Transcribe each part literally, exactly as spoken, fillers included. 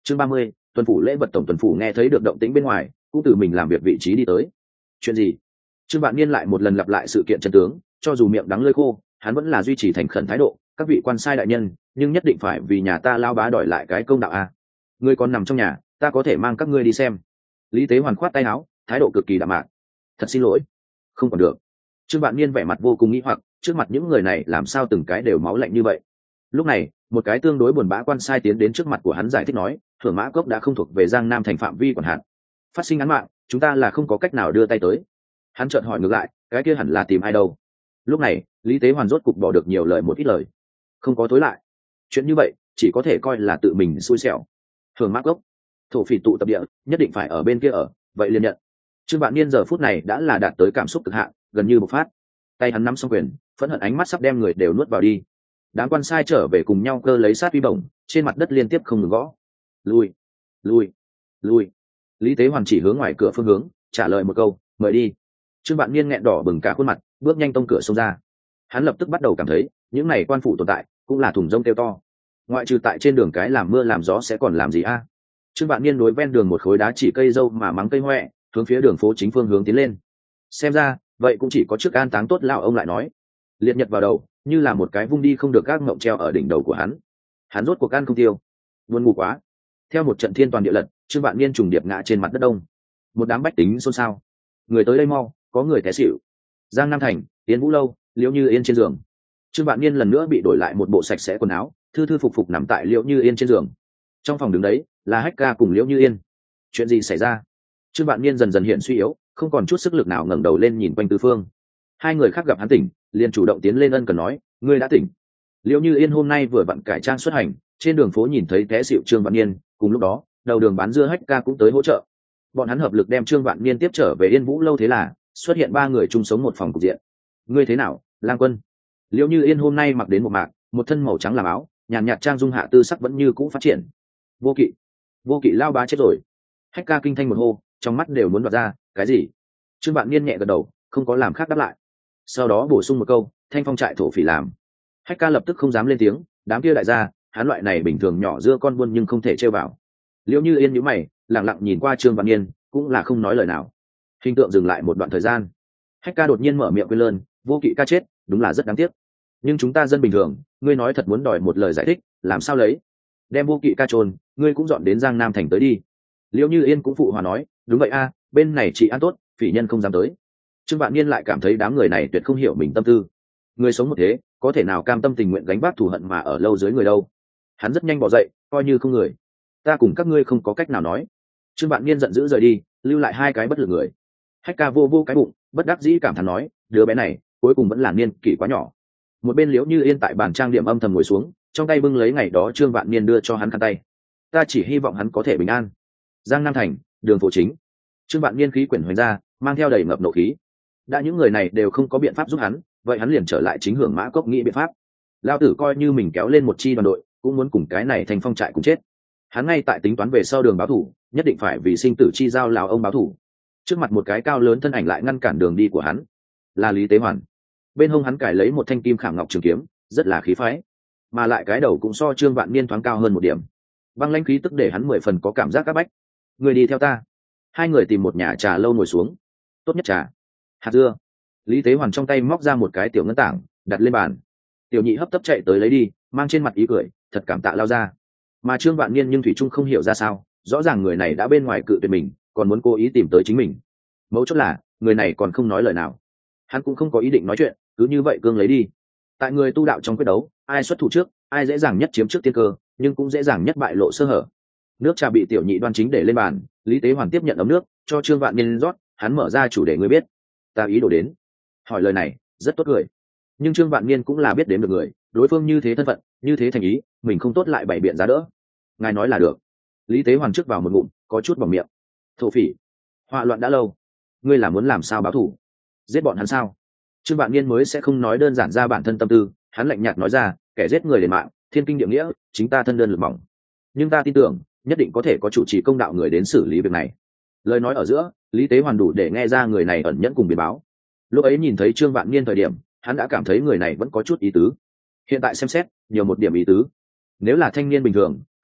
chương ba mươi, tuần phủ lễ vật. Tổng tuần phủ nghe thấy được động tĩnh bên ngoài, cũng tự mình làm việc vị trí đi tới. Chuyện gì? Trương Vạn Niên lại một lần lặp lại sự kiện chân tướng, cho dù miệng đắng lưỡi khô, hắn vẫn là duy trì thành khẩn thái độ. Các vị quan sai đại nhân, nhưng nhất định phải vì nhà ta lao bá đòi lại cái công đạo a. Ngươi còn nằm trong nhà, ta có thể mang các ngươi đi xem. Lý Tế Hoàn khoát tay áo, thái độ cực kỳ đạm mạc. Thật xin lỗi, không còn được. Trương Vạn Niên vẻ mặt vô cùng nghi hoặc, trước mặt những người này làm sao từng cái đều máu lạnh như vậy. Lúc này, một cái tương đối buồn bã quan sai tiến đến trước mặt của hắn giải thích nói, Thưởng Mã Cốc đã không thuộc về Giang Nam thành phạm vi quản hạt, phát sinh án mạng, chúng ta là không có cách nào đưa tay tới. Hắn chợt hỏi ngược lại, cái kia hẳn là tìm ai đâu? Lúc này, Lý Tế Hoàn rốt cục bỏ được nhiều lời một ít lời, không có tối lại. Chuyện như vậy, chỉ có thể coi là tự mình xui xẻo. Thưởng Mã Cốc, thổ phỉ tụ tập địa, nhất định phải ở bên kia ở, vậy liền nhận. Trương Vạn Niên giờ phút này đã là đạt tới cảm xúc cực hạn, gần như bộc phát. Tay hắn nắm xong quyền, phẫn hận ánh mắt sắp đem người đều nuốt vào đi. Đám quan sai trở về cùng nhau cơ lấy sát uy bổng, trên mặt đất liên tiếp không ngừng gõ. Lui, lui, lui. Lý Tế Hoàn chỉ hướng ngoài cửa phương hướng, trả lời một câu, mời đi. Trương Vạn Niên nghẹn đỏ bừng cả khuôn mặt, bước nhanh tông cửa xông ra. Hắn lập tức bắt đầu cảm thấy, những này quan phủ tồn tại, cũng là thùng rông kêu to. Ngoại trừ tại trên đường cái làm mưa làm gió sẽ còn làm gì a? Trương Vạn Niên đối ven đường một khối đá chỉ cây dâu mà mắng cây hoẹ, hướng phía đường phố chính phương hướng tiến lên. Xem ra, vậy cũng chỉ có trước an táng tốt lão ông lại nói. Liệt nhật vào đầu, như là một cái vung đi không được gác ngộng treo ở đỉnh đầu của hắn. Hắn rốt cuộc ăn không tiêu, buồn ngủ quá. Theo một trận thiên toàn địa lật, Trương Vạn Niên trùng điệp ngã trên mặt đất đông. Một đám bách tính xôn xao. Người tới đây mau, có người té xỉu. Giang Nam thành, Yến Vũ lâu, Liễu Như Yên trên giường. Trương Vạn Niên lần nữa bị đổi lại một bộ sạch sẽ quần áo, thư thư phục phục nằm tại Liễu Như Yên trên giường. Trong phòng đứng đấy là Hách Ca cùng Liễu Như Yên. Chuyện gì xảy ra? Trương Vạn Niên dần dần hiện suy yếu, không còn chút sức lực nào ngẩng đầu lên nhìn quanh tứ phương. Hai người khác gặp hắn tỉnh, liền chủ động tiến lên ân cần nói, ngươi đã tỉnh. Liễu Như Yên hôm nay vừa vặn cải trang xuất hành, trên đường phố nhìn thấy té xỉu Trương Vạn Niên, cùng lúc đó, đầu đường bán dưa Hách Ca cũng tới hỗ trợ. Bọn hắn hợp lực đem Trương Vạn Niên tiếp trở về Yên Vũ lâu, thế là xuất hiện ba người chung sống một phòng cục diện. Ngươi thế nào, Lang Quân? Liễu Như Yên hôm nay mặc đến một mạc, một thân màu trắng làm áo, nhàn nhạt trang dung hạ tư sắc vẫn như cũ phát triển. Vô Kỵ, Vô Kỵ lao bá chết rồi. Hách Ca kinh thanh một hô, trong mắt đều muốn đoạt ra, cái gì? Trương Vạn Niên nhẹ gật đầu, không có làm khác đáp lại. Sau đó bổ sung một câu, thanh phong trại thổ phỉ làm. Hách Ca lập tức không dám lên tiếng, đám kia đại gia, hắn loại này bình thường nhỏ dưa con buôn nhưng không thể trêu vào. Liễu Như Yên nhíu mày, lặng lặng nhìn qua Trương Vạn Niên, cũng là không nói lời nào. Hình tượng dừng lại một đoạn thời gian. Hách Ca đột nhiên mở miệng quên lơn, Vô Kỵ ca chết, đúng là rất đáng tiếc. Nhưng chúng ta dân bình thường, ngươi nói thật muốn đòi một lời giải thích, làm sao lấy? Đem Vô Kỵ ca trôn, ngươi cũng dọn đến Giang Nam thành tới đi. Liễu Như Yên cũng phụ hòa nói, đúng vậy a, bên này chị ăn tốt, phỉ nhân không dám tới. Trương Vạn Niên lại cảm thấy đám người này tuyệt không hiểu mình tâm tư. Người sống một thế, có thể nào cam tâm tình nguyện gánh vác thù hận mà ở lâu dưới người đâu? Hắn rất nhanh bỏ dậy, coi như không người. Ta cùng các ngươi không có cách nào nói. Trương Vạn Niên giận dữ rời đi, lưu lại hai cái bất lực người. Hách Ca vô vô cái bụng, bất đắc dĩ cảm thán nói, đứa bé này cuối cùng vẫn là niên kỷ quá nhỏ. Một bên Liễu Như Yên tại bàn trang điểm âm thầm ngồi xuống, trong tay bưng lấy ngày đó Trương Vạn Niên đưa cho hắn khăn tay. Ta chỉ hy vọng hắn có thể bình an. Giang Nam thành, đường phố chính. Trương Vạn Niên khí quyển hoành ra, mang theo đầy ngập nộ khí. Đã những người này đều không có biện pháp giúp hắn, vậy hắn liền trở lại chính Hưởng Mã Cốc nghĩ biện pháp. Lao tử coi như mình kéo lên một chi đoàn đội, cũng muốn cùng cái này thành phong trại cùng chết. Hắn ngay tại tính toán về sau đường báo thủ, nhất định phải vì sinh tử chi giao lão ông báo thủ. Trước mặt một cái cao lớn thân ảnh lại ngăn cản đường đi của hắn, là Lý Tế Hoàn. Bên hông hắn cài lấy một thanh kim khảm ngọc trường kiếm, rất là khí phái, mà lại cái đầu cũng so Trương Vạn Niên thoáng cao hơn một điểm. Băng lãnh khí tức để hắn mười phần có cảm giác áp bách. Người đi theo ta. Hai người tìm một nhà trà lâu ngồi xuống. Tốt nhất trà, hạt dưa. Lý Tế Hoàn trong tay móc ra một cái tiểu ngân tảng, đặt lên bàn. Tiểu nhị hấp tấp chạy tới lấy đi, mang trên mặt ý cười, thật cảm tạ lao ra. Mà Trương Vạn Niên nhưng thủy trung không hiểu ra sao, rõ ràng người này đã bên ngoài cự tuyệt mình, còn muốn cố ý tìm tới chính mình. Mấu chốt là người này còn không nói lời nào. Hắn cũng không có ý định nói chuyện, cứ như vậy cương lấy đi. Tại người tu đạo trong quyết đấu, ai xuất thủ trước, ai dễ dàng nhất chiếm trước tiên cơ, nhưng cũng dễ dàng nhất bại lộ sơ hở. Nước trà bị tiểu nhị đoan chính để lên bàn, Lý Tế Hoàn tiếp nhận ấm nước, cho Trương Vạn Niên rót. Hắn mở ra chủ đề, ngươi biết ta ý đồ đến. Hỏi lời này rất tốt cười, nhưng Trương Vạn Niên cũng là biết đến được người, đối phương như thế thân phận, như thế thành ý, mình không tốt lại bày biện giá đỡ. Ngài nói là được. Lý Tế Hoàn trước vào một ngụm, có chút bỏng miệng. Thổ phỉ họa loạn đã lâu, ngươi là muốn làm sao báo thù? Giết bọn hắn sao? Trương Vạn Niên mới sẽ không nói đơn giản ra bản thân tâm tư. Hắn lạnh nhạt nói ra, kẻ giết người đền mạng, thiên kinh địa nghĩa, chính ta thân đơn lực mỏng, nhưng ta tin tưởng nhất định có thể có chủ trì công đạo người đến xử lý việc này. Lời nói ở giữa, Lý Tế Hoàn đủ để nghe ra người này ẩn nhẫn cùng biến báo. Lúc ấy nhìn thấy Trương Vạn Niên thời điểm, hắn đã cảm thấy người này vẫn có chút ý tứ. Hiện tại xem xét, nhiều một điểm ý tứ. Nếu là thanh niên bình thường,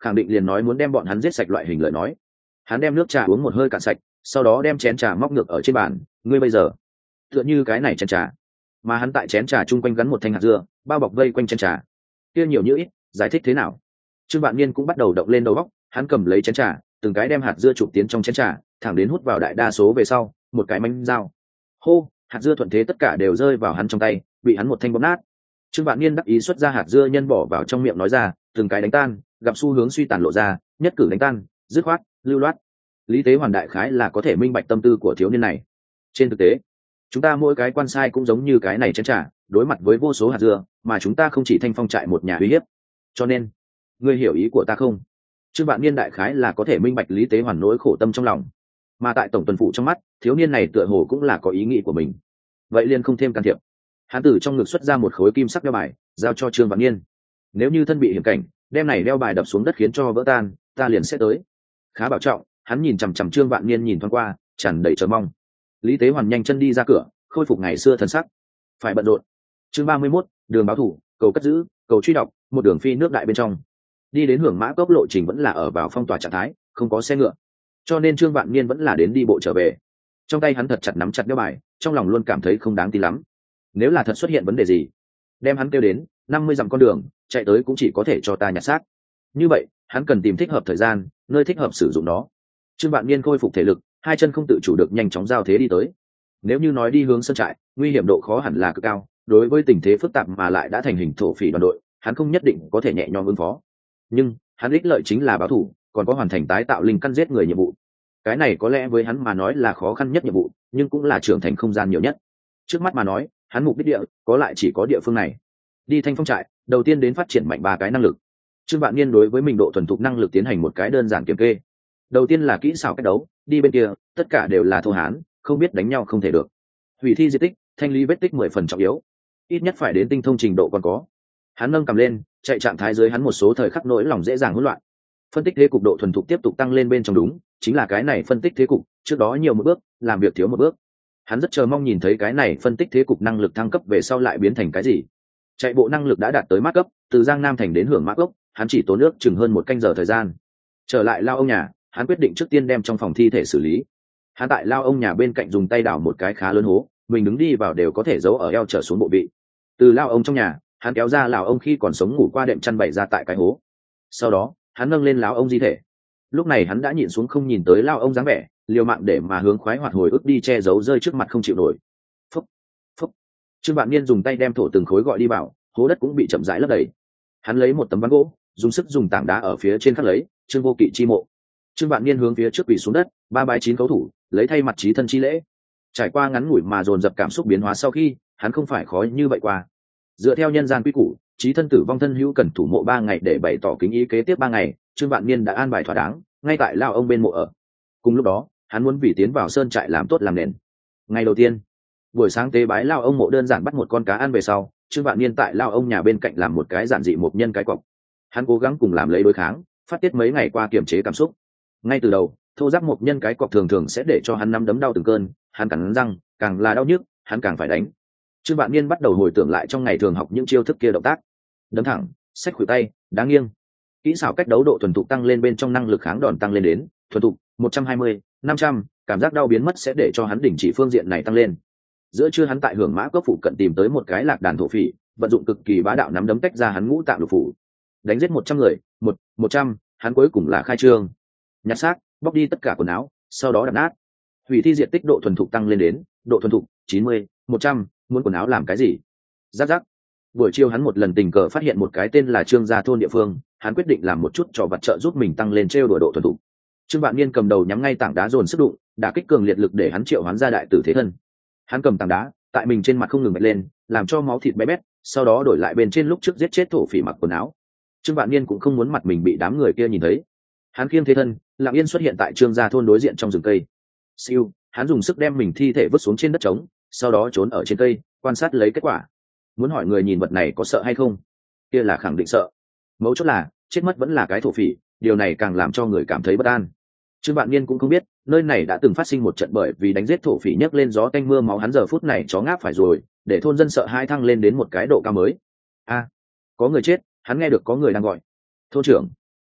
khẳng định liền nói muốn đem bọn hắn giết sạch loại hình lời nói. Hắn đem nước trà uống một hơi cạn sạch, sau đó đem chén trà móc ngược ở trên bàn. Ngươi bây giờ tựa như cái này chén trà, mà hắn tại chén trà chung quanh gắn một thanh hạt dưa, bao bọc vây quanh chén trà. Kia nhiều như ít, giải thích thế nào? Trương Vạn Niên cũng bắt đầu động lên đầu óc, hắn cầm lấy chén trà, từng cái đem hạt dưa chụp tiến trong chén trà, thẳng đến hút vào đại đa số về sau, một cái mánh dao. Hô, hạt dưa thuận thế tất cả đều rơi vào hắn trong tay, bị hắn một thanh bóp nát. Trương Vạn Niên đắc ý xuất ra hạt dưa nhân bỏ vào trong miệng nói ra, từng cái đánh tan, gặp xu hướng suy tàn lộ ra, nhất cử đánh tan, dứt khoát, lưu loát. Lý Tế Hoàn đại khái là có thể minh bạch tâm tư của thiếu niên này. Trên thực tế, chúng ta mỗi cái quan sai cũng giống như cái này chén trà, đối mặt với vô số hạt dưa, mà chúng ta không chỉ thanh phong trại một nhà uy hiếp. Cho nên, ngươi hiểu ý của ta không? Trương Vạn Niên đại khái là có thể minh bạch Lý Tế Hoàn nỗi khổ tâm trong lòng, mà tại tổng tuần phụ trong mắt, thiếu niên này tựa hồ cũng là có ý nghĩ của mình. Vậy liền không thêm can thiệp. Hắn từ trong ngực xuất ra một khối kim sắc đeo bài, giao cho Trương Vạn Niên. Nếu như thân bị hiểm cảnh, đem này đeo bài đập xuống đất khiến cho vỡ tan, ta liền sẽ tới. Khá bảo trọng. Hắn nhìn chằm chằm Trương Vạn Niên nhìn thoáng qua, tràn đầy chờ mong. Lý Tế Hoàn nhanh chân đi ra cửa, khôi phục ngày xưa thần sắc. Phải bận rộn. Chương ba mươi mốt, đường báo thủ, cầu cất giữ, cầu truy đọc, một đường phi nước đại bên trong. Đi đến Hưởng Mã Cốc lộ trình vẫn là ở vào phong tỏa trạng thái, không có xe ngựa, cho nên Trương Vạn Niên vẫn là đến đi bộ trở về. Trong tay hắn thật chặt nắm chặt đeo bài, trong lòng luôn cảm thấy không đáng tin lắm. Nếu là thật xuất hiện vấn đề gì, đem hắn kêu đến, năm mươi dặm con đường, chạy tới cũng chỉ có thể cho ta nhặt xác. Như vậy, hắn cần tìm thích hợp thời gian, nơi thích hợp sử dụng nó. Trương Vạn Niên khôi phục thể lực, hai chân không tự chủ được nhanh chóng giao thế đi tới. Nếu như nói đi hướng sân trại, nguy hiểm độ khó hẳn là cực cao, đối với tình thế phức tạp mà lại đã thành hình thổ phỉ đoàn đội, hắn không nhất định có thể nhẹ nhõm ứng phó. Nhưng, hắn ích lợi chính là báo thủ, còn có hoàn thành tái tạo linh căn giết người nhiệm vụ. Cái này có lẽ với hắn mà nói là khó khăn nhất nhiệm vụ, nhưng cũng là trưởng thành không gian nhiều nhất. Trước mắt mà nói, hắn mục đích địa, có lại chỉ có địa phương này. Đi Thanh Phong trại, đầu tiên đến phát triển mạnh ba cái năng lực. Trương Vạn Niên đối với mình độ thuần thục năng lực tiến hành một cái đơn giản kiểm kê. Đầu tiên là kỹ xảo cách đấu, đi bên kia, tất cả đều là thô hán, không biết đánh nhau không thể được. Hủy thi di tích, thanh lý vết tích mười phần trọng yếu, ít nhất phải đến tinh thông trình độ còn có. Hắn nâng cầm lên, chạy trạng thái dưới hắn một số thời khắc nỗi lòng dễ dàng hỗn loạn. Phân tích thế cục độ thuần thục tiếp tục tăng lên bên trong đúng, chính là cái này phân tích thế cục, trước đó nhiều một bước, làm việc thiếu một bước. Hắn rất chờ mong nhìn thấy cái này phân tích thế cục năng lực thăng cấp về sau lại biến thành cái gì. Chạy bộ năng lực đã đạt tới mát cấp, từ Giang Nam thành đến Hưởng Mã Cốc, hắn chỉ tốn nước chừng hơn một canh giờ thời gian. Trở lại lao ông nhà, hắn quyết định trước tiên đem trong phòng thi thể xử lý. Hắn tại lao ông nhà bên cạnh dùng tay đào một cái khá lớn hố, mình đứng đi vào đều có thể giấu ở eo trở xuống bộ vị. Từ lao ông trong nhà, hắn kéo ra lão ông khi còn sống ngủ qua đệm chăn bày ra tại cái hố. Sau đó, hắn nâng lên lão ông di thể. Lúc này hắn đã nhịn xuống không nhìn tới lao ông dáng vẻ, liều mạng để mà hướng khoái hoạt hồi ức đi che giấu rơi trước mặt không chịu nổi. Phúc, phúc. Trương Vạn Niên dùng tay đem thổ từng khối gọi đi vào, hố đất cũng bị chậm rãi lấp đầy. Hắn lấy một tấm ván gỗ, dùng sức dùng tảng đá ở phía trên khắc lấy Trương Vô Kỵ chi mộ. Trương Vạn Niên hướng phía trước quỳ xuống đất, ba bái chín cấu thủ, lấy thay mặt chí thân chi lễ. Trải qua ngắn ngủi mà dồn dập cảm xúc biến hóa sau khi, hắn không phải khó như vậy qua. Dựa theo nhân gian quy củ, chí thân tử vong thân hữu cần thủ mộ ba ngày để bày tỏ kính ý, kế tiếp ba ngày, Trương Vạn Niên đã an bài thỏa đáng, ngay tại lao ông bên mộ ở. Cùng lúc đó, hắn muốn vì tiến vào sơn trại làm tốt làm nền. Ngày đầu tiên, buổi sáng tế bái lao ông mộ đơn giản bắt một con cá ăn về sau, Trương Vạn Niên tại lao ông nhà bên cạnh làm một cái giản dị một nhân cái cọc. Hắn cố gắng cùng làm lấy đối kháng, phát tiết mấy ngày qua kiềm chế cảm xúc. Ngay từ đầu, thô giáp một nhân cái cọc thường thường sẽ để cho hắn nắm đấm đau từng cơn, hắn cắn răng, càng là đau nhức, hắn càng phải đánh. Trương Vạn Niên bắt đầu hồi tưởng lại trong ngày thường học những chiêu thức kia động tác. Đấm thẳng, xách khuỷu tay, đá nghiêng. Kỹ xảo cách đấu độ thuần thục tăng lên bên trong năng lực kháng đòn tăng lên đến thuần thục một trăm hai mươi, năm trăm, cảm giác đau biến mất sẽ để cho hắn đình chỉ phương diện này tăng lên. Giữa trưa hắn tại Hưởng Mã Cốc phụ cận tìm tới một cái lạc đàn thổ phỉ, vận dụng cực kỳ bá đạo nắm đấm tách ra hắn ngũ tạng lục phủ, đánh giết một trăm người, một, một trăm, hắn cuối cùng là khai trương. Nhặt xác, bóc đi tất cả quần áo, sau đó đập nát. Hủy thi diện tích độ thuần thục tăng lên đến độ thuần thục chín mươi, một trăm, muốn quần áo làm cái gì? Giáp giáp. Buổi chiều hắn một lần tình cờ phát hiện một cái tên là Trương Gia thôn địa phương, hắn quyết định làm một chút trò vặt trợ giúp mình tăng lên trêu đùa độ thuần thục. Trương Vạn Niên cầm đầu nhắm ngay tảng đá dồn sức đụng, đả kích cường liệt lực để hắn triệu hoán ra đại tử thế thân. Hắn cầm tảng đá, tại mình trên mặt không ngừng bật lên, làm cho máu thịt bé bét, sau đó đổi lại bên trên lúc trước giết chết thổ phỉ mặc quần áo. Trương Vạn Niên cũng không muốn mặt mình bị đám người kia nhìn thấy. Hắn khiêng thế thân, lặng yên xuất hiện tại Trương Gia thôn đối diện trong rừng cây. Siêu, hắn dùng sức đem mình thi thể vứt xuống trên đất trống, sau đó trốn ở trên cây, quan sát lấy kết quả. Muốn hỏi người nhìn vật này có sợ hay không? Kia là khẳng định sợ. Mấu chốt là, chết mất vẫn là cái thổ phỉ, điều này càng làm cho người cảm thấy bất an. Trương Vạn Niên cũng không biết, nơi này đã từng phát sinh một trận bởi vì đánh giết thổ phỉ nhấc lên gió tanh mưa máu, hắn giờ phút này chó ngáp phải rồi, để thôn dân sợ hai thăng lên đến một cái độ cao mới. A, có người chết, hắn nghe được có người đang gọi. Thôn trưởng,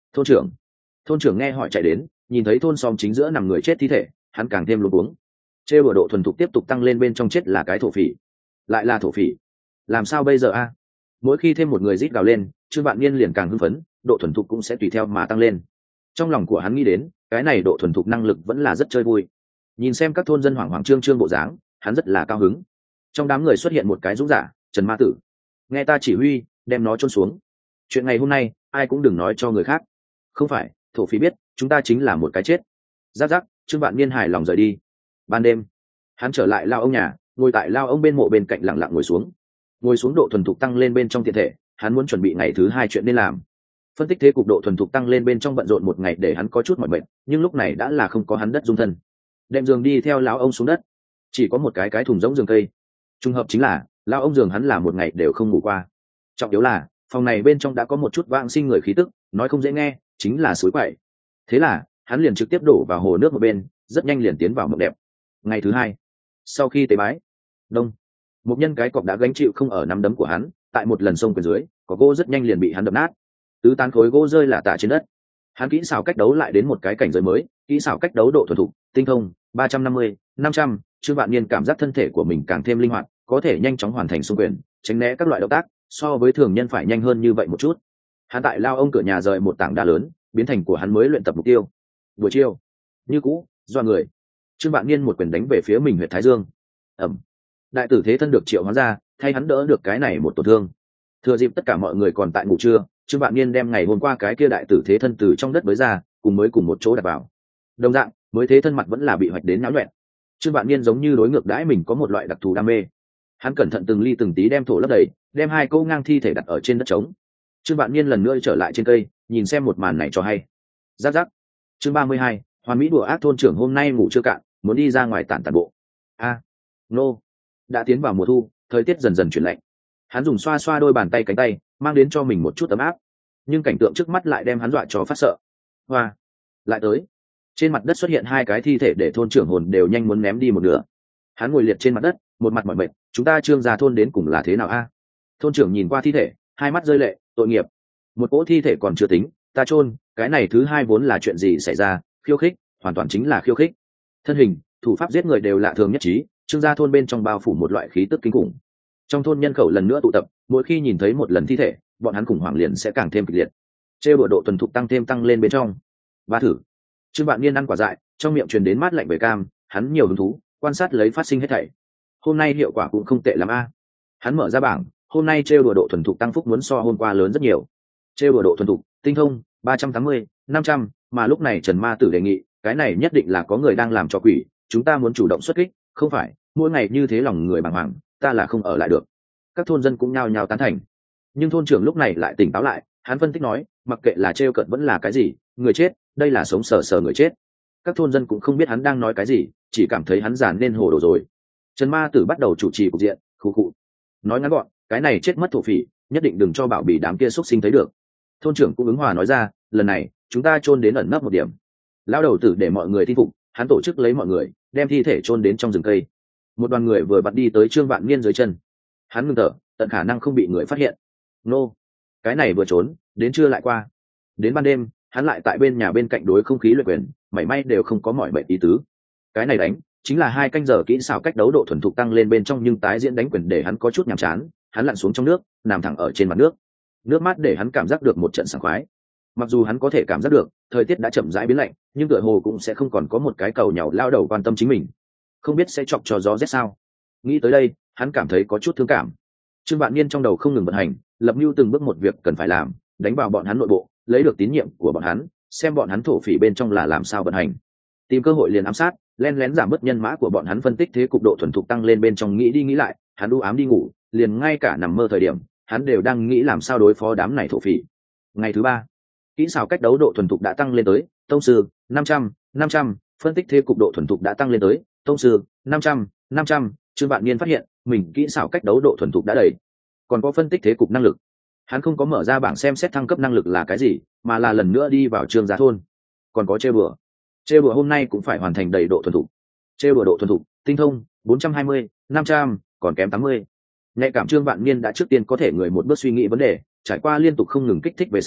Thôn trưởng. Thôn trưởng nghe hỏi chạy đến, nhìn thấy thôn xóm chính giữa nằm người chết thi thể, hắn càng thêm luống cuống. Trêu bừa độ thuần thục tiếp tục tăng lên, bên trong chết là cái thổ phỉ, lại là thổ phỉ, làm sao bây giờ a? Mỗi khi thêm một người rít gào lên, Trương Vạn Niên liền càng hưng phấn, độ thuần thục cũng sẽ tùy theo mà tăng lên. Trong lòng của hắn nghĩ đến, cái này độ thuần thục năng lực vẫn là rất chơi vui. Nhìn xem các thôn dân hoảng hoảng trương trương bộ dáng, hắn rất là cao hứng. Trong đám người xuất hiện một cái dũng giả, Trần Ma Tử. Nghe ta chỉ huy, đem nó chôn xuống. Chuyện ngày hôm nay, ai cũng đừng nói cho người khác. Không phải, thổ phỉ biết, chúng ta chính là một cái chết. Giáp giáp, Trương Vạn Niên hài lòng rời đi. Ban đêm, hắn trở lại lao ông nhà, ngồi tại lao ông bên mộ bên cạnh lặng lặng ngồi xuống. Ngồi xuống, độ thuần thục tăng lên bên trong tiện thể, hắn muốn chuẩn bị ngày thứ hai chuyện nên làm. Phân tích thế cục, độ thuần thục tăng lên bên trong bận rộn một ngày để hắn có chút mỏi mệt, nhưng lúc này đã là không có hắn đất dung thân. Đệm giường đi theo lão ông xuống đất, chỉ có một cái cái thùng giống giường cây. Trùng hợp chính là lão ông giường hắn là một ngày đều không ngủ qua. Trọng yếu là phòng này bên trong đã có một chút vãng sinh người khí tức, nói không dễ nghe, chính là suối quậy. Thế là hắn liền trực tiếp đổ vào hồ nước một bên, rất nhanh liền tiến vào mộng đẹp. Ngày thứ hai, sau khi tế bái, đông, một nhân cái cọc đã gánh chịu không ở nắm đấm của hắn, tại một lần sông quyền dưới, có gỗ rất nhanh liền bị hắn đập nát, tứ tán khối gỗ rơi lả tả trên đất. Hắn kỹ xảo cách đấu lại đến một cái cảnh giới mới, kỹ xảo cách đấu độ thuần thục, tinh thông ba trăm năm mươi, năm trăm. Trương Vạn Niên cảm giác thân thể của mình càng thêm linh hoạt, có thể nhanh chóng hoàn thành xung quyền, tránh né các loại động tác, so với thường nhân phải nhanh hơn như vậy một chút. Hắn tại lao ông cửa nhà rời một tảng đá lớn, biến thành của hắn mới luyện tập mục tiêu. Buổi chiều, như cũ, do người. Trương Vạn Niên một quyền đánh về phía mình huyệt thái dương. Ầm. Đại tử thế thân được triệu hóa ra, thay hắn đỡ được cái này một tổn thương. Thừa dịp tất cả mọi người còn tại ngủ trưa, Trương Vạn Niên đem ngày hôm qua cái kia đại tử thế thân từ trong đất mới ra, cùng mới cùng một chỗ đặt vào. Đồng dạng, mới thế thân mặt vẫn là bị hoạch đến náo loạn. Trương Vạn Niên giống như đối ngược đãi mình có một loại đặc thù đam mê. Hắn cẩn thận từng ly từng tí đem thổ lấp đầy, đem hai câu ngang thi thể đặt ở trên đất trống. Trương Vạn Niên lần nữa trở lại trên cây, nhìn xem một màn này cho hay. Giáp giáp. Chương ba mươi hai, Hoàn Mỹ đùa ác thôn trưởng hôm nay ngủ chưa cạn, muốn đi ra ngoài tản tản bộ. A, nô. Đã tiến vào mùa thu, thời tiết dần dần chuyển lạnh. Hắn dùng xoa xoa đôi bàn tay cánh tay, mang đến cho mình một chút ấm áp. Nhưng cảnh tượng trước mắt lại đem hắn dọa cho phát sợ. Hoa, lại tới. Trên mặt đất xuất hiện hai cái thi thể để thôn trưởng hồn đều nhanh muốn ném đi một nửa. Hắn ngồi liệt trên mặt đất, một mặt mỏi mệt, chúng ta Trương gia thôn đến cùng là thế nào a? Thôn trưởng nhìn qua thi thể, hai mắt rơi lệ, tội nghiệp. Một cỗ thi thể còn chưa tính, ta chôn, cái này thứ hai vốn là chuyện gì xảy ra, khiêu khích, hoàn toàn chính là khiêu khích. Thân hình, thủ pháp giết người đều lạ thường nhất trí, Trương gia thôn bên trong bao phủ một loại khí tức kinh khủng. Trong thôn nhân khẩu lần nữa tụ tập, mỗi khi nhìn thấy một lần thi thể, bọn hắn khủng hoảng liền sẽ càng thêm kịch liệt. Trêu đùa độ thuần thục tăng thêm tăng lên bên trong. Ba thử. Trương Vạn Niên ăn quả dại, trong miệng truyền đến mát lạnh về cam, hắn nhiều hứng thú, quan sát lấy phát sinh hết thảy. Hôm nay hiệu quả cũng không tệ lắm a. Hắn mở ra bảng, hôm nay trêu đùa độ thuần thục tăng phúc muốn so hôm qua lớn rất nhiều. Trêu đùa độ thuần thục, tinh thông ba trăm tám mươi, năm trăm, mà lúc này Trần Ma Tử đề nghị, cái này nhất định là có người đang làm cho quỷ, chúng ta muốn chủ động xuất kích, không phải, mỗi ngày như thế lòng người bàng hoàng, ta là không ở lại được. Các thôn dân cũng nhao nhao tán thành. Nhưng thôn trưởng lúc này lại tỉnh táo lại, hắn phân tích nói, mặc kệ là trêu cợt vẫn là cái gì, người chết, đây là sống sờ sờ người chết. Các thôn dân cũng không biết hắn đang nói cái gì, chỉ cảm thấy hắn giàn nên hồ đồ rồi. Trần Ma Tử bắt đầu chủ trì cục diện, khụ khụ. Nói ngắn gọn, cái này chết mất thổ phỉ, nhất định đừng cho Bảo Bì đám kia xúc sinh thấy được. Thôn trưởng cũng ứng hòa nói ra, lần này chúng ta chôn đến ẩn nấp một điểm. Lão đầu tử để mọi người tin phục, hắn tổ chức lấy mọi người, đem thi thể chôn đến trong rừng cây. Một đoàn người vừa bắt đi tới Trương Vạn Niên dưới chân. Hắn ngừng thở, tận khả năng không bị người phát hiện. Nô, cái này vừa trốn, đến trưa lại qua. Đến ban đêm, hắn lại tại bên nhà bên cạnh đối không khí luyện quyền, mảy may đều không có mỏi mệt ý tứ. Cái này đánh, chính là hai canh giờ kỹ xảo cách đấu độ thuần thục tăng lên bên trong, nhưng tái diễn đánh quyền để hắn có chút nhàm chán, hắn lặn xuống trong nước, nằm thẳng ở trên mặt nước. Nước mát để hắn cảm giác được một trận sảng khoái. Mặc dù hắn có thể cảm giác được, thời tiết đã chậm rãi biến lạnh, nhưng tựa hồ cũng sẽ không còn có một cái cầu nhàu lao đầu quan tâm chính mình. Không biết sẽ chọc cho gió rét sao? Nghĩ tới đây, hắn cảm thấy có chút thương cảm. Trương Vạn Niên trong đầu không ngừng vận hành, lập mưu từng bước một việc cần phải làm, đánh vào bọn hắn nội bộ, lấy được tín nhiệm của bọn hắn, xem bọn hắn thổ phỉ bên trong là làm sao vận hành, tìm cơ hội liền ám sát, len lén giảm bớt nhân mã của bọn hắn, phân tích thế cục độ thuần thục tăng lên bên trong. Nghĩ đi nghĩ lại, hắn u ám đi ngủ, liền ngay cả nằm mơ thời điểm, hắn đều đang nghĩ làm sao đối phó đám này thổ phỉ. Ngày thứ ba, kỹ xảo cách đấu độ thuần thục đã tăng lên tới tông sư năm trăm, năm trăm, phân tích thế cục độ thuần thục đã tăng lên tới tông sư năm trăm, năm trăm. Trương Vạn Niên phát hiện mình kỹ xảo cách đấu độ thuần thục đã đầy, còn có phân tích thế cục năng lực. Hắn không có mở ra bảng xem xét thăng cấp năng lực là cái gì, mà là lần nữa đi vào Trương gia thôn. Còn có trêu bừa, trêu bừa hôm nay cũng phải hoàn thành đầy độ thuần thục. Trêu bừa độ thuần thục, tinh thông bốn trăm hai mươi, năm trăm, còn kém tám mươi. Nhạy cảm Trương Vạn Niên đã trước tiên có thể người một bước suy nghĩ vấn đề, trải qua liên tục không ngừng kích thích về sau,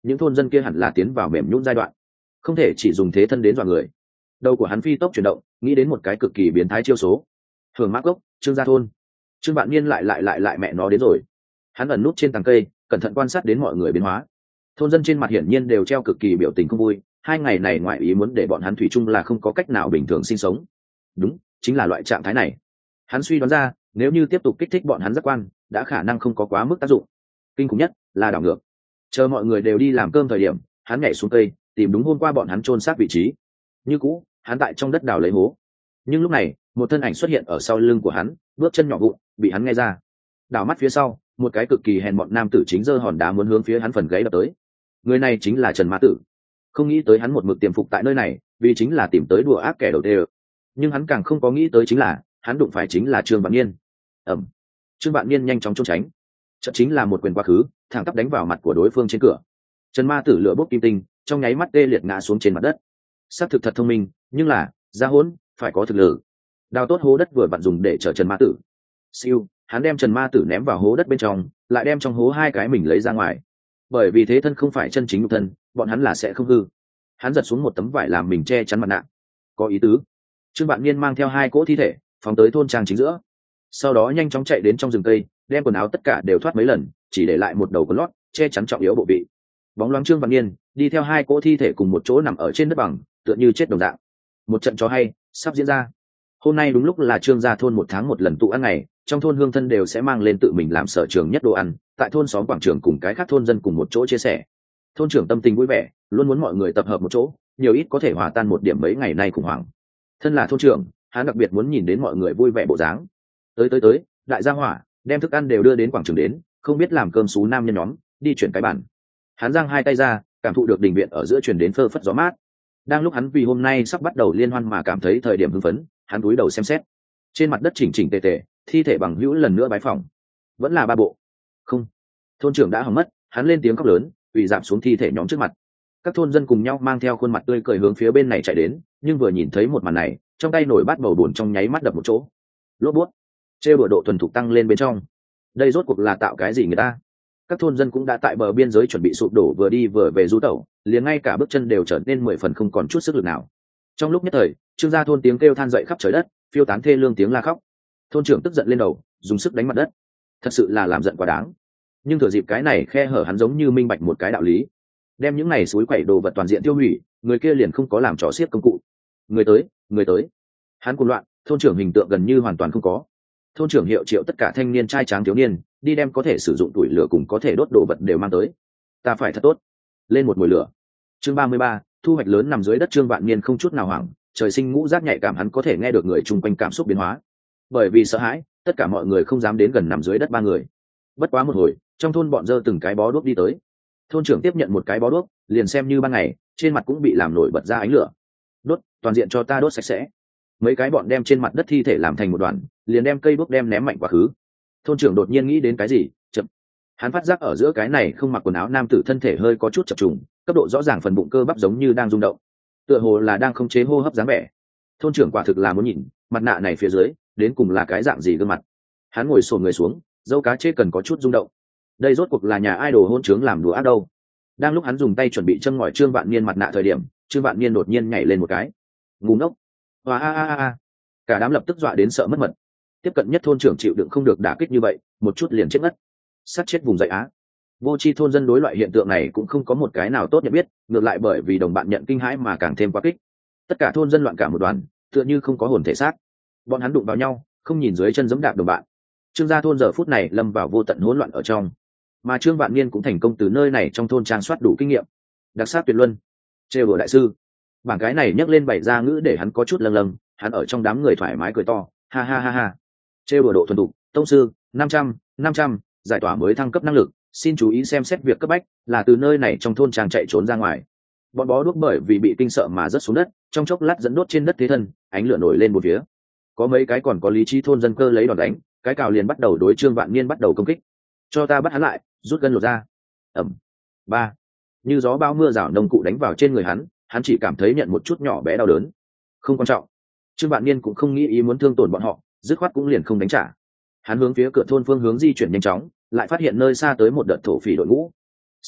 những thôn dân kia hẳn là tiến vào mềm nhũn giai đoạn, không thể chỉ dùng thế thân đến dọa người. Đầu của hắn phi tốc chuyển động, nghĩ đến một cái cực kỳ biến thái chiêu số. Hưởng mác gốc, Trương gia thôn. Trương Vạn Niên lại lại lại lại mẹ nó đến rồi. Hắn ẩn nút trên tàng cây, cẩn thận quan sát đến mọi người biến hóa. Thôn dân trên mặt hiển nhiên đều treo cực kỳ biểu tình không vui, hai ngày này ngoại ý muốn để bọn hắn thủy chung là không có cách nào bình thường sinh sống. Đúng, chính là loại trạng thái này. Hắn suy đoán ra, nếu như tiếp tục kích thích bọn hắn giác quan, đã khả năng không có quá mức tác dụng. Kinh khủng nhất là đảo ngược. Chờ mọi người đều đi làm cơm thời điểm, hắn nhảy xuống cây, tìm đúng hôm qua bọn hắn chôn xác vị trí. Như cũ, hắn tại trong đất đào lấy hố. Nhưng lúc này, một thân ảnh xuất hiện ở sau lưng của hắn, bước chân nhỏ vụn, bị hắn nghe ra. Đảo mắt phía sau, một cái cực kỳ hèn mọn nam tử chính giơ hòn đá muốn hướng phía hắn phần gáy đập tới. Người này chính là Trần Ma Tử. Không nghĩ tới hắn một mực tiềm phục tại nơi này, vì chính là tìm tới đùa ác kẻ đầu tê. Nhưng hắn càng không có nghĩ tới chính là, hắn đụng phải chính là Trương Vạn Niên. Ẩm. Trương Vạn Niên nhanh chóng trốn tránh. Chợt chính là một quyền quá khứ, thẳng tắp đánh vào mặt của đối phương trên cửa. Trần Ma Tử lửa bốc kim tinh, trong nháy mắt tê liệt ngã xuống trên mặt đất. Sát thực thật thông minh, nhưng là, ra hỗn, phải có thực lực. Đào tốt hố đất vừa vặn dùng để chở Trần Ma Tử. Siêu, hắn đem Trần Ma Tử ném vào hố đất bên trong, lại đem trong hố hai cái mình lấy ra ngoài. Bởi vì thế thân không phải chân chính nhục thân, bọn hắn là sẽ không hư. Hắn giật xuống một tấm vải làm mình che chắn mặt nạ. Có ý tứ. Trương Vạn Niên mang theo hai cỗ thi thể, phóng tới thôn trang chính giữa. Sau đó nhanh chóng chạy đến trong rừng cây, đem quần áo tất cả đều thoát mấy lần, chỉ để lại một đầu quần lót, che chắn trọng yếu bộ vị. Bóng loáng Trương Vạn Niên đi theo hai cỗ thi thể cùng một chỗ nằm ở trên đất bằng, tựa như chết đồng dạng. Một trận chó hay sắp diễn ra. Hôm nay đúng lúc là Trương gia thôn một tháng một lần tụ ăn ngày, trong thôn hương thân đều sẽ mang lên tự mình làm sở trường nhất đồ ăn, tại thôn xóm quảng trường cùng cái khác thôn dân cùng một chỗ chia sẻ. Thôn trưởng tâm tình vui vẻ, luôn muốn mọi người tập hợp một chỗ, nhiều ít có thể hòa tan một điểm mấy ngày nay khủng hoảng. Thân là thôn trưởng, hắn đặc biệt muốn nhìn đến mọi người vui vẻ bộ dáng. Tới tới tới, đại gia hỏa, đem thức ăn đều đưa đến quảng trường đến, không biết làm cơm xú nam nhân nhóm, đi chuyển cái bàn. Hắn giang hai tay ra, cảm thụ được đình viện ở giữa truyền đến phơ phất gió mát. Đang lúc hắn vì hôm nay sắp bắt đầu liên hoan mà cảm thấy thời điểm hưng phấn, hắn cúi đầu xem xét. Trên mặt đất chỉnh chỉnh tề tề, thi thể bằng hữu lần nữa bái phỏng. Vẫn là ba bộ. Không. Thôn trưởng đã hỏng mất, hắn lên tiếng khóc lớn, quỳ dạp xuống thi thể nhóm trước mặt. Các thôn dân cùng nhau mang theo khuôn mặt tươi cười hướng phía bên này chạy đến, nhưng vừa nhìn thấy một màn này, trong tay nổi bát bầu buồn trong nháy mắt đập một chỗ. Lốp bút. Trêu bừa độ thuần thục tăng lên bên trong. Đây rốt cuộc là tạo cái gì người ta? Các thôn dân cũng đã tại bờ biên giới chuẩn bị sụp đổ, vừa đi vừa về du tẩu, liền ngay cả bước chân đều trở nên mười phần không còn chút sức lực nào. Trong lúc nhất thời, Trương gia thôn tiếng kêu than dậy khắp trời đất, phiêu tán thê lương tiếng la khóc. Thôn trưởng tức giận lên đầu, dùng sức đánh mặt đất. Thật sự là làm giận quá đáng. Nhưng thừa dịp cái này khe hở hắn giống như minh bạch một cái đạo lý, đem những này suối quẩy đồ vật toàn diện tiêu hủy, người kia liền không có làm trò xiết công cụ. Người tới, người tới. Hắn cuồng loạn, thôn trưởng hình tượng gần như hoàn toàn không có. Thôn trưởng hiệu triệu tất cả thanh niên trai tráng thiếu niên đi đem có thể sử dụng tuổi lửa cùng có thể đốt đồ vật đều mang tới. Ta phải thật tốt. Lên một mùi lửa. Chương ba mươi ba, thu hoạch lớn nằm dưới đất. Trương Vạn Niên không chút nào hoảng, trời sinh ngũ giác nhạy cảm, hắn có thể nghe được người chung quanh cảm xúc biến hóa. Bởi vì sợ hãi, tất cả mọi người không dám đến gần nằm dưới đất ba người. Bất quá một hồi, trong thôn bọn dơ từng cái bó đuốc đi tới. Thôn trưởng tiếp nhận một cái bó đuốc, liền xem như ban ngày, trên mặt cũng bị làm nổi bật ra ánh lửa. Đốt, toàn diện cho ta đốt sạch sẽ. Mấy cái bọn đem trên mặt đất thi thể làm thành một đoàn, liền đem cây đuốc đem ném mạnh quá khứ. Thôn trưởng đột nhiên nghĩ đến cái gì, chậm. Hắn phát giác ở giữa cái này không mặc quần áo nam tử thân thể hơi có chút chập trùng, cấp độ rõ ràng phần bụng cơ bắp giống như đang rung động, tựa hồ là đang không chế hô hấp dáng vẻ. Thôn trưởng quả thực là muốn nhìn mặt nạ này phía dưới đến cùng là cái dạng gì gương mặt. Hắn ngồi xổm người xuống, dâu cá chê cần có chút rung động. Đây rốt cuộc là nhà idol hôn trướng làm đùa ác đâu. Đang lúc hắn dùng tay chuẩn bị châm ngòi Trương Vạn Niên mặt nạ thời điểm, Trương Vạn Niên đột nhiên nhảy lên một cái. Ngu ngốc. Hoa a a a. Cả đám lập tức dọa đến sợ mất mật. Tiếp cận nhất thôn trưởng chịu đựng không được đả kích như vậy, một chút liền chết ngất. Sát chết vùng dậy á. Vô tri thôn dân đối loại hiện tượng này cũng không có một cái nào tốt nhận biết, ngược lại bởi vì đồng bạn nhận kinh hãi mà càng thêm quá kích. Tất cả thôn dân loạn cả một đoàn, tựa như không có hồn thể xác. Bọn hắn đụng vào nhau, không nhìn dưới chân giẫm đạp đồng bạn. Trương gia thôn giờ phút này lâm vào vô tận hỗn loạn ở trong, mà Trương Vạn Niên cũng thành công từ nơi này trong thôn trang soát đủ kinh nghiệm, đặc sắc tuyệt luân. Trêu đùa đại sư, bảng cái này nhắc lên bảy ra ngữ để hắn có chút lâng lâng, hắn ở trong đám người thoải mái cười to, ha ha ha ha. Trêu đùa độ thuần thục, tông sư, năm trăm, năm trăm, giải tỏa mới thăng cấp năng lực, xin chú ý xem xét việc cấp bách, là từ nơi này trong thôn trang chạy trốn ra ngoài. Bọn bó đuốc bởi vì bị kinh sợ mà rớt xuống đất, trong chốc lát dẫn đốt trên đất thế thân, ánh lửa nổi lên một phía. Có mấy cái còn có lý trí thôn dân cơ lấy đòn đánh, cái cào liền bắt đầu đối Trương Vạn Niên bắt đầu công kích. Cho ta bắt hắn lại, rút gân lột ra. Ẩm. Ba. Như gió bão mưa rào nông cụ đánh vào trên người hắn, hắn chỉ cảm thấy nhận một chút nhỏ bé đau đớn. Không quan trọng. Trương Vạn Niên cũng không nghĩ ý muốn thương tổn bọn họ, dứt khoát cũng liền không đánh trả. Hắn hướng phía cửa thôn phương hướng di chuyển nhanh chóng, lại phát hiện nơi xa tới một đợt thổ phỉ đội ngũ. Siêu,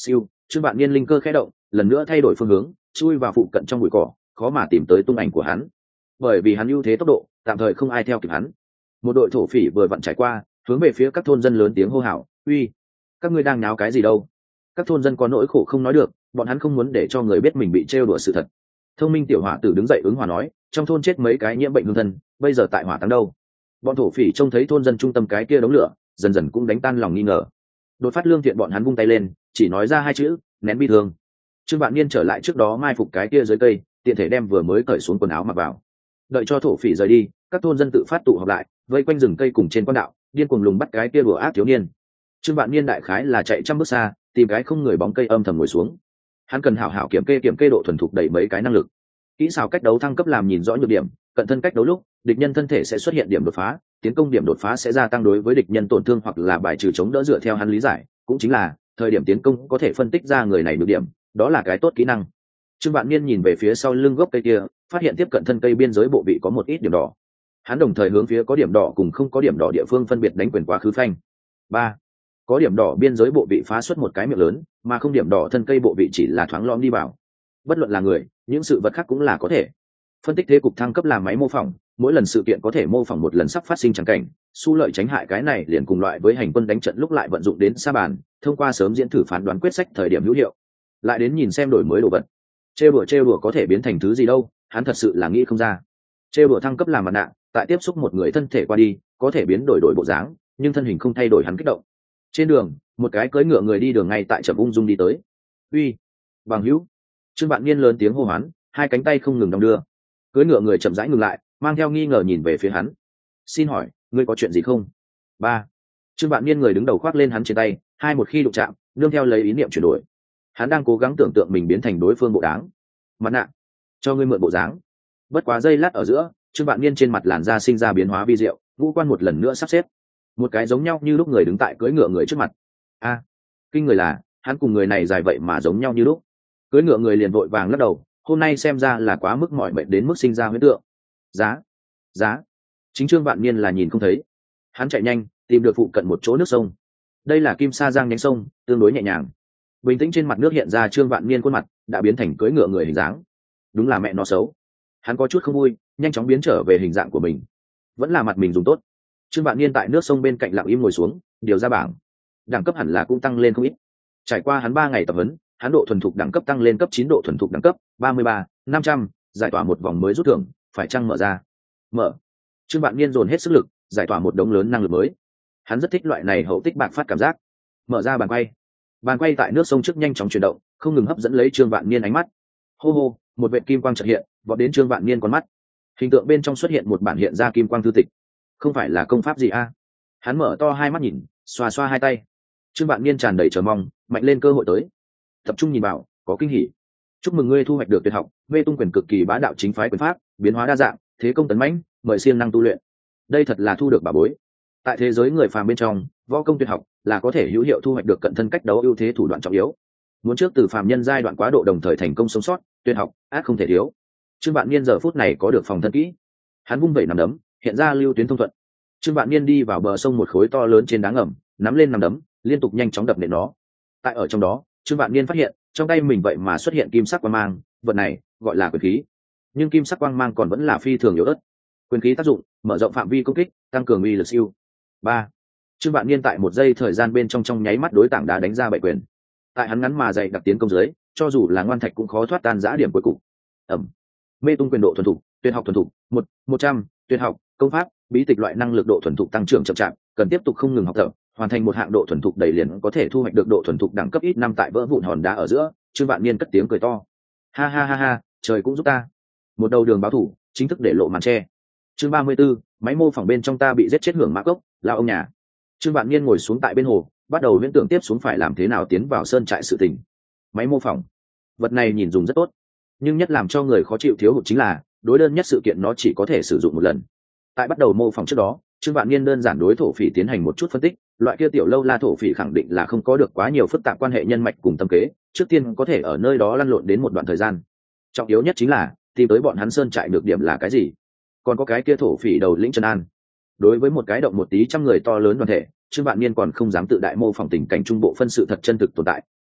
Trương Vạn Niên linh cơ khẽ động, lần nữa thay đổi phương hướng, chui vào phụ cận trong bụi cỏ, khó mà tìm tới tung ảnh của hắn. Bởi vì hắn ưu thế tốc độ, tạm thời không ai theo kịp hắn. Một đội thổ phỉ vừa vặn trải qua, hướng về phía các thôn dân lớn tiếng hô hào, "Uy, các ngươi đang náo cái gì đâu?" Các thôn dân có nỗi khổ không nói được, bọn hắn không muốn để cho người biết mình bị trêu đùa sự thật. Thông minh tiểu hỏa tử đứng dậy ứng hòa nói, trong thôn chết mấy cái nhiễm bệnh hương thân, bây giờ tại hỏa táng đâu. Bọn thổ phỉ trông thấy thôn dân trung tâm cái kia đống lửa, dần dần cũng đánh tan lòng nghi ngờ. Đột phát lương thiện bọn hắn vung tay lên, chỉ nói ra hai chữ, nén bi thương. Trương Vạn Niên trở lại trước đó mai phục cái kia dưới cây, tiện thể đem vừa mới cởi xuống quần áo mặc vào. Đợi cho thổ phỉ rời đi, các thôn dân tự phát tụ họp lại, vây quanh rừng cây cùng trên quan đạo, điên cuồng lùng bắt cái kia đùa ác thiếu niên. Trương Vạn Niên đại khái là chạy trăm bước xa, tìm cái không người bóng cây âm thầm ngồi xuống. Hắn cần hảo hảo kiểm kê kiểm kê độ thuần thục đẩy mấy cái năng lực. Kỹ xảo cách đấu thăng cấp làm nhìn rõ nhược điểm, cận thân cách đấu lúc, địch nhân thân thể sẽ xuất hiện điểm đột phá, tiến công điểm đột phá sẽ gia tăng đối với địch nhân tổn thương hoặc là bài trừ chống đỡ dựa theo hắn lý giải, cũng chính là thời điểm tiến công có thể phân tích ra người này nhược điểm, đó là cái tốt kỹ năng. Trương Vạn Niên nhìn về phía sau lưng gốc cây kia, phát hiện tiếp cận thân cây biên giới bộ vị có một ít điểm đỏ. Hắn đồng thời hướng phía có điểm đỏ cùng không có điểm đỏ địa phương phân biệt đánh quyền quá khứ phanh. Ba, có điểm đỏ biên giới bộ vị phá xuất một cái miệng lớn, mà không điểm đỏ thân cây bộ vị chỉ là thoáng lõm đi vào. Bất luận là người, những sự vật khác cũng là có thể. Phân tích thế cục thăng cấp làm máy mô phỏng, mỗi lần sự kiện có thể mô phỏng một lần sắp phát sinh chẳng cảnh, xu lợi tránh hại cái này liền cùng loại với hành quân đánh trận lúc lại vận dụng đến sa bàn, thông qua sớm diễn thử phán đoán quyết sách thời điểm hữu hiệu. Lại đến nhìn xem đổi mới đồ vật. Trêu đùa trêu đùa có thể biến thành thứ gì đâu, hắn thật sự là nghĩ không ra. Trêu đùa thăng cấp làm mặt nạ, tại tiếp xúc một người thân thể qua đi, có thể biến đổi đổi bộ dáng, nhưng thân hình không thay đổi hắn kích động. Trên đường, một cái cưỡi ngựa người đi đường ngay tại chậm ung dung đi tới. "Uy, bằng hữu!" Trương Vạn Niên lớn tiếng hô hoán, hai cánh tay không ngừng đong đưa. Cưỡi ngựa người chậm rãi ngừng lại, mang theo nghi ngờ nhìn về phía hắn. "Xin hỏi, ngươi có chuyện gì không?" Ba. Trương Vạn Niên người đứng đầu khoác lên hắn trên tay, hai một khi đụng chạm, nương theo lấy ý niệm chuyển đổi. Hắn đang cố gắng tưởng tượng mình biến thành đối phương bộ dáng. "Mặt nạ, cho ngươi mượn bộ dáng." Bất quá giây lát ở giữa, Trương Vạn Niên trên mặt làn da sinh ra biến hóa vi diệu, ngũ quan một lần nữa sắp xếp. Một cái giống nhau như lúc người đứng tại cưỡi ngựa người trước mặt. A, kinh người là, hắn cùng người này dài vậy mà giống nhau như lúc. Cưỡi ngựa người liền vội vàng lắc đầu, hôm nay xem ra là quá mức mỏi mệt đến mức sinh ra huyễn tượng. Giá, giá. Chính Trương Vạn Niên là nhìn không thấy. Hắn chạy nhanh, tìm được phụ cận một chỗ nước sông. Đây là Kim Sa Giang nhánh sông, tương đối nhẹ nhàng. Bình tĩnh trên mặt nước hiện ra Trương Vạn Niên khuôn mặt đã biến thành cưỡi ngựa người hình dáng. Đúng là mẹ nó xấu. Hắn có chút không vui, nhanh chóng biến trở về hình dạng của mình. Vẫn là mặt mình dùng tốt. Trương Vạn Niên tại nước sông bên cạnh lặng im ngồi xuống, điều ra bảng. Đẳng cấp hẳn là cũng tăng lên không ít. Trải qua hắn ba ngày tập huấn, hắn độ thuần thục đẳng cấp tăng lên cấp chín, độ thuần thục đẳng cấp ba mươi ba, năm trăm, giải tỏa một vòng mới rút thưởng, phải chăng mở ra? Mở. Trương Vạn Niên dồn hết sức lực, giải tỏa một đống lớn năng lực mới. Hắn rất thích loại này hậu tích bạc phát cảm giác. Mở ra bàn quay. Bàn quay tại nước sông trước nhanh chóng chuyển động, không ngừng hấp dẫn lấy Trương Vạn Niên ánh mắt. Hô hô, một vệt kim quang chợt hiện, vọt đến Trương Vạn Niên con mắt. Hình tượng bên trong xuất hiện một bản hiện ra kim quang thư tịch. Không phải là công pháp gì a? Hắn mở to hai mắt nhìn, xoa xoa hai tay. Trương Vạn Niên tràn đầy chờ mong, mạnh lên cơ hội tới. Tập trung nhìn vào, có kinh hỉ. Chúc mừng ngươi thu hoạch được tuyệt học, mê tung quyền cực kỳ bá đạo chính phái quyền pháp, biến hóa đa dạng, thế công tấn mãnh, mời siêng năng tu luyện. Đây thật là thu được bảo bối. Tại thế giới người phàm bên trong, võ công tuyệt học là có thể hữu hiệu thu hoạch được cận thân cách đấu ưu thế thủ đoạn trọng yếu. Muốn trước từ phàm nhân giai đoạn quá độ đồng thời thành công sống sót, tuyệt học ác không thể thiếu. Trương Vạn Niên giờ phút này có được phòng thân kỹ. Hắn vung vẩy nắm đấm, hiện ra lưu tuyến thông thuận. Trương Vạn Niên đi vào bờ sông một khối to lớn trên đá ngầm, nắm lên nắm đấm, liên tục nhanh chóng đập nện nó. Tại ở trong đó, Trương Vạn Niên phát hiện, trong tay mình vậy mà xuất hiện kim sắc quang mang, vật này gọi là quyền khí. Nhưng kim sắc quang mang còn vẫn là phi thường yếu ớt. Quyền khí tác dụng, mở rộng phạm vi công kích, tăng cường uy lực siêu. Ba. Trương Vạn Niên tại một giây thời gian bên trong trong nháy mắt đối tảng đá đánh ra bảy quyền. Tại hắn ngắn mà dày đặc tiến công dưới, cho dù là ngoan thạch cũng khó thoát tan giã điểm cuối cùng. Ẩm. Mê tung quyền độ thuần thục, tuyệt học thuần thục, một, một trăm, tuyệt học, công pháp, bí tịch loại năng lực độ thuần thục tăng trưởng chậm chạp, cần tiếp tục không ngừng học tập, hoàn thành một hạng độ thuần thục đầy liền có thể thu hoạch được độ thuần thục đẳng cấp ít năm tại vỡ vụn hòn đá ở giữa. Trương Vạn Niên cất tiếng cười to. Ha ha ha ha, trời cũng giúp ta. Một đầu đường báo thủ, chính thức để lộ màn che. Chương ba mươi 34, máy mô phỏng bên trong ta bị giết chết hưởng mã cốc, là ông nhà. Trương Vạn Niên ngồi xuống tại bên hồ, bắt đầu viễn tưởng tiếp xuống phải làm thế nào tiến vào sơn trại sự tình. Máy mô phỏng, vật này nhìn dùng rất tốt, nhưng nhất làm cho người khó chịu thiếu hụt chính là đối đơn nhất sự kiện nó chỉ có thể sử dụng một lần. Tại bắt đầu mô phỏng trước đó, Trương Vạn Niên đơn giản đối thổ phỉ tiến hành một chút phân tích, loại kia tiểu lâu la thổ phỉ khẳng định là không có được quá nhiều phức tạp quan hệ nhân mạch cùng tâm kế, trước tiên có thể ở nơi đó lăn lộn đến một đoạn thời gian. Trọng yếu nhất chính là tìm tới bọn hắn sơn trại được điểm là cái gì, còn có cái kia thổ phỉ đầu lĩnh Trần An. Đối với một cái động một tí trăm người to lớn đoàn thể, Trương Vạn Niên còn không dám tự đại mô phỏng tình cảnh trung bộ phân sự thật chân thực tồn tại,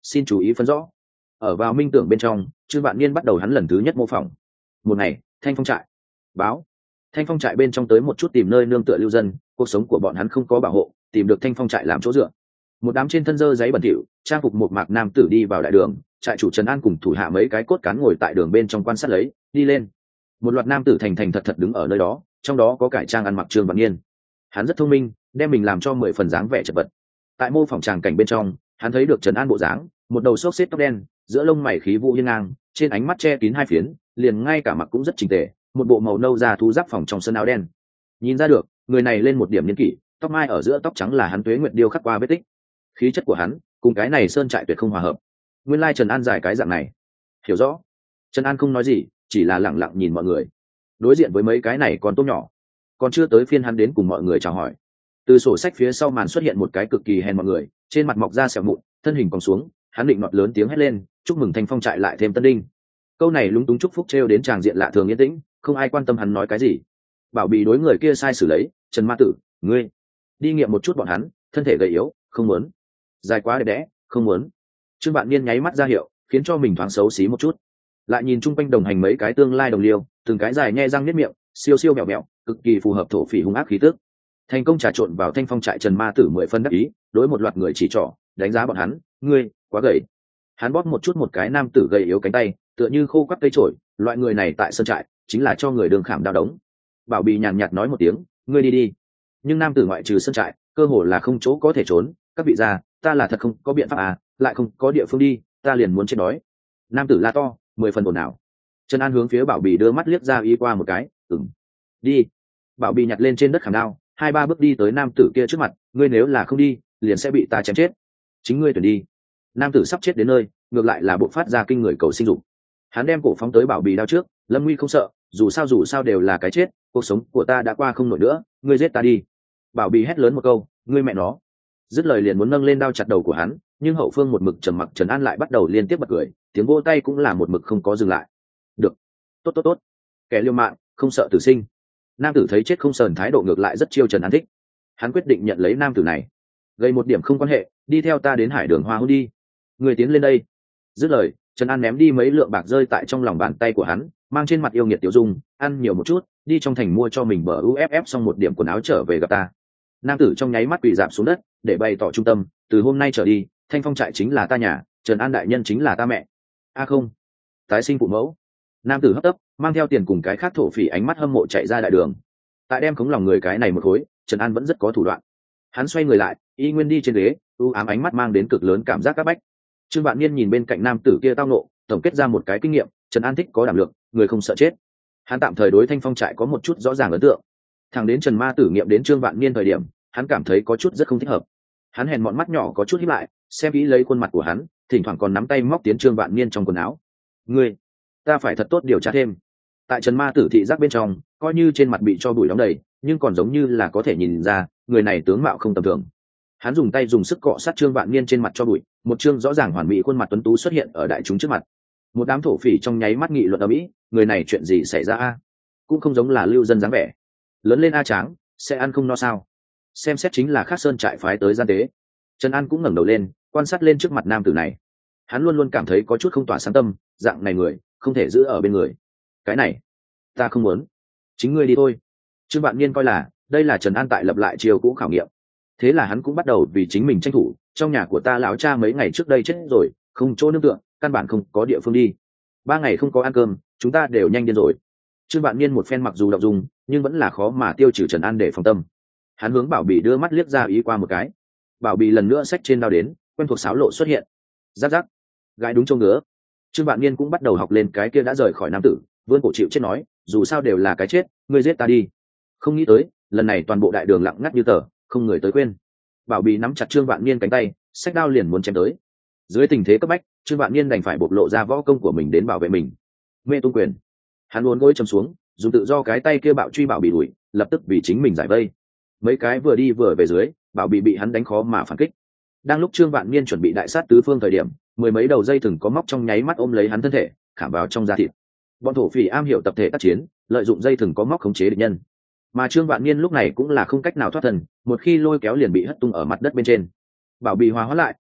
xin chú ý phân rõ. Ở vào minh tưởng bên trong, Trương Vạn Niên bắt đầu hắn lần thứ nhất mô phỏng. Một ngày, Thanh Phong trại báo Thanh Phong trại bên trong tới một chút tìm nơi nương tựa lưu dân, cuộc sống của bọn hắn không có bảo hộ, tìm được Thanh Phong trại làm chỗ dựa. Một đám trên thân dơ giấy bẩn thỉu, trang phục một mạc nam tử đi vào đại đường, trại chủ Trần An cùng thủ hạ mấy cái cốt cán ngồi tại đường bên trong quan sát lấy, đi lên. Một loạt nam tử thành thành thật thật đứng ở nơi đó, trong đó có cải trang ăn mặc Trương Vạn Niên. Hắn rất thông minh, đem mình làm cho mười phần dáng vẻ chật vật. Tại mô phỏng tràng cảnh bên trong, hắn thấy được Trần An bộ dáng, một đầu xốc xếp tóc đen, giữa lông mày khí vũ hiên ngang, trên ánh mắt che kín hai phiến, liền ngay cả mặc cũng rất chỉnh tề, một bộ màu nâu da thú giáp phòng trong sân áo đen. Nhìn ra được, người này lên một điểm niên kỷ, tóc mai ở giữa tóc trắng là hắn tuế nguyệt điêu khắc qua vết tích. Khí chất của hắn cùng cái này sơn trại tuyệt không hòa hợp. Nguyên lai Trần An giải cái dạng này. Hiểu rõ. Trần An không nói gì, chỉ là lặng lặng nhìn mọi người. Đối diện với mấy cái này còn tôm nhỏ, còn chưa tới phiên hắn đến cùng mọi người chào hỏi. Từ sổ sách phía sau màn xuất hiện một cái cực kỳ hèn mọi người, trên mặt mọc ra sẹo mụn, thân hình còn xuống, hắn định nọt lớn tiếng hét lên, chúc mừng Thanh Phong trại lại thêm tân đinh. Câu này lúng túng chúc phúc trêu đến tràng diện lạ thường yên tĩnh, không ai quan tâm hắn nói cái gì. Bảo Bì đối người kia sai xử lấy, Trần Ma Tử, ngươi đi nghiệm một chút bọn hắn, thân thể gầy yếu, không muốn. Dài quá đẹp đẽ, không muốn. Trương Vạn Niên nháy mắt ra hiệu, khiến cho mình thoáng xấu xí một chút. Lại nhìn chung quanh đồng hành mấy cái tương lai đồng liêu, từng cái dài nhe răng niết miệng, siêu siêu mèo mèo, cực kỳ phù hợp thổ phỉ hung ác khí tức. Thành công trà trộn vào Thanh Phong trại Trần Ma Tử mười phân đắc ý, đối một loạt người chỉ trỏ, đánh giá bọn hắn, ngươi quá gầy. Hắn bóp một chút một cái nam tử gầy yếu cánh tay, tựa như khô quắt cây trổi, loại người này tại sân trại chính là cho người đường khảm đao đống. Bảo Bì nhàn nhạt nói một tiếng, ngươi đi đi. Nhưng nam tử ngoại trừ sân trại, cơ hồ là không chỗ có thể trốn, các vị gia, ta là thật không có biện pháp à, lại không có địa phương đi, ta liền muốn chết đói. Nam tử la to, mười phần ồn ào. Trần An hướng phía Bảo Bì đưa mắt liếc ra ý qua một cái, ừm, đi. Bảo Bì nhặt lên trên đất khảm đao, hai ba bước đi tới nam tử kia trước mặt, ngươi nếu là không đi, liền sẽ bị ta chém chết. Chính ngươi tuyển đi. Nam tử sắp chết đến nơi, ngược lại là bộ phát ra kinh người cầu sinh dục. Hắn đem cổ phóng tới Bảo Bì đao trước, lâm nguy không sợ, dù sao dù sao đều là cái chết, cuộc sống của ta đã qua không nổi nữa, ngươi giết ta đi. Bảo Bì hét lớn một câu, ngươi mẹ nó. Dứt lời liền muốn nâng lên đao chặt đầu của hắn, nhưng hậu phương một mực trầm mặc Trần An lại bắt đầu liên tiếp bật cười, tiếng vỗ tay cũng là một mực không có dừng lại. Được, tốt tốt tốt, kẻ liều mạng không sợ tử sinh. Nam tử thấy chết không sờn thái độ ngược lại rất chiêu Trần An thích. Hắn quyết định nhận lấy nam tử này, gây một điểm không quan hệ, đi theo ta đến hải đường hoa hôn đi. Người tiến lên đây. Dứt lời, Trần An ném đi mấy lượng bạc rơi tại trong lòng bàn tay của hắn, mang trên mặt yêu nghiệt tiểu dung, ăn nhiều một chút, đi trong thành mua cho mình bờ u ép ép xong một điểm quần áo trở về gặp ta. Nam tử trong nháy mắt quỳ dạp xuống đất, để bày tỏ trung tâm, từ hôm nay trở đi, Thanh Phong trại chính là ta nhà, Trần An đại nhân chính là ta mẹ. A không, tái sinh phụ mẫu. Nam tử hấp tấp, mang theo tiền cùng cái khác thổ phỉ ánh mắt hâm mộ chạy ra đại đường. Tại đem khống lòng người cái này một khối, Trần An vẫn rất có thủ đoạn. Hắn xoay người lại, y nguyên đi trên ghế, u ám ánh mắt mang đến cực lớn cảm giác các bách. Trương Vạn Niên nhìn bên cạnh nam tử kia tao nộ, tổng kết ra một cái kinh nghiệm, Trần An thích có đảm lượng, người không sợ chết. Hắn tạm thời đối Thanh Phong trại có một chút rõ ràng ấn tượng. Thẳng đến Trần Ma tử nghiệm đến Trương Vạn Niên thời điểm, hắn cảm thấy có chút rất không thích hợp. Hắn hèn mọn mắt nhỏ có chút híp lại, xem kỹ lấy khuôn mặt của hắn, thỉnh thoảng còn nắm tay móc tiến Trương Vạn Niên trong quần áo. Ngươi, ta phải thật tốt điều tra thêm. Tại Trần Ma tử thị giác bên trong, coi như trên mặt bị cho bụi đóng đầy, nhưng còn giống như là có thể nhìn ra, người này tướng mạo không tầm thường. Hắn dùng tay dùng sức cọ sát Trương Vạn Niên trên mặt cho bụi, một trương rõ ràng hoàn mỹ khuôn mặt tuấn tú xuất hiện ở đại chúng trước mặt. Một đám thổ phỉ trong nháy mắt nghị luận ầm ĩ, người này chuyện gì xảy ra a? Cũng không giống là lưu dân dáng vẻ. Lớn lên a tráng, sẽ ăn không no sao? Xem xét chính là khác sơn trại phái tới gian tế. Trần An cũng ngẩng đầu lên, quan sát lên trước mặt nam tử này. Hắn luôn luôn cảm thấy có chút không tỏa sáng tâm, dạng này người không thể giữ ở bên người. Cái này, ta không muốn. Chính ngươi đi thôi. Trương Vạn Niên coi là đây là Trần An tại lập lại chiều cũ khảo nghiệm. Thế là hắn cũng bắt đầu vì chính mình tranh thủ. Trong nhà của ta lão cha mấy ngày trước đây chết rồi, không chỗ nương tựa, căn bản không có địa phương đi. Ba ngày không có ăn cơm, chúng ta đều nhanh điên rồi. Trương Vạn Niên một phen mặc dù động dung, nhưng vẫn là khó mà tiêu trừ Trần An để phòng tâm. Hắn hướng Bảo Bì đưa mắt liếc ra ý qua một cái. Bảo Bì lần nữa xách trên đao đến, quen thuộc sáo lộ xuất hiện. Giáp giáp, gái đúng châu ngứa. Trương Vạn Niên cũng bắt đầu học lên cái kia đã rời khỏi nam tử, vươn cổ chịu chết nói, dù sao đều là cái chết, ngươi giết ta đi. Không nghĩ tới, lần này toàn bộ đại đường lặng ngắt như tờ, không người tới quên. Bảo Bì nắm chặt Trương Vạn Niên cánh tay, xách đao liền muốn chém tới. Dưới tình thế cấp bách, Trương Vạn Niên đành phải bộc lộ ra võ công của mình đến bảo vệ mình. Mê tung quyền. Hắn uốn gối chầm xuống, dùng tự do cái tay kia bạo truy Bảo Bì đuổi, lập tức vì chính mình giải vây. Mấy cái vừa đi vừa về dưới, Bảo Bì bị hắn đánh khó mà phản kích. Đang lúc Trương Vạn Niên chuẩn bị đại sát tứ phương thời điểm, mười mấy đầu dây thừng có móc trong nháy mắt ôm lấy hắn thân thể, khảm vào trong da thịt. Bọn thổ phỉ am hiểu tập thể tác chiến, lợi dụng dây thừng có móc khống chế địch nhân. Mà Trương Vạn Niên lúc này cũng là không cách nào thoát thân, một khi lôi kéo liền bị hất tung ở mặt đất bên trên. Bảo Bì hòa hóa lại,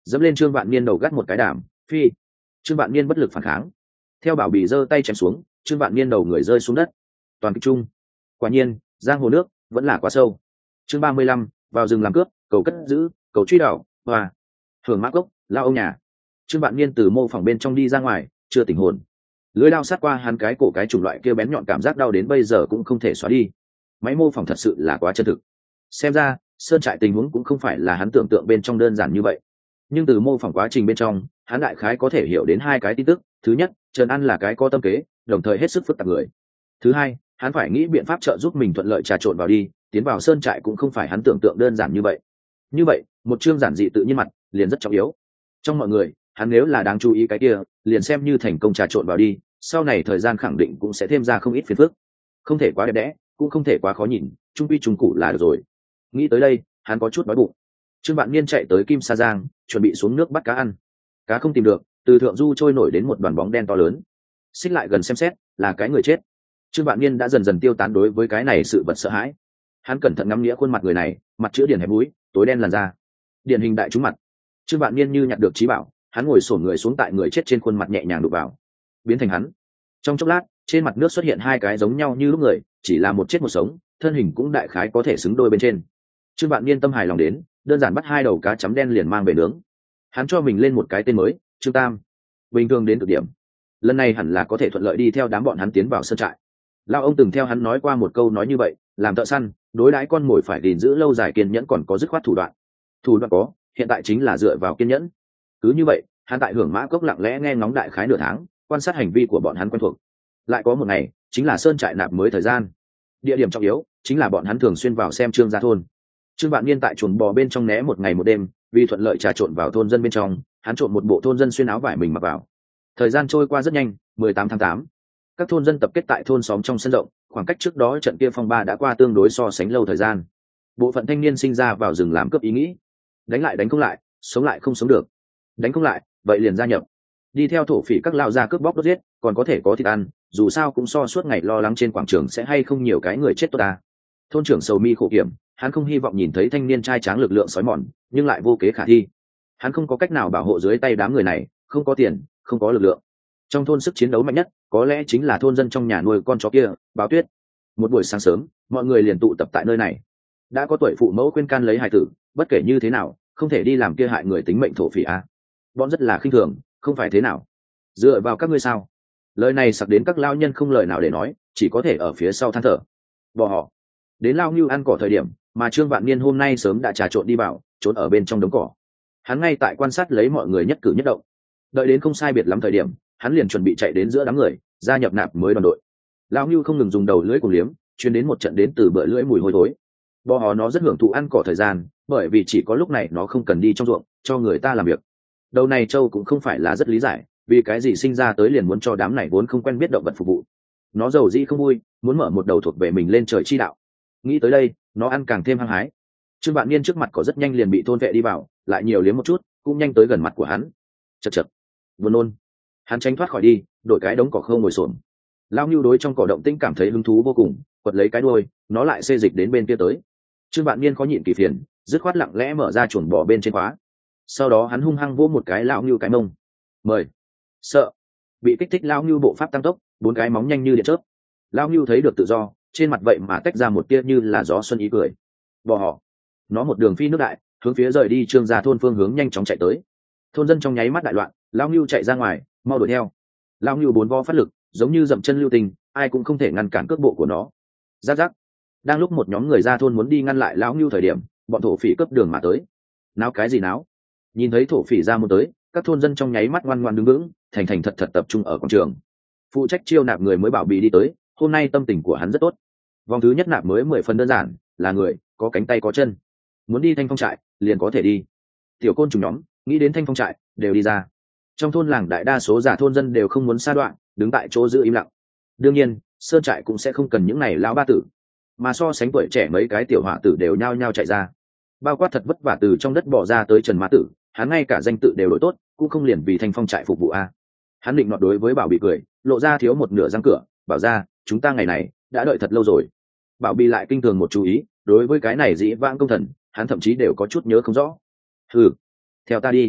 dẫm lên trương vạn niên đầu gắt một cái đàm phi. Trương vạn niên bất lực phản kháng, theo bảo bì giơ tay chém xuống, trương vạn niên đầu người rơi xuống đất. Toàn kích chung. Quả nhiên giang hồ nước vẫn là quá sâu. Chương ba mươi lăm, vào rừng làm cướp, cầu cất giữ, cầu truy đảo. Hoa hưởng mã cốc lao ông nhà. Trương vạn niên từ mô phỏng bên trong đi ra ngoài, chưa tỉnh hồn. Lưỡi lao sát qua hắn cái cổ, cái chủng loại kia bén nhọn cảm giác đau đến bây giờ cũng không thể xóa đi. Máy mô phỏng thật sự là quá chân thực. Xem ra sơn trại tình huống cũng không phải là hắn tưởng tượng bên trong đơn giản như vậy. Nhưng từ mô phỏng quá trình bên trong, hắn đại khái có thể hiểu đến hai cái tin tức. Thứ nhất, Trần An là cái có tâm kế, đồng thời hết sức phức tạp người. Thứ hai, hắn phải nghĩ biện pháp trợ giúp mình thuận lợi trà trộn vào đi, tiến vào sơn trại cũng không phải hắn tưởng tượng đơn giản như vậy. Như vậy, một chương giản dị tự nhiên mặt liền rất trọng yếu. Trong mọi người, hắn nếu là đáng chú ý cái kia, liền xem như thành công trà trộn vào đi, sau này thời gian khẳng định cũng sẽ thêm ra không ít phiền phức. Không thể quá đẹp đẽ, cũng không thể quá khó nhìn, trung quy trung cụ là được rồi. Nghĩ tới đây, hắn có chút đói bụng. Trương Vạn Niên chạy tới Kim Sa Giang, chuẩn bị xuống nước bắt cá ăn. Cá không tìm được, từ thượng du trôi nổi đến một đoàn bóng đen to lớn. Xích lại gần xem xét, là cái người chết. Trương Vạn Niên đã dần dần tiêu tán đối với cái này sự vật sợ hãi. Hắn cẩn thận ngắm nghĩa khuôn mặt người này, mặt chữ điển hẹp mũi, tối đen làn da, điển hình đại trúng mặt. Trương Vạn Niên như nhặt được trí bảo, hắn ngồi xổm người xuống tại người chết trên khuôn mặt nhẹ nhàng đụng vào, biến thành hắn. Trong chốc lát, trên mặt nước xuất hiện hai cái giống nhau như lúc người, chỉ là một chết một sống, thân hình cũng đại khái có thể xứng đôi bên trên. Trương Vạn Niên tâm hài lòng đến, đơn giản bắt hai đầu cá chấm đen liền mang về nướng. Hắn cho mình lên một cái tên mới, Trương Tam, bình thường đến cực điểm. Lần này hẳn là có thể thuận lợi đi theo đám bọn hắn tiến vào sơn trại. Lão ông từng theo hắn nói qua một câu nói như vậy, làm thợ săn, đối đãi con mồi phải gìn giữ lâu dài kiên nhẫn, còn có dứt khoát thủ đoạn. Thủ đoạn có, hiện tại chính là dựa vào kiên nhẫn. Cứ như vậy, hắn tại hưởng mã cốc lặng lẽ nghe ngóng đại khái nửa tháng, quan sát hành vi của bọn hắn quen thuộc. Lại có một ngày, chính là sơn trại nạp mới thời gian. Địa điểm trọng yếu chính là bọn hắn thường xuyên vào xem Trương gia thôn. Trương Vạn Niên tại chuồng bò bên trong né một ngày một đêm, vì thuận lợi trà trộn vào thôn dân bên trong, hắn trộn một bộ thôn dân xuyên áo vải mình mặc vào. Thời gian trôi qua rất nhanh, mười tám tháng tám, các thôn dân tập kết tại thôn xóm trong sân rộng, khoảng cách trước đó trận kia phong ba đã qua tương đối so sánh lâu thời gian. Bộ phận thanh niên sinh ra vào rừng làm cướp ý nghĩ, đánh lại đánh không lại, sống lại không sống được. Đánh không lại, vậy liền gia nhập, đi theo thổ phỉ các lao ra cướp bóc đốt giết, còn có thể có thịt ăn, dù sao cũng so suốt ngày lo lắng trên quảng trường sẽ hay không nhiều cái người chết tốt ta. Thôn trưởng sầu mi khổ kiểm, hắn không hy vọng nhìn thấy thanh niên trai tráng lực lượng sói mòn, nhưng lại vô kế khả thi. Hắn không có cách nào bảo hộ dưới tay đám người này, không có tiền, không có lực lượng. Trong thôn sức chiến đấu mạnh nhất có lẽ chính là thôn dân trong nhà nuôi con chó kia, Báo Tuyết. Một buổi sáng sớm, mọi người liền tụ tập tại nơi này. Đã có tuổi phụ mẫu khuyên can lấy hài tử, bất kể như thế nào, không thể đi làm kia hại người tính mệnh thổ phỉ a. Bọn rất là khinh thường, không phải thế nào. Dựa vào các ngươi sao? Lời này sặc đến các lao nhân không lời nào để nói, chỉ có thể ở phía sau than thở. Bỏ họ. Đến lao ngưu ăn cỏ thời điểm, mà Trương Vạn Niên hôm nay sớm đã trà trộn đi vào, trốn ở bên trong đống cỏ. Hắn ngay tại quan sát lấy mọi người nhất cử nhất động. Đợi đến không sai biệt lắm thời điểm, hắn liền chuẩn bị chạy đến giữa đám người, gia nhập nạp mới đoàn đội. Lão ngưu không ngừng dùng đầu lưỡi cùng liếm, chuyến đến một trận đến từ bựa lưỡi mùi hôi thối. Bò họ nó rất hưởng thụ ăn cỏ thời gian, bởi vì chỉ có lúc này nó không cần đi trong ruộng, cho người ta làm việc. Đầu này Châu cũng không phải là rất lý giải, vì cái gì sinh ra tới liền muốn cho đám này vốn không quen biết động vật phục vụ. Nó giàu dĩ không vui, muốn mở một đầu thuộc về mình lên trời chi đạo. Nghĩ tới đây, nó ăn càng thêm hăng hái. Trương Vạn Niên trước mặt có rất nhanh liền bị thôn vệ đi vào, lại nhiều liếm một chút, cũng nhanh tới gần mặt của hắn. Chậc chậc, buồn nôn. Hắn tránh thoát khỏi đi, đổi cái đống cỏ khô ngồi xổm. Lao Nưu đối trong cỏ động tĩnh cảm thấy hứng thú vô cùng, quật lấy cái đuôi, nó lại xê dịch đến bên kia tới. Trương Vạn Niên khó nhịn kỳ phiền, dứt khoát lặng lẽ mở ra chuồng bò bên trên khóa. Sau đó hắn hung hăng vỗ một cái lão Nưu cái mông. Mời. Sợ. Bị kích thích lão Nưu bộ pháp tăng tốc, bốn cái móng nhanh như điện chớp. Lão Nưu thấy được tự do, trên mặt vậy mà tách ra một tia như là gió xuân ý cười. Bò họ. Nó một đường phi nước đại, hướng phía rời đi Trương gia thôn phương hướng nhanh chóng chạy tới. Thôn dân trong nháy mắt đại loạn, lão Nưu chạy ra ngoài, mau đuổi theo. Lão Nưu bốn vo phát lực, giống như dậm chân lưu tình, ai cũng không thể ngăn cản cước bộ của nó. Rắc rắc. Đang lúc một nhóm người ra thôn muốn đi ngăn lại lão Nưu thời điểm, bọn thổ phỉ cướp đường mà tới. Náo cái gì náo? Nhìn thấy thổ phỉ ra muốn tới, các thôn dân trong nháy mắt ngoan ngoan đứng vững, thành thành thật thật tập trung ở quảng trường. Phụ trách chiêu nạp người mới bảo bị đi tới, hôm nay tâm tình của hắn rất tốt. Vòng thứ nhất nạp mới mười phần đơn giản, là người có cánh tay có chân, muốn đi Thanh Phong trại liền có thể đi. Tiểu côn trùng nhóm nghĩ đến Thanh Phong trại đều đi ra. Trong thôn làng đại đa số giả thôn dân đều không muốn sa đoạn, đứng tại chỗ giữ im lặng. Đương nhiên sơn trại cũng sẽ không cần những này lão ba tử, mà so sánh tuổi trẻ mấy cái tiểu hỏa tử đều nhao nhao chạy ra. Bao quát thật vất vả từ trong đất bỏ ra tới Trần Mã Tử, hắn ngay cả danh tự đều đổi tốt, cũng không liền vì Thanh Phong trại phục vụ a. Hắn định nọt đối với Bảo Bị cười, lộ ra thiếu một nửa răng cửa, bảo ra, chúng ta ngày này đã đợi thật lâu rồi. Bảo Bị lại kinh thường một chú ý, đối với cái này dĩ vãng công thần, hắn thậm chí đều có chút nhớ không rõ. Hừ, theo ta đi.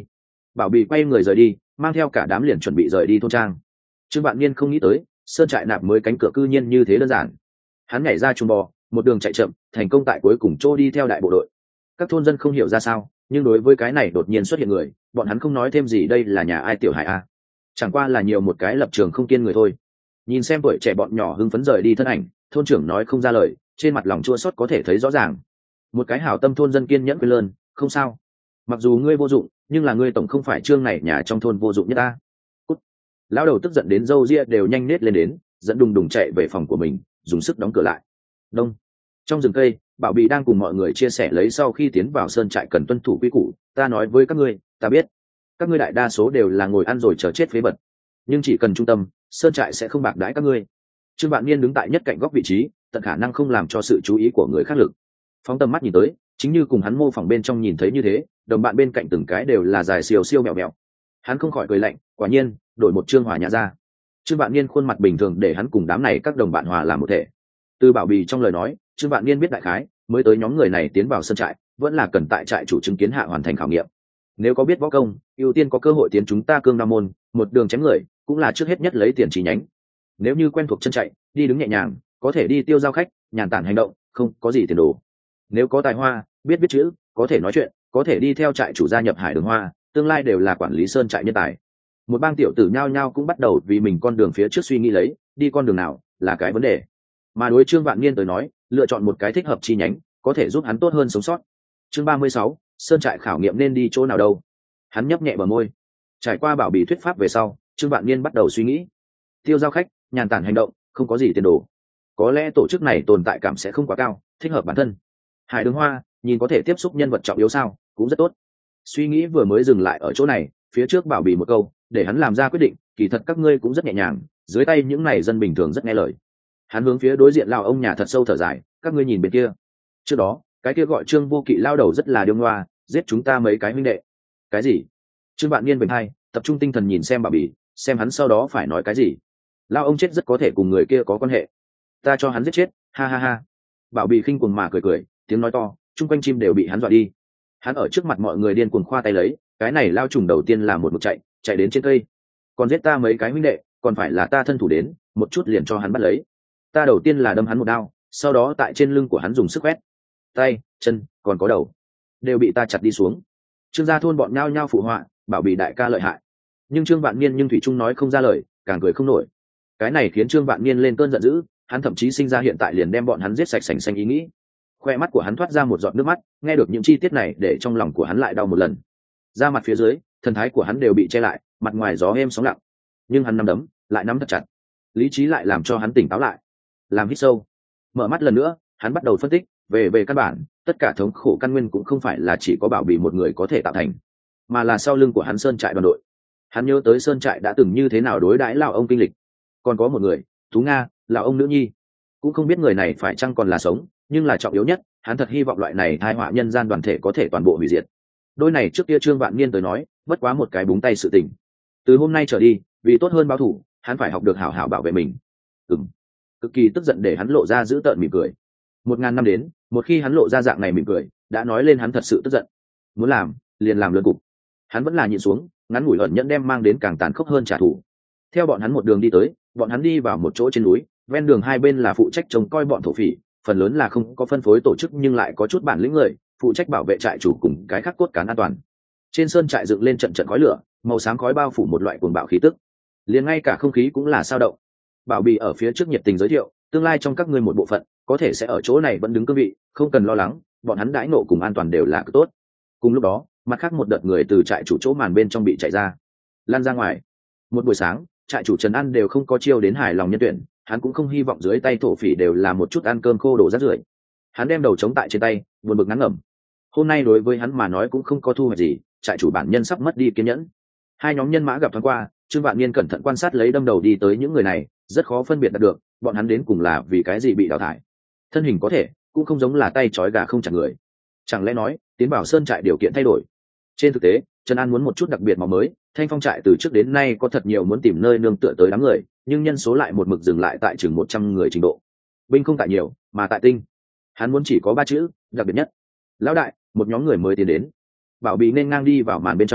Bảo Bì quay người rời đi, mang theo cả đám liền chuẩn bị rời đi thôn trang. Trương Vạn Niên không nghĩ tới sơn trại nạp mới cánh cửa cư nhiên như thế đơn giản. Hắn nhảy ra chuồng bò, một đường chạy chậm, thành công tại cuối cùng trô đi theo đại bộ đội. Các thôn dân không hiểu ra sao, nhưng đối với cái này đột nhiên xuất hiện người, bọn hắn không nói thêm gì. Đây là nhà ai tiểu hải a? Chẳng qua là nhiều một cái lập trường không kiên người thôi. Nhìn xem tuổi trẻ bọn nhỏ hưng phấn rời đi thân ảnh, thôn trưởng nói không ra lời, trên mặt lòng chua xót có thể thấy rõ ràng. Một cái hảo tâm thôn dân kiên nhẫn quên lơn, không sao. Mặc dù ngươi vô dụng, nhưng là ngươi tổng không phải trương này nhà trong thôn vô dụng nhất ta. Cút. Lão đầu tức giận đến râu ria đều nhanh nết lên đến, dẫn đùng đùng chạy về phòng của mình, dùng sức đóng cửa lại. Đông. Trong rừng cây, Bảo Bì đang cùng mọi người chia sẻ lấy sau khi tiến vào sơn trại cần tuân thủ quy củ. Ta nói với các ngươi, ta biết, các ngươi đại đa số đều là ngồi ăn rồi chờ chết phế bật, nhưng chỉ cần trung tâm, sơn trại sẽ không bạc đãi các ngươi. Trương Vạn Niên đứng tại nhất cạnh góc vị trí, tận khả năng không làm cho sự chú ý của người khác lực. Phóng tầm mắt nhìn tới, chính như cùng hắn mô phỏng bên trong nhìn thấy như thế, đồng bạn bên cạnh từng cái đều là dài siêu siêu mèo mèo. Hắn không khỏi cười lạnh, quả nhiên, đổi một Trương Hòa Nhã ra. Trương Vạn Niên khuôn mặt bình thường để hắn cùng đám này các đồng bạn hòa làm một thể. Từ Bảo Bì trong lời nói, Trương Vạn Niên biết đại khái, mới tới nhóm người này tiến vào sân trại, vẫn là cần tại trại chủ chứng kiến hạ hoàn thành khảo nghiệm. Nếu có biết võ công, ưu tiên có cơ hội tiến chúng ta Cương Nam môn, một đường chém người, cũng là trước hết nhất lấy tiền chi nhánh. Nếu như quen thuộc chân chạy, đi đứng nhẹ nhàng, có thể đi tiêu giao khách, nhàn tản hành động, không có gì tiền đồ. Nếu có tài hoa, biết viết chữ, có thể nói chuyện, có thể đi theo trại chủ gia nhập Hải Đường Hoa, tương lai đều là quản lý sơn trại nhân tài. Một bang tiểu tử nhao nhao cũng bắt đầu vì mình con đường phía trước suy nghĩ lấy, đi con đường nào là cái vấn đề. Mà đối Trương Vạn Niên tới nói, lựa chọn một cái thích hợp chi nhánh, có thể giúp hắn tốt hơn sống sót. Chương ba mươi sáu, sơn trại khảo nghiệm nên đi chỗ nào đâu? Hắn nhấp nhẹ bờ môi. Trải qua Bảo Bì thuyết pháp về sau, Trương Vạn Niên bắt đầu suy nghĩ. Tiêu giao khách, nhàn tản hành động, không có gì tiền đồ. Có lẽ tổ chức này tồn tại cảm sẽ không quá cao, thích hợp bản thân. Hải Đường Hoa, nhìn có thể tiếp xúc nhân vật trọng yếu sao, cũng rất tốt. Suy nghĩ vừa mới dừng lại ở chỗ này, phía trước Bảo Bì một câu, để hắn làm ra quyết định, kỳ thật các ngươi cũng rất nhẹ nhàng, dưới tay những này dân bình thường rất nghe lời. Hắn hướng phía đối diện lão ông nhà thật sâu thở dài, các ngươi nhìn bên kia. Trước đó, cái kia gọi Trương Vô Kỵ lao đầu rất là điêu ngoa, giết chúng ta mấy cái huynh đệ. Cái gì? Trương Vạn Niên bình hai, tập trung tinh thần nhìn xem Bảo Bì, xem hắn sau đó phải nói cái gì. Lao ông chết rất có thể cùng người kia có quan hệ. Ta cho hắn giết chết, ha ha ha. Bảo Bì khinh cuồng mà cười cười, tiếng nói to, chung quanh chim đều bị hắn dọa đi. Hắn ở trước mặt mọi người điên cuồng khoa tay lấy, cái này lao trùng đầu tiên là một mực chạy, chạy đến trên cây. Còn giết ta mấy cái huynh đệ, còn phải là ta thân thủ đến, một chút liền cho hắn bắt lấy. Ta đầu tiên là đâm hắn một đao, sau đó tại trên lưng của hắn dùng sức quét. Tay, chân, còn có đầu, đều bị ta chặt đi xuống. Trương gia thôn bọn nhao nhao phụ họa, Bảo Bì đại ca lợi hại. Nhưng Trương Vạn Niên nhưng thủy trung nói không ra lời, càng cười không nổi. Cái này khiến Trương Vạn Niên lên cơn giận dữ, hắn thậm chí sinh ra hiện tại liền đem bọn hắn giết sạch sành xanh ý nghĩ. Khoe mắt của hắn thoát ra một giọt nước mắt, nghe được những chi tiết này để trong lòng của hắn lại đau một lần. Da mặt phía dưới, thần thái của hắn đều bị che lại, mặt ngoài gió êm sóng lặng, nhưng hắn nắm đấm lại nắm thật chặt. Lý trí lại làm cho hắn tỉnh táo lại, làm hít sâu, mở mắt lần nữa, hắn bắt đầu phân tích về về căn bản, tất cả thống khổ căn nguyên cũng không phải là chỉ có Bảo Bì một người có thể tạo thành, mà là sau lưng của hắn sơn trại đoàn đội. Hắn nhớ tới sơn trại đã từng như thế nào đối đãi lão ông kinh lịch, còn có một người, Tú Nga, lão ông nữ nhi, cũng không biết người này phải chăng còn là sống, nhưng là trọng yếu nhất, hắn thật hy vọng loại này tai họa nhân gian đoàn thể có thể toàn bộ hủy diệt. Đôi này trước kia Trương Vạn Niên tới nói, bất quá một cái búng tay sự tình. Từ hôm nay trở đi, vì tốt hơn báo thủ, hắn phải học được hảo hảo bảo vệ mình. Ừm. Cực kỳ tức giận để hắn lộ ra giữ tợn mỉm cười. Một ngàn năm đến, một khi hắn lộ ra dạng này mỉm cười, đã nói lên hắn thật sự tức giận. Muốn làm, liền làm lượn cục. Hắn vẫn là nhịn xuống, ngắn ngủi ẩn nhẫn đem mang đến càng tàn khốc hơn trả thù. Theo bọn hắn một đường đi tới, bọn hắn đi vào một chỗ trên núi, ven đường hai bên là phụ trách trông coi bọn thổ phỉ, phần lớn là không có phân phối tổ chức nhưng lại có chút bản lĩnh người, phụ trách bảo vệ trại chủ cùng cái khác cốt cán an toàn. Trên sơn trại dựng lên trận trận khói lửa, màu xám khói bao phủ một loại cuồng bạo khí tức, liền ngay cả không khí cũng là sao động. Bảo Bì ở phía trước nhiệt tình giới thiệu, tương lai trong các ngươi một bộ phận có thể sẽ ở chỗ này vẫn đứng cương vị, không cần lo lắng, bọn hắn đãi nộ cùng an toàn đều là cực tốt. Cùng lúc đó, mặt khác một đợt người từ trại chủ chỗ màn bên trong bị chạy ra, lan ra ngoài. Một buổi sáng, trại chủ Trần An đều không có chiêu đến hài lòng nhân tuyển, hắn cũng không hy vọng dưới tay thổ phỉ đều là một chút ăn cơm khô đổ rác rưởi. Hắn đem đầu chống tại trên tay, buồn bực ngắn ngẩm. Hôm nay đối với hắn mà nói cũng không có thu hoạch gì, trại chủ bản nhân sắp mất đi kiên nhẫn. Hai nhóm nhân mã gặp thoáng qua, Trương Vạn Niên cẩn thận quan sát lấy đâm đầu đi tới những người này, rất khó phân biệt được bọn hắn đến cùng là vì cái gì bị đào thải. Thân hình có thể, cũng không giống là tay trói gà không chặt người. Chẳng lẽ nói, tiến bảo sơn trại điều kiện thay đổi? Trên thực tế, Trần An muốn một chút đặc biệt màu mới, Thanh Phong trại từ trước đến nay có thật nhiều muốn tìm nơi nương tựa tới đám người, nhưng nhân số lại một mực dừng lại tại chừng một trăm người trình độ. Binh không tại nhiều, mà tại tinh. Hắn muốn chỉ có ba chữ, đặc biệt nhất. Lão đại, một nhóm người mới tiến đến. Bảo Bì nên ngang đi vào màn bên trong,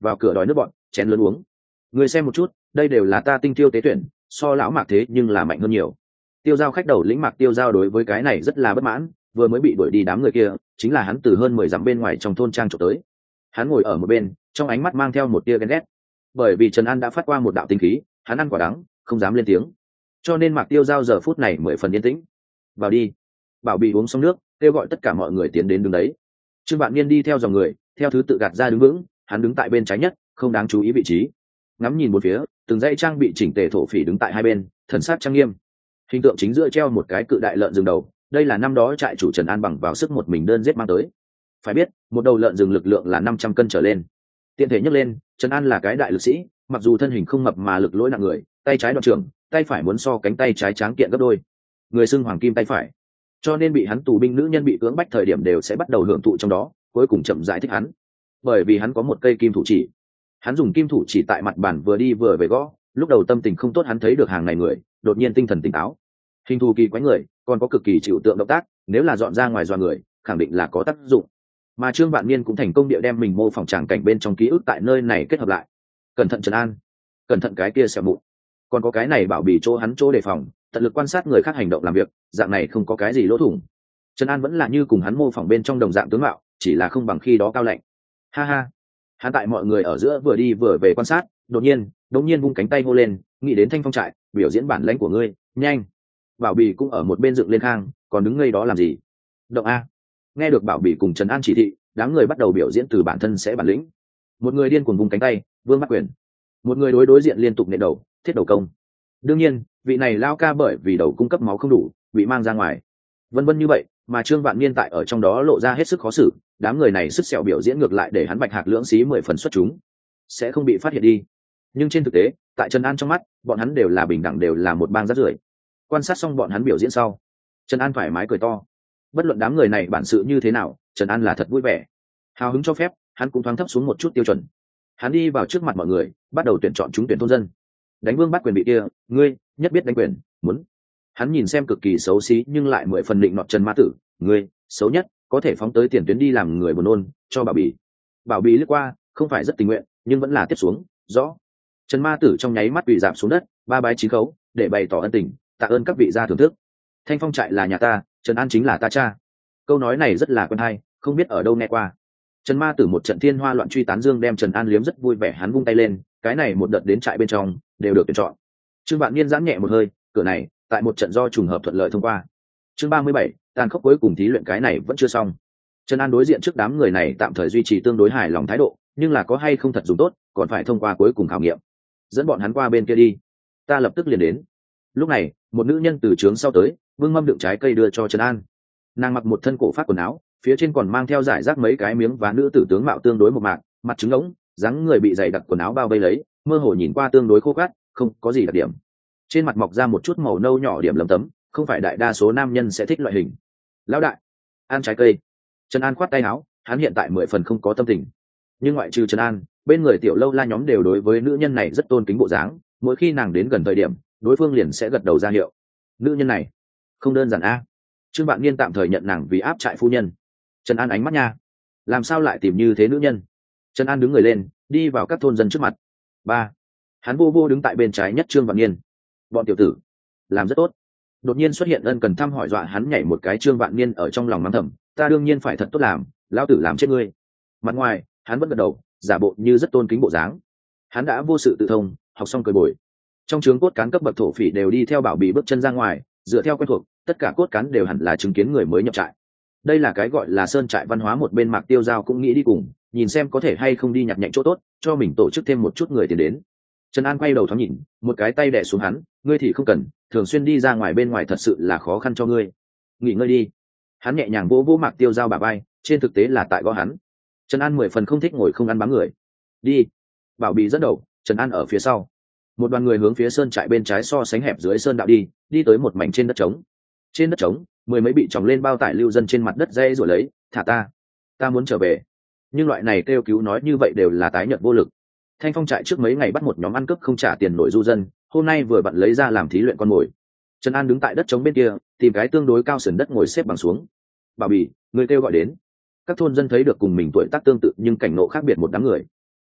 vào cửa đòi nước bọn, chén lớn uống. Người xem một chút, đây đều là ta tinh tiêu tế tuyển, so lão Mạc thế nhưng là mạnh hơn nhiều. Tiêu Giao khách đầu lĩnh Mạc Tiêu Giao đối với cái này rất là bất mãn, vừa mới bị đuổi đi đám người kia, chính là hắn từ hơn mười dặm bên ngoài trong thôn trang trộm tới. Hắn ngồi ở một bên, trong ánh mắt mang theo một tia ghen ghét, bởi vì Trần An đã phát qua một đạo tinh khí, hắn ăn quả đắng, không dám lên tiếng, cho nên Mạc Tiêu Giao giờ phút này mười phần yên tĩnh. Vào đi. Bảo Bì uống xong nước, kêu gọi tất cả mọi người tiến đến đứng đấy. Trương Vạn Niên đi theo dòng người, theo thứ tự gạt ra đứng vững, hắn đứng tại bên trái nhất, không đáng chú ý vị trí. Ngắm nhìn một phía, từng dãy trang bị chỉnh tề thổ phỉ đứng tại hai bên, thần sắc trang nghiêm. Hình tượng chính giữa treo một cái cự đại lợn rừng đầu, đây là năm đó trại chủ Trần An bằng vào sức một mình đơn giết mang tới. Phải biết, một đầu lợn rừng lực lượng là năm trăm cân trở lên. Tiện thể nhấc lên, Trần An là cái đại lực sĩ, mặc dù thân hình không mập mà lực lỗi nặng người, tay trái đoạn trường, tay phải muốn so cánh tay trái tráng kiện gấp đôi. Người xưng hoàng kim tay phải, cho nên bị hắn tù binh nữ nhân bị cưỡng bách thời điểm đều sẽ bắt đầu hưởng thụ trong đó, cuối cùng chậm giải thích hắn, bởi vì hắn có một cây kim thủ chỉ. Hắn dùng kim thủ chỉ tại mặt bàn vừa đi vừa về gõ, lúc đầu tâm tình không tốt hắn thấy được hàng này người, đột nhiên tinh thần tỉnh táo. Hình thù kỳ quái người, còn có cực kỳ chịu tượng động tác, nếu là dọn ra ngoài dọa người, khẳng định là có tác dụng. Mà Trương Vạn Niên cũng thành công địa đem mình mô phỏng tràng cảnh bên trong ký ức tại nơi này kết hợp lại. Cẩn thận Trần An, cẩn thận cái kia xẻo mụn, còn có cái này Bảo Bì chỗ hắn chỗ đề phòng, tận lực quan sát người khác hành động làm việc, dạng này không có cái gì lỗ thủng. Trần An vẫn là như cùng hắn mô phỏng bên trong đồng dạng tướng mạo, chỉ là không bằng khi đó cao lạnh. Ha ha. Hắn tại mọi người ở giữa vừa đi vừa về quan sát, đột nhiên, đột nhiên vung cánh tay hô lên, nghĩ đến Thanh Phong trại, biểu diễn bản lãnh của ngươi, nhanh. Bảo Bì cũng ở một bên dựng lên khang, còn đứng ngây đó làm gì? Động a. Nghe được Bảo Bì cùng Trần An chỉ thị, đám người bắt đầu biểu diễn từ bản thân sẽ bản lĩnh. Một người điên cuồng vung cánh tay, vương bắt quyền. Một người đối đối diện liên tục nện đầu, thiết đầu công. Đương nhiên, vị này lao ca bởi vì đầu cung cấp máu không đủ, bị mang ra ngoài. Vân vân như vậy, mà Trương Vạn Niên tại ở trong đó lộ ra hết sức khó xử, đám người này sức sẹo biểu diễn ngược lại để hắn bạch hạc lưỡng xí mười phần xuất chúng, sẽ không bị phát hiện đi. Nhưng trên thực tế, tại Trần An trong mắt, bọn hắn đều là bình đẳng, đều là một bang rác rưởi. Quan sát xong bọn hắn biểu diễn sau, Trần An thoải mái cười to. Bất luận đám người này bản sự như thế nào, Trần An là thật vui vẻ. Hào hứng cho phép, hắn cũng thoáng thấp xuống một chút tiêu chuẩn. Hắn đi vào trước mặt mọi người, bắt đầu tuyển chọn chúng tuyển thôn dân. Đánh vương bắt quyền bị kia, ngươi nhất biết đánh quyền, muốn. Hắn nhìn xem cực kỳ xấu xí nhưng lại mười phần định nọt Trần Ma Tử, ngươi xấu nhất, có thể phóng tới tiền tuyến đi làm người buồn nôn cho Bảo Bì. Bảo Bì lướt qua, không phải rất tình nguyện, nhưng vẫn là tiếp xuống, rõ. Trần Ma Tử trong nháy mắt bị giảm xuống đất, ba bái chín khấu, để bày tỏ ân tình, tạ ơn các vị gia thưởng thức. Thanh Phong trại là nhà ta, Trần An chính là ta cha. Câu nói này rất là quen hay, không biết ở đâu nghe qua. Trần Ma Tử một trận thiên hoa loạn truy tán dương đem Trần An liếm rất vui vẻ, hắn vung tay lên, cái này một đợt đến trại bên trong đều được tuyển chọn. Trương Vạn Niên giãn nhẹ một hơi, cửa này tại một trận do trùng hợp thuận lợi thông qua. Chương ba mươi bảy, tàn khốc cuối cùng thí luyện cái này vẫn chưa xong. Trần An đối diện trước đám người này tạm thời duy trì tương đối hài lòng thái độ, nhưng là có hay không thật dùng tốt, còn phải thông qua cuối cùng khảo nghiệm. Dẫn bọn hắn qua bên kia đi, ta lập tức liền đến. Lúc này, một nữ nhân từ trướng sau tới, vương mâm đựng trái cây đưa cho Trần An. Nàng mặc một thân cổ phát quần áo, phía trên còn mang theo giải rác mấy cái miếng và nữ tử tướng mạo tương đối một mạc, mặt trứng ngỗng, dáng người bị dày đặc quần áo bao vây lấy, mơ hồ nhìn qua tương đối khô cát, không có gì đặc điểm. Trên mặt mọc ra một chút màu nâu nhỏ điểm lấm tấm, không phải đại đa số nam nhân sẽ thích loại hình. Lão đại, ăn trái cây. Trần An khoát tay áo, hắn hiện tại mười phần không có tâm tình. Nhưng ngoại trừ Trần An, bên người tiểu lâu la nhóm đều đối với nữ nhân này rất tôn kính bộ dáng, mỗi khi nàng đến gần thời điểm, đối phương liền sẽ gật đầu ra hiệu. Nữ nhân này không đơn giản a. Trương Vạn Niên tạm thời nhận nàng vì áp trại phu nhân. Trần An ánh mắt nha, làm sao lại tìm như thế nữ nhân? Trần An đứng người lên, đi vào các thôn dân trước mặt. Ba, hắn vô vô đứng tại bên trái nhất Trương Vạn Niên. Bọn tiểu tử làm rất tốt. Đột nhiên xuất hiện ân cần thăm hỏi dọa hắn nhảy một cái. Trương Vạn Niên ở trong lòng mắng thầm, ta đương nhiên phải thật tốt làm, lão tử làm chết ngươi. Mặt ngoài hắn vẫn gật đầu, giả bộ như rất tôn kính bộ dáng. Hắn đã vô sự tự thông, học xong cười bồi. Trong trướng cốt cán cấp bậc thổ phỉ đều đi theo Bảo Bì bước chân ra ngoài, dựa theo quen thuộc, tất cả cốt cán đều hẳn là chứng kiến người mới nhập trại. Đây là cái gọi là sơn trại văn hóa. Một bên Mạc Tiêu Giao cũng nghĩ đi cùng, nhìn xem có thể hay không đi nhặt nhạnh chỗ tốt, cho mình tổ chức thêm một chút người tiền đến. Trần An quay đầu thoáng nhìn, một cái tay đè xuống hắn, ngươi thì không cần, thường xuyên đi ra ngoài bên ngoài thật sự là khó khăn cho ngươi. Nghỉ ngơi đi. Hắn nhẹ nhàng vỗ vỗ Mạc Tiêu Giao bả vai, trên thực tế là tại gõ hắn. Trần An mười phần không thích ngồi không ăn bám người. Đi. Bảo Bì dẫn đầu, Trần An ở phía sau. Một đoàn người hướng phía sơn trại bên trái so sánh hẹp dưới sơn đạo đi, đi tới một mảnh trên đất trống. Trên đất trống, mười mấy bị tròng lên bao tải lưu dân trên mặt đất dây rồi lấy, thả ta, ta muốn trở về. Nhưng loại này kêu cứu nói như vậy đều là tái nhợt vô lực. Thanh Phong trại trước mấy ngày bắt một nhóm ăn cướp không trả tiền nổi du dân, hôm nay vừa bận lấy ra làm thí luyện con mồi. Trần An đứng tại đất trống bên kia, tìm cái tương đối cao sườn đất ngồi xếp bằng xuống. Bảo Bì, người kêu gọi đến. Các thôn dân thấy được cùng mình tuổi tác tương tự nhưng cảnh ngộ khác biệt một đám người.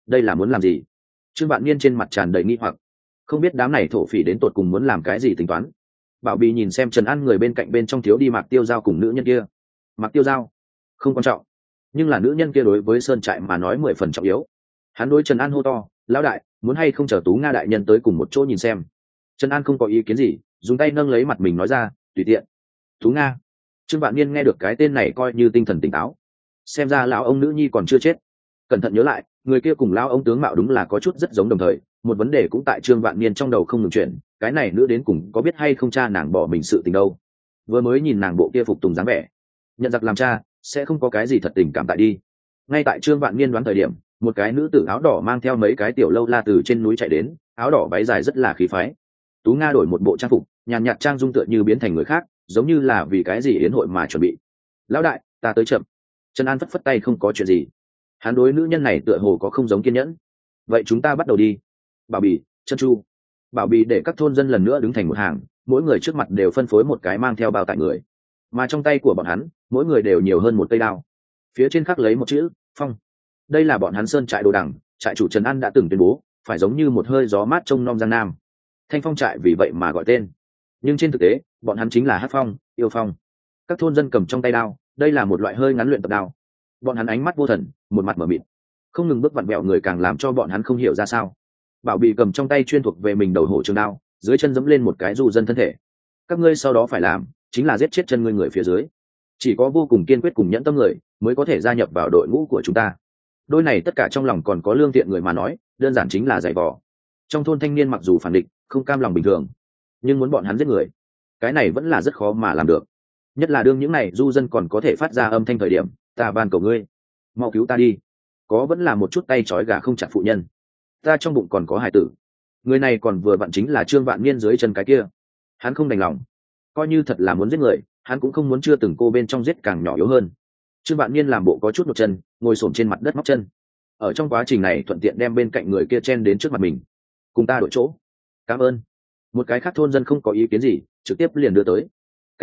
đây là muốn làm gì? Trương Vạn Niên trên mặt tràn đầy nghi hoặc, không biết đám này thổ phỉ đến tột cùng muốn làm cái gì tính toán. Bảo Bì nhìn xem Trần An người bên cạnh bên trong thiếu đi Mạc Tiêu Giao cùng nữ nhân kia. Mạc Tiêu Giao không quan trọng, nhưng là nữ nhân kia đối với sơn trại mà nói mười phần trọng yếu. Hắn đối Trần An hô to, lão đại, muốn hay không chờ Tú Nga đại nhân tới cùng một chỗ nhìn xem. Trần An không có ý kiến gì, dùng tay nâng lấy mặt mình nói ra, tùy tiện. Tú Nga. Trương Vạn Niên nghe được cái tên này coi như tinh thần tỉnh táo, xem ra lão ông nữ nhi còn chưa chết. Cẩn thận nhớ lại, người kia cùng lão ông tướng mạo đúng là có chút rất giống đồng thời, một vấn đề cũng tại Trương Vạn Niên trong đầu không ngừng chuyển, cái này nữ đến cùng có biết hay không cha nàng bỏ mình sự tình đâu. Vừa mới nhìn nàng bộ kia phục tùng dáng vẻ, nhận giặc làm cha sẽ không có cái gì thật tình cảm tại đi. Ngay tại Trương Vạn Niên đoán thời điểm, một cái nữ tử áo đỏ mang theo mấy cái tiểu lâu la từ trên núi chạy đến, áo đỏ váy dài rất là khí phái. Tú Nga đổi một bộ trang phục, nhàn nhạt trang dung tựa như biến thành người khác, giống như là vì cái gì yến hội mà chuẩn bị. Lão đại, ta tới chậm. Trần An phất phất tay không có chuyện gì. Hắn đối nữ nhân này tựa hồ có không giống kiên nhẫn. Vậy chúng ta bắt đầu đi. Bảo Bì, Chân Chu. Bảo Bì để các thôn dân lần nữa đứng thành một hàng, mỗi người trước mặt đều phân phối một cái mang theo bao tải người, mà trong tay của bọn hắn mỗi người đều nhiều hơn một cây đao, phía trên khắc lấy một chữ Phong. Đây là bọn hắn sơn trại đồ đằng, trại chủ Trần An đã từng tuyên bố phải giống như một hơi gió mát trông nom Giang Nam, Thanh Phong trại vì vậy mà gọi tên. Nhưng trên thực tế bọn hắn chính là Hát Phong, Yêu Phong. Các thôn dân cầm trong tay đao, đây là một loại hơi ngắn luyện tập đao. Bọn hắn ánh mắt vô thần, một mặt mở mịt, không ngừng bước vặn vẹo người càng làm cho bọn hắn không hiểu ra sao. Bảo Bì cầm trong tay chuyên thuộc về mình đầu hổ trường đao, dưới chân dẫm lên một cái du dân thân thể. Các ngươi sau đó phải làm chính là giết chết chân ngươi người phía dưới. Chỉ có vô cùng kiên quyết cùng nhẫn tâm người mới có thể gia nhập vào đội ngũ của chúng ta. Đôi này tất cả trong lòng còn có lương thiện người mà nói, đơn giản chính là giày vò. Trong thôn thanh niên mặc dù phản địch, không cam lòng bình thường, nhưng muốn bọn hắn giết người, cái này vẫn là rất khó mà làm được. Nhất là đương những này du dân còn có thể phát ra âm thanh thời điểm, ta van cầu ngươi, mau cứu ta đi. Có vẫn là một chút tay trói gà không chặt phụ nhân. Ta trong bụng còn có hài tử. Người này còn vừa vặn chính là Trương Vạn Niên dưới chân cái kia. Hắn không đành lòng, coi như thật là muốn giết người, hắn cũng không muốn chưa từng cô bên trong giết càng nhỏ yếu hơn. Trương Vạn Niên làm bộ có chút một chân, ngồi xổm trên mặt đất móc chân. Ở trong quá trình này thuận tiện đem bên cạnh người kia chen đến trước mặt mình. Cùng ta đổi chỗ. Cảm ơn. Một cái khác thôn dân không có ý kiến gì, trực tiếp liền đưa tới.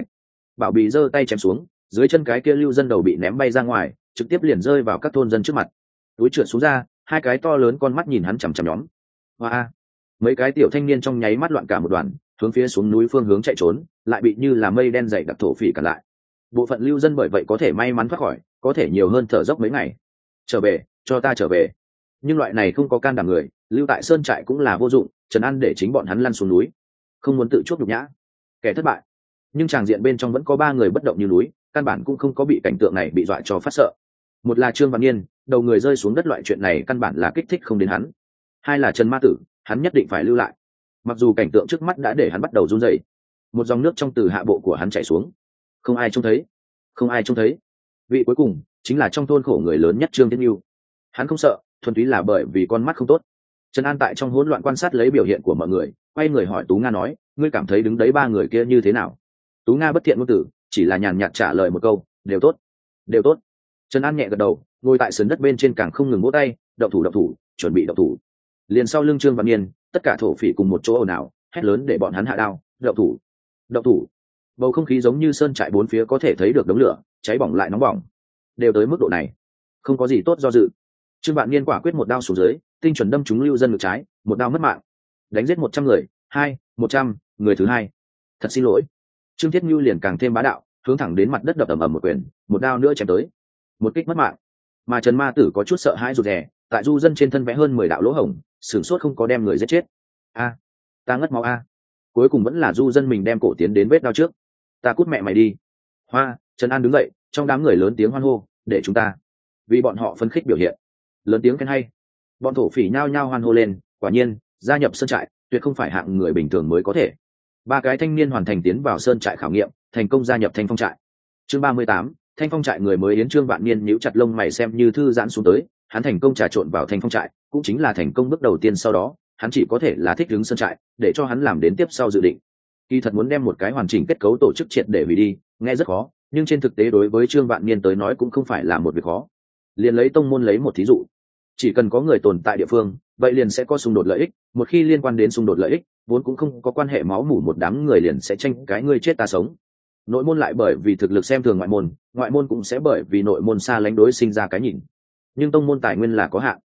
Bảo Bì giơ tay chém xuống, dưới chân cái kia lưu dân đầu bị ném bay ra ngoài, trực tiếp liền rơi vào các thôn dân trước mặt. Túi trượt xuống ra, hai cái to lớn con mắt nhìn hắn chằm chằm nhóm. Hoa! Mấy cái tiểu thanh niên trong nháy mắt loạn cả một đoàn, hướng phía xuống núi phương hướng chạy trốn, lại bị như là mây đen dày đặc thổ phỉ cản lại. Bộ phận lưu dân bởi vậy có thể may mắn thoát khỏi, có thể nhiều hơn thở dốc mấy ngày. Trở về, cho ta trở về. Nhưng loại này không có can đảm người, lưu tại sơn trại cũng là vô dụng, Trần An để chính bọn hắn lăn xuống núi, không muốn tự chuốc nhục nhã. Kẻ thất bại. Nhưng tràng diện bên trong vẫn có ba người bất động như núi, căn bản cũng không có bị cảnh tượng này bị dọa cho phát sợ. Một là Trương Vạn Niên, đầu người rơi xuống đất, loại chuyện này căn bản là kích thích không đến hắn. Hai là Trần Ma Tử, hắn nhất định phải lưu lại. Mặc dù cảnh tượng trước mắt đã để hắn bắt đầu run rẩy, một dòng nước trong từ hạ bộ của hắn chảy xuống, không ai trông thấy, không ai trông thấy. Vị cuối cùng chính là trong thôn khổ người lớn nhất Trương Thiên Nhu. Hắn không sợ, thuần túy là bởi vì con mắt không tốt. Trần An tại trong hỗn loạn quan sát lấy biểu hiện của mọi người, quay người hỏi Tú Nga nói, ngươi cảm thấy đứng đấy ba người kia như thế nào? Tú Nga bất thiện ngôn tử, chỉ là nhàn nhạt trả lời một câu, đều tốt, đều tốt. Trần An nhẹ gật đầu, ngồi tại sườn đất bên trên càng không ngừng vỗ tay, động thủ động thủ, chuẩn bị động thủ. Liền sau lưng Trương Vạn Niên, tất cả thổ phỉ cùng một chỗ ồn ào, hét lớn để bọn hắn hạ đao, động thủ, động thủ. Bầu không khí giống như sơn trại bốn phía có thể thấy được đống lửa, cháy bỏng lại nóng bỏng. Đều tới mức độ này, không có gì tốt do dự. Trương Vạn Niên quả quyết một đao xuống dưới, tinh chuẩn đâm trúng lưu dân ngực trái, một đao mất mạng. Đánh giết một trăm người, hai, một trăm, người thứ hai. Thật xin lỗi. Trương Thiết Nhu liền càng thêm bá đạo, hướng thẳng đến mặt đất đập ầm ầm một quyền, một đao nữa chém tới. Một kích mất mạng. Mà Trần Ma Tử có chút sợ hãi rụt rè, tại du dân trên thân vẽ hơn mười đạo lỗ hổng, sửng sốt không có đem người giết chết. A, ta ngất máu a. Cuối cùng vẫn là du dân mình đem cổ tiến đến vết đao trước. Ta cút mẹ mày đi. Hoa, Trần An đứng dậy, trong đám người lớn tiếng hoan hô, để chúng ta. Vì bọn họ phấn khích biểu hiện, lớn tiếng khen hay. Bọn thổ phỉ nhao nhao hoan hô lên, quả nhiên, gia nhập sơn trại, tuyệt không phải hạng người bình thường mới có thể. Ba cái thanh niên hoàn thành tiến vào sơn trại khảo nghiệm, thành công gia nhập Thanh Phong trại. Chương ba mươi tám, Thanh Phong trại người mới yến. Trương Vạn Niên nhíu chặt lông mày xem như thư giãn xuống tới, hắn thành công trà trộn vào Thanh Phong trại, cũng chính là thành công bước đầu tiên, sau đó, hắn chỉ có thể là thích ứng sơn trại, để cho hắn làm đến tiếp sau dự định. Kỳ thật muốn đem một cái hoàn chỉnh kết cấu tổ chức triệt để hủy đi, nghe rất khó, nhưng trên thực tế đối với Trương Vạn Niên tới nói cũng không phải là một việc khó. Liền lấy tông môn lấy một thí dụ, chỉ cần có người tồn tại địa phương, vậy liền sẽ có xung đột lợi ích, một khi liên quan đến xung đột lợi ích, vốn cũng không có quan hệ máu mủ, một đám người liền sẽ tranh cái ngươi chết ta sống. Nội môn lại bởi vì thực lực xem thường ngoại môn, ngoại môn cũng sẽ bởi vì nội môn xa lánh đối sinh ra cái nhìn. Nhưng tông môn tài nguyên là có hạn,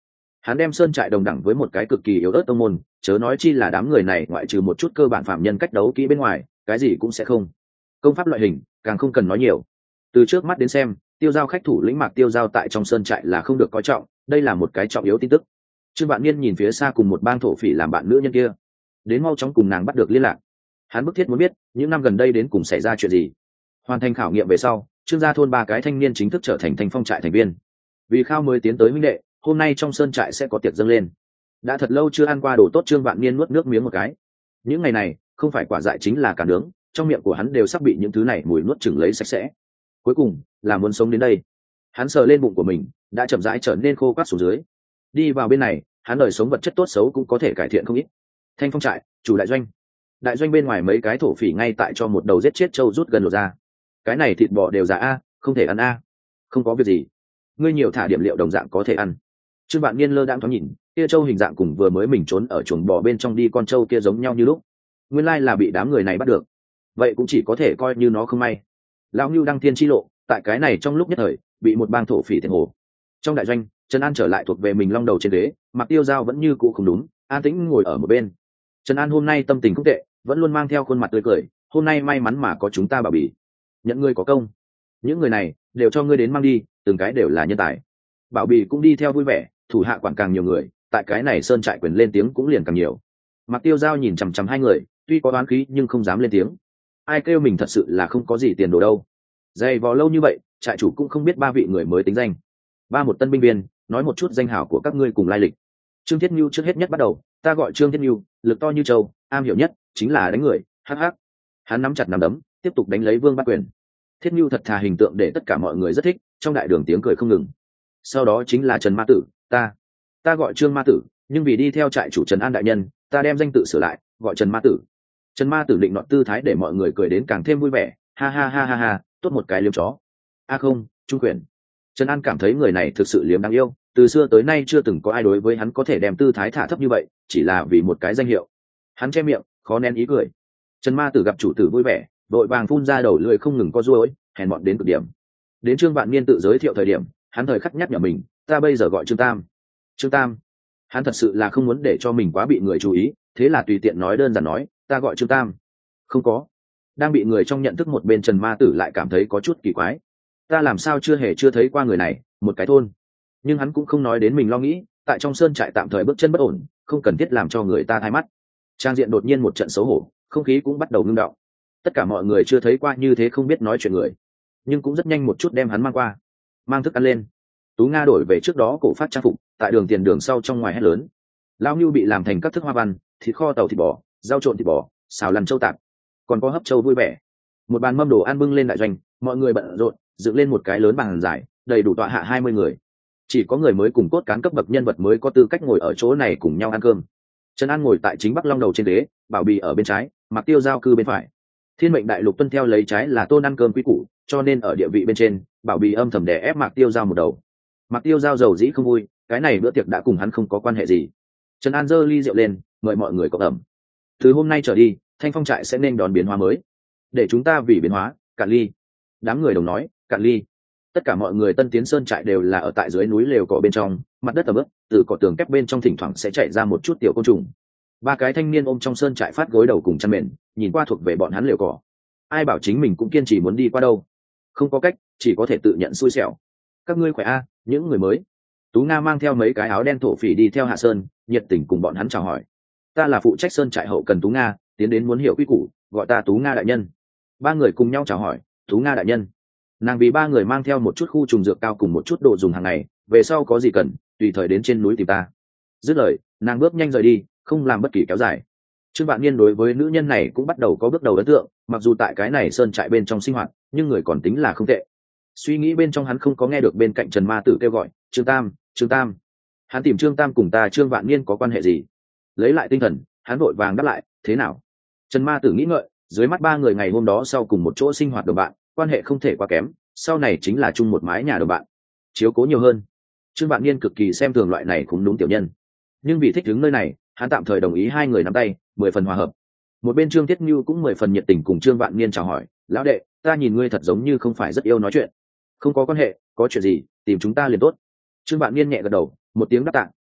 Hắn đem sơn trại đồng đẳng với một cái cực kỳ yếu ớt tông môn, chớ nói chi là đám người này ngoại trừ một chút cơ bản phạm nhân cách đấu kỹ bên ngoài cái gì cũng sẽ không. Công pháp loại hình càng không cần nói nhiều. Từ trước mắt đến xem, tiêu giao khách thủ lĩnh Mạc Tiêu Giao tại trong sơn trại là không được coi trọng, đây là một cái trọng yếu tin tức. Trương Vạn Niên nhìn phía xa cùng một bang thổ phỉ làm bạn nữ nhân kia, đến mau chóng cùng nàng bắt được liên lạc. Hắn bức thiết muốn biết những năm gần đây đến cùng xảy ra chuyện gì. Hoàn thành khảo nghiệm về sau, Trương gia thôn ba cái thanh niên chính thức trở thành Thanh Phong trại thành viên. Vì khao mới tiến tới huynh đệ, hôm nay trong sơn trại sẽ có tiệc dâng lên. Đã thật lâu chưa ăn qua đồ tốt, Trương Vạn Niên nuốt nước miếng một cái. Những ngày này không phải quả dại chính là cả nướng, trong miệng của hắn đều sắp bị những thứ này mùi nuốt chửng lấy sạch sẽ. Cuối cùng là muốn sống đến đây. Hắn sờ lên bụng của mình, đã chậm rãi trở nên khô quắt xuống dưới. Đi vào bên này, hắn đời sống vật chất tốt xấu cũng có thể cải thiện không ít. Thanh Phong trại chủ đại doanh, đại doanh bên ngoài mấy cái thổ phỉ ngay tại cho một đầu giết chết trâu rút gần lột ra. Cái này thịt bò đều già a, không thể ăn a. Không có việc gì, ngươi nhiều thả điểm liệu đồng dạng có thể ăn. Trương Vạn Niên lơ đãng thoáng nhìn, kia trâu hình dạng cùng vừa mới mình trốn ở chuồng bò bên trong đi con trâu kia giống nhau như lúc. Nguyên lai là bị đám người này bắt được, vậy cũng chỉ có thể coi như nó không may. Lão Ngưu đăng thiên chi lộ, tại cái này trong lúc nhất thời bị một bang thổ phỉ thiệt hồ. Trong đại doanh, Trần An trở lại thuộc về mình long đầu trên ghế, Mạc Tiêu Giao vẫn như cũ không đúng, an tĩnh ngồi ở một bên. Trần An hôm nay tâm tình không tệ, vẫn luôn mang theo khuôn mặt tươi cười, hôm nay may mắn mà có chúng ta bảo bì, nhận ngươi có công, những người này đều cho ngươi đến mang đi, từng cái đều là nhân tài. Bảo bì cũng đi theo vui vẻ, thủ hạ quản càng nhiều người, tại cái này sơn trại quyền lên tiếng cũng liền càng nhiều. Mạc Tiêu Giao nhìn chằm chằm hai người, tuy có đoán khí nhưng không dám lên tiếng. Ai kêu mình thật sự là không có gì tiền đồ đâu. Dày vò lâu như vậy, trại chủ cũng không biết ba vị người mới tính danh. Ba một tân binh viên, nói một chút danh hảo của các ngươi cùng lai lịch. Trương Thiết Nhu trước hết nhất bắt đầu, ta gọi Trương Thiết Nhu, lực to như trâu, am hiểu nhất chính là đánh người, hắc hắc. Hắn nắm chặt nắm đấm, tiếp tục đánh lấy Vương Bát Quyền. Thiết Nhu thật thà hình tượng để tất cả mọi người rất thích, trong đại đường tiếng cười không ngừng. Sau đó chính là Trần Ma Tử, ta, ta gọi Trương Ma Tử, nhưng vì đi theo trại chủ Trần An đại nhân, ta đem danh tự sửa lại, gọi Trần Ma Tử. Trần Ma Tử định nọt tư thái để mọi người cười đến càng thêm vui vẻ, ha ha ha ha ha, tốt một cái liếm chó. A không, Trung Quyền. Trần An cảm thấy người này thực sự liếm đáng yêu, từ xưa tới nay chưa từng có ai đối với hắn có thể đem tư thái thả thấp như vậy, chỉ là vì một cái danh hiệu. Hắn che miệng, khó nén ý cười. Trần Ma Tử gặp chủ tử vui vẻ, đội vàng phun ra đầu lưỡi không ngừng co duỗi, hèn mọn đến cực điểm. Đến Trương Vạn Niên tự giới thiệu thời điểm, hắn thời khắc nhắc nhở mình, ta bây giờ gọi Trương Tam. Trương Tam. Hắn thật sự là không muốn để cho mình quá bị người chú ý, thế là tùy tiện nói đơn giản nói, ta gọi Trương Tam. Không có. Đang bị người trong nhận thức một bên Trần Ma Tử lại cảm thấy có chút kỳ quái. Ta làm sao chưa hề chưa thấy qua người này, một cái thôn. Nhưng hắn cũng không nói đến mình lo nghĩ, tại trong sơn trại tạm thời bước chân bất ổn, không cần thiết làm cho người ta thay mắt. Trang diện đột nhiên một trận xấu hổ, không khí cũng bắt đầu ngưng động. Tất cả mọi người chưa thấy qua như thế không biết nói chuyện người, nhưng cũng rất nhanh một chút đem hắn mang qua, mang thức ăn lên. Tú Nga đổi về trước đó cổ phát trang phục, tại đường tiền đường sau trong ngoài hét lớn. Lao Nhu bị làm thành các thức hoa văn, thịt kho tàu thịt bò, rau trộn thịt bò, xào lăn châu tạp, còn có hấp châu vui vẻ. Một bàn mâm đồ ăn bưng lên đại doanh, mọi người bận rộn dựng lên một cái lớn bàn dài, đầy đủ tọa hạ hai mươi người. Chỉ có người mới cùng cốt cán cấp bậc nhân vật mới có tư cách ngồi ở chỗ này cùng nhau ăn cơm. Trần An ngồi tại chính bắc long đầu trên ghế, Bảo Bì ở bên trái, Mạc Tiêu Giao cư bên phải. Thiên mệnh đại lục tuân theo lấy trái là tôn ăn cơm quý củ, cho nên ở địa vị bên trên, Bảo Bì âm thầm đè ép Mạc Tiêu Giao một đầu. Mạc Tiêu Giao giàu dĩ không vui, cái này bữa tiệc đã cùng hắn không có quan hệ gì. Trần An giơ ly rượu lên, mời mọi người cộng ẩm. Từ hôm nay trở đi, Thanh Phong trại sẽ nên đón biến hóa mới. Để chúng ta vì biến hóa, cạn ly. Đám người đồng nói, cạn ly. Tất cả mọi người Tân Tiến Sơn trại đều là ở tại dưới núi lều cỏ bên trong, mặt đất ẩm ướt, từ cỏ tường kép bên trong thỉnh thoảng sẽ chạy ra một chút tiểu côn trùng. Ba cái thanh niên ôm trong sơn trại phát gối đầu cùng chăn mền, nhìn qua thuộc về bọn hắn lều cỏ. Ai bảo chính mình cũng kiên trì muốn đi qua đâu? Không có cách, chỉ có thể tự nhận xui xẻo. Các ngươi khỏe a, những người mới. Tú Nga mang theo mấy cái áo đen thổ phỉ đi theo Hạ Sơn, nhiệt tình cùng bọn hắn chào hỏi. Ta là phụ trách sơn trại hậu cần Tú Nga, tiến đến muốn hiểu quy củ, gọi ta Tú Nga đại nhân. Ba người cùng nhau chào hỏi, Tú Nga đại nhân. Nàng vì ba người mang theo một chút khu trùng dược cao cùng một chút đồ dùng hàng ngày, về sau có gì cần tùy thời đến trên núi tìm ta. Dứt lời, nàng bước nhanh rời đi, không làm bất kỳ kéo dài. Trương Vạn Niên đối với nữ nhân này cũng bắt đầu có bước đầu ấn tượng, mặc dù tại cái này sơn trại bên trong sinh hoạt, nhưng người còn tính là không tệ. Suy nghĩ bên trong hắn không có nghe được bên cạnh Trần Ma Tử kêu gọi, Trương Tam, Trương Tam. Hắn tìm Trương Tam cùng ta Trương Vạn Niên có quan hệ gì? Lấy lại tinh thần, hắn vội vàng đáp lại, thế nào? Trần Ma Tử nghĩ ngợi, dưới mắt ba người ngày hôm đó sau cùng một chỗ sinh hoạt đồng bạn, quan hệ không thể quá kém, sau này chính là chung một mái nhà đồng bạn, chiếu cố nhiều hơn. Trương Vạn Niên cực kỳ xem thường loại này cũng đúng tiểu nhân, nhưng vì thích đứng nơi này, hắn tạm thời đồng ý hai người nắm tay, mười phần hòa hợp. Một bên Trương Thiết Nhu cũng mười phần nhiệt tình cùng Trương Vạn Niên chào hỏi, lão đệ, ta nhìn ngươi thật giống như không phải rất yêu nói chuyện. Không có quan hệ, có chuyện gì tìm chúng ta liền tốt. Trương Vạn Niên nhẹ gật đầu, một tiếng đáp tạ,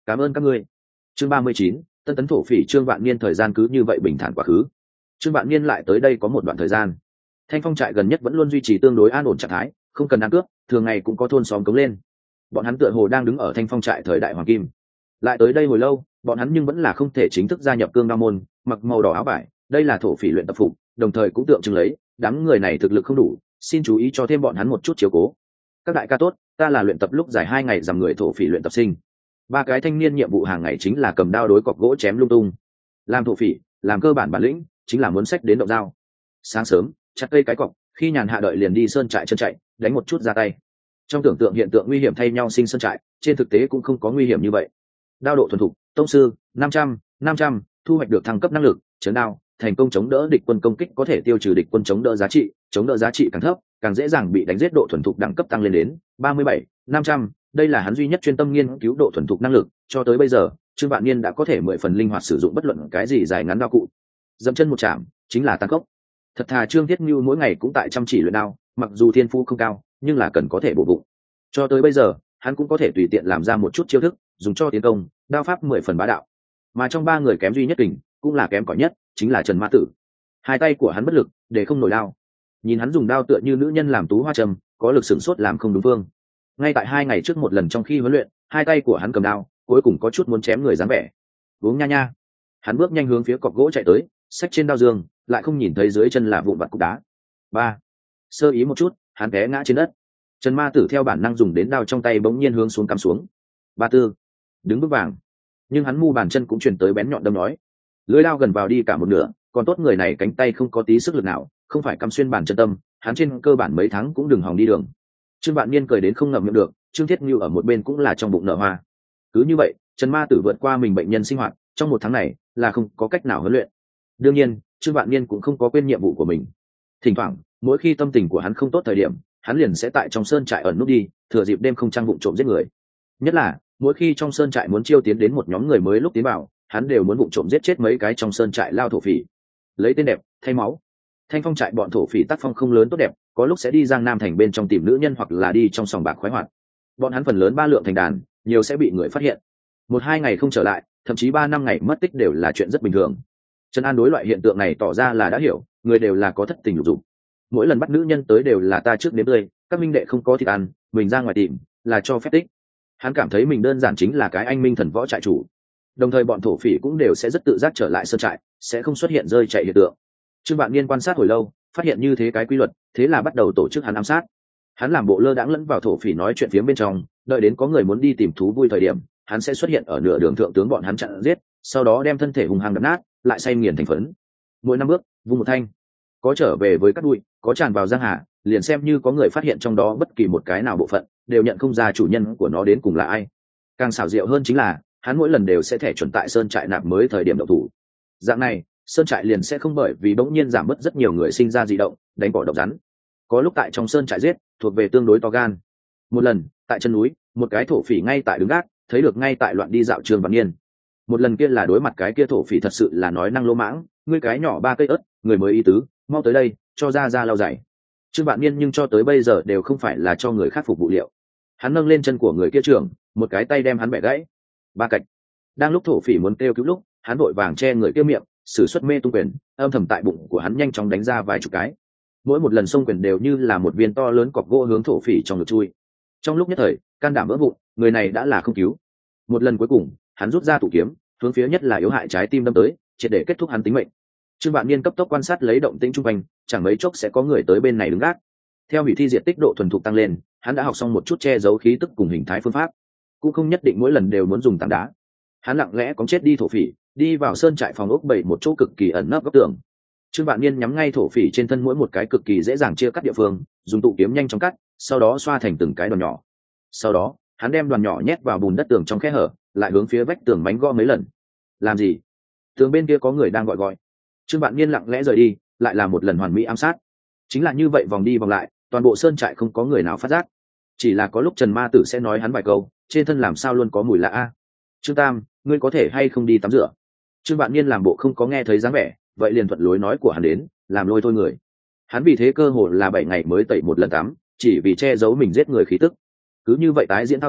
cảm ơn các ngươi. Chương ba mươi chín, tân tấn thổ phỉ. Trương Vạn Niên thời gian cứ như vậy bình thản quá khứ. Trương Vạn Niên lại tới đây có một đoạn thời gian. Thanh Phong trại gần nhất vẫn luôn duy trì tương đối an ổn trạng thái, không cần ăn cướp, thường ngày cũng có thôn xóm cống lên. Bọn hắn tựa hồ đang đứng ở Thanh Phong trại thời đại hoàng kim. Lại tới đây hồi lâu, bọn hắn nhưng vẫn là không thể chính thức gia nhập Cương Đao môn, mặc màu đỏ áo vải, đây là thổ phỉ luyện tập phục, đồng thời cũng tượng trưng lấy đám người này thực lực không đủ, xin chú ý cho thêm bọn hắn một chút chiếu cố. Các đại ca tốt, ta là luyện tập lúc dài hai ngày dằm người thổ phỉ luyện tập sinh. Ba cái thanh niên nhiệm vụ hàng ngày chính là cầm đao đối cọc gỗ chém lung tung. Làm thổ phỉ, làm cơ bản bản lĩnh, chính là muốn sách đến động dao. Sáng sớm, chặt cây cái cọc, khi nhàn hạ đợi liền đi sơn trại chân chạy, đánh một chút ra tay. Trong tưởng tượng hiện tượng nguy hiểm thay nhau sinh sơn trại, trên thực tế cũng không có nguy hiểm như vậy. Đao độ thuần thục, tông sư, năm trăm, năm trăm, thu hoạch được thăng cấp năng lực, chấn đao, thành công chống đỡ địch quân công kích có thể tiêu trừ địch quân chống đỡ giá trị, chống đỡ giá trị càng thấp, càng dễ dàng bị đánh giết, độ thuần thục đẳng cấp tăng lên đến ba mươi bảy, năm trăm. Đây là hắn duy nhất chuyên tâm nghiên cứu độ thuần thục năng lực, cho tới bây giờ, Trương Vạn Niên đã có thể mười phần linh hoạt sử dụng bất luận cái gì dài ngắn đao cụ. Dậm chân một chạm, chính là tăng cốc. Thật thà Trương Thiết Nưu mỗi ngày cũng tại chăm chỉ luyện đao, mặc dù thiên phú không cao, nhưng là cần có thể bổ bụng. Cho tới bây giờ, hắn cũng có thể tùy tiện làm ra một chút chiêu thức, dùng cho tiến công, đao pháp mười phần bá đạo. Mà trong ba người kém duy nhất kình, cũng là kém cỏi nhất, chính là Trần Ma Tử. Hai tay của hắn bất lực, để không nổi đao. Nhìn hắn dùng đao tựa như nữ nhân làm tú hoa trầm, có lực sửng sốt làm không đúng phương. Ngay tại hai ngày trước một lần trong khi huấn luyện, hai tay của hắn cầm đao, cuối cùng có chút muốn chém người dáng vẻ. Uống nha nha. Hắn bước nhanh hướng phía cọc gỗ chạy tới, xách trên đao giường, lại không nhìn thấy dưới chân là vụn vặt cục đá. Ba. Sơ ý một chút, hắn té ngã trên đất. Trần Ma Tử theo bản năng dùng đến đao trong tay bỗng nhiên hướng xuống cắm xuống. Ba tư. Đứng bước vàng. Nhưng hắn mu bàn chân cũng truyền tới bén nhọn đâm nói. Lưỡi đao gần vào đi cả một nửa, còn tốt người này cánh tay không có tí sức lực nào, không phải cắm xuyên bàn chân tâm, hắn trên cơ bản mấy tháng cũng đừng hòng đi đường. Trương Vạn Niên cười đến không ngậm miệng được, Trương Thiết Nưu ở một bên cũng là trong bụng nở hoa. Cứ như vậy, Trần Ma Tử vượt qua mình bệnh nhân sinh hoạt, trong một tháng này là không có cách nào huấn luyện. Đương nhiên, Trương Vạn Niên cũng không có quên nhiệm vụ của mình. Thỉnh thoảng, mỗi khi tâm tình của hắn không tốt thời điểm, hắn liền sẽ tại trong sơn trại ẩn núp đi, thừa dịp đêm không trang vụng trộm giết người. Nhất là, mỗi khi trong sơn trại muốn chiêu tiến đến một nhóm người mới lúc tiến vào, hắn đều muốn vụng trộm giết chết mấy cái trong sơn trại lao thổ phỉ. Lấy tên đẹp, thay máu. Thanh Phong trại bọn thổ phỉ tác phong không lớn tốt đẹp, có lúc sẽ đi Giang Nam thành bên trong tìm nữ nhân hoặc là đi trong sòng bạc khoái hoạt. Bọn hắn phần lớn ba lượng thành đàn, nhiều sẽ bị người phát hiện. Một hai ngày không trở lại, thậm chí ba năm ngày mất tích đều là chuyện rất bình thường. Trần An đối loại hiện tượng này tỏ ra là đã hiểu, người đều là có thất tình lục dục. Mỗi lần bắt nữ nhân tới đều là ta trước đến tươi, các minh đệ không có thịt ăn, mình ra ngoài tìm, là cho phép tích. Hắn cảm thấy mình đơn giản chính là cái anh minh thần võ trại chủ. Đồng thời bọn thổ phỉ cũng đều sẽ rất tự giác trở lại sơn trại, sẽ không xuất hiện rơi chạy hiện tượng. Trương Vạn Niên quan sát hồi lâu, phát hiện như thế cái quy luật, thế là bắt đầu tổ chức hắn ám sát. Hắn làm bộ lơ đãng lẫn vào thổ phỉ nói chuyện phía bên trong, đợi đến có người muốn đi tìm thú vui thời điểm, hắn sẽ xuất hiện ở nửa đường thượng tướng bọn hắn chặn giết, sau đó đem thân thể hung hăng đập nát, lại xay nghiền thành phấn. Mỗi năm bước, vung một thanh, có trở về với cát bụi, có tràn vào giang hà, liền xem như có người phát hiện trong đó bất kỳ một cái nào bộ phận, đều nhận không ra chủ nhân của nó đến cùng là ai. Càng xảo diệu hơn chính là, hắn mỗi lần đều sẽ thẻ chuẩn tại sơn trại nạp mới thời điểm động thủ. Dạng này, sơn trại liền sẽ không bởi vì bỗng nhiên giảm bớt rất nhiều người sinh ra dị động, đánh bỏ độc rắn. Có lúc tại trong sơn trại giết, thuộc về tương đối to gan. Một lần, tại chân núi, một cái thổ phỉ ngay tại đứng gác, thấy được ngay tại loạn đi dạo Trương Vạn Niên. Một lần kia là đối mặt cái kia thổ phỉ thật sự là nói năng lỗ mãng, ngươi cái nhỏ ba cây ớt, người mới ý tứ, mau tới đây, cho ra ra lau giày. Trương Vạn Niên nhưng cho tới bây giờ đều không phải là cho người khác phục vụ liệu. Hắn nâng lên chân của người kia trưởng, một cái tay đem hắn bẻ gãy. Ba cạch. Đang lúc thổ phỉ muốn kêu cứu lúc, hắn vội vàng che người kia miệng, sử xuất mê tung quyền, âm thầm tại bụng của hắn nhanh chóng đánh ra vài chục cái. Mỗi một lần xông quyền đều như là một viên to lớn cọc gỗ hướng thổ phỉ trong ngực chui. Trong lúc nhất thời, can đảm vỡ vụn, người này đã là không cứu. Một lần cuối cùng, hắn rút ra tụ kiếm, hướng phía nhất là yếu hại trái tim đâm tới, triệt để kết thúc hắn tính mệnh. Trương Vạn Niên cấp tốc quan sát lấy động tĩnh chung quanh, chẳng mấy chốc sẽ có người tới bên này đứng gác. Theo hủy thi diệt tích độ thuần thục tăng lên, hắn đã học xong một chút che giấu khí tức cùng hình thái phương pháp, cũng không nhất định mỗi lần đều muốn dùng tảng đá. Hắn lặng lẽ cóng chết đi thổ phỉ, đi vào sơn trại phòng ốc bảy một chỗ cực kỳ ẩn nấp góc tường. Trương Vạn Niên nhắm ngay thổ phỉ trên thân mỗi một cái cực kỳ dễ dàng chia cắt địa phương, dùng tụ kiếm nhanh chóng cắt, sau đó xoa thành từng cái đoàn nhỏ. Sau đó, hắn đem đoàn nhỏ nhét vào bùn đất tường trong khe hở, lại hướng phía vách tường mánh gõ mấy lần. Làm gì? Tường bên kia có người đang gọi gọi. Trương Vạn Niên lặng lẽ rời đi, lại là một lần hoàn mỹ ám sát. Chính là như vậy vòng đi vòng lại, toàn bộ sơn trại không có người nào phát giác. Chỉ là có lúc Trần Ma Tử sẽ nói hắn vài câu, trên thân làm sao luôn có mùi lạ a. Trương Tam, ngươi có thể hay không đi tắm rửa? Trương Vạn Niên làm bộ không có nghe thấy dáng vẻ, vậy liền thuận lối nói của hắn đến, làm lôi thôi người. Hắn vì thế cơ hội là bảy ngày mới tẩy một lần tắm, chỉ vì che giấu mình giết người khí tức. Cứ như vậy tái diễn thao tác,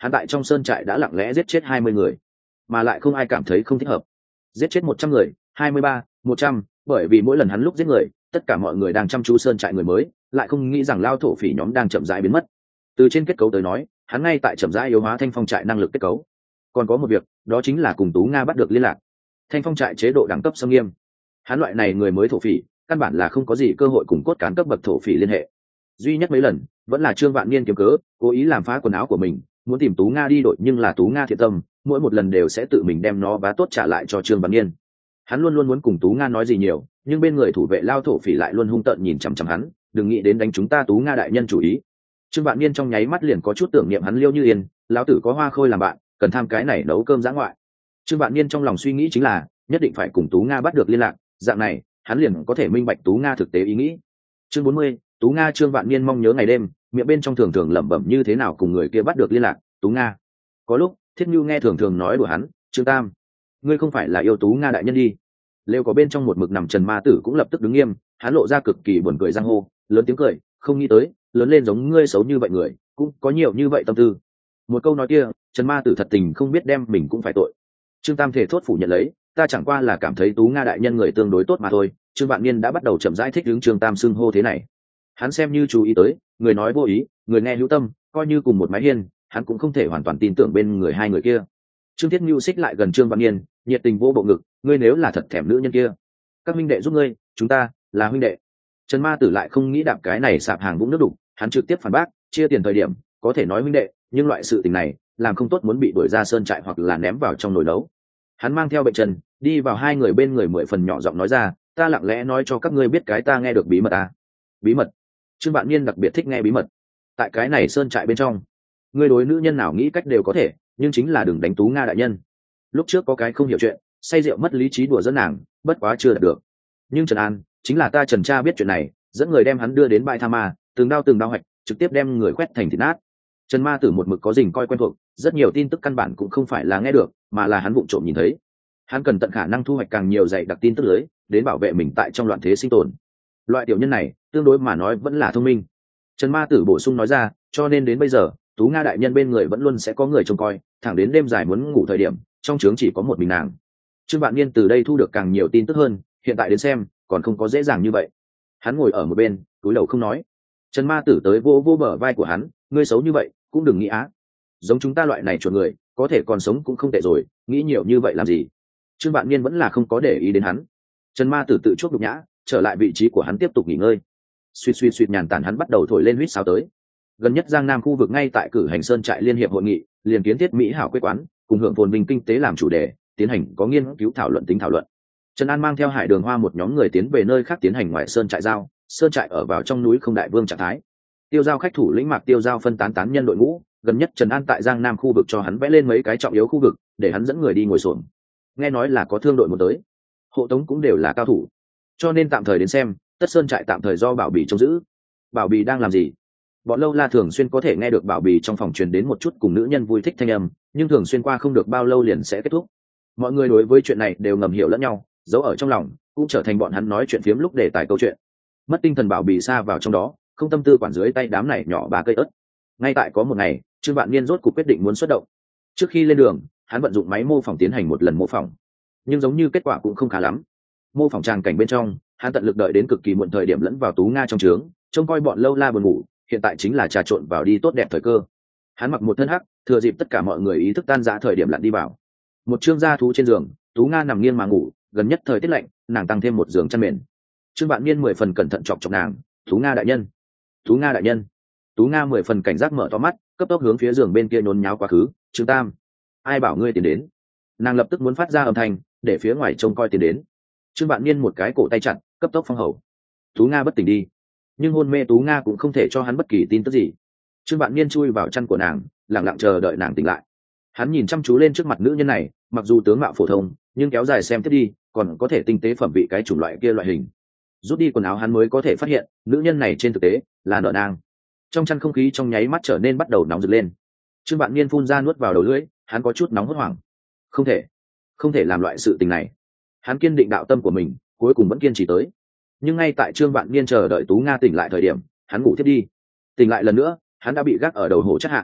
hắn tại trong sơn trại đã lặng lẽ giết chết hai mươi người, mà lại không ai cảm thấy không thích hợp. Giết chết một trăm người, hai mươi ba, một trăm, bởi vì mỗi lần hắn lúc giết người, tất cả mọi người đang chăm chú sơn trại người mới, lại không nghĩ rằng lao thổ phỉ nhóm đang chậm rãi biến mất. Từ trên kết cấu tới nói, hắn ngay tại chậm rãi yếu hóa Thanh Phong trại năng lực kết cấu. Còn có một việc, đó chính là cùng Tú Nga bắt được liên lạc. Thanh Phong trại chế độ đẳng cấp xâm nghiêm, hắn loại này người mới thổ phỉ, căn bản là không có gì cơ hội cùng cốt cán cấp bậc thổ phỉ liên hệ. Duy nhất mấy lần, vẫn là Trương Vạn Niên kiếm cớ, cố ý làm phá quần áo của mình, muốn tìm Tú Nga đi đội, nhưng là Tú Nga thiện tâm, mỗi một lần đều sẽ tự mình đem nó bá tốt trả lại cho Trương Vạn Niên. Hắn luôn luôn muốn cùng Tú Nga nói gì nhiều, nhưng bên người thủ vệ lao thổ phỉ lại luôn hung tợn nhìn chằm chằm hắn, đừng nghĩ đến đánh chúng ta Tú Nga đại nhân chủ ý. Trương Vạn Niên trong nháy mắt liền có chút tưởng niệm hắn Liêu Như Yên, lão tử có Hoa Khôi làm bạn, cần tham cái này nấu cơm dã ngoại. Trương Vạn Niên trong lòng suy nghĩ chính là, nhất định phải cùng Tú Nga bắt được liên lạc, dạng này, hắn liền có thể minh bạch Tú Nga thực tế ý nghĩ. Chương bốn mươi, Tú Nga. Trương Vạn Niên mong nhớ ngày đêm, miệng bên trong thường thường lẩm bẩm như thế nào cùng người kia bắt được liên lạc, Tú Nga. Có lúc, Thiết Nhu nghe thường thường nói đùa hắn, Trương Tam, ngươi không phải là yêu Tú Nga đại nhân đi. Lều có bên trong một mực nằm Trần Ma Tử cũng lập tức đứng nghiêm, hắn lộ ra cực kỳ buồn cười giang hô, lớn tiếng cười, không nghĩ tới, lớn lên giống ngươi xấu như vậy người, cũng có nhiều như vậy tâm tư. Một câu nói kia, Trần Ma Tử thật tình không biết đem mình cũng phải tội. Trương Tam thể thốt phủ nhận lấy, ta chẳng qua là cảm thấy Tú Nga đại nhân người tương đối tốt mà thôi. Trương Vạn Niên đã bắt đầu chậm rãi thích ứng Trương Tam xưng hô thế này. Hắn xem như chú ý tới, người nói vô ý, người nghe hữu tâm, coi như cùng một mái hiên, hắn cũng không thể hoàn toàn tin tưởng bên người hai người kia. Trương Thiết Nhu xích lại gần Trương Vạn Niên, nhiệt tình vô bộ ngực, ngươi nếu là thật thèm nữ nhân kia, các huynh đệ giúp ngươi, chúng ta là huynh đệ. Trần Ma Tử lại không nghĩ đạp cái này sạp hàng vũng nước đục, hắn trực tiếp phản bác, chia tiền thời điểm có thể nói huynh đệ, nhưng loại sự tình này làm không tốt muốn bị đuổi ra sơn trại hoặc là ném vào trong nồi nấu. Hắn mang theo bệnh trần đi vào hai người bên người, mười phần nhỏ giọng nói ra, ta lặng lẽ nói cho các ngươi biết cái ta nghe được bí mật à. Bí mật? Trương Vạn Niên đặc biệt thích nghe bí mật. Tại cái này sơn trại bên trong, ngươi đối nữ nhân nào nghĩ cách đều có thể, nhưng chính là đừng đánh Tú Nga đại nhân. Lúc trước có cái không hiểu chuyện, say rượu mất lý trí đùa dẫn nàng, bất quá chưa đạt được. Nhưng Trần An, chính là ta Trần cha biết chuyện này, dẫn người đem hắn đưa đến bãi tha ma, từng đao từng đao hạch, trực tiếp đem người quét thành thịt nát. Trần Ma Tử một mực có dình coi quen thuộc, rất nhiều tin tức căn bản cũng không phải là nghe được, mà là hắn vụng trộm nhìn thấy. Hắn cần tận khả năng thu hoạch càng nhiều dày đặc tin tức lưới, đến bảo vệ mình tại trong loạn thế sinh tồn. Loại tiểu nhân này, tương đối mà nói vẫn là thông minh. Trần Ma Tử bổ sung nói ra, cho nên đến bây giờ, Tú Nga đại nhân bên người vẫn luôn sẽ có người trông coi, thẳng đến đêm dài muốn ngủ thời điểm, trong trướng chỉ có một mình nàng. Trương Vạn Niên từ đây thu được càng nhiều tin tức hơn, hiện tại đến xem, còn không có dễ dàng như vậy. Hắn ngồi ở một bên, cúi đầu không nói. Trần Ma Tử tới vô vô bờ vai của hắn, ngươi xấu như vậy, cũng đừng nghĩ á. Giống chúng ta loại này chuột người, có thể còn sống cũng không tệ rồi, nghĩ nhiều như vậy làm gì? Trương Vạn Niên vẫn là không có để ý đến hắn. Trần Ma Tử tự chuốc nhục nhã, trở lại vị trí của hắn tiếp tục nghỉ ngơi. Suýt suýt suýt nhàn tản hắn bắt đầu thổi lên huýt sáo tới. Gần nhất Giang Nam khu vực ngay tại cử hành sơn trại liên hiệp hội nghị, liền kiến thiết mỹ hảo quê quán, cùng hưởng phồn vinh kinh tế làm chủ đề, tiến hành có nghiên cứu thảo luận tính thảo luận. Trần An mang theo Hải Đường Hoa một nhóm người tiến về nơi khác tiến hành ngoại sơn trại giao, sơn trại ở vào trong núi không đại vương trạng thái. Tiêu giao khách thủ lĩnh Mạc Tiêu giao phân tán tán nhân đội ngũ, gần nhất Trần An tại Giang Nam khu vực cho hắn vẽ lên mấy cái trọng yếu khu vực, để hắn dẫn người đi ngồi xổm. Nghe nói là có thương đội một tới, hộ tống cũng đều là cao thủ, cho nên tạm thời đến xem, tất sơn trại tạm thời do Bảo Bì trông giữ. Bảo Bì đang làm gì? Bọn Lâu La thường xuyên có thể nghe được Bảo Bì trong phòng truyền đến một chút cùng nữ nhân vui thích thanh âm, nhưng thường xuyên qua không được bao lâu liền sẽ kết thúc. Mọi người đối với chuyện này đều ngầm hiểu lẫn nhau, giấu ở trong lòng, cũng trở thành bọn hắn nói chuyện phiếm lúc đề tài câu chuyện. Mất tinh thần Bảo Bì xa vào trong đó, không tâm tư quản dưới tay đám này nhỏ ba cây ớt. Ngay tại có một ngày, Trương Vạn Niên rốt cuộc quyết định muốn xuất động. Trước khi lên đường, hắn vận dụng máy mô phỏng tiến hành một lần mô phỏng, nhưng giống như kết quả cũng không khá lắm. Mô phỏng tràng cảnh bên trong, hắn tận lực đợi đến cực kỳ muộn thời điểm lẫn vào Tú Nga trong trướng, trông coi bọn Lâu La buồn ngủ, hiện tại chính là trà trộn vào đi tốt đẹp thời cơ. Hắn mặc một thân hắc, thừa dịp tất cả mọi người ý thức tan rã thời điểm lặn đi vào. Một trương gia thú trên giường, Tú Nga nằm nghiêng mà ngủ, gần nhất thời tiết lạnh, nàng tăng thêm một giường chăn mền. Trương Vạn Niên mười phần cẩn thận chọc chọc nàng, Tú Nga đại nhân, Tú Nga đại nhân. Tú Nga mười phần cảnh giác mở to mắt, cấp tốc hướng phía giường bên kia nhốn nháo quá khứ. Trương Tam, ai bảo ngươi tiến đến? Nàng lập tức muốn phát ra âm thanh, để phía ngoài trông coi tiến đến. Trương Vạn Niên một cái cổ tay chặt, cấp tốc phong hầu. Tú Nga bất tỉnh đi, nhưng hôn mê Tú Nga cũng không thể cho hắn bất kỳ tin tức gì. Trương Vạn Niên chui vào chăn của nàng, lặng lặng chờ đợi nàng tỉnh lại. Hắn nhìn chăm chú lên trước mặt nữ nhân này, mặc dù tướng mạo phổ thông, nhưng kéo dài xem tiếp đi, còn có thể tinh tế phẩm vị cái chủng loại kia loại hình. Rút đi quần áo hắn mới có thể phát hiện, nữ nhân này trên thực tế là nợ nang. Trong chăn không khí trong nháy mắt trở nên bắt đầu nóng rực lên. Trương Vạn Niên phun ra nuốt vào đầu lưỡi, hắn có chút nóng hốt hoảng. Không thể, không thể làm loại sự tình này. Hắn kiên định đạo tâm của mình, cuối cùng vẫn kiên trì tới. Nhưng ngay tại Trương Vạn Niên chờ đợi Tú Nga tỉnh lại thời điểm, hắn ngủ thiếp đi. Tỉnh lại lần nữa, hắn đã bị gác ở đầu hổ chắc hạng.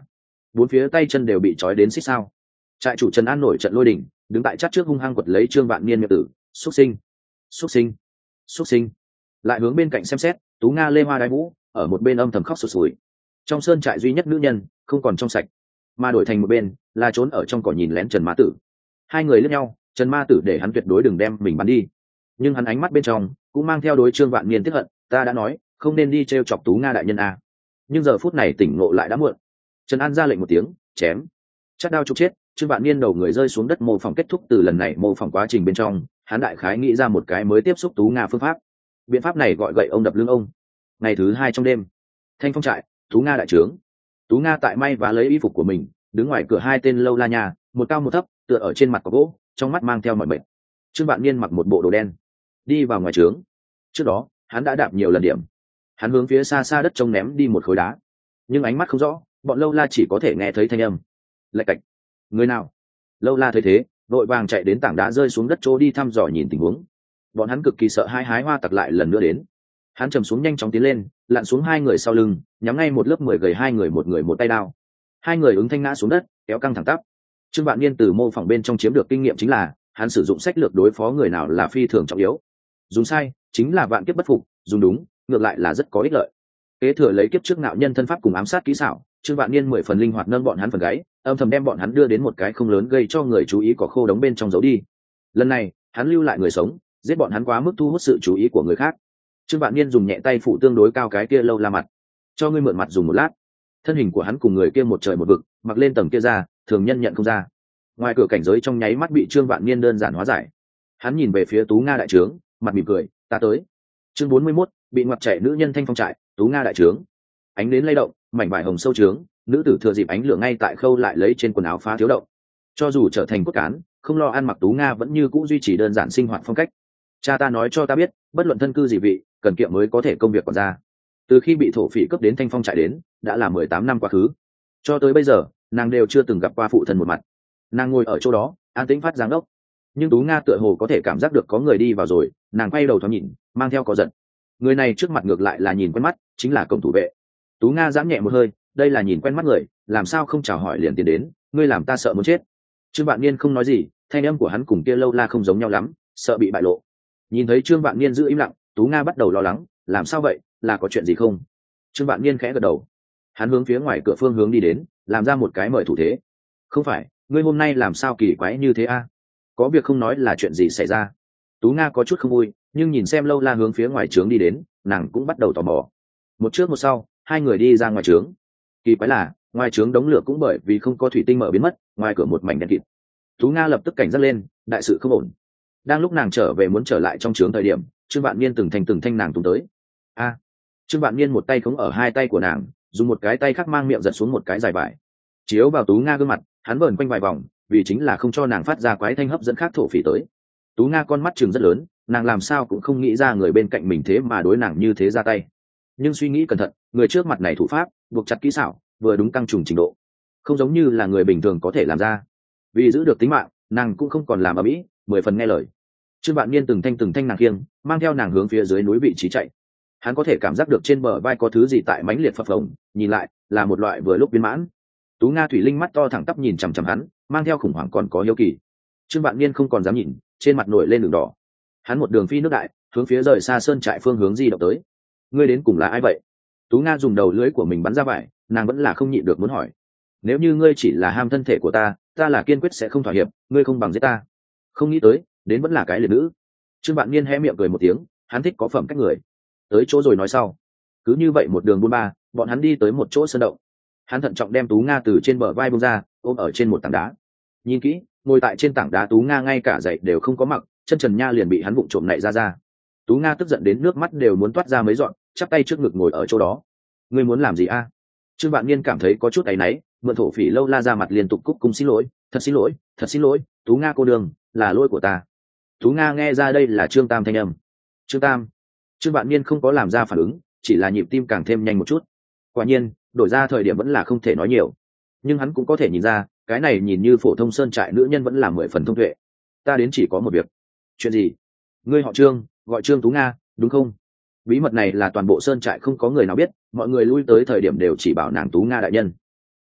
bốn phía tay chân đều bị trói đến xích sao. Trại chủ Trần An nổi trận lôi đình, đứng tại chát trước hung hăng quật lấy Trương Vạn Niên miệng tử. Xuất sinh, xuất sinh, xuất sinh. Lại hướng bên cạnh xem xét, Tú Nga lê hoa đái vũ ở một bên âm thầm khóc sụt sùi. Trong sơn trại duy nhất nữ nhân không còn trong sạch, mà đổi thành một bên là trốn ở trong cỏ nhìn lén Trần Ma Tử. Hai người liếc nhau, Trần Ma Tử để hắn tuyệt đối đừng đem mình bắn đi, nhưng hắn ánh mắt bên trong cũng mang theo đối Trương Vạn Niên tiếc hận. Ta đã nói không nên đi trêu chọc Tú Nga đại nhân à. Nhưng giờ phút này tỉnh ngộ lại đã muộn. Trần An ra lệnh một tiếng, chém. Chát đao trục chết. Trương Vạn Niên đầu người rơi xuống đất. Mô phỏng kết thúc. Từ lần này mô phỏng quá trình bên trong, hắn đại khái nghĩ ra một cái mới tiếp xúc Tú Nga phương pháp. Biện pháp này gọi gậy ông đập lưng ông. Ngày thứ hai trong đêm, Thanh Phong trại, Tú Nga đại trướng. Tú Nga tại may và lấy y phục của mình, đứng ngoài cửa hai tên lâu la nhà, một cao một thấp, tựa ở trên mặt có gỗ, trong mắt mang theo mọi mệt. Trương Vạn Niên mặc một bộ đồ đen, đi vào ngoài trướng. Trước đó hắn đã đạp nhiều lần điểm. Hắn hướng phía xa xa đất trông ném đi một khối đá, nhưng ánh mắt không rõ, bọn lâu la chỉ có thể nghe thấy thanh âm lạch cạch. Người nào? Lâu la thấy thế vội vàng chạy đến tảng đá rơi xuống đất chỗ đi thăm dò nhìn tình huống. Bọn hắn cực kỳ sợ hai hái hoa tặc lại lần nữa đến. Hắn trầm xuống nhanh chóng tiến lên, lặn xuống hai người sau lưng, nhắm ngay một lớp mười gầy hai người, một người một tay đao. Hai người ứng thanh ngã xuống đất, kéo căng thẳng tắp. Trương Vạn Niên từ mô phỏng bên trong chiếm được kinh nghiệm chính là hắn sử dụng sách lược đối phó người nào là phi thường trọng yếu. Dùng sai chính là vạn kiếp bất phục, dùng đúng ngược lại là rất có ích lợi. Kế thừa lấy kiếp trước ngạo nhân thân pháp cùng ám sát kỹ xảo, Trương Vạn Niên mười phần linh hoạt nâng bọn hắn phần gáy, âm thầm đem bọn hắn đưa đến một cái không lớn gây cho người chú ý cỏ khô đống bên trong giấu đi. Lần này hắn lưu lại người sống, giết bọn hắn quá mức thu hút sự chú ý của người khác. Trương Vạn Niên dùng nhẹ tay phụ tương đối cao cái kia lâu la mặt, cho ngươi mượn mặt dùng một lát. Thân hình của hắn cùng người kia một trời một vực, mặc lên tầng kia ra, thường nhân nhận không ra. Ngoài cửa cảnh giới trong nháy mắt bị Trương Vạn Niên đơn giản hóa giải. Hắn nhìn về phía Tú Nga đại trướng, mặt mỉm cười, ta tới. Chương bốn mươi mốt, bị ngoặt chạy nữ nhân Thanh Phong trại, Tú Nga đại trướng. Ánh đến lay động, mảnh vải hồng sâu trướng, nữ tử thừa dịp ánh lửa ngay tại khâu lại lấy trên quần áo phá thiếu động. Cho dù trở thành cốt cán, không lo ăn mặc, Tú Nga vẫn như cũ duy trì đơn giản sinh hoạt phong cách. Cha ta nói cho ta biết, bất luận thân cư gì vị, cần kiệm mới có thể công việc còn ra. Từ khi bị thổ phỉ cướp đến Thanh Phong trại đến, đã là mười tám năm quá khứ. Cho tới bây giờ, nàng đều chưa từng gặp qua phụ thân một mặt. Nàng ngồi ở chỗ đó, an tĩnh phát giáng ốc. Nhưng Tú Nga tựa hồ có thể cảm giác được có người đi vào rồi, nàng quay đầu thoáng nhìn, mang theo có giận. Người này trước mặt ngược lại là nhìn quen mắt, chính là công thủ vệ. Tú Nga giãm nhẹ một hơi, đây là nhìn quen mắt người, làm sao không chào hỏi liền tiến đến, ngươi làm ta sợ muốn chết. Trương Vạn Niên không nói gì, thanh âm của hắn cùng kia lâu la không giống nhau lắm, sợ bị bại lộ. Nhìn thấy Trương Vạn Niên giữ im lặng, Tú Nga bắt đầu lo lắng, làm sao vậy, là có chuyện gì không? Trương Vạn Niên khẽ gật đầu. Hắn hướng phía ngoài cửa phương hướng đi đến, làm ra một cái mời thủ thế. Không phải, ngươi hôm nay làm sao kỳ quái như thế a? Có việc không nói là chuyện gì xảy ra? Tú Nga có chút không vui, nhưng nhìn xem lâu la hướng phía ngoài trướng đi đến, nàng cũng bắt đầu tò mò. Một trước một sau, hai người đi ra ngoài trướng. Kỳ quái là, ngoài trướng đống lửa cũng bởi vì không có thủy tinh mở biến mất, ngoài cửa một mảnh đen kịt. Tú Nga lập tức cảnh giác lên, đại sự không ổn. Đang lúc nàng trở về muốn trở lại trong trướng thời điểm, Trương Vạn Niên từng thành từng thanh nàng tung tới. A! Trương Vạn Niên một tay khống ở hai tay của nàng, dùng một cái tay khác mang miệng giật xuống một cái dài vải, chiếu vào Tú Nga gương mặt, hắn vờn quanh vài vòng, vì chính là không cho nàng phát ra quái thanh hấp dẫn khác thổ phỉ tới. Tú Nga con mắt trừng rất lớn, nàng làm sao cũng không nghĩ ra người bên cạnh mình thế mà đối nàng như thế ra tay. Nhưng suy nghĩ cẩn thận, người trước mặt này thủ pháp buộc chặt kỹ xảo, vừa đúng căng trùng trình độ, không giống như là người bình thường có thể làm ra. Vì giữ được tính mạng, nàng cũng không còn làm ở mỹ, mười phần nghe lời. Trương Vạn Niên từng thanh từng thanh nàng kiêng, mang theo nàng hướng phía dưới núi vị trí chạy. Hắn có thể cảm giác được trên bờ vai có thứ gì tại mãnh liệt phập phồng, nhìn lại là một loại vừa lúc viên mãn. Tú Nga thủy linh mắt to thẳng tắp nhìn chằm chằm hắn, mang theo khủng hoảng còn có hiếu kỳ. Trương Vạn Niên không còn dám nhìn, trên mặt nổi lên đường đỏ. Hắn một đường phi nước đại, hướng phía rời xa sơn trại phương hướng di động tới. Ngươi đến cùng là ai vậy? Tú Nga dùng đầu lưỡi của mình bắn ra vải, nàng vẫn là không nhịn được muốn hỏi. Nếu như ngươi chỉ là ham thân thể của ta, ta là kiên quyết sẽ không thỏa hiệp, ngươi không bằng giết ta. Không nghĩ tới, đến vẫn là cái liệt nữ. Trương Vạn Niên hé miệng cười một tiếng, hắn thích có phẩm cách người. Tới chỗ rồi nói sau. Cứ như vậy một đường buôn ba, bọn hắn đi tới một chỗ sơn động. Hắn thận trọng đem Tú Nga từ trên bờ vai buông ra, ôm ở trên một tảng đá. Nhìn kỹ, ngồi tại trên tảng đá Tú Nga ngay cả giày đều không có mặc, chân trần nha liền bị hắn vụng trộm nạy ra ra. Tú Nga tức giận đến nước mắt đều muốn toát ra mấy giọt, chắp tay trước ngực ngồi ở chỗ đó. Ngươi muốn làm gì a? Trương Vạn Niên cảm thấy có chút áy náy, mượn thổ phỉ lâu la ra mặt liên tục cúc cung xin lỗi, thật xin lỗi, thật xin lỗi, Tú Nga cô đường, là lỗi của ta. Tú Nga nghe ra đây là Trương Tam thanh âm. Trương Tam. Trương Vạn Niên không có làm ra phản ứng, chỉ là nhịp tim càng thêm nhanh một chút. Quả nhiên, đổi ra thời điểm vẫn là không thể nói nhiều, nhưng hắn cũng có thể nhìn ra, cái này nhìn như phổ thông sơn trại nữ nhân vẫn là mười phần thông tuệ. Ta đến chỉ có một việc. Chuyện gì? Ngươi họ Trương, gọi Trương Tú Nga, đúng không? Bí mật này là toàn bộ sơn trại không có người nào biết, mọi người lui tới thời điểm đều chỉ bảo nàng Tú Nga đại nhân.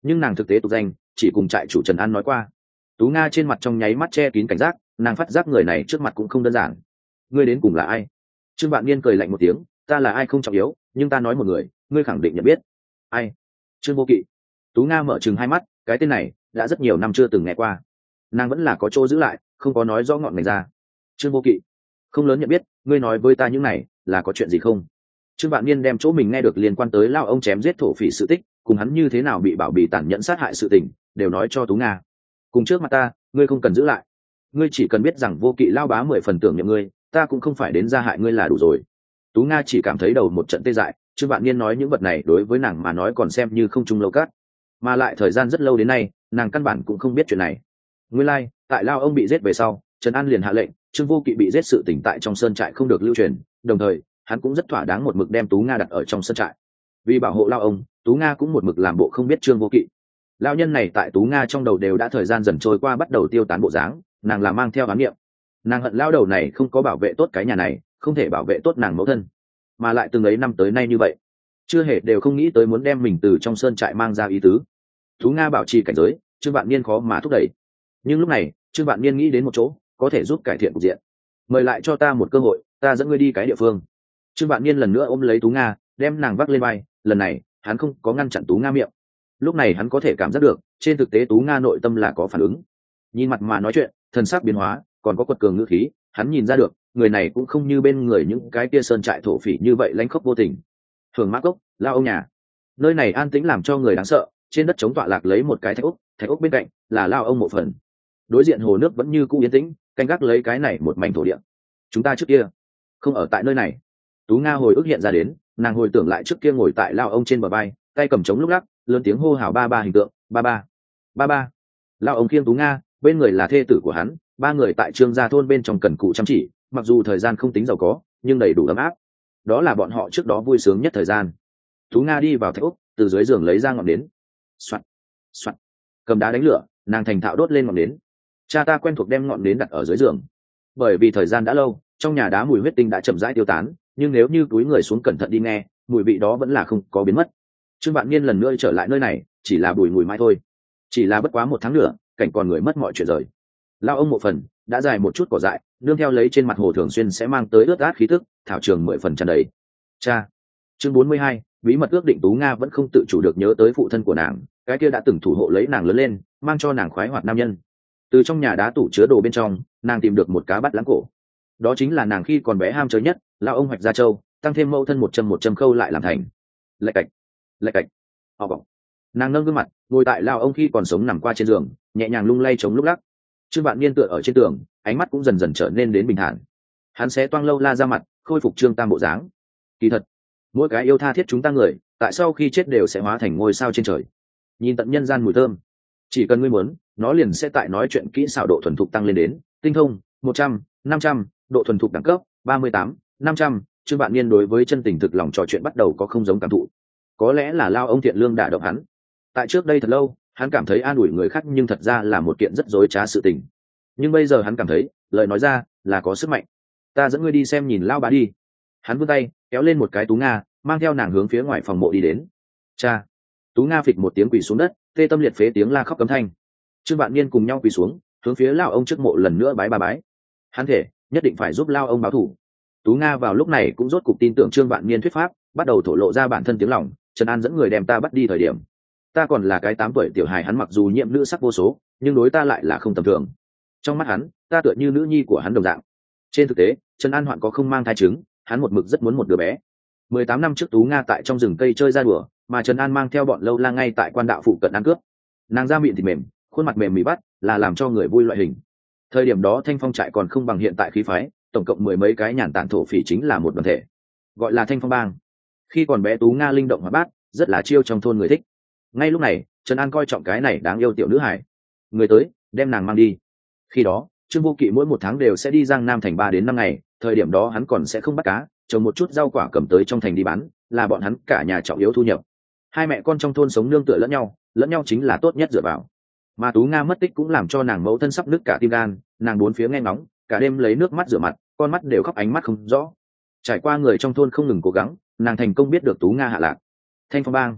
nhưng nàng thực tế tục danh chỉ cùng trại chủ Trần An nói qua. Tú Nga trên mặt trong nháy mắt che kín cảnh giác, nàng phát giác người này trước mặt cũng không đơn giản. Ngươi đến cùng là ai? Trương Vạn Niên cười lạnh một tiếng, ta là ai không trọng yếu, nhưng ta nói một người, ngươi khẳng định nhận biết. Ai? Trương Vô Kỵ. Tú Nga mở trừng hai mắt, cái tên này đã rất nhiều năm chưa từng nghe qua. Nàng vẫn là có chỗ giữ lại, không có nói rõ ngọn ngành ra. Trương Vô Kỵ, không lớn nhận biết, ngươi nói với ta những này là có chuyện gì không? Trương Vạn Niên đem chỗ mình nghe được liên quan tới lao ông chém giết thổ phỉ sự tích, cùng hắn như thế nào bị bảo bì tàn nhẫn sát hại sự tình, đều nói cho Tú Nga. Cùng trước mặt ta, ngươi không cần giữ lại, ngươi chỉ cần biết rằng Vô Kỵ lao bá mười phần tưởng nhậm ngươi, ta cũng không phải đến gia hại ngươi là đủ rồi. Tú Nga chỉ cảm thấy đầu một trận tê dại, Trương Vạn Niên nói những vật này đối với nàng mà nói còn xem như không trung lâu cát, mà lại thời gian rất lâu đến nay, nàng căn bản cũng không biết chuyện này. Nguyên lai, like, tại lao ông bị giết về sau, Trần An liền hạ lệnh, Trương Vô Kỵ bị giết sự tỉnh tại trong sơn trại không được lưu truyền, đồng thời, hắn cũng rất thỏa đáng một mực đem Tú Nga đặt ở trong sơn trại. Vì bảo hộ lao ông, Tú Nga cũng một mực làm bộ không biết Trương Vô Kỵ. Lao nhân này tại Tú Nga trong đầu đều đã thời gian dần trôi qua bắt đầu tiêu tán bộ dáng, nàng là mang theo ám niệm. Nàng hận lao đầu này không có bảo vệ tốt cái nhà này, không thể bảo vệ tốt nàng mẫu thân, mà lại từng ấy năm tới nay như vậy, chưa hề đều không nghĩ tới muốn đem mình từ trong sơn trại mang ra ý tứ. Tú Nga bảo trì cảnh giới, Trương Vạn Niên khó mà thúc đẩy. Nhưng lúc này, Trương Vạn Niên nghĩ đến một chỗ có thể giúp cải thiện cục diện. Mời lại cho ta một cơ hội, ta dẫn ngươi đi cái địa phương. Trương Vạn Niên lần nữa ôm lấy Tú Nga, đem nàng vác lên vai, lần này, hắn không có ngăn chặn Tú Nga miệng. Lúc này hắn có thể cảm giác được, trên thực tế Tú Nga nội tâm là có phản ứng. Nhìn mặt mà nói chuyện, thần sắc biến hóa, còn có quật cường ngữ khí, hắn nhìn ra được, người này cũng không như bên người những cái kia sơn trại thổ phỉ như vậy lánh khóc vô tình. Hưởng Mã Cốc, lao ông nhà. Nơi này an tĩnh làm cho người đáng sợ, trên đất chống tọa lạc lấy một cái thạch ốc, thạch ốc bên cạnh là lao ông mộ phần. Đối diện hồ nước vẫn như cũ yên tĩnh, canh gác lấy cái này một mảnh thổ địa. Chúng ta trước kia không ở tại nơi này. Tú Nga hồi ức hiện ra đến, nàng hồi tưởng lại trước kia ngồi tại lao ông trên bờ vai, tay cầm trống lúc lắc, lớn tiếng hô hào ba ba hình tượng, ba ba, ba ba. Lao ông khiêng Tú Nga, bên người là thê tử của hắn, ba người tại Trương gia thôn bên trong cần cù chăm chỉ, mặc dù thời gian không tính giàu có, nhưng đầy đủ ấm áp. Đó là bọn họ trước đó vui sướng nhất thời gian. Tú Nga đi vào thạch ốc, từ dưới giường lấy ra ngọn nến, soạt, soạt, cầm đá đánh lửa, nàng thành thạo đốt lên ngọn nến. Cha ta quen thuộc đem ngọn nến đặt ở dưới giường, bởi vì thời gian đã lâu, trong nhà đá mùi huyết tinh đã chậm rãi tiêu tán, nhưng nếu như túi người xuống cẩn thận đi nghe, mùi vị đó vẫn là không có biến mất. Trương Vạn Niên lần nữa trở lại nơi này, chỉ là bùi mùi mai thôi, chỉ là bất quá một tháng nữa, cảnh còn người mất mọi chuyện rồi. Lao ông mộ phần đã dài một chút cỏ dại, nương theo lấy trên mặt hồ thường xuyên sẽ mang tới ướt át khí tức, thảo trường mười phần tràn đầy. Cha. Chương bốn mươi hai, bí mật ước định. Tú Nga vẫn không tự chủ được nhớ tới phụ thân của nàng, cái kia đã từng thủ hộ lấy nàng lớn lên, mang cho nàng khoái hoạt nam nhân. Từ trong nhà đá tủ chứa đồ bên trong, nàng tìm được một cá bắt lãng cổ. Đó chính là nàng khi còn bé ham chơi nhất, lao ông hoạch gia châu, tăng thêm mẫu thân một châm một châm khâu lại làm thành. Lạch cạch, lạch cạch. Họ vọng. Nàng nâng gương mặt, ngồi tại lao ông khi còn sống nằm qua trên giường, nhẹ nhàng lung lay chống lúc lắc. Trương Vạn Niên tựa ở trên tường, ánh mắt cũng dần dần trở nên đến bình thản. Hắn sẽ toang lâu la ra mặt, khôi phục Trương Tam bộ dáng. Kỳ thật, mỗi cái yêu tha thiết chúng ta người, tại sau khi chết đều sẽ hóa thành ngôi sao trên trời. Nhìn tận nhân gian mùi thơm, chỉ cần ngươi muốn, nó liền sẽ tại nói chuyện kỹ xảo độ thuần thục tăng lên đến tinh thông một trăm, năm trăm, độ thuần thục đẳng cấp ba mươi tám, năm trăm. Trương Vạn Niên đối với chân tình thực lòng trò chuyện bắt đầu có không giống cảm thụ. Có lẽ là lao ông thiện lương đả động hắn. Tại trước đây thật lâu, hắn cảm thấy an ủi người khác nhưng thật ra là một kiện rất dối trá sự tình. Nhưng bây giờ hắn cảm thấy, lời nói ra là có sức mạnh. Ta dẫn ngươi đi xem nhìn lao bá đi. Hắn vươn tay kéo lên một cái Tú Nga, mang theo nàng hướng phía ngoài phòng mộ đi đến. Cha. Tú Nga phịch một tiếng quỳ xuống đất, tê tâm liệt phế tiếng la khóc cấm thanh. Trương Vạn Niên cùng nhau quỳ xuống, hướng phía lao ông trước mộ lần nữa bái ba bái. Hắn thể nhất định phải giúp lao ông báo thù. Tú Nga vào lúc này cũng rốt cục tin tưởng Trương Vạn Niên thuyết pháp, bắt đầu thổ lộ ra bản thân tiếng lòng. Trần An dẫn người đem ta bắt đi thời điểm, ta còn là cái tám tuổi tiểu hài, hắn mặc dù nhiễm nữ sắc vô số, nhưng đối ta lại là không tầm thường. Trong mắt hắn, ta tựa như nữ nhi của hắn đồng dạng. Trên thực tế, Trần An hoạn có không mang thai trứng, hắn một mực rất muốn một đứa bé. mười tám năm trước Tú Nga tại trong rừng cây chơi ra đùa, mà Trần An mang theo bọn lâu la ngay tại quan đạo phụ cận ăn cướp. Nàng da mịn thịt mềm, khuôn mặt mềm mỉ bắt, là làm cho người vui loại hình. Thời điểm đó Thanh Phong trại còn không bằng hiện tại khí phái, tổng cộng mười mấy cái nhàn tản thổ phỉ chính là một đoàn thể, gọi là Thanh Phong bang. Khi còn bé Tú Nga linh động hoạt bát, rất là chiêu trong thôn người thích. Ngay lúc này, Trần An coi trọng cái này đáng yêu tiểu nữ hải. Người tới, đem nàng mang đi. Khi đó, Trương Vô Kỵ mỗi một tháng đều sẽ đi Giang Nam thành ba đến năm ngày, thời điểm đó hắn còn sẽ không bắt cá, trồng một chút rau quả cầm tới trong thành đi bán, là bọn hắn cả nhà trọng yếu thu nhập. Hai mẹ con trong thôn sống nương tựa lẫn nhau, lẫn nhau chính là tốt nhất dựa vào. Mà Tú Nga mất tích cũng làm cho nàng mẫu thân sắp nứt cả tim gan, nàng bốn phía nghe ngóng, cả đêm lấy nước mắt rửa mặt, con mắt đều khóc ánh mắt không rõ. Trải qua người trong thôn không ngừng cố gắng, nàng thành công biết được Tú Nga hạ lạc. Thanh Phong bang,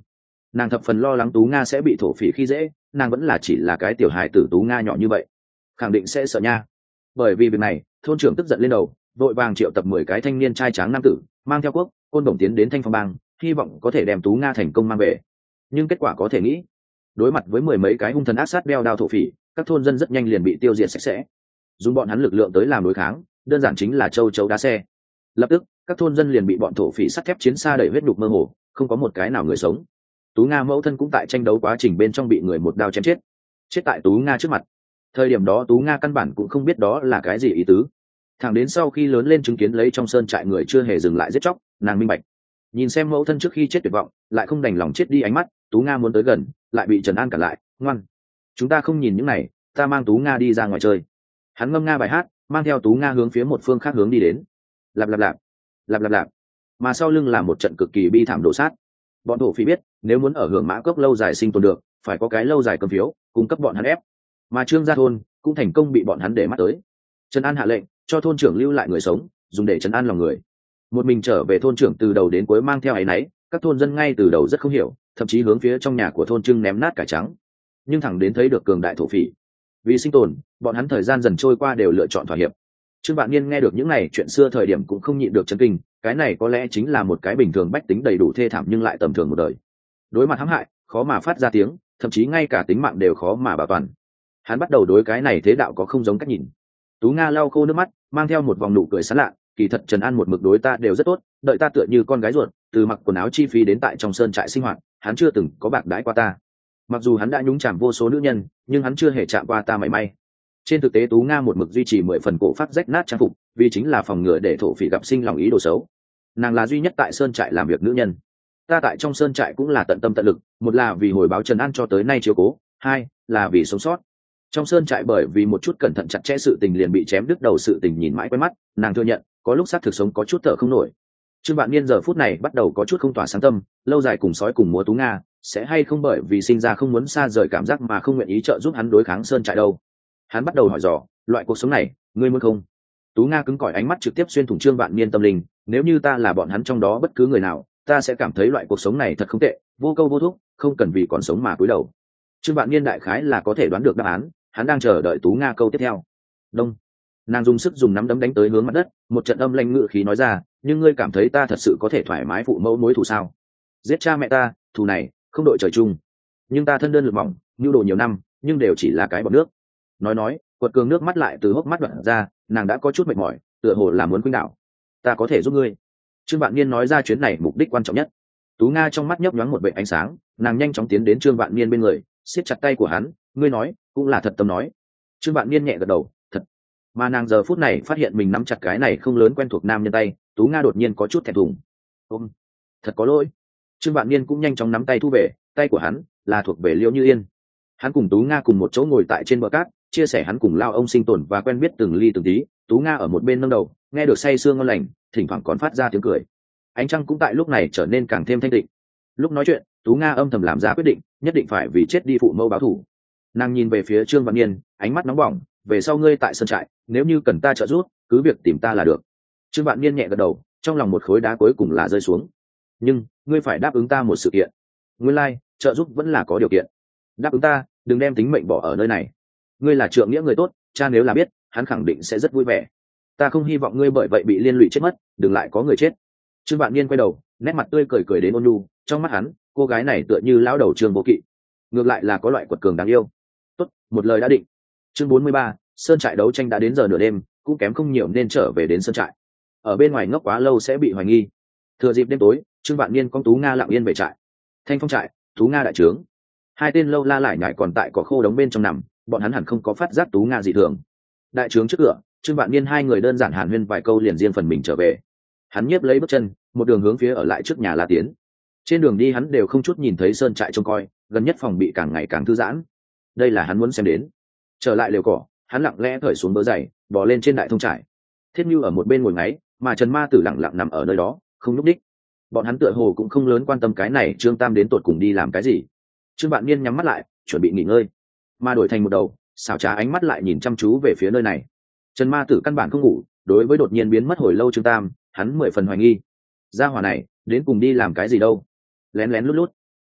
nàng thập phần lo lắng Tú Nga sẽ bị thổ phỉ khi dễ, nàng vẫn là chỉ là cái tiểu hài tử Tú Nga nhỏ như vậy, khẳng định sẽ sợ nha. Bởi vì việc này, thôn trưởng tức giận lên đầu, vội vàng triệu tập mười cái thanh niên trai tráng nam tử, mang theo quốc côn đồng tiến đến Thanh Phong bang, hy vọng có thể đem Tú Nga thành công mang về. Nhưng kết quả có thể nghĩ, đối mặt với mười mấy cái hung thần ác sát đeo đao thổ phỉ, các thôn dân rất nhanh liền bị tiêu diệt sạch sẽ. Dùng bọn hắn lực lượng tới làm đối kháng, đơn giản chính là châu chấu đá xe. Lập tức, các thôn dân liền bị bọn thổ phỉ sắt thép chiến xa đẩy huyết đục mơ hồ, không có một cái nào người sống. Tú Nga mẫu thân cũng tại tranh đấu quá trình bên trong bị người một đao chém chết, chết tại Tú Nga trước mặt. Thời điểm đó Tú Nga căn bản cũng không biết đó là cái gì ý tứ. Thẳng đến sau khi lớn lên chứng kiến lấy trong sơn trại người chưa hề dừng lại giết chóc, nàng minh bạch. Nhìn xem mẫu thân trước khi chết tuyệt vọng, lại không đành lòng chết đi ánh mắt, Tú Nga muốn tới gần, lại bị Trần An cản lại. Ngoan, chúng ta không nhìn những này, ta mang Tú Nga đi ra ngoài chơi. Hắn ngâm nga bài hát, mang theo Tú Nga hướng phía một phương khác hướng đi đến. Lạp lạp lạp, lạp lạp lạp. Mà sau lưng là một trận cực kỳ bi thảm đổ sát. Bọn thổ phỉ biết, nếu muốn ở Hưởng Mã Cốc lâu dài sinh tồn được, phải có cái lâu dài cầm phiếu cung cấp bọn hắn ép. Mà Trương gia thôn cũng thành công bị bọn hắn để mắt tới. Trần An hạ lệnh cho thôn trưởng lưu lại người sống, dùng để trấn an lòng người. Một mình trở về thôn trưởng từ đầu đến cuối mang theo áy náy, các thôn dân ngay từ đầu rất không hiểu, thậm chí hướng phía trong nhà của thôn Trưng ném nát cải trắng. Nhưng thẳng đến thấy được cường đại thổ phỉ, vì sinh tồn, bọn hắn thời gian dần trôi qua đều lựa chọn thỏa hiệp. Trương Vạn Niên nghe được những này chuyện xưa thời điểm cũng không nhịn được chấn kinh, cái này có lẽ chính là một cái bình thường bách tính đầy đủ thê thảm nhưng lại tầm thường một đời. Đối mặt hãm hại, khó mà phát ra tiếng, thậm chí ngay cả tính mạng đều khó mà bảo toàn. Hắn bắt đầu đối cái này thế đạo có không giống cách nhìn. Tú Nga lau khô nước mắt, mang theo một vòng nụ cười sán lạ, kỳ thật Trần An một mực đối ta đều rất tốt, đợi ta tựa như con gái ruột, từ mặc quần áo chi phí đến tại trong sơn trại sinh hoạt, hắn chưa từng có bạc đãi qua ta. Mặc dù hắn đã nhúng chàm vô số nữ nhân, nhưng hắn chưa hề chạm qua ta mảy may. Trên thực tế Tú Nga một mực duy trì mười phần cổ phát rách nát trang phục, vì chính là phòng ngừa để thổ phỉ gặp sinh lòng ý đồ xấu. Nàng là duy nhất tại sơn trại làm việc nữ nhân. Ta tại trong sơn trại cũng là tận tâm tận lực, một là vì hồi báo Trần An cho tới nay chiếu cố, hai là vì sống sót. Trong sơn trại bởi vì một chút cẩn thận chặt chẽ sự tình liền bị chém đứt đầu sự tình nhìn mãi quen mắt, nàng thừa nhận có lúc xác thực sống có chút thở không nổi. Trương Vạn Niên giờ phút này bắt đầu có chút không tỏa sáng tâm, lâu dài cùng sói cùng múa Tú Nga sẽ hay không bởi vì sinh ra không muốn xa rời cảm giác mà không nguyện ý trợ giúp hắn đối kháng sơn trại đâu. Hắn bắt đầu hỏi dò, loại cuộc sống này ngươi muốn không? Tú Nga cứng cỏi ánh mắt trực tiếp xuyên thủng Trương Vạn Niên tâm linh, nếu như ta là bọn hắn trong đó bất cứ người nào, ta sẽ cảm thấy loại cuộc sống này thật không tệ, vô câu vô thúc, không cần vì còn sống mà cúi đầu. Trương Vạn Niên đại khái là có thể đoán được đáp án, hắn đang chờ đợi Tú Nga câu tiếp theo. Đông, nàng dùng sức dùng nắm đấm đánh tới hướng mặt đất, một trận âm lanh ngự khí nói ra, nhưng ngươi cảm thấy ta thật sự có thể thoải mái phụ mẫu mối thù sao? Giết cha mẹ ta, thù này không đội trời chung. Nhưng ta thân đơn lực mỏng, nhu đồ nhiều năm, nhưng đều chỉ là cái bọt nước. Nói nói, quật cường nước mắt lại từ hốc mắt đoạn ra, nàng đã có chút mệt mỏi, tựa hồ là muốn khuynh đảo. Ta có thể giúp ngươi. Trương Vạn Niên nói ra chuyến này mục đích quan trọng nhất. Tú Nga trong mắt nhấp nhoáng một vệt ánh sáng, nàng nhanh chóng tiến đến Trương Vạn Niên bên người, siết chặt tay của hắn, ngươi nói cũng là thật tâm nói. Trương Vạn Niên nhẹ gật đầu, thật. Mà nàng giờ phút này phát hiện mình nắm chặt cái này không lớn quen thuộc nam nhân tay, Tú Nga đột nhiên có chút thẹn thùng. Ôm, thật có lỗi. Trương Vạn Niên cũng nhanh chóng nắm tay thu về, tay của hắn là thuộc về Liễu Như Yên. Hắn cùng Tú Nga cùng một chỗ ngồi tại trên bờ cát, chia sẻ hắn cùng lao ông sinh tồn và quen biết từng ly từng tí. Tú Nga ở một bên nâng đầu, nghe được say sưa ngon lành, thỉnh thoảng còn phát ra tiếng cười. Ánh trăng cũng tại lúc này trở nên càng thêm thanh tịnh. Lúc nói chuyện, Tú Nga âm thầm làm ra quyết định, nhất định phải vì chết đi phụ mẫu báo thù. Nàng nhìn về phía Trương Vạn Niên, ánh mắt nóng bỏng, về sau ngươi tại sân trại, nếu như cần ta trợ giúp, cứ việc tìm ta là được. Trương Vạn Niên nhẹ gật đầu, trong lòng một khối đá cuối cùng là rơi xuống. Nhưng ngươi phải đáp ứng ta một sự kiện. Nguyên lai, like, trợ giúp vẫn là có điều kiện. Đáp ứng ta, đừng đem tính mệnh bỏ ở nơi này. Ngươi là trượng nghĩa người tốt, cha nếu là biết, hắn khẳng định sẽ rất vui vẻ. Ta không hy vọng ngươi bởi vậy bị liên lụy chết mất, đừng lại có người chết. Trương Vạn Niên quay đầu, nét mặt tươi cười cười đến ôn nhu, trong mắt hắn, cô gái này tựa như lão đầu Trương Vô Kỵ, ngược lại là có loại quật cường đáng yêu. Tốt, một lời đã định. Chương bốn mươi ba, sơn trại đấu tranh đã đến giờ nửa đêm, cũng kém không nhiều nên trở về đến sơn trại. Ở bên ngoài ngốc quá lâu sẽ bị hoài nghi. Thừa dịp đêm tối, Trương Vạn Niên con Tú Nga lặng yên về trại. Thanh Phong trại, Tú Nga đại trướng. Hai tên lâu la lại nhảy còn tại cỏ khô đống bên trong nằm, bọn hắn hẳn không có phát giác Tú Nga dị thường. Đại trướng trước cửa, Trương Vạn Niên hai người đơn giản hàn huyên vài câu liền riêng phần mình trở về. Hắn nhiếp lấy bước chân, một đường hướng phía ở lại trước nhà La Tiến. Trên đường đi hắn đều không chút nhìn thấy sơn trại trông coi, gần nhất phòng bị càng ngày càng thư giãn. Đây là hắn muốn xem đến. Trở lại lều cỏ, hắn lặng lẽ cởi xuống bớ giày, bò lên trên đại thông trại. Thiết Như ở một bên ngồi ngáy, mà Trần Ma Tử lặng lặng nằm ở nơi đó, không nhúc đích. Bọn hắn tựa hồ cũng không lớn quan tâm cái này Trương Tam đến tột cùng đi làm cái gì. Trương Vạn Niên nhắm mắt lại, chuẩn bị nghỉ ngơi, mà đổi thành một đầu xảo trá ánh mắt lại nhìn chăm chú về phía nơi này. Trần Ma Tử căn bản không ngủ, đối với đột nhiên biến mất hồi lâu Trương Tam, hắn mười phần hoài nghi. Gia hỏa này đến cùng đi làm cái gì đâu? Lén lén lút lút.